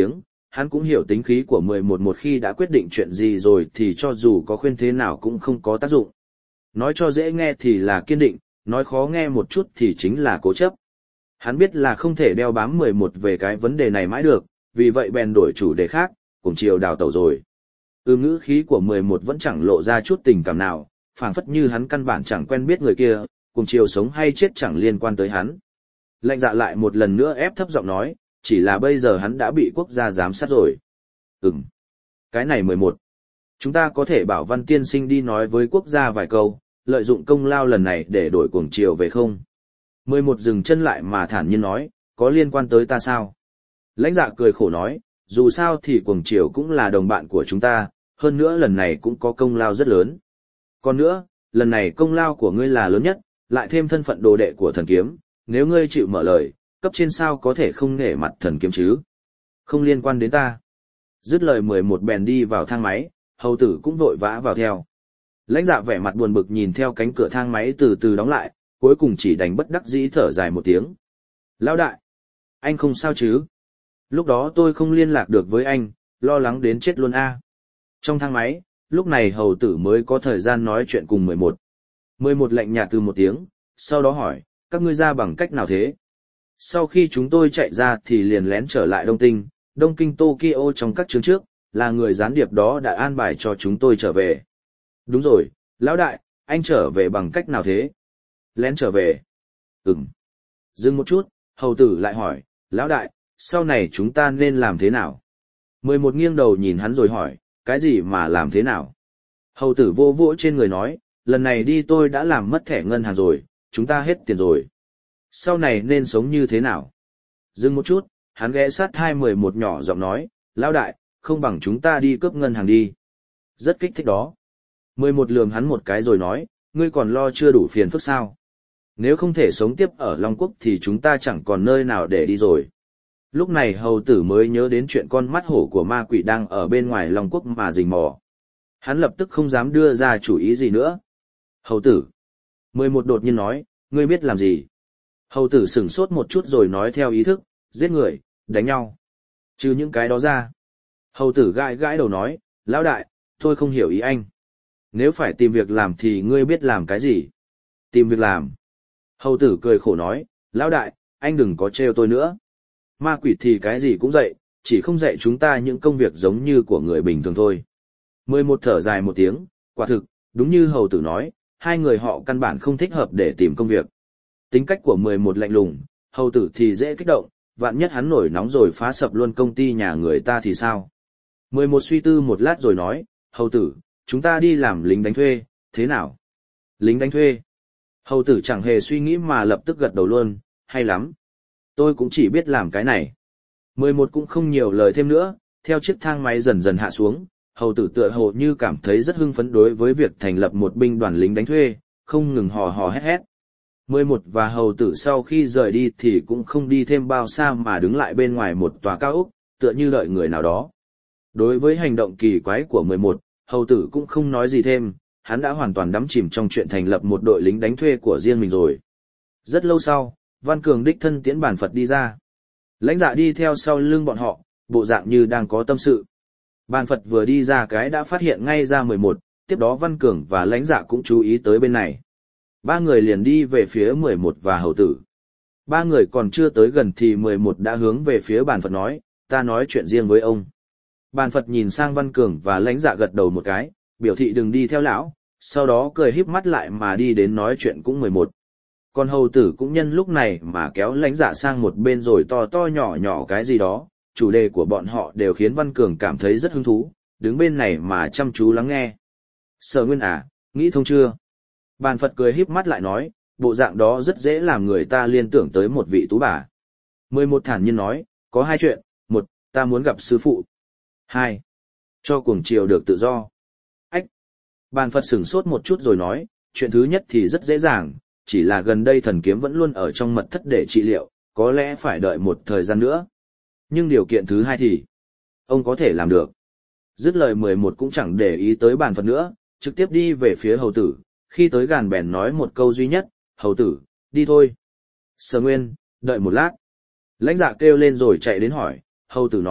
[SPEAKER 1] hắn cũng hiểu tính khí của mười một một khi đã quyết định chuyện gì rồi thì cho dù có khuyên thế nào cũng không có tác dụng. Nói cho dễ nghe thì là kiên định, nói khó nghe một chút thì chính là cố chấp. Hắn biết là không thể đeo bám mười một về cái vấn đề này mãi được, vì vậy bèn đổi chủ đề khác, cùng chiều đào tẩu rồi. Ừ, ngữ khí của mười một vẫn chẳng lộ ra chút tình cảm nào, phảng phất như hắn căn bản chẳng quen biết người kia, cùng chiều sống hay chết chẳng liên quan tới hắn. Lạnh Dạ lại một lần nữa ép thấp giọng nói, chỉ là bây giờ hắn đã bị quốc gia giám sát rồi. Ừm. Cái này mười một. Chúng ta có thể bảo Văn tiên sinh đi nói với quốc gia vài câu, lợi dụng công lao lần này để đổi cuồng chiều về không? mười một dừng chân lại mà thản nhiên nói, có liên quan tới ta sao? Lãnh Dạ cười khổ nói, dù sao thì cuồng chiều cũng là đồng bạn của chúng ta, hơn nữa lần này cũng có công lao rất lớn. Còn nữa, lần này công lao của ngươi là lớn nhất, lại thêm thân phận đồ đệ của thần kiếm, nếu ngươi chịu mở lời, cấp trên sao có thể không nể mặt thần kiếm chứ? Không liên quan đến ta. Dứt lời mười một bèn đi vào thang máy, hầu tử cũng vội vã vào theo. Lãnh Dạ vẻ mặt buồn bực nhìn theo cánh cửa thang máy từ từ đóng lại, cuối cùng chỉ đành bất đắc dĩ thở dài một tiếng. Lão đại, anh không sao chứ? Lúc đó tôi không liên lạc được với anh, lo lắng đến chết luôn a. Trong thang máy, lúc này hầu tử mới có thời gian nói chuyện cùng mười một. mười một lạnh nhạt từ một tiếng, sau đó hỏi, các ngươi ra bằng cách nào thế? Sau khi chúng tôi chạy ra thì liền lén trở lại Đông Tinh, Đông Kinh Tokyo trong các chương trước, là người gián điệp đó đã an bài cho chúng tôi trở về. Đúng rồi, lão đại, anh trở về bằng cách nào thế? Lén trở về. Ừm. Dừng một chút, hầu tử lại hỏi, lão đại, sau này chúng ta nên làm thế nào? mười một nghiêng đầu nhìn hắn rồi hỏi, cái gì mà làm thế nào? Hầu tử vô vỗ trên người nói, lần này đi tôi đã làm mất thẻ ngân hàng rồi, chúng ta hết tiền rồi. Sau này nên sống như thế nào? Dừng một chút, hắn ghé sát hai mười một nhỏ giọng nói, lão đại, không bằng chúng ta đi cướp ngân hàng đi. Rất kích thích đó. mười một lườm hắn một cái rồi nói, ngươi còn lo chưa đủ phiền phức sao? Nếu không thể sống tiếp ở Long Quốc thì chúng ta chẳng còn nơi nào để đi rồi. Lúc này hầu tử mới nhớ đến chuyện con mắt hổ của ma quỷ đang ở bên ngoài Long Quốc mà rình mò. Hắn lập tức không dám đưa ra chủ ý gì nữa. Hầu tử. mười một đột nhiên nói, ngươi biết làm gì? Hầu tử sửng sốt một chút rồi nói theo ý thức, giết người, đánh nhau. Trừ những cái đó ra. Hầu tử gãi gãi đầu nói, lão đại, tôi không hiểu ý anh. Nếu phải tìm việc làm thì ngươi biết làm cái gì? Tìm việc làm. Hầu tử cười khổ nói, lão đại, anh đừng có trêu tôi nữa. Ma quỷ thì cái gì cũng dạy, chỉ không dạy chúng ta những công việc giống như của người bình thường thôi. mười một thở dài một tiếng, quả thực, đúng như hầu tử nói, hai người họ căn bản không thích hợp để tìm công việc. Tính cách của mười một lạnh lùng, hầu tử thì dễ kích động, vạn nhất hắn nổi nóng rồi phá sập luôn công ty nhà người ta thì sao? mười một suy tư một lát rồi nói, hầu tử, chúng ta đi làm lính đánh thuê, thế nào? Lính đánh thuê? Hầu tử chẳng hề suy nghĩ mà lập tức gật đầu luôn, hay lắm. Tôi cũng chỉ biết làm cái này. mười một cũng không nhiều lời thêm nữa, theo chiếc thang máy dần dần hạ xuống, hầu tử tựa hồ như cảm thấy rất hưng phấn đối với việc thành lập một binh đoàn lính đánh thuê, không ngừng hò hò hét hét. mười một và hầu tử sau khi rời đi thì cũng không đi thêm bao xa mà đứng lại bên ngoài một tòa cao ốc, tựa như đợi người nào đó. Đối với hành động kỳ quái của mười một, hầu tử cũng không nói gì thêm, hắn đã hoàn toàn đắm chìm trong chuyện thành lập một đội lính đánh thuê của riêng mình rồi. Rất lâu sau, Văn Cường đích thân tiễn Bàn Phật đi ra. Lãnh Dạ đi theo sau lưng bọn họ, bộ dạng như đang có tâm sự. Bàn Phật vừa đi ra cái đã phát hiện ngay ra mười một, tiếp đó Văn Cường và Lãnh Dạ cũng chú ý tới bên này. Ba người liền đi về phía mười một và hầu tử. Ba người còn chưa tới gần thì mười một đã hướng về phía Bàn Phật nói, ta nói chuyện riêng với ông. Bàn Phật nhìn sang Văn Cường và Lãnh Dạ gật đầu một cái, biểu thị đừng đi theo lão, sau đó cười híp mắt lại mà đi đến nói chuyện cũng mười một. Còn hầu tử cũng nhân lúc này mà kéo Lãnh Dạ sang một bên rồi to to nhỏ nhỏ cái gì đó, chủ đề của bọn họ đều khiến Văn Cường cảm thấy rất hứng thú, đứng bên này mà chăm chú lắng nghe. Sở Nguyên à, nghĩ thông chưa? Bàn Phật cười híp mắt lại nói, bộ dạng đó rất dễ làm người ta liên tưởng tới một vị tú bà. mười một thản nhiên nói, có hai chuyện, một, ta muốn gặp sư phụ. Hai, cho cuồng triều được tự do. Ách! Bàn Phật sửng sốt một chút rồi nói, chuyện thứ nhất thì rất dễ dàng, chỉ là gần đây thần kiếm vẫn luôn ở trong mật thất để trị liệu, có lẽ phải đợi một thời gian nữa. Nhưng điều kiện thứ hai thì, ông có thể làm được. Dứt lời mười một cũng chẳng để ý tới Bàn Phật nữa, trực tiếp đi về phía hầu tử, khi tới gàn bèn nói một câu duy nhất, hầu tử, đi thôi. Sở Nguyên, đợi một lát. Lãnh Dạ kêu lên rồi chạy đến hỏi, hầu tử nói,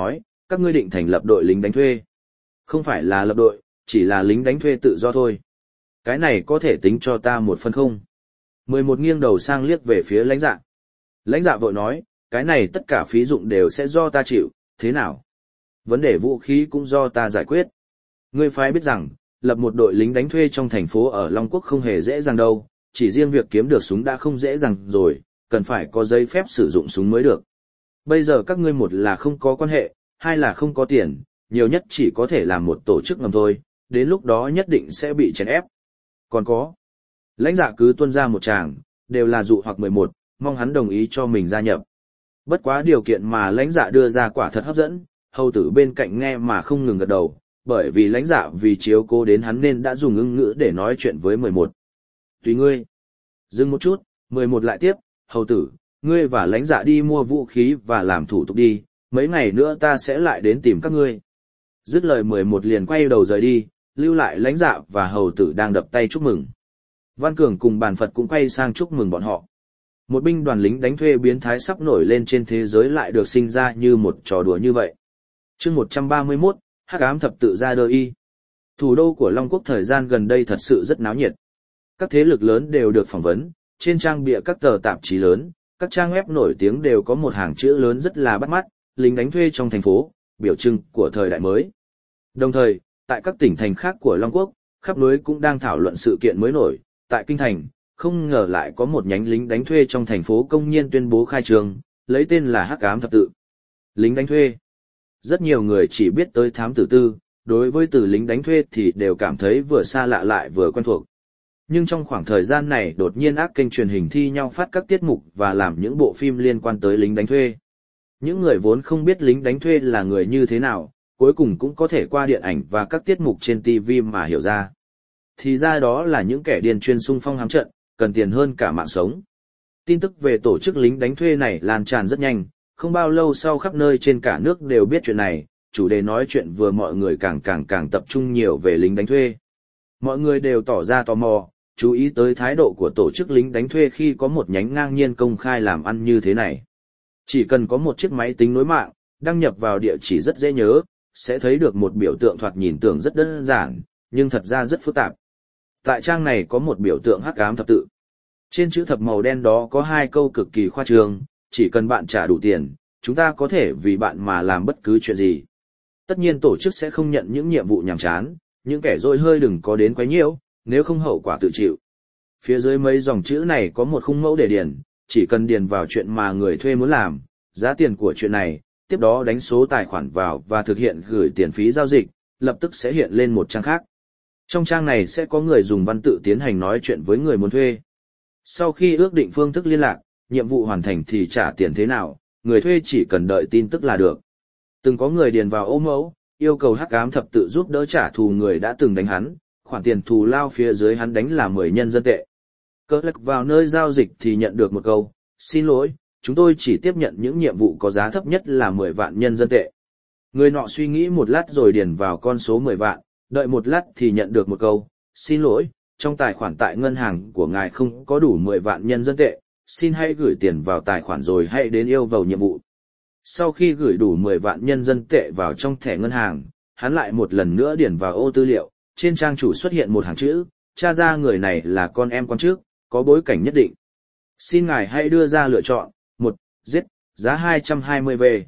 [SPEAKER 1] các ngươi định thành lập đội lính đánh thuê. Không phải là lập đội, chỉ là lính đánh thuê tự do thôi. Cái này có thể tính cho ta một phần không? Mười một nghiêng đầu sang liếc về phía lãnh dạ. Lãnh dạ vội nói, cái này tất cả phí dụng đều sẽ do ta chịu, thế nào? Vấn đề vũ khí cũng do ta giải quyết. Ngươi phải biết rằng, lập một đội lính đánh thuê trong thành phố ở Long Quốc không hề dễ dàng đâu, chỉ riêng việc kiếm được súng đã không dễ dàng rồi, cần phải có giấy phép sử dụng súng mới được. Bây giờ các ngươi một là không có quan hệ, hai là không có tiền, nhiều nhất chỉ có thể làm một tổ chức ngầm thôi, đến lúc đó nhất định sẽ bị chèn ép. Còn có, lãnh dạ cứ tuân ra một tràng, đều là dụ hoặc mười một, mong hắn đồng ý cho mình gia nhập. Bất quá điều kiện mà lãnh dạ đưa ra quả thật hấp dẫn, hầu tử bên cạnh nghe mà không ngừng gật đầu, bởi vì lãnh dạ vì chiếu cố đến hắn nên đã dùng ưng ngữ để nói chuyện với mười một. Tùy ngươi. Dừng một chút, mười một lại tiếp, hầu tử, ngươi và lãnh dạ đi mua vũ khí và làm thủ tục đi, mấy ngày nữa ta sẽ lại đến tìm các ngươi. Dứt lời mười một liền quay đầu rời đi, lưu lại lãnh dạ và hầu tử đang đập tay chúc mừng. Văn Cường cùng bàn Phật cũng quay sang chúc mừng bọn họ. Một binh đoàn lính đánh thuê biến thái sắp nổi lên trên thế giới lại được sinh ra như một trò đùa như vậy. Chương một trăm ba mươi mốt, Hắc ám thập tự ra đời y. Thủ đô của Long Quốc thời gian gần đây thật sự rất náo nhiệt. Các thế lực lớn đều được phỏng vấn, trên trang bìa các tờ tạp chí lớn, các trang web nổi tiếng đều có một hàng chữ lớn rất là bắt mắt, lính đánh thuê trong thành phố, biểu trưng của thời đại mới. Đồng thời, tại các tỉnh thành khác của Long Quốc, khắp núi cũng đang thảo luận sự kiện mới nổi. Tại Kinh Thành, không ngờ lại có một nhánh lính đánh thuê trong thành phố công nhiên tuyên bố khai trường, lấy tên là Hắc ám thập tự. Lính đánh thuê. Rất nhiều người chỉ biết tới thám tử tư, đối với từ lính đánh thuê thì đều cảm thấy vừa xa lạ lại vừa quen thuộc. Nhưng trong khoảng thời gian này đột nhiên ác kênh truyền hình thi nhau phát các tiết mục và làm những bộ phim liên quan tới lính đánh thuê. Những người vốn không biết lính đánh thuê là người như thế nào, cuối cùng cũng có thể qua điện ảnh và các tiết mục trên ti vi mà hiểu ra. Thì ra đó là những kẻ điên chuyên xung phong hám trận, cần tiền hơn cả mạng sống. Tin tức về tổ chức lính đánh thuê này lan tràn rất nhanh, không bao lâu sau khắp nơi trên cả nước đều biết chuyện này, chủ đề nói chuyện vừa mọi người càng càng càng tập trung nhiều về lính đánh thuê. Mọi người đều tỏ ra tò mò, chú ý tới thái độ của tổ chức lính đánh thuê khi có một nhánh ngang nhiên công khai làm ăn như thế này. Chỉ cần có một chiếc máy tính nối mạng, đăng nhập vào địa chỉ rất dễ nhớ, sẽ thấy được một biểu tượng thoạt nhìn tưởng rất đơn giản, nhưng thật ra rất phức tạp. Tại trang này có một biểu tượng hắc ám thập tự. Trên chữ thập màu đen đó có hai câu cực kỳ khoa trương, chỉ cần bạn trả đủ tiền, chúng ta có thể vì bạn mà làm bất cứ chuyện gì. Tất nhiên tổ chức sẽ không nhận những nhiệm vụ nhàm chán, những kẻ dối hơi đừng có đến quấy nhiễu, nếu không hậu quả tự chịu. Phía dưới mấy dòng chữ này có một khung mẫu để điền, chỉ cần điền vào chuyện mà người thuê muốn làm, giá tiền của chuyện này, tiếp đó đánh số tài khoản vào và thực hiện gửi tiền phí giao dịch, lập tức sẽ hiện lên một trang khác. Trong trang này sẽ có người dùng văn tự tiến hành nói chuyện với người muốn thuê. Sau khi ước định phương thức liên lạc, nhiệm vụ hoàn thành thì trả tiền thế nào, người thuê chỉ cần đợi tin tức là được. Từng có người điền vào ô mẫu, yêu cầu hắc ám thập tự giúp đỡ trả thù người đã từng đánh hắn, khoản tiền thù lao phía dưới hắn đánh là mười nhân dân tệ. Cỡ lắc vào nơi giao dịch thì nhận được một câu, xin lỗi, chúng tôi chỉ tiếp nhận những nhiệm vụ có giá thấp nhất là mười vạn nhân dân tệ. Người nọ suy nghĩ một lát rồi điền vào con số mười vạn, đợi một lát thì nhận được một câu, xin lỗi, trong tài khoản tại ngân hàng của ngài không có đủ mười vạn nhân dân tệ, xin hãy gửi tiền vào tài khoản rồi hãy đến yêu cầu nhiệm vụ. Sau khi gửi đủ mười vạn nhân dân tệ vào trong thẻ ngân hàng, hắn lại một lần nữa điền vào ô tư liệu, trên trang chủ xuất hiện một hàng chữ, tra ra người này là con em quan trước, có bối cảnh nhất định. Xin ngài hãy đưa ra lựa chọn, một, giết, giá hai trăm hai mươi vê.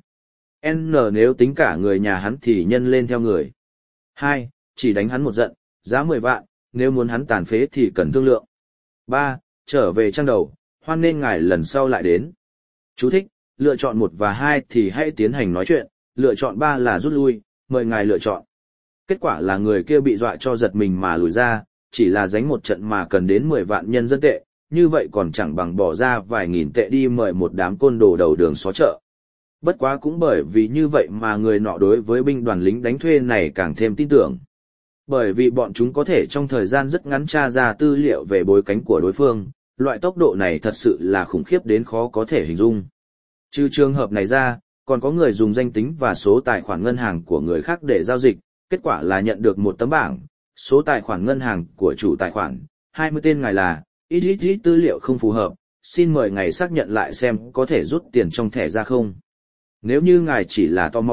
[SPEAKER 1] N nếu tính cả người nhà hắn thì nhân lên theo người. hai, chỉ đánh hắn một trận, giá mười vạn, nếu muốn hắn tàn phế thì cần thương lượng. ba, trở về trang đầu, hoan nên ngài lần sau lại đến. Chú thích, lựa chọn một và hai thì hãy tiến hành nói chuyện, lựa chọn ba là rút lui, mời ngài lựa chọn. Kết quả là người kia bị dọa cho giật mình mà lùi ra, chỉ là đánh một trận mà cần đến mười vạn nhân dân tệ, như vậy còn chẳng bằng bỏ ra vài nghìn tệ đi mời một đám côn đồ đầu đường xó chợ. Bất quá cũng bởi vì như vậy mà người nọ đối với binh đoàn lính đánh thuê này càng thêm tin tưởng. Bởi vì bọn chúng có thể trong thời gian rất ngắn tra ra tư liệu về bối cảnh của đối phương, loại tốc độ này thật sự là khủng khiếp đến khó có thể hình dung. Trừ trường hợp này ra, còn có người dùng danh tính và số tài khoản ngân hàng của người khác để giao dịch, kết quả là nhận được một tấm bảng, số tài khoản ngân hàng của chủ tài khoản, hai mươi tên ngài là, ít ít ít tư liệu không phù hợp, xin mời ngài xác nhận lại xem có thể rút tiền trong thẻ ra không. Nếu như ngài chỉ là tò mò,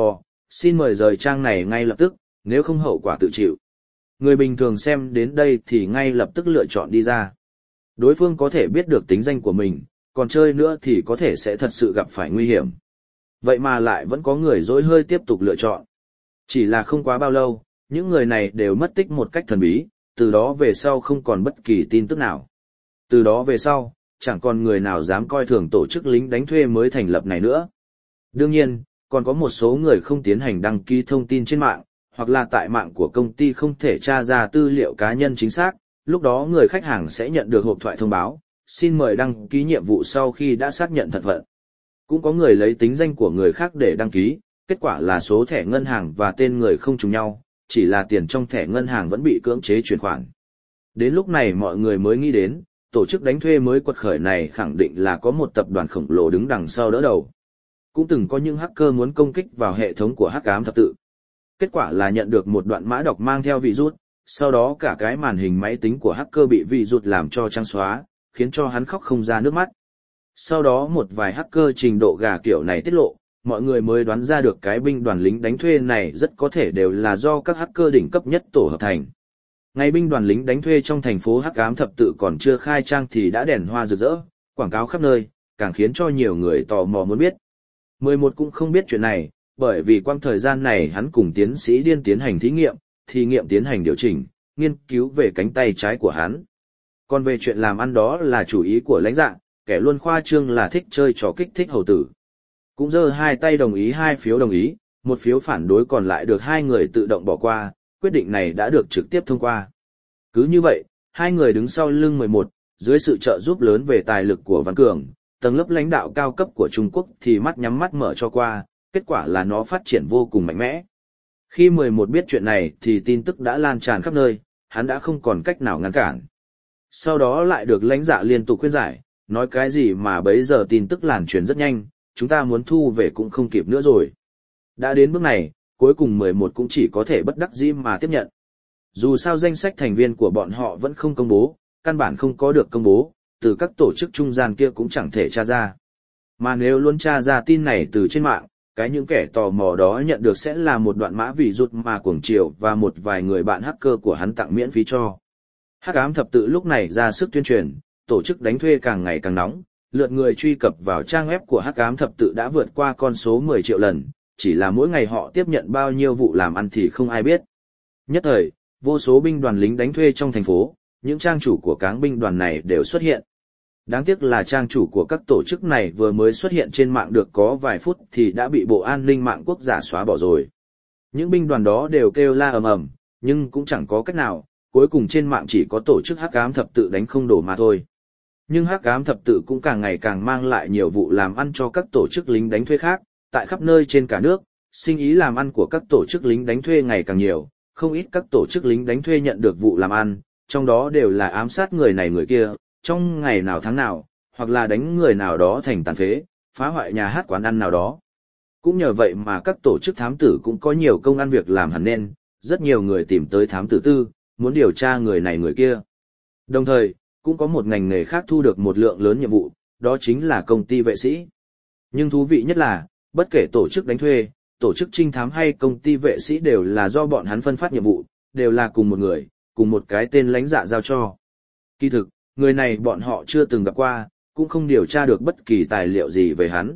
[SPEAKER 1] xin mời rời trang này ngay lập tức, nếu không hậu quả tự chịu. Người bình thường xem đến đây thì ngay lập tức lựa chọn đi ra. Đối phương có thể biết được tính danh của mình, còn chơi nữa thì có thể sẽ thật sự gặp phải nguy hiểm. Vậy mà lại vẫn có người dối hơi tiếp tục lựa chọn. Chỉ là không quá bao lâu, những người này đều mất tích một cách thần bí, từ đó về sau không còn bất kỳ tin tức nào. Từ đó về sau, chẳng còn người nào dám coi thường tổ chức lính đánh thuê mới thành lập này nữa. Đương nhiên, còn có một số người không tiến hành đăng ký thông tin trên mạng, hoặc là tại mạng của công ty không thể tra ra tư liệu cá nhân chính xác, lúc đó người khách hàng sẽ nhận được hộp thoại thông báo, xin mời đăng ký nhiệm vụ sau khi đã xác nhận thân phận. Cũng có người lấy tính danh của người khác để đăng ký, kết quả là số thẻ ngân hàng và tên người không trùng nhau, chỉ là tiền trong thẻ ngân hàng vẫn bị cưỡng chế chuyển khoản. Đến lúc này mọi người mới nghĩ đến, tổ chức đánh thuê mới quật khởi này khẳng định là có một tập đoàn khổng lồ đứng đằng sau đỡ đầu. Cũng từng có những hacker muốn công kích vào hệ thống của Hắc Ám Thập Tự. Kết quả là nhận được một đoạn mã đọc mang theo virus, sau đó cả cái màn hình máy tính của hacker bị virus làm cho trắng xóa, khiến cho hắn khóc không ra nước mắt. Sau đó một vài hacker trình độ gà kiểu này tiết lộ, mọi người mới đoán ra được cái binh đoàn lính đánh thuê này rất có thể đều là do các hacker đỉnh cấp nhất tổ hợp thành. Ngày binh đoàn lính đánh thuê trong thành phố Hắc Ám Thập Tự còn chưa khai trang thì đã đèn hoa rực rỡ, quảng cáo khắp nơi, càng khiến cho nhiều người tò mò muốn biết. mười một cũng không biết chuyện này, bởi vì quang thời gian này hắn cùng tiến sĩ điên tiến hành thí nghiệm, thí nghiệm tiến hành điều chỉnh, nghiên cứu về cánh tay trái của hắn. Còn về chuyện làm ăn đó là chủ ý của lãnh dạng, kẻ luôn khoa trương là thích chơi trò kích thích hầu tử. Cũng giơ hai tay đồng ý hai phiếu đồng ý, một phiếu phản đối còn lại được hai người tự động bỏ qua, quyết định này đã được trực tiếp thông qua. Cứ như vậy, hai người đứng sau lưng mười một, dưới sự trợ giúp lớn về tài lực của Văn Cường, tầng lớp lãnh đạo cao cấp của Trung Quốc thì mắt nhắm mắt mở cho qua, kết quả là nó phát triển vô cùng mạnh mẽ. Khi mười một biết chuyện này thì tin tức đã lan tràn khắp nơi, hắn đã không còn cách nào ngăn cản. Sau đó lại được lãnh dạ liên tục khuyên giải, nói cái gì mà bấy giờ tin tức lan truyền rất nhanh, chúng ta muốn thu về cũng không kịp nữa rồi. Đã đến bước này, cuối cùng mười một cũng chỉ có thể bất đắc dĩ mà tiếp nhận. Dù sao danh sách thành viên của bọn họ vẫn không công bố, căn bản không có được công bố, từ các tổ chức trung gian kia cũng chẳng thể tra ra. Mà nếu luôn tra ra tin này từ trên mạng, cái những kẻ tò mò đó nhận được sẽ là một đoạn mã vì rút mà cuồng chiều và một vài người bạn hacker của hắn tặng miễn phí cho. Hắc Ám Thập Tự lúc này ra sức tuyên truyền, tổ chức đánh thuê càng ngày càng nóng, lượt người truy cập vào trang web của Hắc Ám Thập Tự đã vượt qua con số mười triệu lần, chỉ là mỗi ngày họ tiếp nhận bao nhiêu vụ làm ăn thì không ai biết. Nhất thời, vô số binh đoàn lính đánh thuê trong thành phố, những trang chủ của các binh đoàn này đều xuất hiện. Đáng tiếc là trang chủ của các tổ chức này vừa mới xuất hiện trên mạng được có vài phút thì đã bị Bộ An ninh mạng quốc giả xóa bỏ rồi. Những binh đoàn đó đều kêu la ầm ầm, nhưng cũng chẳng có cách nào, cuối cùng trên mạng chỉ có tổ chức Hắc Ám Thập Tự đánh không đổ mà thôi. Nhưng Hắc Ám Thập Tự cũng càng ngày càng mang lại nhiều vụ làm ăn cho các tổ chức lính đánh thuê khác, tại khắp nơi trên cả nước, sinh ý làm ăn của các tổ chức lính đánh thuê ngày càng nhiều, không ít các tổ chức lính đánh thuê nhận được vụ làm ăn, trong đó đều là ám sát người này người kia, trong ngày nào tháng nào, hoặc là đánh người nào đó thành tàn phế, phá hoại nhà hát quán ăn nào đó. Cũng nhờ vậy mà các tổ chức thám tử cũng có nhiều công ăn việc làm hẳn nên, rất nhiều người tìm tới thám tử tư, muốn điều tra người này người kia. Đồng thời, cũng có một ngành nghề khác thu được một lượng lớn nhiệm vụ, đó chính là công ty vệ sĩ. Nhưng thú vị nhất là, bất kể tổ chức đánh thuê, tổ chức trinh thám hay công ty vệ sĩ đều là do bọn hắn phân phát nhiệm vụ, đều là cùng một người, cùng một cái tên lãnh dạ giao cho. Kỳ thực, người này bọn họ chưa từng gặp qua, cũng không điều tra được bất kỳ tài liệu gì về hắn.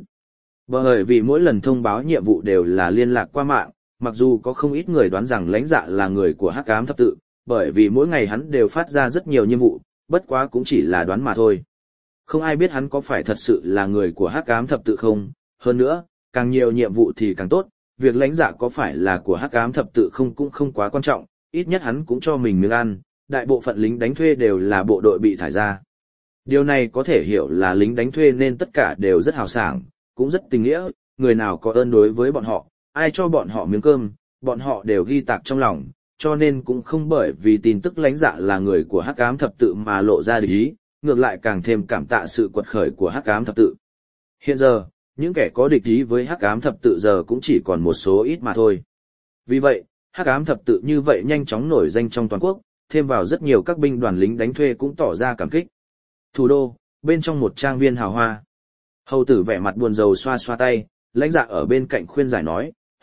[SPEAKER 1] Bởi vì mỗi lần thông báo nhiệm vụ đều là liên lạc qua mạng, mặc dù có không ít người đoán rằng lãnh dạ là người của Hắc Ám Thập Tự, bởi vì mỗi ngày hắn đều phát ra rất nhiều nhiệm vụ, bất quá cũng chỉ là đoán mà thôi. Không ai biết hắn có phải thật sự là người của Hắc Ám Thập Tự không, hơn nữa, càng nhiều nhiệm vụ thì càng tốt, việc lãnh dạ có phải là của Hắc Ám Thập Tự không cũng không quá quan trọng, ít nhất hắn cũng cho mình miếng ăn, đại bộ phận lính đánh thuê đều là bộ đội bị thải ra. Điều này có thể hiểu là lính đánh thuê nên tất cả đều rất hào sảng, cũng rất tình nghĩa, người nào có ơn đối với bọn họ, ai cho bọn họ miếng cơm, bọn họ đều ghi tạc trong lòng, cho nên cũng không bởi vì tin tức lãnh dạ là người của Hắc Ám Thập Tự mà lộ ra địch ý, ngược lại càng thêm cảm tạ sự quật khởi của Hắc Ám Thập Tự. Hiện giờ, những kẻ có địch ý với Hắc Ám Thập Tự giờ cũng chỉ còn một số ít mà thôi. Vì vậy, Hắc Ám Thập Tự như vậy nhanh chóng nổi danh trong toàn quốc, thêm vào rất nhiều các binh đoàn lính đánh thuê cũng tỏ ra cảm kích. Thủ đô, bên trong một trang viên hào hoa. Hầu tử vẻ mặt buồn rầu xoa xoa tay, lãnh dạ ở bên cạnh khuyên giải nói,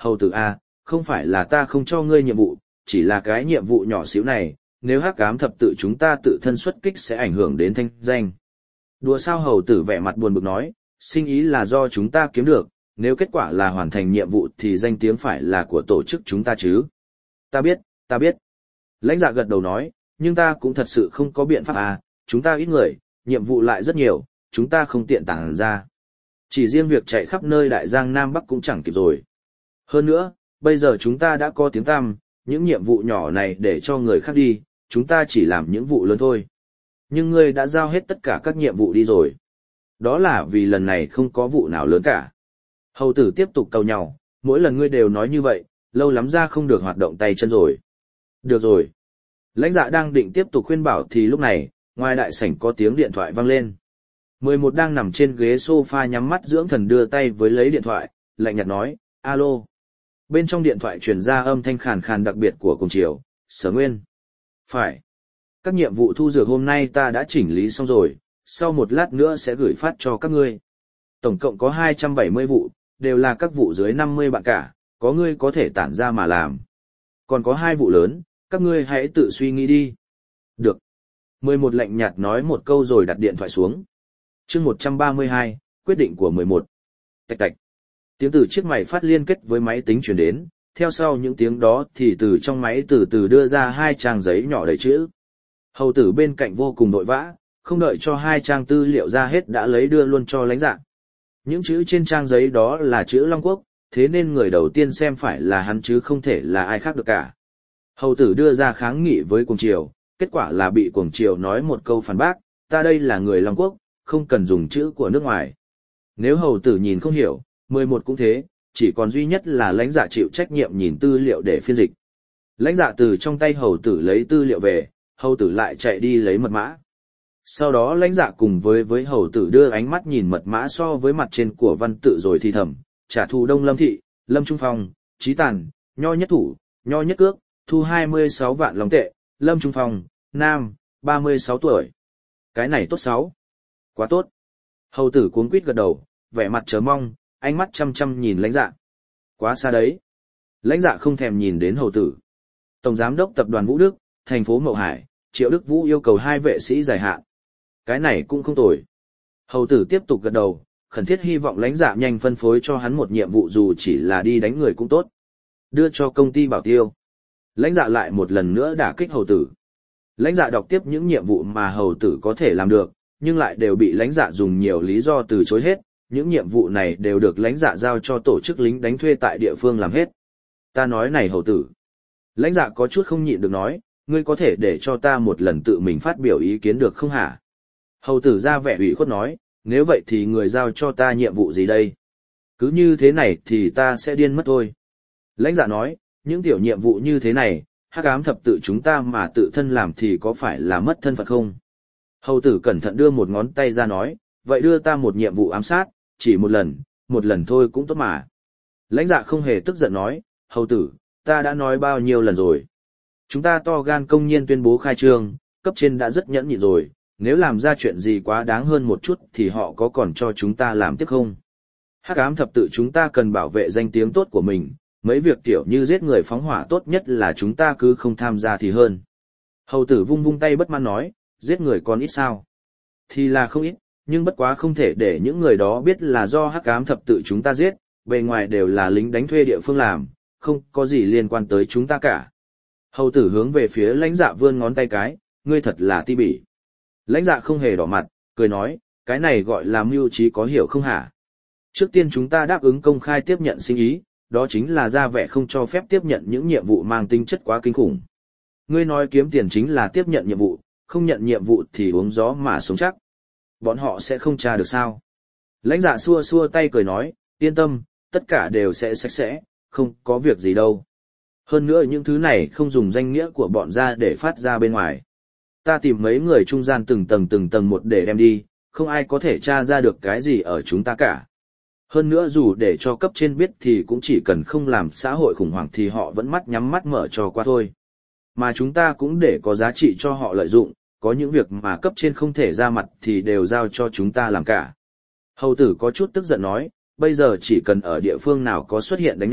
[SPEAKER 1] hầu tử A, không phải là ta không cho ngươi nhiệm vụ, chỉ là cái nhiệm vụ nhỏ xíu này, nếu hắc ám thập tự chúng ta tự thân xuất kích sẽ ảnh hưởng đến thanh danh. Đùa sao hầu tử vẻ mặt buồn bực nói, sinh ý là do chúng ta kiếm được, nếu kết quả là hoàn thành nhiệm vụ thì danh tiếng phải là của tổ chức chúng ta chứ. Ta biết, ta biết. Lãnh dạ gật đầu nói, nhưng ta cũng thật sự không có biện pháp à, chúng ta ít người, nhiệm vụ lại rất nhiều, chúng ta không tiện tàng ra. Chỉ riêng việc chạy khắp nơi Đại Giang Nam Bắc cũng chẳng kịp rồi. Hơn nữa, bây giờ chúng ta đã có tiếng tăm, những nhiệm vụ nhỏ này để cho người khác đi, chúng ta chỉ làm những vụ lớn thôi. Nhưng ngươi đã giao hết tất cả các nhiệm vụ đi rồi. Đó là vì lần này không có vụ nào lớn cả. Hầu tử tiếp tục cầu nhau, mỗi lần ngươi đều nói như vậy, lâu lắm ra không được hoạt động tay chân rồi. Được rồi. Lãnh dạ đang định tiếp tục khuyên bảo thì lúc này, ngoài đại sảnh có tiếng điện thoại vang lên. mười một đang nằm trên ghế sofa nhắm mắt dưỡng thần đưa tay với lấy điện thoại, lạnh nhạt nói, alo. Bên trong điện thoại truyền ra âm thanh khàn khàn đặc biệt của Cùng Triều, Sở Nguyên. Phải. Các nhiệm vụ thu dược hôm nay ta đã chỉnh lý xong rồi, sau một lát nữa sẽ gửi phát cho các ngươi. Tổng cộng có hai trăm bảy mươi vụ, đều là các vụ dưới năm mươi bạn cả, có ngươi có thể tản ra mà làm. Còn có hai vụ lớn, các ngươi hãy tự suy nghĩ đi. Được. mười một lạnh nhạt nói một câu rồi đặt điện thoại xuống. Chương một trăm ba mươi hai, quyết định của mười một. Tạch tạch. Tiếng từ chiếc máy phát liên kết với máy tính truyền đến, theo sau những tiếng đó thì từ trong máy từ từ đưa ra hai trang giấy nhỏ đầy chữ. Hầu tử bên cạnh vô cùng vội vã, không đợi cho hai trang tư liệu ra hết đã lấy đưa luôn cho lãnh dạ. Những chữ trên trang giấy đó là chữ Long Quốc, thế nên người đầu tiên xem phải là hắn chứ không thể là ai khác được cả. Hầu tử đưa ra kháng nghị với Cuồng Triều, kết quả là bị Cuồng Triều nói một câu phản bác, ta đây là người Long Quốc, không cần dùng chữ của nước ngoài. Nếu hầu tử nhìn không hiểu, mười một cũng thế, chỉ còn duy nhất là lãnh dạ chịu trách nhiệm nhìn tư liệu để phiên dịch. Lãnh dạ từ trong tay hầu tử lấy tư liệu về, hầu tử lại chạy đi lấy mật mã. Sau đó lãnh dạ cùng với với hầu tử đưa ánh mắt nhìn mật mã so với mặt trên của văn tự rồi thì thầm, trả thù Đông Lâm Thị, Lâm Trung Phong, Trí Tàn, Nho Nhất Thủ, Nho Nhất Cước, thu hai mươi sáu vạn long tệ, Lâm Trung Phong, Nam, ba mươi sáu tuổi. Cái này tốt sáu. Quá tốt. Hầu tử cuống quýt gật đầu, vẻ mặt chờ mong, ánh mắt chăm chăm nhìn lãnh dạ. Quá xa đấy. Lãnh dạ không thèm nhìn đến hầu tử. Tổng giám đốc tập đoàn Vũ Đức, thành phố Mậu Hải, Triệu Đức Vũ yêu cầu hai vệ sĩ dài hạn. Cái này cũng không tồi. Hầu tử tiếp tục gật đầu, khẩn thiết hy vọng lãnh dạ nhanh phân phối cho hắn một nhiệm vụ dù chỉ là đi đánh người cũng tốt. Đưa cho công ty bảo tiêu. Lãnh dạ lại một lần nữa đả kích hầu tử. Lãnh dạ đọc tiếp những nhiệm vụ mà hầu tử có thể làm được, nhưng lại đều bị lãnh dạ dùng nhiều lý do từ chối hết. Những nhiệm vụ này đều được lãnh dạ giao cho tổ chức lính đánh thuê tại địa phương làm hết. Ta nói này hầu tử. Lãnh dạ có chút không nhịn được nói, ngươi có thể để cho ta một lần tự mình phát biểu ý kiến được không hả? Hầu tử ra vẻ ủy khuất nói, nếu vậy thì người giao cho ta nhiệm vụ gì đây? Cứ như thế này thì ta sẽ điên mất thôi. Lãnh dạ nói, những tiểu nhiệm vụ như thế này, hắc ám thập tự chúng ta mà tự thân làm thì có phải là mất thân phận không? Hầu tử cẩn thận đưa một ngón tay ra nói, vậy đưa ta một nhiệm vụ ám sát, chỉ một lần, một lần thôi cũng tốt mà. Lãnh dạ không hề tức giận nói, hầu tử, ta đã nói bao nhiêu lần rồi. Chúng ta to gan công nhiên tuyên bố khai trương, cấp trên đã rất nhẫn nhịn rồi, nếu làm ra chuyện gì quá đáng hơn một chút thì họ có còn cho chúng ta làm tiếp không? Hắc ám thập tự chúng ta cần bảo vệ danh tiếng tốt của mình, mấy việc kiểu như giết người phóng hỏa tốt nhất là chúng ta cứ không tham gia thì hơn. Hầu tử vung vung tay bất mãn nói, giết người còn ít sao? Thì là không ít, nhưng bất quá không thể để những người đó biết là do hắc ám thập tự chúng ta giết, bề ngoài đều là lính đánh thuê địa phương làm, không có gì liên quan tới chúng ta cả. Hầu tử hướng về phía lãnh dạ vươn ngón tay cái, ngươi thật là ti bỉ. Lãnh dạ không hề đỏ mặt, cười nói, cái này gọi là mưu trí có hiểu không hả? Trước tiên chúng ta đáp ứng công khai tiếp nhận sinh ý, đó chính là ra vẻ không cho phép tiếp nhận những nhiệm vụ mang tính chất quá kinh khủng. Ngươi nói kiếm tiền chính là tiếp nhận nhiệm vụ, không nhận nhiệm vụ thì uống gió mà sống chắc. Bọn họ sẽ không tra được sao? Lãnh dạ xua xua tay cười nói, yên tâm, tất cả đều sẽ sạch sẽ, không có việc gì đâu. Hơn nữa những thứ này không dùng danh nghĩa của bọn ra để phát ra bên ngoài. Ta tìm mấy người trung gian từng tầng từng tầng một để đem đi, không ai có thể tra ra được cái gì ở chúng ta cả. Hơn nữa dù để cho cấp trên biết thì cũng chỉ cần không làm xã hội khủng hoảng thì họ vẫn mắt nhắm mắt mở cho qua thôi. Mà chúng ta cũng để có giá trị cho họ lợi dụng, có những việc mà cấp trên không thể ra mặt thì đều giao cho chúng ta làm cả. Hầu tử có chút tức giận nói, bây giờ chỉ cần ở địa phương nào có xuất hiện đánh nhau,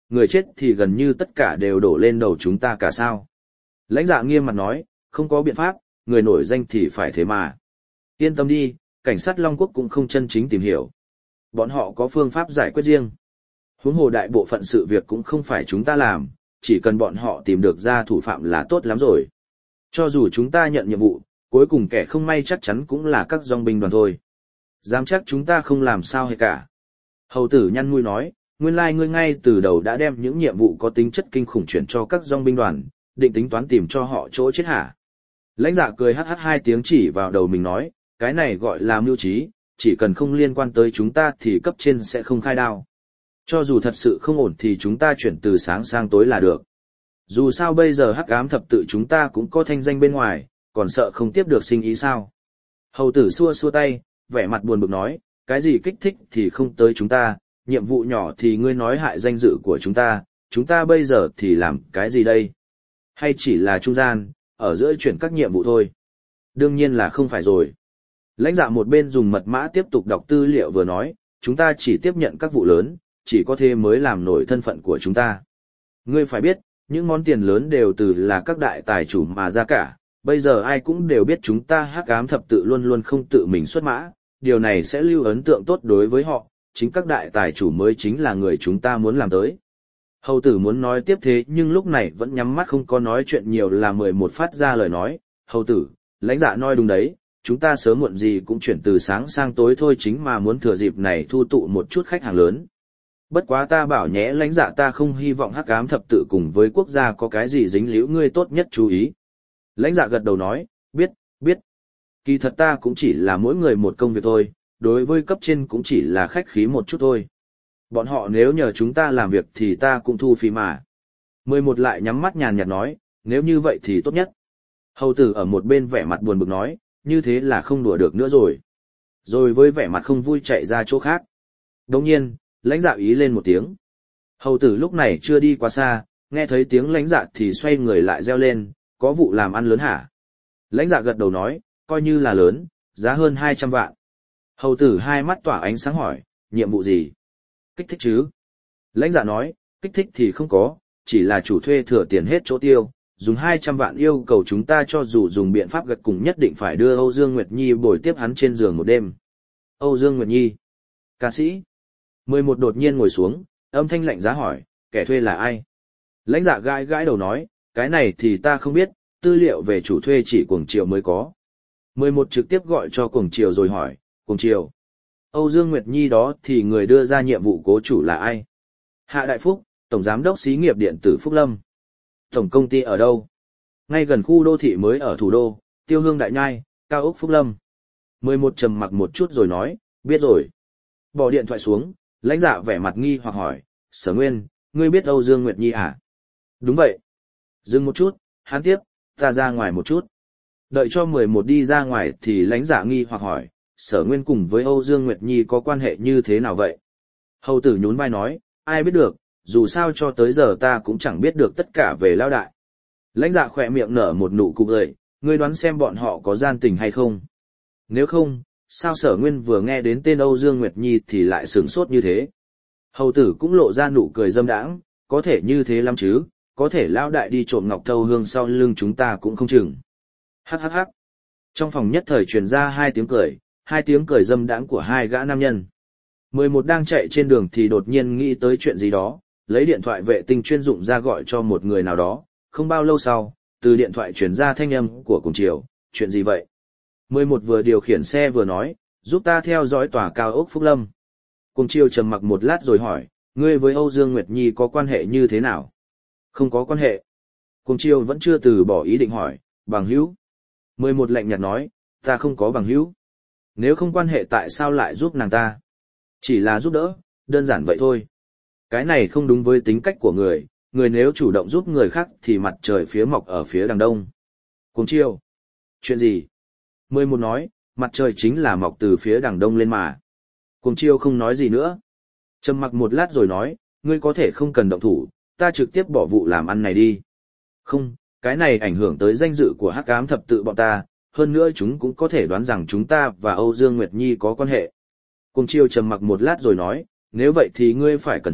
[SPEAKER 1] người chết thì gần như tất cả đều đổ lên đầu chúng ta cả sao. Lãnh Dạ nghiêm mặt nói, không có biện pháp, người nổi danh thì phải thế mà. Yên tâm đi, cảnh sát Long Quốc cũng không chân chính tìm hiểu. Bọn họ có phương pháp giải quyết riêng. Huống hồ đại bộ phận sự việc cũng không phải chúng ta làm, chỉ cần bọn họ tìm được ra thủ phạm là tốt lắm rồi. Cho dù chúng ta nhận nhiệm vụ, cuối cùng kẻ không may chắc chắn cũng là các dòng binh đoàn thôi. Dám chắc chúng ta không làm sao hết cả. Hầu tử nhăn mũi nói, nguyên lai ngươi ngay từ đầu đã đem những nhiệm vụ có tính chất kinh khủng chuyển cho các dòng binh đoàn, định tính toán tìm cho họ chỗ chết hả? Lãnh Dạ cười hắc hắc hai tiếng chỉ vào đầu mình nói, cái này gọi là mưu trí, chỉ cần không liên quan tới chúng ta thì cấp trên sẽ không khai đao. Cho dù thật sự không ổn thì chúng ta chuyển từ sáng sang tối là được. Dù sao bây giờ hắc ám thập tự chúng ta cũng có thanh danh bên ngoài, còn sợ không tiếp được sinh ý sao? Hầu tử xua xua tay, vẻ mặt buồn bực nói, cái gì kích thích thì không tới chúng ta, nhiệm vụ nhỏ thì ngươi nói hại danh dự của chúng ta, chúng ta bây giờ thì làm cái gì đây? Hay chỉ là trung gian, ở giữa chuyển các nhiệm vụ thôi? Đương nhiên là không phải rồi. Lãnh Dạ một bên dùng mật mã tiếp tục đọc tư liệu vừa nói, chúng ta chỉ tiếp nhận các vụ lớn, chỉ có thế mới làm nổi thân phận của chúng ta. Ngươi phải biết, những món tiền lớn đều từ là các đại tài chủ mà ra cả, bây giờ ai cũng đều biết chúng ta hắc ám thập tự luôn luôn không tự mình xuất mã, điều này sẽ lưu ấn tượng tốt đối với họ, chính các đại tài chủ mới chính là người chúng ta muốn làm tới. Hầu tử muốn nói tiếp thế nhưng lúc này vẫn nhắm mắt không có nói chuyện nhiều là mười một phát ra lời nói, hầu tử, Lãnh Dạ nói đúng đấy, chúng ta sớm muộn gì cũng chuyển từ sáng sang tối thôi chính mà muốn thừa dịp này thu tụ một chút khách hàng lớn. Bất quá ta bảo nhé Lãnh Dạ ta không hy vọng hắc ám thập tự cùng với quốc gia có cái gì dính líu ngươi tốt nhất chú ý. Lãnh Dạ gật đầu nói, biết, biết. Kỳ thật ta cũng chỉ là mỗi người một công việc thôi, đối với cấp trên cũng chỉ là khách khí một chút thôi. Bọn họ nếu nhờ chúng ta làm việc thì ta cũng thu phí mà. Mười một lại nhắm mắt nhàn nhạt nói, nếu như vậy thì tốt nhất. Hầu tử ở một bên vẻ mặt buồn bực nói, như thế là không đùa được nữa rồi. Rồi với vẻ mặt không vui chạy ra chỗ khác. Đồng nhiên, Lãnh Dạ ý lên một tiếng. Hầu tử lúc này chưa đi quá xa, nghe thấy tiếng Lãnh Dạ thì xoay người lại reo lên, có vụ làm ăn lớn hả? Lãnh Dạ gật đầu nói, coi như là lớn, giá hơn hai trăm vạn. Hầu tử hai mắt tỏa ánh sáng hỏi, nhiệm vụ gì? Kích thích chứ? Lãnh Dạ nói, kích thích thì không có, chỉ là chủ thuê thừa tiền hết chỗ tiêu, dùng hai trăm vạn yêu cầu chúng ta cho dù dùng biện pháp gật cùng nhất định phải đưa Âu Dương Nguyệt Nhi bồi tiếp hắn trên giường một đêm. Âu Dương Nguyệt Nhi? Ca sĩ? Mười một đột nhiên ngồi xuống, âm thanh lạnh giá hỏi, kẻ thuê là ai? Lãnh Dạ gãi gãi đầu nói, cái này thì ta không biết, tư liệu về chủ thuê chỉ Cuồng Triều mới có. Mười một trực tiếp gọi cho Cuồng Triều rồi hỏi, Cuồng Triều, Âu Dương Nguyệt Nhi đó thì người đưa ra nhiệm vụ cố chủ là ai? Hạ Đại Phúc, Tổng Giám đốc Xí nghiệp Điện tử Phúc Lâm. Tổng công ty ở đâu? Ngay gần khu đô thị mới ở thủ đô, Tiêu Hương Đại Nhai, Cao ốc Phúc Lâm. Mười một trầm mặc một chút rồi nói, biết rồi. Bỏ điện thoại xuống, Lãnh Dạ vẻ mặt nghi hoặc hỏi, Sở Nguyên, ngươi biết Âu Dương Nguyệt Nhi à? Đúng vậy. Dừng một chút, hắn tiếp, ta ra ngoài một chút. Đợi cho mười một đi ra ngoài thì Lãnh Dạ nghi hoặc hỏi, Sở Nguyên cùng với Âu Dương Nguyệt Nhi có quan hệ như thế nào vậy? Hầu tử nhún vai nói, ai biết được, dù sao cho tới giờ ta cũng chẳng biết được tất cả về Lao Đại. Lãnh Dạ khỏe miệng nở một nụ cười cười, ngươi đoán xem bọn họ có gian tình hay không? Nếu không, sao Sở Nguyên vừa nghe đến tên Âu Dương Nguyệt Nhi thì lại sửng sốt như thế? Hầu tử cũng lộ ra nụ cười dâm đãng, có thể như thế lắm chứ, có thể Lao Đại đi trộm ngọc thâu hương sau lưng chúng ta cũng không chừng. Hắc hắc hắc. Trong phòng nhất thời truyền ra hai tiếng cười, hai tiếng cười dâm đãng của hai gã nam nhân. Mười một đang chạy trên đường thì đột nhiên nghĩ tới chuyện gì đó, lấy điện thoại vệ tinh chuyên dụng ra gọi cho một người nào đó, không bao lâu sau, từ điện thoại truyền ra thanh âm của Cuồng Triều, chuyện gì vậy? Mười một vừa điều khiển xe vừa nói, giúp ta theo dõi tòa cao ốc Phúc Lâm. Cuồng Triều trầm mặc một lát rồi hỏi, ngươi với Âu Dương Nguyệt Nhi có quan hệ như thế nào? Không có quan hệ. Cuồng Triều vẫn chưa từ bỏ ý định hỏi, bằng hữu. Mười một lạnh nhạt nói, ta không có bằng hữu. Nếu không quan hệ tại sao lại giúp nàng ta? Chỉ là giúp đỡ, đơn giản vậy thôi. Cái này không đúng với tính cách của người, người nếu chủ động giúp người khác thì mặt trời phía mọc ở phía đằng đông. Cuồng Triều. Chuyện gì? Mười một nói, mặt trời chính là mọc từ phía đằng đông lên mà. Cuồng Triều không nói gì nữa. Trầm mặc một lát rồi nói, ngươi có thể không cần động thủ, ta trực tiếp bỏ vụ làm ăn này đi. Không, cái này ảnh hưởng tới danh dự của hắc ám thập tự bọn ta, hơn nữa chúng cũng có thể đoán rằng chúng ta và Âu Dương Nguyệt Nhi có quan hệ. Cuồng Triều trầm mặc một lát rồi nói, nếu vậy thì ngươi phải cẩn thận,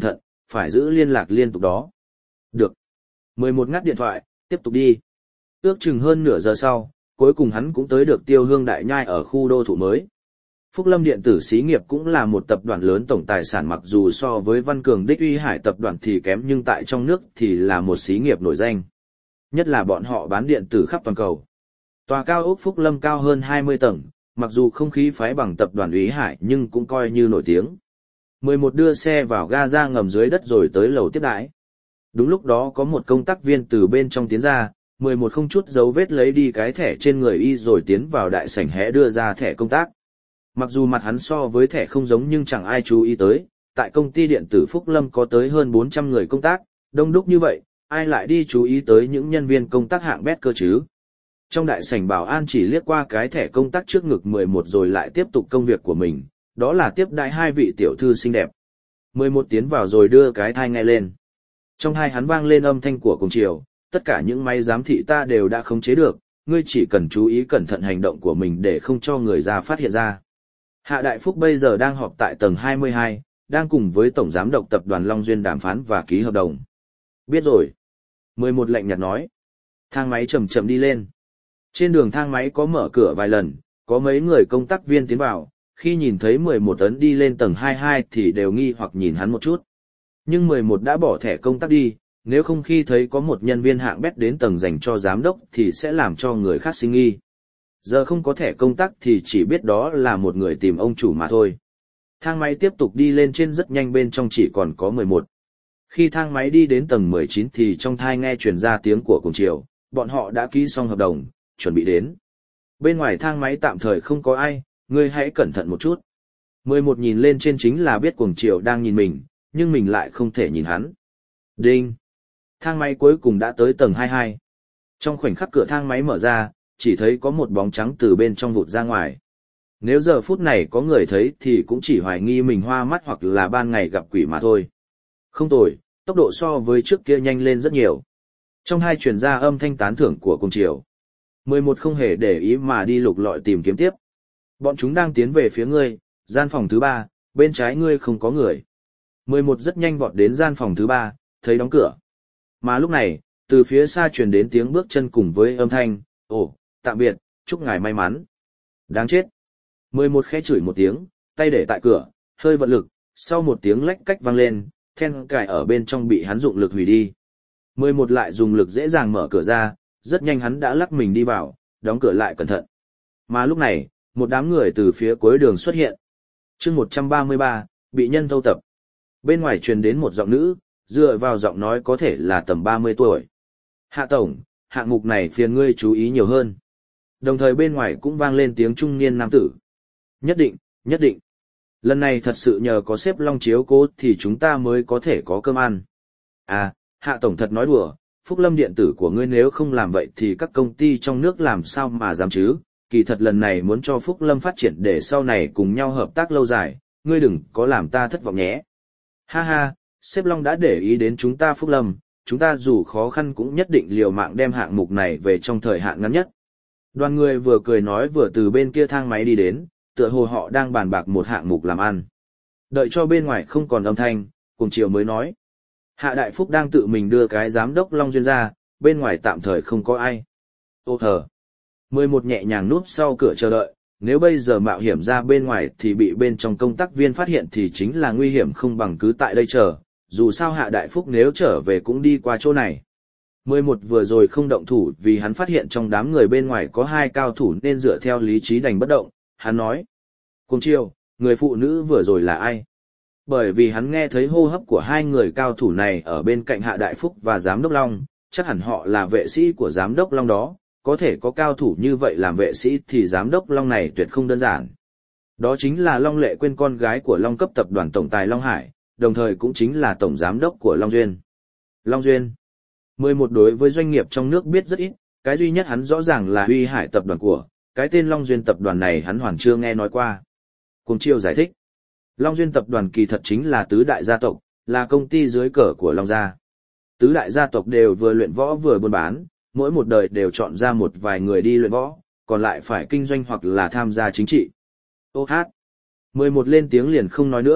[SPEAKER 1] phải giữ liên lạc liên tục đó. Được. mười một ngắt điện thoại, tiếp tục đi. Ước chừng hơn nửa giờ sau, cuối cùng hắn cũng tới được Tiêu Hương Đại Nhai ở khu đô thị mới. Phúc Lâm Điện tử xí nghiệp cũng là một tập đoàn lớn tổng tài sản, mặc dù so với Văn Cường Đích Uy Hải tập đoàn thì kém, nhưng tại trong nước thì là một xí nghiệp nổi danh. Nhất là bọn họ bán điện tử khắp toàn cầu. Tòa cao ốc Phúc Lâm cao hơn hai mươi tầng, mặc dù không khí phái bằng tập đoàn Uy Hải nhưng cũng coi như nổi tiếng. mười một đưa xe vào ga ra ngầm dưới đất rồi tới lầu tiếp đãi. Đúng lúc đó có một công tác viên từ bên trong tiến ra, mười một không chút dấu vết lấy đi cái thẻ trên người y rồi tiến vào đại sảnh hé đưa ra thẻ công tác. Mặc dù mặt hắn so với thẻ không giống nhưng chẳng ai chú ý tới, tại công ty điện tử Phúc Lâm có tới hơn bốn trăm người công tác, đông đúc như vậy, ai lại đi chú ý tới những nhân viên công tác hạng bét cơ chứ. Trong đại sảnh bảo an chỉ liếc qua cái thẻ công tác trước ngực mười một rồi lại tiếp tục công việc của mình, đó là tiếp đãi hai vị tiểu thư xinh đẹp. mười một tiến vào rồi đưa cái thai nghe lên. Trong hai hắn vang lên âm thanh của cùng chiều, tất cả những máy giám thị ta đều đã khống chế được, ngươi chỉ cần chú ý cẩn thận hành động của mình để không cho người ra phát hiện ra. Hạ Đại Phúc bây giờ đang họp tại tầng hai mươi hai, đang cùng với Tổng Giám đốc Tập đoàn Long Duyên đàm phán và ký hợp đồng. Biết rồi. mười một lạnh nhạt nói. Thang máy chậm chậm đi lên. Trên đường thang máy có mở cửa vài lần, có mấy người công tác viên tiến vào, khi nhìn thấy mười một tấn đi lên tầng hai mươi hai thì đều nghi hoặc nhìn hắn một chút. Nhưng mười một đã bỏ thẻ công tác đi, nếu không khi thấy có một nhân viên hạng bét đến tầng dành cho giám đốc thì sẽ làm cho người khác sinh nghi. Giờ không có thẻ công tác thì chỉ biết đó là một người tìm ông chủ mà thôi. Thang máy tiếp tục đi lên trên rất nhanh, bên trong chỉ còn có mười một. Khi thang máy đi đến tầng mười chín thì trong thai nghe truyền ra tiếng của cùng chiều, bọn họ đã ký xong hợp đồng, chuẩn bị đến. Bên ngoài thang máy tạm thời không có ai, ngươi hãy cẩn thận một chút. mười một nhìn lên trên chính là biết cuồng chiều đang nhìn mình, nhưng mình lại không thể nhìn hắn. Đinh! Thang máy cuối cùng đã tới tầng hai mươi hai. Trong khoảnh khắc cửa thang máy mở ra, chỉ thấy có một bóng trắng từ bên trong vụt ra ngoài. Nếu giờ phút này có người thấy thì cũng chỉ hoài nghi mình hoa mắt hoặc là ban ngày gặp quỷ mà thôi. Không tồi, tốc độ so với trước kia nhanh lên rất nhiều. Trong hai truyền ra âm thanh tán thưởng của cùng chiều. mười một không hề để ý mà đi lục lọi tìm kiếm tiếp. Bọn chúng đang tiến về phía ngươi, gian phòng thứ ba, bên trái ngươi không có người. mười một rất nhanh vọt đến gian phòng thứ ba, thấy đóng cửa. Mà lúc này, từ phía xa truyền đến tiếng bước chân cùng với âm thanh, ồ, tạm biệt, chúc ngài may mắn. Đáng chết. mười một khẽ chửi một tiếng, tay để tại cửa, hơi vận lực, sau một tiếng lách cách vang lên, then cài ở bên trong bị hắn dụng lực hủy đi. mười một lại dùng lực dễ dàng mở cửa ra, rất nhanh hắn đã lắc mình đi vào, đóng cửa lại cẩn thận. Mà lúc này, một đám người từ phía cuối đường xuất hiện. chương một trăm ba mươi ba, bị nhân thâu tập. Bên ngoài truyền đến một giọng nữ, dựa vào giọng nói có thể là tầm ba mươi tuổi. Hạ tổng, hạng mục này phiền ngươi chú ý nhiều hơn. Đồng thời bên ngoài cũng vang lên tiếng trung niên nam tử. Nhất định, nhất định. Lần này thật sự nhờ có sếp Long chiếu cố thì chúng ta mới có thể có cơm ăn. À, Hạ tổng thật nói đùa, Phúc Lâm điện tử của ngươi nếu không làm vậy thì các công ty trong nước làm sao mà dám chứ. Kỳ thật lần này muốn cho Phúc Lâm phát triển để sau này cùng nhau hợp tác lâu dài, ngươi đừng có làm ta thất vọng nhé. Ha ha, sếp Long đã để ý đến chúng ta Phúc Lâm, chúng ta dù khó khăn cũng nhất định liều mạng đem hạng mục này về trong thời hạn ngắn nhất. Đoàn người vừa cười nói vừa từ bên kia thang máy đi đến, tựa hồ họ đang bàn bạc một hạng mục làm ăn. Đợi cho bên ngoài không còn âm thanh, cùng chiều mới nói. Hạ Đại Phúc đang tự mình đưa cái giám đốc Long Duyên ra, bên ngoài tạm thời không có ai. Ô hờ. mười một nhẹ nhàng núp sau cửa chờ đợi, nếu bây giờ mạo hiểm ra bên ngoài thì bị bên trong công tác viên phát hiện thì chính là nguy hiểm không bằng cứ tại đây chờ, dù sao Hạ Đại Phúc nếu trở về cũng đi qua chỗ này. mười một vừa rồi không động thủ vì hắn phát hiện trong đám người bên ngoài có hai cao thủ nên dựa theo lý trí đành bất động, hắn nói. Cùng chiều, người phụ nữ vừa rồi là ai? Bởi vì hắn nghe thấy hô hấp của hai người cao thủ này ở bên cạnh Hạ Đại Phúc và Giám đốc Long, chắc hẳn họ là vệ sĩ của Giám đốc Long đó, có thể có cao thủ như vậy làm vệ sĩ thì Giám đốc Long này tuyệt không đơn giản. Đó chính là Long Lệ Quyên, con gái của Long cấp tập đoàn tổng tài Long Hải, đồng thời cũng chính là tổng giám đốc của Long Duyên. Long Duyên. mười một đối với doanh nghiệp trong nước biết rất ít, cái duy nhất hắn rõ ràng là Uy Hải tập đoàn của, cái tên Long Duyên tập đoàn này hắn hoàn chưa nghe nói qua. Cùng chiêu giải thích. Long Duyên tập đoàn kỳ thật chính là tứ đại gia tộc, là công ty dưới cờ của Long gia. Tứ đại gia tộc đều vừa luyện võ vừa buôn bán, mỗi một đời đều chọn ra một vài người đi luyện võ, còn lại phải kinh doanh hoặc là tham gia chính trị. Ô hát. mười một lên tiếng liền không nói nữa,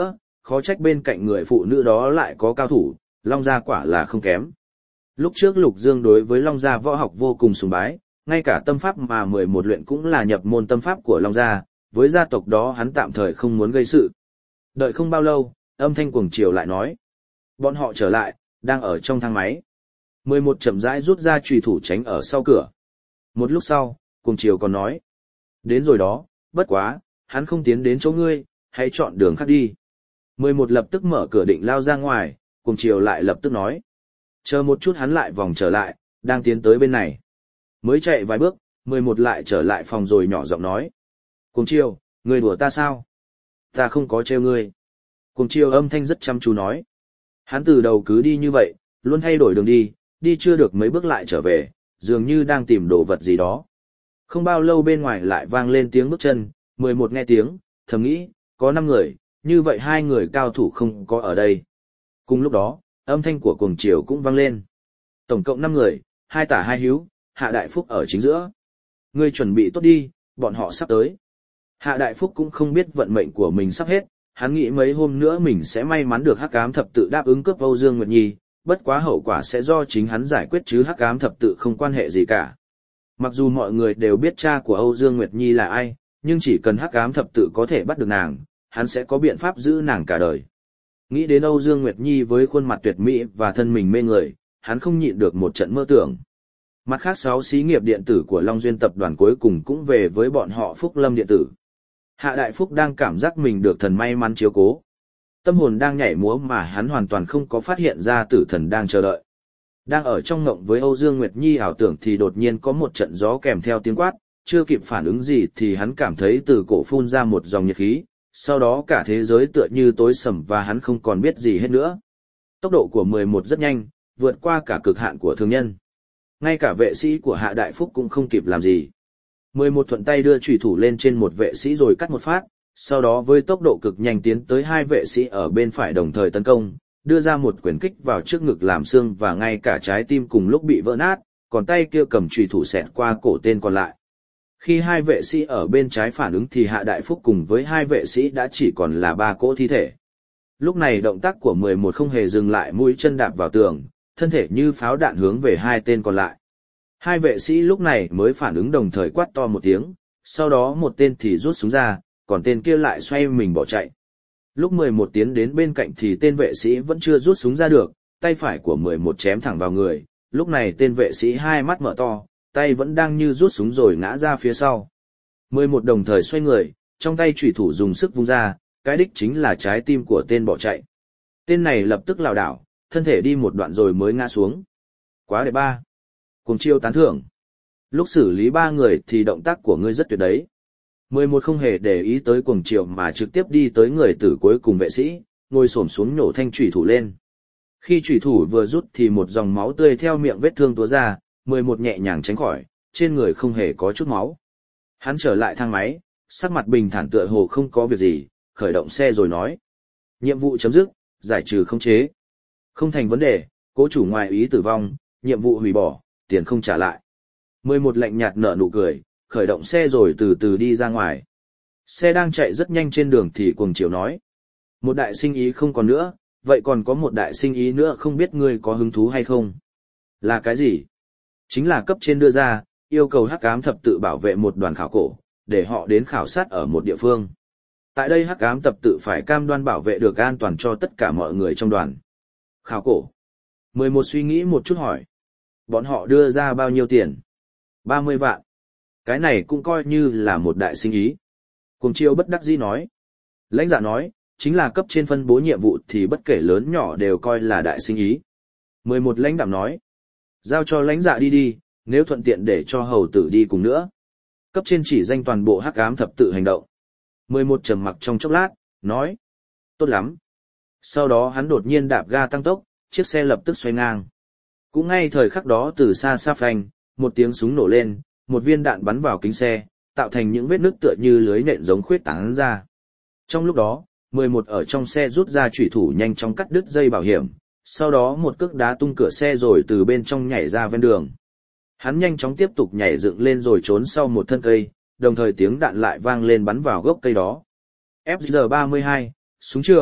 [SPEAKER 1] khó trách bên cạnh người phụ nữ đó lại có cao thủ, Long Gia quả là không kém. Lúc trước Lục Dương đối với Long Gia võ học vô cùng sùng bái, ngay cả tâm pháp mà mười một luyện cũng là nhập môn tâm pháp của Long Gia, với gia tộc đó hắn tạm thời không muốn gây sự. Đợi không bao lâu, âm thanh cuồng triều lại nói. Bọn họ trở lại, đang ở trong thang máy. mười một chậm rãi rút ra chùy thủ tránh ở sau cửa. Một lúc sau, cuồng triều còn nói. Đến rồi đó, bất quá, hắn không tiến đến chỗ ngươi, hãy chọn đường khác đi. mười một lập tức mở cửa định lao ra ngoài, cuồng triều lại lập tức nói. Chờ một chút, hắn lại vòng trở lại, đang tiến tới bên này. Mới chạy vài bước, mười một lại trở lại phòng rồi nhỏ giọng nói. Cuồng triều, ngươi đùa ta sao? Ta không có trêu ngươi. Cuồng triều âm thanh rất chăm chú nói. Hắn từ đầu cứ đi như vậy, luôn thay đổi đường đi, đi chưa được mấy bước lại trở về, dường như đang tìm đồ vật gì đó. Không bao lâu bên ngoài lại vang lên tiếng bước chân, mười một nghe tiếng, thầm nghĩ, có năm người, như vậy hai người cao thủ không có ở đây. Cùng lúc đó, âm thanh của cuồng triều cũng vang lên. Tổng cộng năm người, hai tả hai hữu, Hạ Đại Phúc ở chính giữa. Ngươi chuẩn bị tốt đi, bọn họ sắp tới. Hạ Đại Phúc cũng không biết vận mệnh của mình sắp hết, hắn nghĩ mấy hôm nữa mình sẽ may mắn được Hắc Ám Thập Tự đáp ứng cướp Âu Dương Nguyệt Nhi, bất quá hậu quả sẽ do chính hắn giải quyết chứ Hắc Ám Thập Tự không quan hệ gì cả. Mặc dù mọi người đều biết cha của Âu Dương Nguyệt Nhi là ai, nhưng chỉ cần Hắc Ám Thập Tự có thể bắt được nàng, hắn sẽ có biện pháp giữ nàng cả đời. Nghĩ đến Âu Dương Nguyệt Nhi với khuôn mặt tuyệt mỹ và thân mình mê người, hắn không nhịn được một trận mơ tưởng. Mặt khác sáu xí nghiệp điện tử của Long Duyên tập đoàn cuối cùng cũng về với bọn họ Phúc Lâm điện tử. Hạ Đại Phúc đang cảm giác mình được thần may mắn chiếu cố. Tâm hồn đang nhảy múa mà hắn hoàn toàn không có phát hiện ra tử thần đang chờ đợi. Đang ở trong ngộng với Âu Dương Nguyệt Nhi ảo tưởng thì đột nhiên có một trận gió kèm theo tiếng quát, chưa kịp phản ứng gì thì hắn cảm thấy từ cổ phun ra một dòng nhiệt khí, sau đó cả thế giới tựa như tối sầm và hắn không còn biết gì hết nữa. Tốc độ của mười một rất nhanh, vượt qua cả cực hạn của thường nhân. Ngay cả vệ sĩ của Hạ Đại Phúc cũng không kịp làm gì. mười một thuận tay đưa chùy thủ lên trên một vệ sĩ rồi cắt một phát, sau đó với tốc độ cực nhanh tiến tới hai vệ sĩ ở bên phải đồng thời tấn công, đưa ra một quyền kích vào trước ngực làm xương và ngay cả trái tim cùng lúc bị vỡ nát, còn tay kia cầm chùy thủ xẹt qua cổ tên còn lại. Khi hai vệ sĩ ở bên trái phản ứng thì Hạ Đại Phúc cùng với hai vệ sĩ đã chỉ còn là ba cỗ thi thể. Lúc này động tác của mười một không hề dừng lại, mũi chân đạp vào tường, thân thể như pháo đạn hướng về hai tên còn lại. Hai vệ sĩ lúc này mới phản ứng đồng thời quát to một tiếng, sau đó một tên thì rút súng ra, còn tên kia lại xoay mình bỏ chạy. Lúc mười một tiến đến bên cạnh thì tên vệ sĩ vẫn chưa rút súng ra được, tay phải của mười một chém thẳng vào người, lúc này tên vệ sĩ hai mắt mở to, tay vẫn đang như rút súng rồi ngã ra phía sau. mười một đồng thời xoay người, trong tay chủy thủ dùng sức vung ra, cái đích chính là trái tim của tên bỏ chạy. Tên này lập tức lảo đảo, thân thể đi một đoạn rồi mới ngã xuống. Quá đẹp ba. Cùng chiêu tán thưởng. Lúc xử lý ba người thì động tác của ngươi rất tuyệt đấy. mười một không hề để ý tới cuồng chiều mà trực tiếp đi tới người tử cuối cùng vệ sĩ, ngồi xổm xuống nhổ thanh chủy thủ lên. Khi chủy thủ vừa rút thì một dòng máu tươi theo miệng vết thương túa ra, mười một nhẹ nhàng tránh khỏi, trên người không hề có chút máu. Hắn trở lại thang máy, sắc mặt bình thản tựa hồ không có việc gì, khởi động xe rồi nói. Nhiệm vụ chấm dứt, giải trừ khống chế. Không thành vấn đề, cố chủ ngoài ý tử vong, nhiệm vụ hủy bỏ, tiền không trả lại. mười một lạnh nhạt nở nụ cười, khởi động xe rồi từ từ đi ra ngoài. Xe đang chạy rất nhanh trên đường thì cuồng chiều nói. Một đại sinh ý không còn nữa, vậy còn có một đại sinh ý nữa không biết ngươi có hứng thú hay không? Là cái gì? Chính là cấp trên đưa ra, yêu cầu Hắc Ám Thập Tự bảo vệ một đoàn khảo cổ, để họ đến khảo sát ở một địa phương. Tại đây Hắc Ám Thập Tự phải cam đoan bảo vệ được an toàn cho tất cả mọi người trong đoàn. Khảo cổ. mười một suy nghĩ một chút hỏi. Bọn họ đưa ra bao nhiêu tiền? ba mươi vạn. Cái này cũng coi như là một đại sinh ý. Cuồng chiêu bất đắc dĩ nói. Lãnh Dạ nói, chính là cấp trên phân bố nhiệm vụ thì bất kể lớn nhỏ đều coi là đại sinh ý. mười một lãnh đạm nói. Giao cho Lãnh Dạ đi đi, nếu thuận tiện để cho hầu tử đi cùng nữa. Cấp trên chỉ danh toàn bộ Hắc Ám Thập Tự hành động. mười một trầm mặc trong chốc lát, nói. Tốt lắm. Sau đó hắn đột nhiên đạp ga tăng tốc, chiếc xe lập tức xoay ngang. Cũng ngay thời khắc đó từ xa xa phanh, một tiếng súng nổ lên, một viên đạn bắn vào kính xe, tạo thành những vết nứt tựa như lưới nện giống khuyết tán ra. Trong lúc đó, mười một ở trong xe rút ra chủy thủ nhanh chóng cắt đứt dây bảo hiểm, sau đó một cước đá tung cửa xe rồi từ bên trong nhảy ra ven đường. Hắn nhanh chóng tiếp tục nhảy dựng lên rồi trốn sau một thân cây, đồng thời tiếng đạn lại vang lên bắn vào gốc cây đó. F G ba mươi hai, súng trường,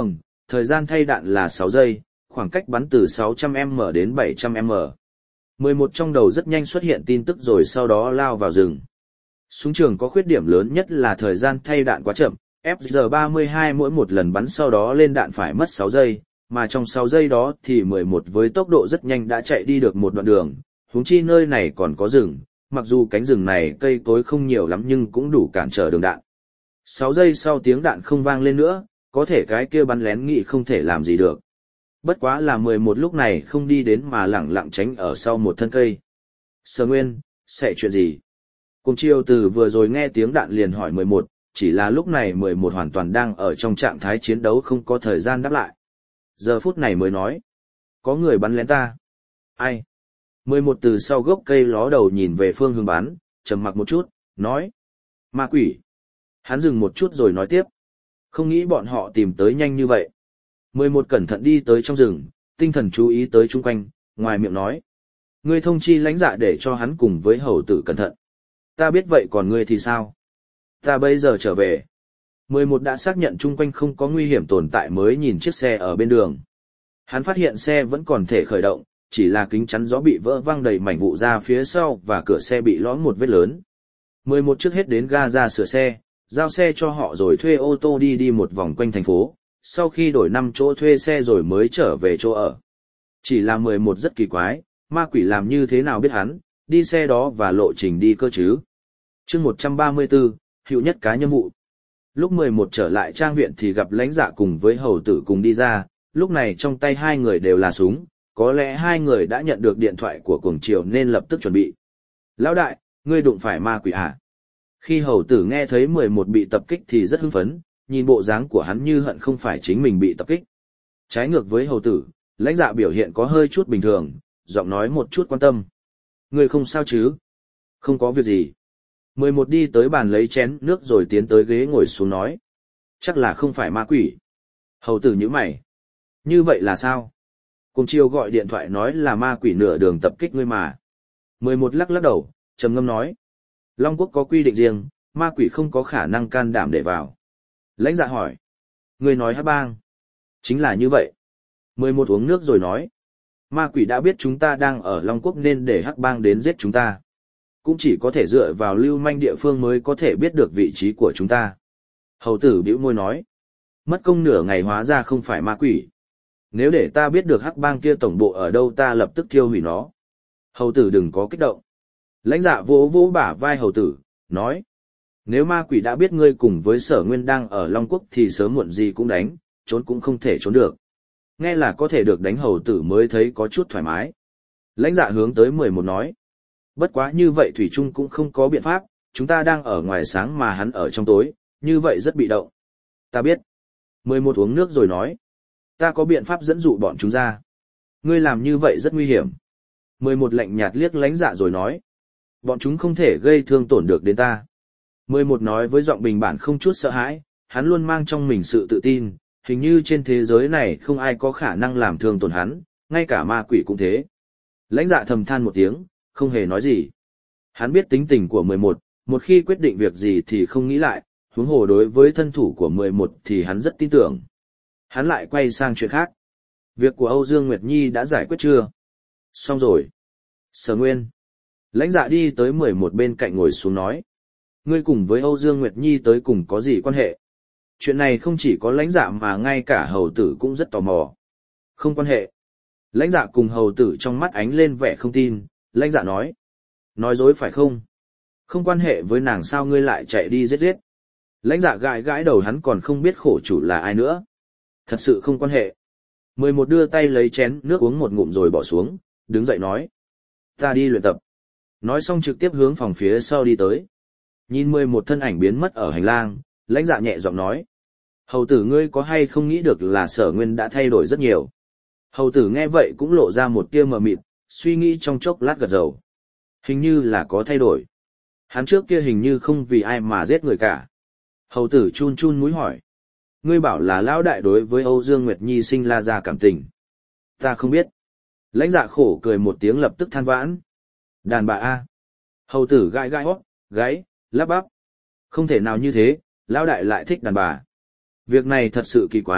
[SPEAKER 1] thời gian thay đạn là sáu giây, khoảng cách bắn từ sáu trăm mét đến bảy trăm mét. mười một trong đầu rất nhanh xuất hiện tin tức rồi sau đó lao vào rừng. Súng trường có khuyết điểm lớn nhất là thời gian thay đạn quá chậm, F G ba mươi hai mỗi một lần bắn sau đó lên đạn phải mất sáu giây, mà trong sáu giây đó thì mười một với tốc độ rất nhanh đã chạy đi được một đoạn đường, huống chi nơi này còn có rừng, mặc dù cánh rừng này cây cối không nhiều lắm nhưng cũng đủ cản trở đường đạn. sáu giây sau tiếng đạn không vang lên nữa, có thể cái kia bắn lén nghị không thể làm gì được. Bất quá là mười một lúc này không đi đến mà lẳng lặng tránh ở sau một thân cây. Sở Nguyên, sẽ chuyện gì? Cùng chiêu từ vừa rồi nghe tiếng đạn liền hỏi mười một, chỉ là lúc này mười một hoàn toàn đang ở trong trạng thái chiến đấu không có thời gian đáp lại. Giờ phút này mới nói. Có người bắn lén ta. Ai? mười một từ sau gốc cây ló đầu nhìn về phương hướng bắn, trầm mặc một chút, nói. Ma quỷ. Hắn dừng một chút rồi nói tiếp. Không nghĩ bọn họ tìm tới nhanh như vậy. mười một cẩn thận đi tới trong rừng, tinh thần chú ý tới chung quanh, ngoài miệng nói. Ngươi thông chi lãnh dạ để cho hắn cùng với hầu tử cẩn thận. Ta biết vậy còn ngươi thì sao? Ta bây giờ trở về. mười một đã xác nhận chung quanh không có nguy hiểm tồn tại mới nhìn chiếc xe ở bên đường. Hắn phát hiện xe vẫn còn thể khởi động, chỉ là kính chắn gió bị vỡ văng đầy mảnh vụn ra phía sau và cửa xe bị lõm một vết lớn. mười một trước hết đến ga ra sửa xe, giao xe cho họ rồi thuê ô tô đi đi một vòng quanh thành phố, sau khi đổi năm chỗ thuê xe rồi mới trở về chỗ ở. Chỉ là mười một rất kỳ quái, ma quỷ làm như thế nào biết hắn, đi xe đó và lộ trình đi cơ chứ. chương một trăm ba mươi tư, hiệu nhất cá nhân vụ. Lúc mười một trở lại trang viện thì gặp lãnh dạ cùng với hầu tử cùng đi ra, lúc này trong tay hai người đều là súng, có lẽ hai người đã nhận được điện thoại của Cuồng Triều nên lập tức chuẩn bị. Lão đại, ngươi đụng phải ma quỷ à? Khi hầu tử nghe thấy mười một bị tập kích thì rất hưng phấn, nhìn bộ dáng của hắn như hận không phải chính mình bị tập kích. Trái ngược với hầu tử, lãnh dạ biểu hiện có hơi chút bình thường, giọng nói một chút quan tâm. Ngươi không sao chứ? Không có việc gì. mười một đi tới bàn lấy chén nước rồi tiến tới ghế ngồi xuống nói. Chắc là không phải ma quỷ. Hầu tử nhíu mày. Như vậy là sao? Cùng chiều gọi điện thoại nói là ma quỷ nửa đường tập kích ngươi mà. mười một lắc lắc đầu, trầm ngâm nói. Long Quốc có quy định riêng, ma quỷ không có khả năng can đảm để vào. Lãnh dạ hỏi. Ngươi nói Hắc Bang. Chính là như vậy. mười một uống nước rồi nói. Ma quỷ đã biết chúng ta đang ở Long Quốc nên để Hắc Bang đến giết chúng ta. Cũng chỉ có thể dựa vào lưu manh địa phương mới có thể biết được vị trí của chúng ta. Hầu tử bĩu môi nói. Mất công nửa ngày hóa ra không phải ma quỷ. Nếu để ta biết được Hắc Bang kia tổng bộ ở đâu ta lập tức thiêu hủy nó. Hầu tử đừng có kích động. Lãnh dạ vỗ vỗ bả vai hầu tử, nói. Nếu ma quỷ đã biết ngươi cùng với Sở Nguyên đang ở Long Quốc thì sớm muộn gì cũng đánh, trốn cũng không thể trốn được. Nghe là có thể được đánh hầu tử mới thấy có chút thoải mái. Lãnh dạ hướng tới mười một nói. Bất quá như vậy Thủy Trung cũng không có biện pháp, chúng ta đang ở ngoài sáng mà hắn ở trong tối, như vậy rất bị động. Ta biết. mười một uống nước rồi nói. Ta có biện pháp dẫn dụ bọn chúng ra. Ngươi làm như vậy rất nguy hiểm. mười một lạnh nhạt liếc lãnh dạ rồi nói. Bọn chúng không thể gây thương tổn được đến ta. mười một nói với giọng bình bản không chút sợ hãi, hắn luôn mang trong mình sự tự tin, hình như trên thế giới này không ai có khả năng làm thương tổn hắn, ngay cả ma quỷ cũng thế. Lãnh dạ thầm than một tiếng, không hề nói gì. Hắn biết tính tình của mười một, một khi quyết định việc gì thì không nghĩ lại, huống hồ đối với thân thủ của mười một thì hắn rất tin tưởng. Hắn lại quay sang chuyện khác. Việc của Âu Dương Nguyệt Nhi đã giải quyết chưa? Xong rồi. Sở Nguyên. Lãnh dạ đi tới mười một bên cạnh ngồi xuống nói. Ngươi cùng với Âu Dương Nguyệt Nhi tới cùng có gì quan hệ? Chuyện này không chỉ có lãnh dạ mà ngay cả hầu tử cũng rất tò mò. Không quan hệ. Lãnh dạ cùng hầu tử trong mắt ánh lên vẻ không tin, lãnh dạ nói. Nói dối phải không? Không quan hệ với nàng sao ngươi lại chạy đi giết giết? Lãnh dạ gãi gãi đầu hắn còn không biết khổ chủ là ai nữa. Thật sự không quan hệ. mười một đưa tay lấy chén nước uống một ngụm rồi bỏ xuống, đứng dậy nói. Ta đi luyện tập. Nói xong trực tiếp hướng phòng phía sau đi tới. Nhìn mười một thân ảnh biến mất ở hành lang, lãnh dạ nhẹ giọng nói. Hầu tử ngươi có hay không nghĩ được là Sở Nguyên đã thay đổi rất nhiều. Hầu tử nghe vậy cũng lộ ra một tia mờ mịt, suy nghĩ trong chốc lát gật đầu. Hình như là có thay đổi. Hắn trước kia hình như không vì ai mà giết người cả. Hầu tử chun chun mũi hỏi. Ngươi bảo là lão đại đối với Âu Dương Nguyệt Nhi sinh la ra cảm tình. Ta không biết. Lãnh dạ khổ cười một tiếng lập tức than vãn. Đàn bà A. Hầu tử gãi gãi hót, gáy, lắp bắp. Không thể nào như thế, lão đại lại thích đàn bà. Việc này thật sự kỳ quái,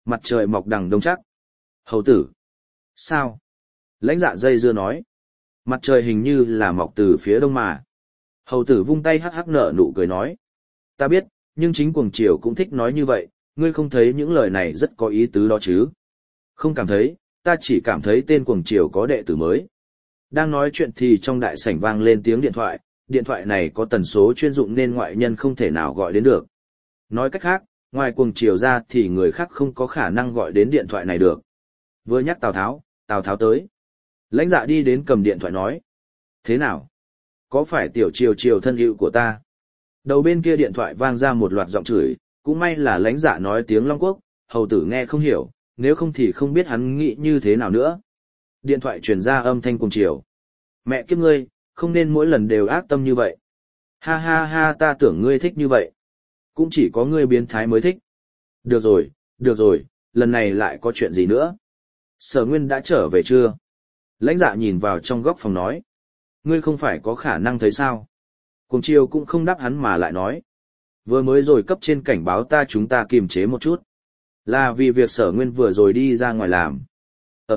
[SPEAKER 1] mặt trời mọc đằng đông chắc. Hầu tử. Sao? Lãnh Dạ dây dưa nói. Mặt trời hình như là mọc từ phía đông mà. Hầu tử vung tay hắc hắc nở nụ cười nói. Ta biết, nhưng chính cuồng triều cũng thích nói như vậy, ngươi không thấy những lời này rất có ý tứ đó chứ? Không cảm thấy, ta chỉ cảm thấy tên cuồng triều có đệ tử mới. Đang nói chuyện thì trong đại sảnh vang lên tiếng điện thoại, điện thoại này có tần số chuyên dụng nên ngoại nhân không thể nào gọi đến được. Nói cách khác, ngoài cuồng triều ra thì người khác không có khả năng gọi đến điện thoại này được. Vừa nhắc Tào Tháo, Tào Tháo tới. Lãnh Dạ đi đến cầm điện thoại nói. Thế nào? Có phải tiểu triều triều thân hữu của ta? Đầu bên kia điện thoại vang ra một loạt giọng chửi, cũng may là Lãnh Dạ nói tiếng Long Quốc, hầu tử nghe không hiểu, nếu không thì không biết hắn nghĩ như thế nào nữa. Điện thoại truyền ra âm thanh cùng chiều. Mẹ kiếp ngươi, không nên mỗi lần đều ác tâm như vậy. Ha ha ha, ta tưởng ngươi thích như vậy. Cũng chỉ có ngươi biến thái mới thích. Được rồi, được rồi, lần này lại có chuyện gì nữa? Sở Nguyên đã trở về chưa? Lãnh Dạ nhìn vào trong góc phòng nói. Ngươi không phải có khả năng thấy sao? Cùng chiều cũng không đáp hắn mà lại nói. Vừa mới rồi cấp trên cảnh báo ta chúng ta kiềm chế một chút. Là vì việc Sở Nguyên vừa rồi đi ra ngoài làm. Ờ.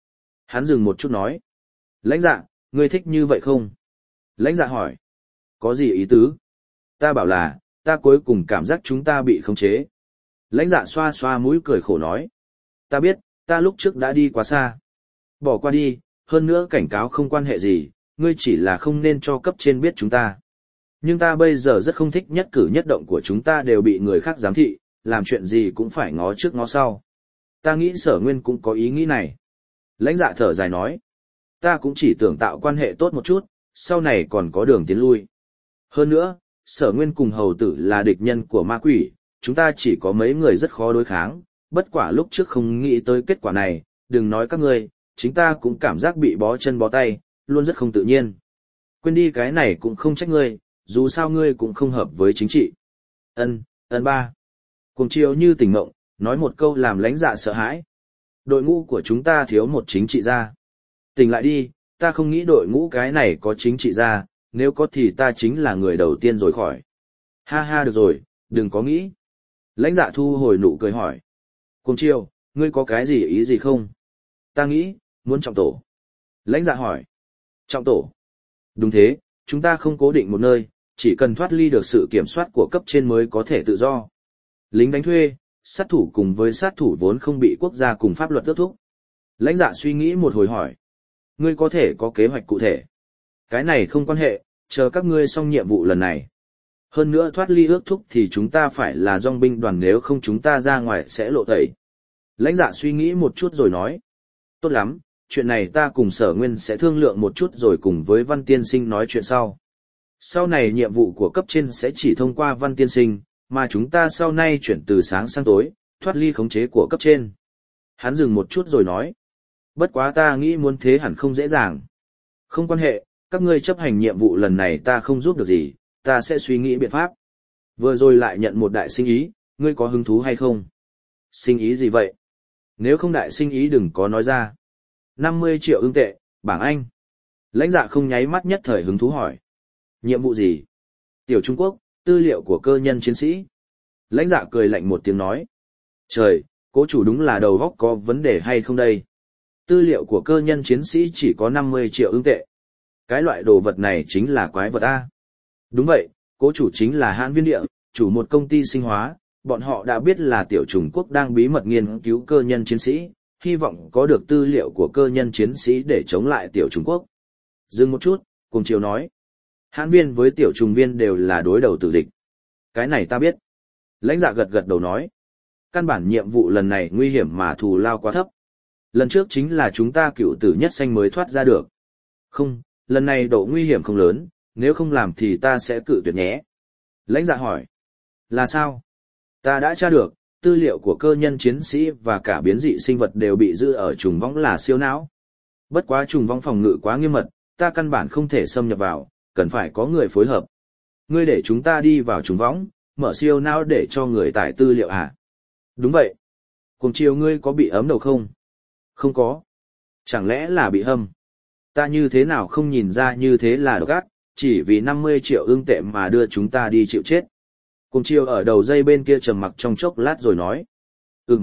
[SPEAKER 1] Hắn dừng một chút nói. Lãnh Dạ, ngươi thích như vậy không? Lãnh Dạ hỏi. Có gì ý tứ? Ta bảo là, ta cuối cùng cảm giác chúng ta bị khống chế. Lãnh Dạ xoa xoa mũi cười khổ nói. Ta biết, ta lúc trước đã đi quá xa. Bỏ qua đi, hơn nữa cảnh cáo không quan hệ gì, ngươi chỉ là không nên cho cấp trên biết chúng ta. Nhưng ta bây giờ rất không thích nhất cử nhất động của chúng ta đều bị người khác giám thị, làm chuyện gì cũng phải ngó trước ngó sau. Ta nghĩ Sở Nguyên cũng có ý nghĩ này. Lãnh Dạ thở dài nói. Ta cũng chỉ tưởng tạo quan hệ tốt một chút, sau này còn có đường tiến lui. Hơn nữa, Sở Nguyên cùng hầu tử là địch nhân của ma quỷ, chúng ta chỉ có mấy người rất khó đối kháng, bất quả lúc trước không nghĩ tới kết quả này, đừng nói các ngươi, chính ta cũng cảm giác bị bó chân bó tay, luôn rất không tự nhiên. Quên đi cái này cũng không trách ngươi, dù sao ngươi cũng không hợp với chính trị. Ân, ân ba. Cùng chiều như tỉnh mộng, nói một câu làm Lãnh Dạ sợ hãi. Đội ngũ của chúng ta thiếu một chính trị gia. Tỉnh lại đi, ta không nghĩ đội ngũ cái này có chính trị gia, nếu có thì ta chính là người đầu tiên rồi khỏi. Ha ha được rồi, đừng có nghĩ. Lãnh Dạ thu hồi nụ cười hỏi. Cùng chiều, ngươi có cái gì ý gì không? Ta nghĩ, muốn trọng tổ. Lãnh Dạ hỏi. Trọng tổ. Đúng thế, chúng ta không cố định một nơi, chỉ cần thoát ly được sự kiểm soát của cấp trên mới có thể tự do. Lính đánh thuê, sát thủ cùng với sát thủ vốn không bị quốc gia cùng pháp luật ước thúc. Lãnh Dạ suy nghĩ một hồi hỏi. Ngươi có thể có kế hoạch cụ thể. Cái này không quan hệ, chờ các ngươi xong nhiệm vụ lần này. Hơn nữa thoát ly ước thúc thì chúng ta phải là dòng binh đoàn, nếu không chúng ta ra ngoài sẽ lộ tẩy. Lãnh Dạ suy nghĩ một chút rồi nói. Tốt lắm, chuyện này ta cùng Sở Nguyên sẽ thương lượng một chút rồi cùng với Văn Tiên Sinh nói chuyện sau. Sau này nhiệm vụ của cấp trên sẽ chỉ thông qua Văn Tiên Sinh, mà chúng ta sau này chuyển từ sáng sang tối, thoát ly khống chế của cấp trên. Hắn dừng một chút rồi nói. Bất quá ta nghĩ muốn thế hẳn không dễ dàng. Không quan hệ, các ngươi chấp hành nhiệm vụ lần này ta không giúp được gì, ta sẽ suy nghĩ biện pháp. Vừa rồi lại nhận một đại sinh ý, ngươi có hứng thú hay không? Sinh ý gì vậy? Nếu không đại sinh ý đừng có nói ra. năm mươi triệu ưng tệ, bảng Anh. Lãnh Dạ không nháy mắt nhất thời hứng thú hỏi. Nhiệm vụ gì? Tiểu Trung Quốc, tư liệu của cơ nhân chiến sĩ. Lãnh Dạ cười lạnh một tiếng nói. Trời, cố chủ đúng là đầu góc có vấn đề hay không đây? Tư liệu của cơ nhân chiến sĩ chỉ có năm mươi triệu ưng tệ. Cái loại đồ vật này chính là quái vật A. Đúng vậy, cố chủ chính là Hãn Viên Địa, chủ một công ty sinh hóa, bọn họ đã biết là Tiểu Trung Quốc đang bí mật nghiên cứu cơ nhân chiến sĩ, hy vọng có được tư liệu của cơ nhân chiến sĩ để chống lại Tiểu Trung Quốc. Dừng một chút, cùng chiều nói. Hãn Viên với Tiểu Trùng Viên đều là đối đầu tử địch. Cái này ta biết. Lãnh Dạ gật gật đầu nói. Căn bản nhiệm vụ lần này nguy hiểm mà thù lao quá thấp. Lần trước chính là chúng ta cựu tử nhất sanh mới thoát ra được. Không, lần này độ nguy hiểm không lớn, nếu không làm thì ta sẽ cự tuyệt nhé. Lãnh Dạ hỏi. Là sao? Ta đã tra được, tư liệu của cơ nhân chiến sĩ và cả biến dị sinh vật đều bị giữ ở trùng võng là siêu não. Bất quá trùng võng phòng ngự quá nghiêm mật, ta căn bản không thể xâm nhập vào, cần phải có người phối hợp. Ngươi để chúng ta đi vào trùng võng, mở siêu não để cho người tải tư liệu à? Đúng vậy. Cùng chiều ngươi có bị ấm đầu không? Không có. Chẳng lẽ là bị hâm? Ta như thế nào không nhìn ra như thế là độc ác, chỉ vì năm mươi triệu ưng tệ mà đưa chúng ta đi chịu chết. Cùng chiều ở đầu dây bên kia trầm mặc trong chốc lát rồi nói. Ừm,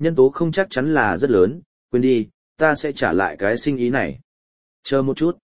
[SPEAKER 1] nhân tố không chắc chắn là rất lớn, quên đi, ta sẽ trả lại cái sinh ý này. Chờ một chút.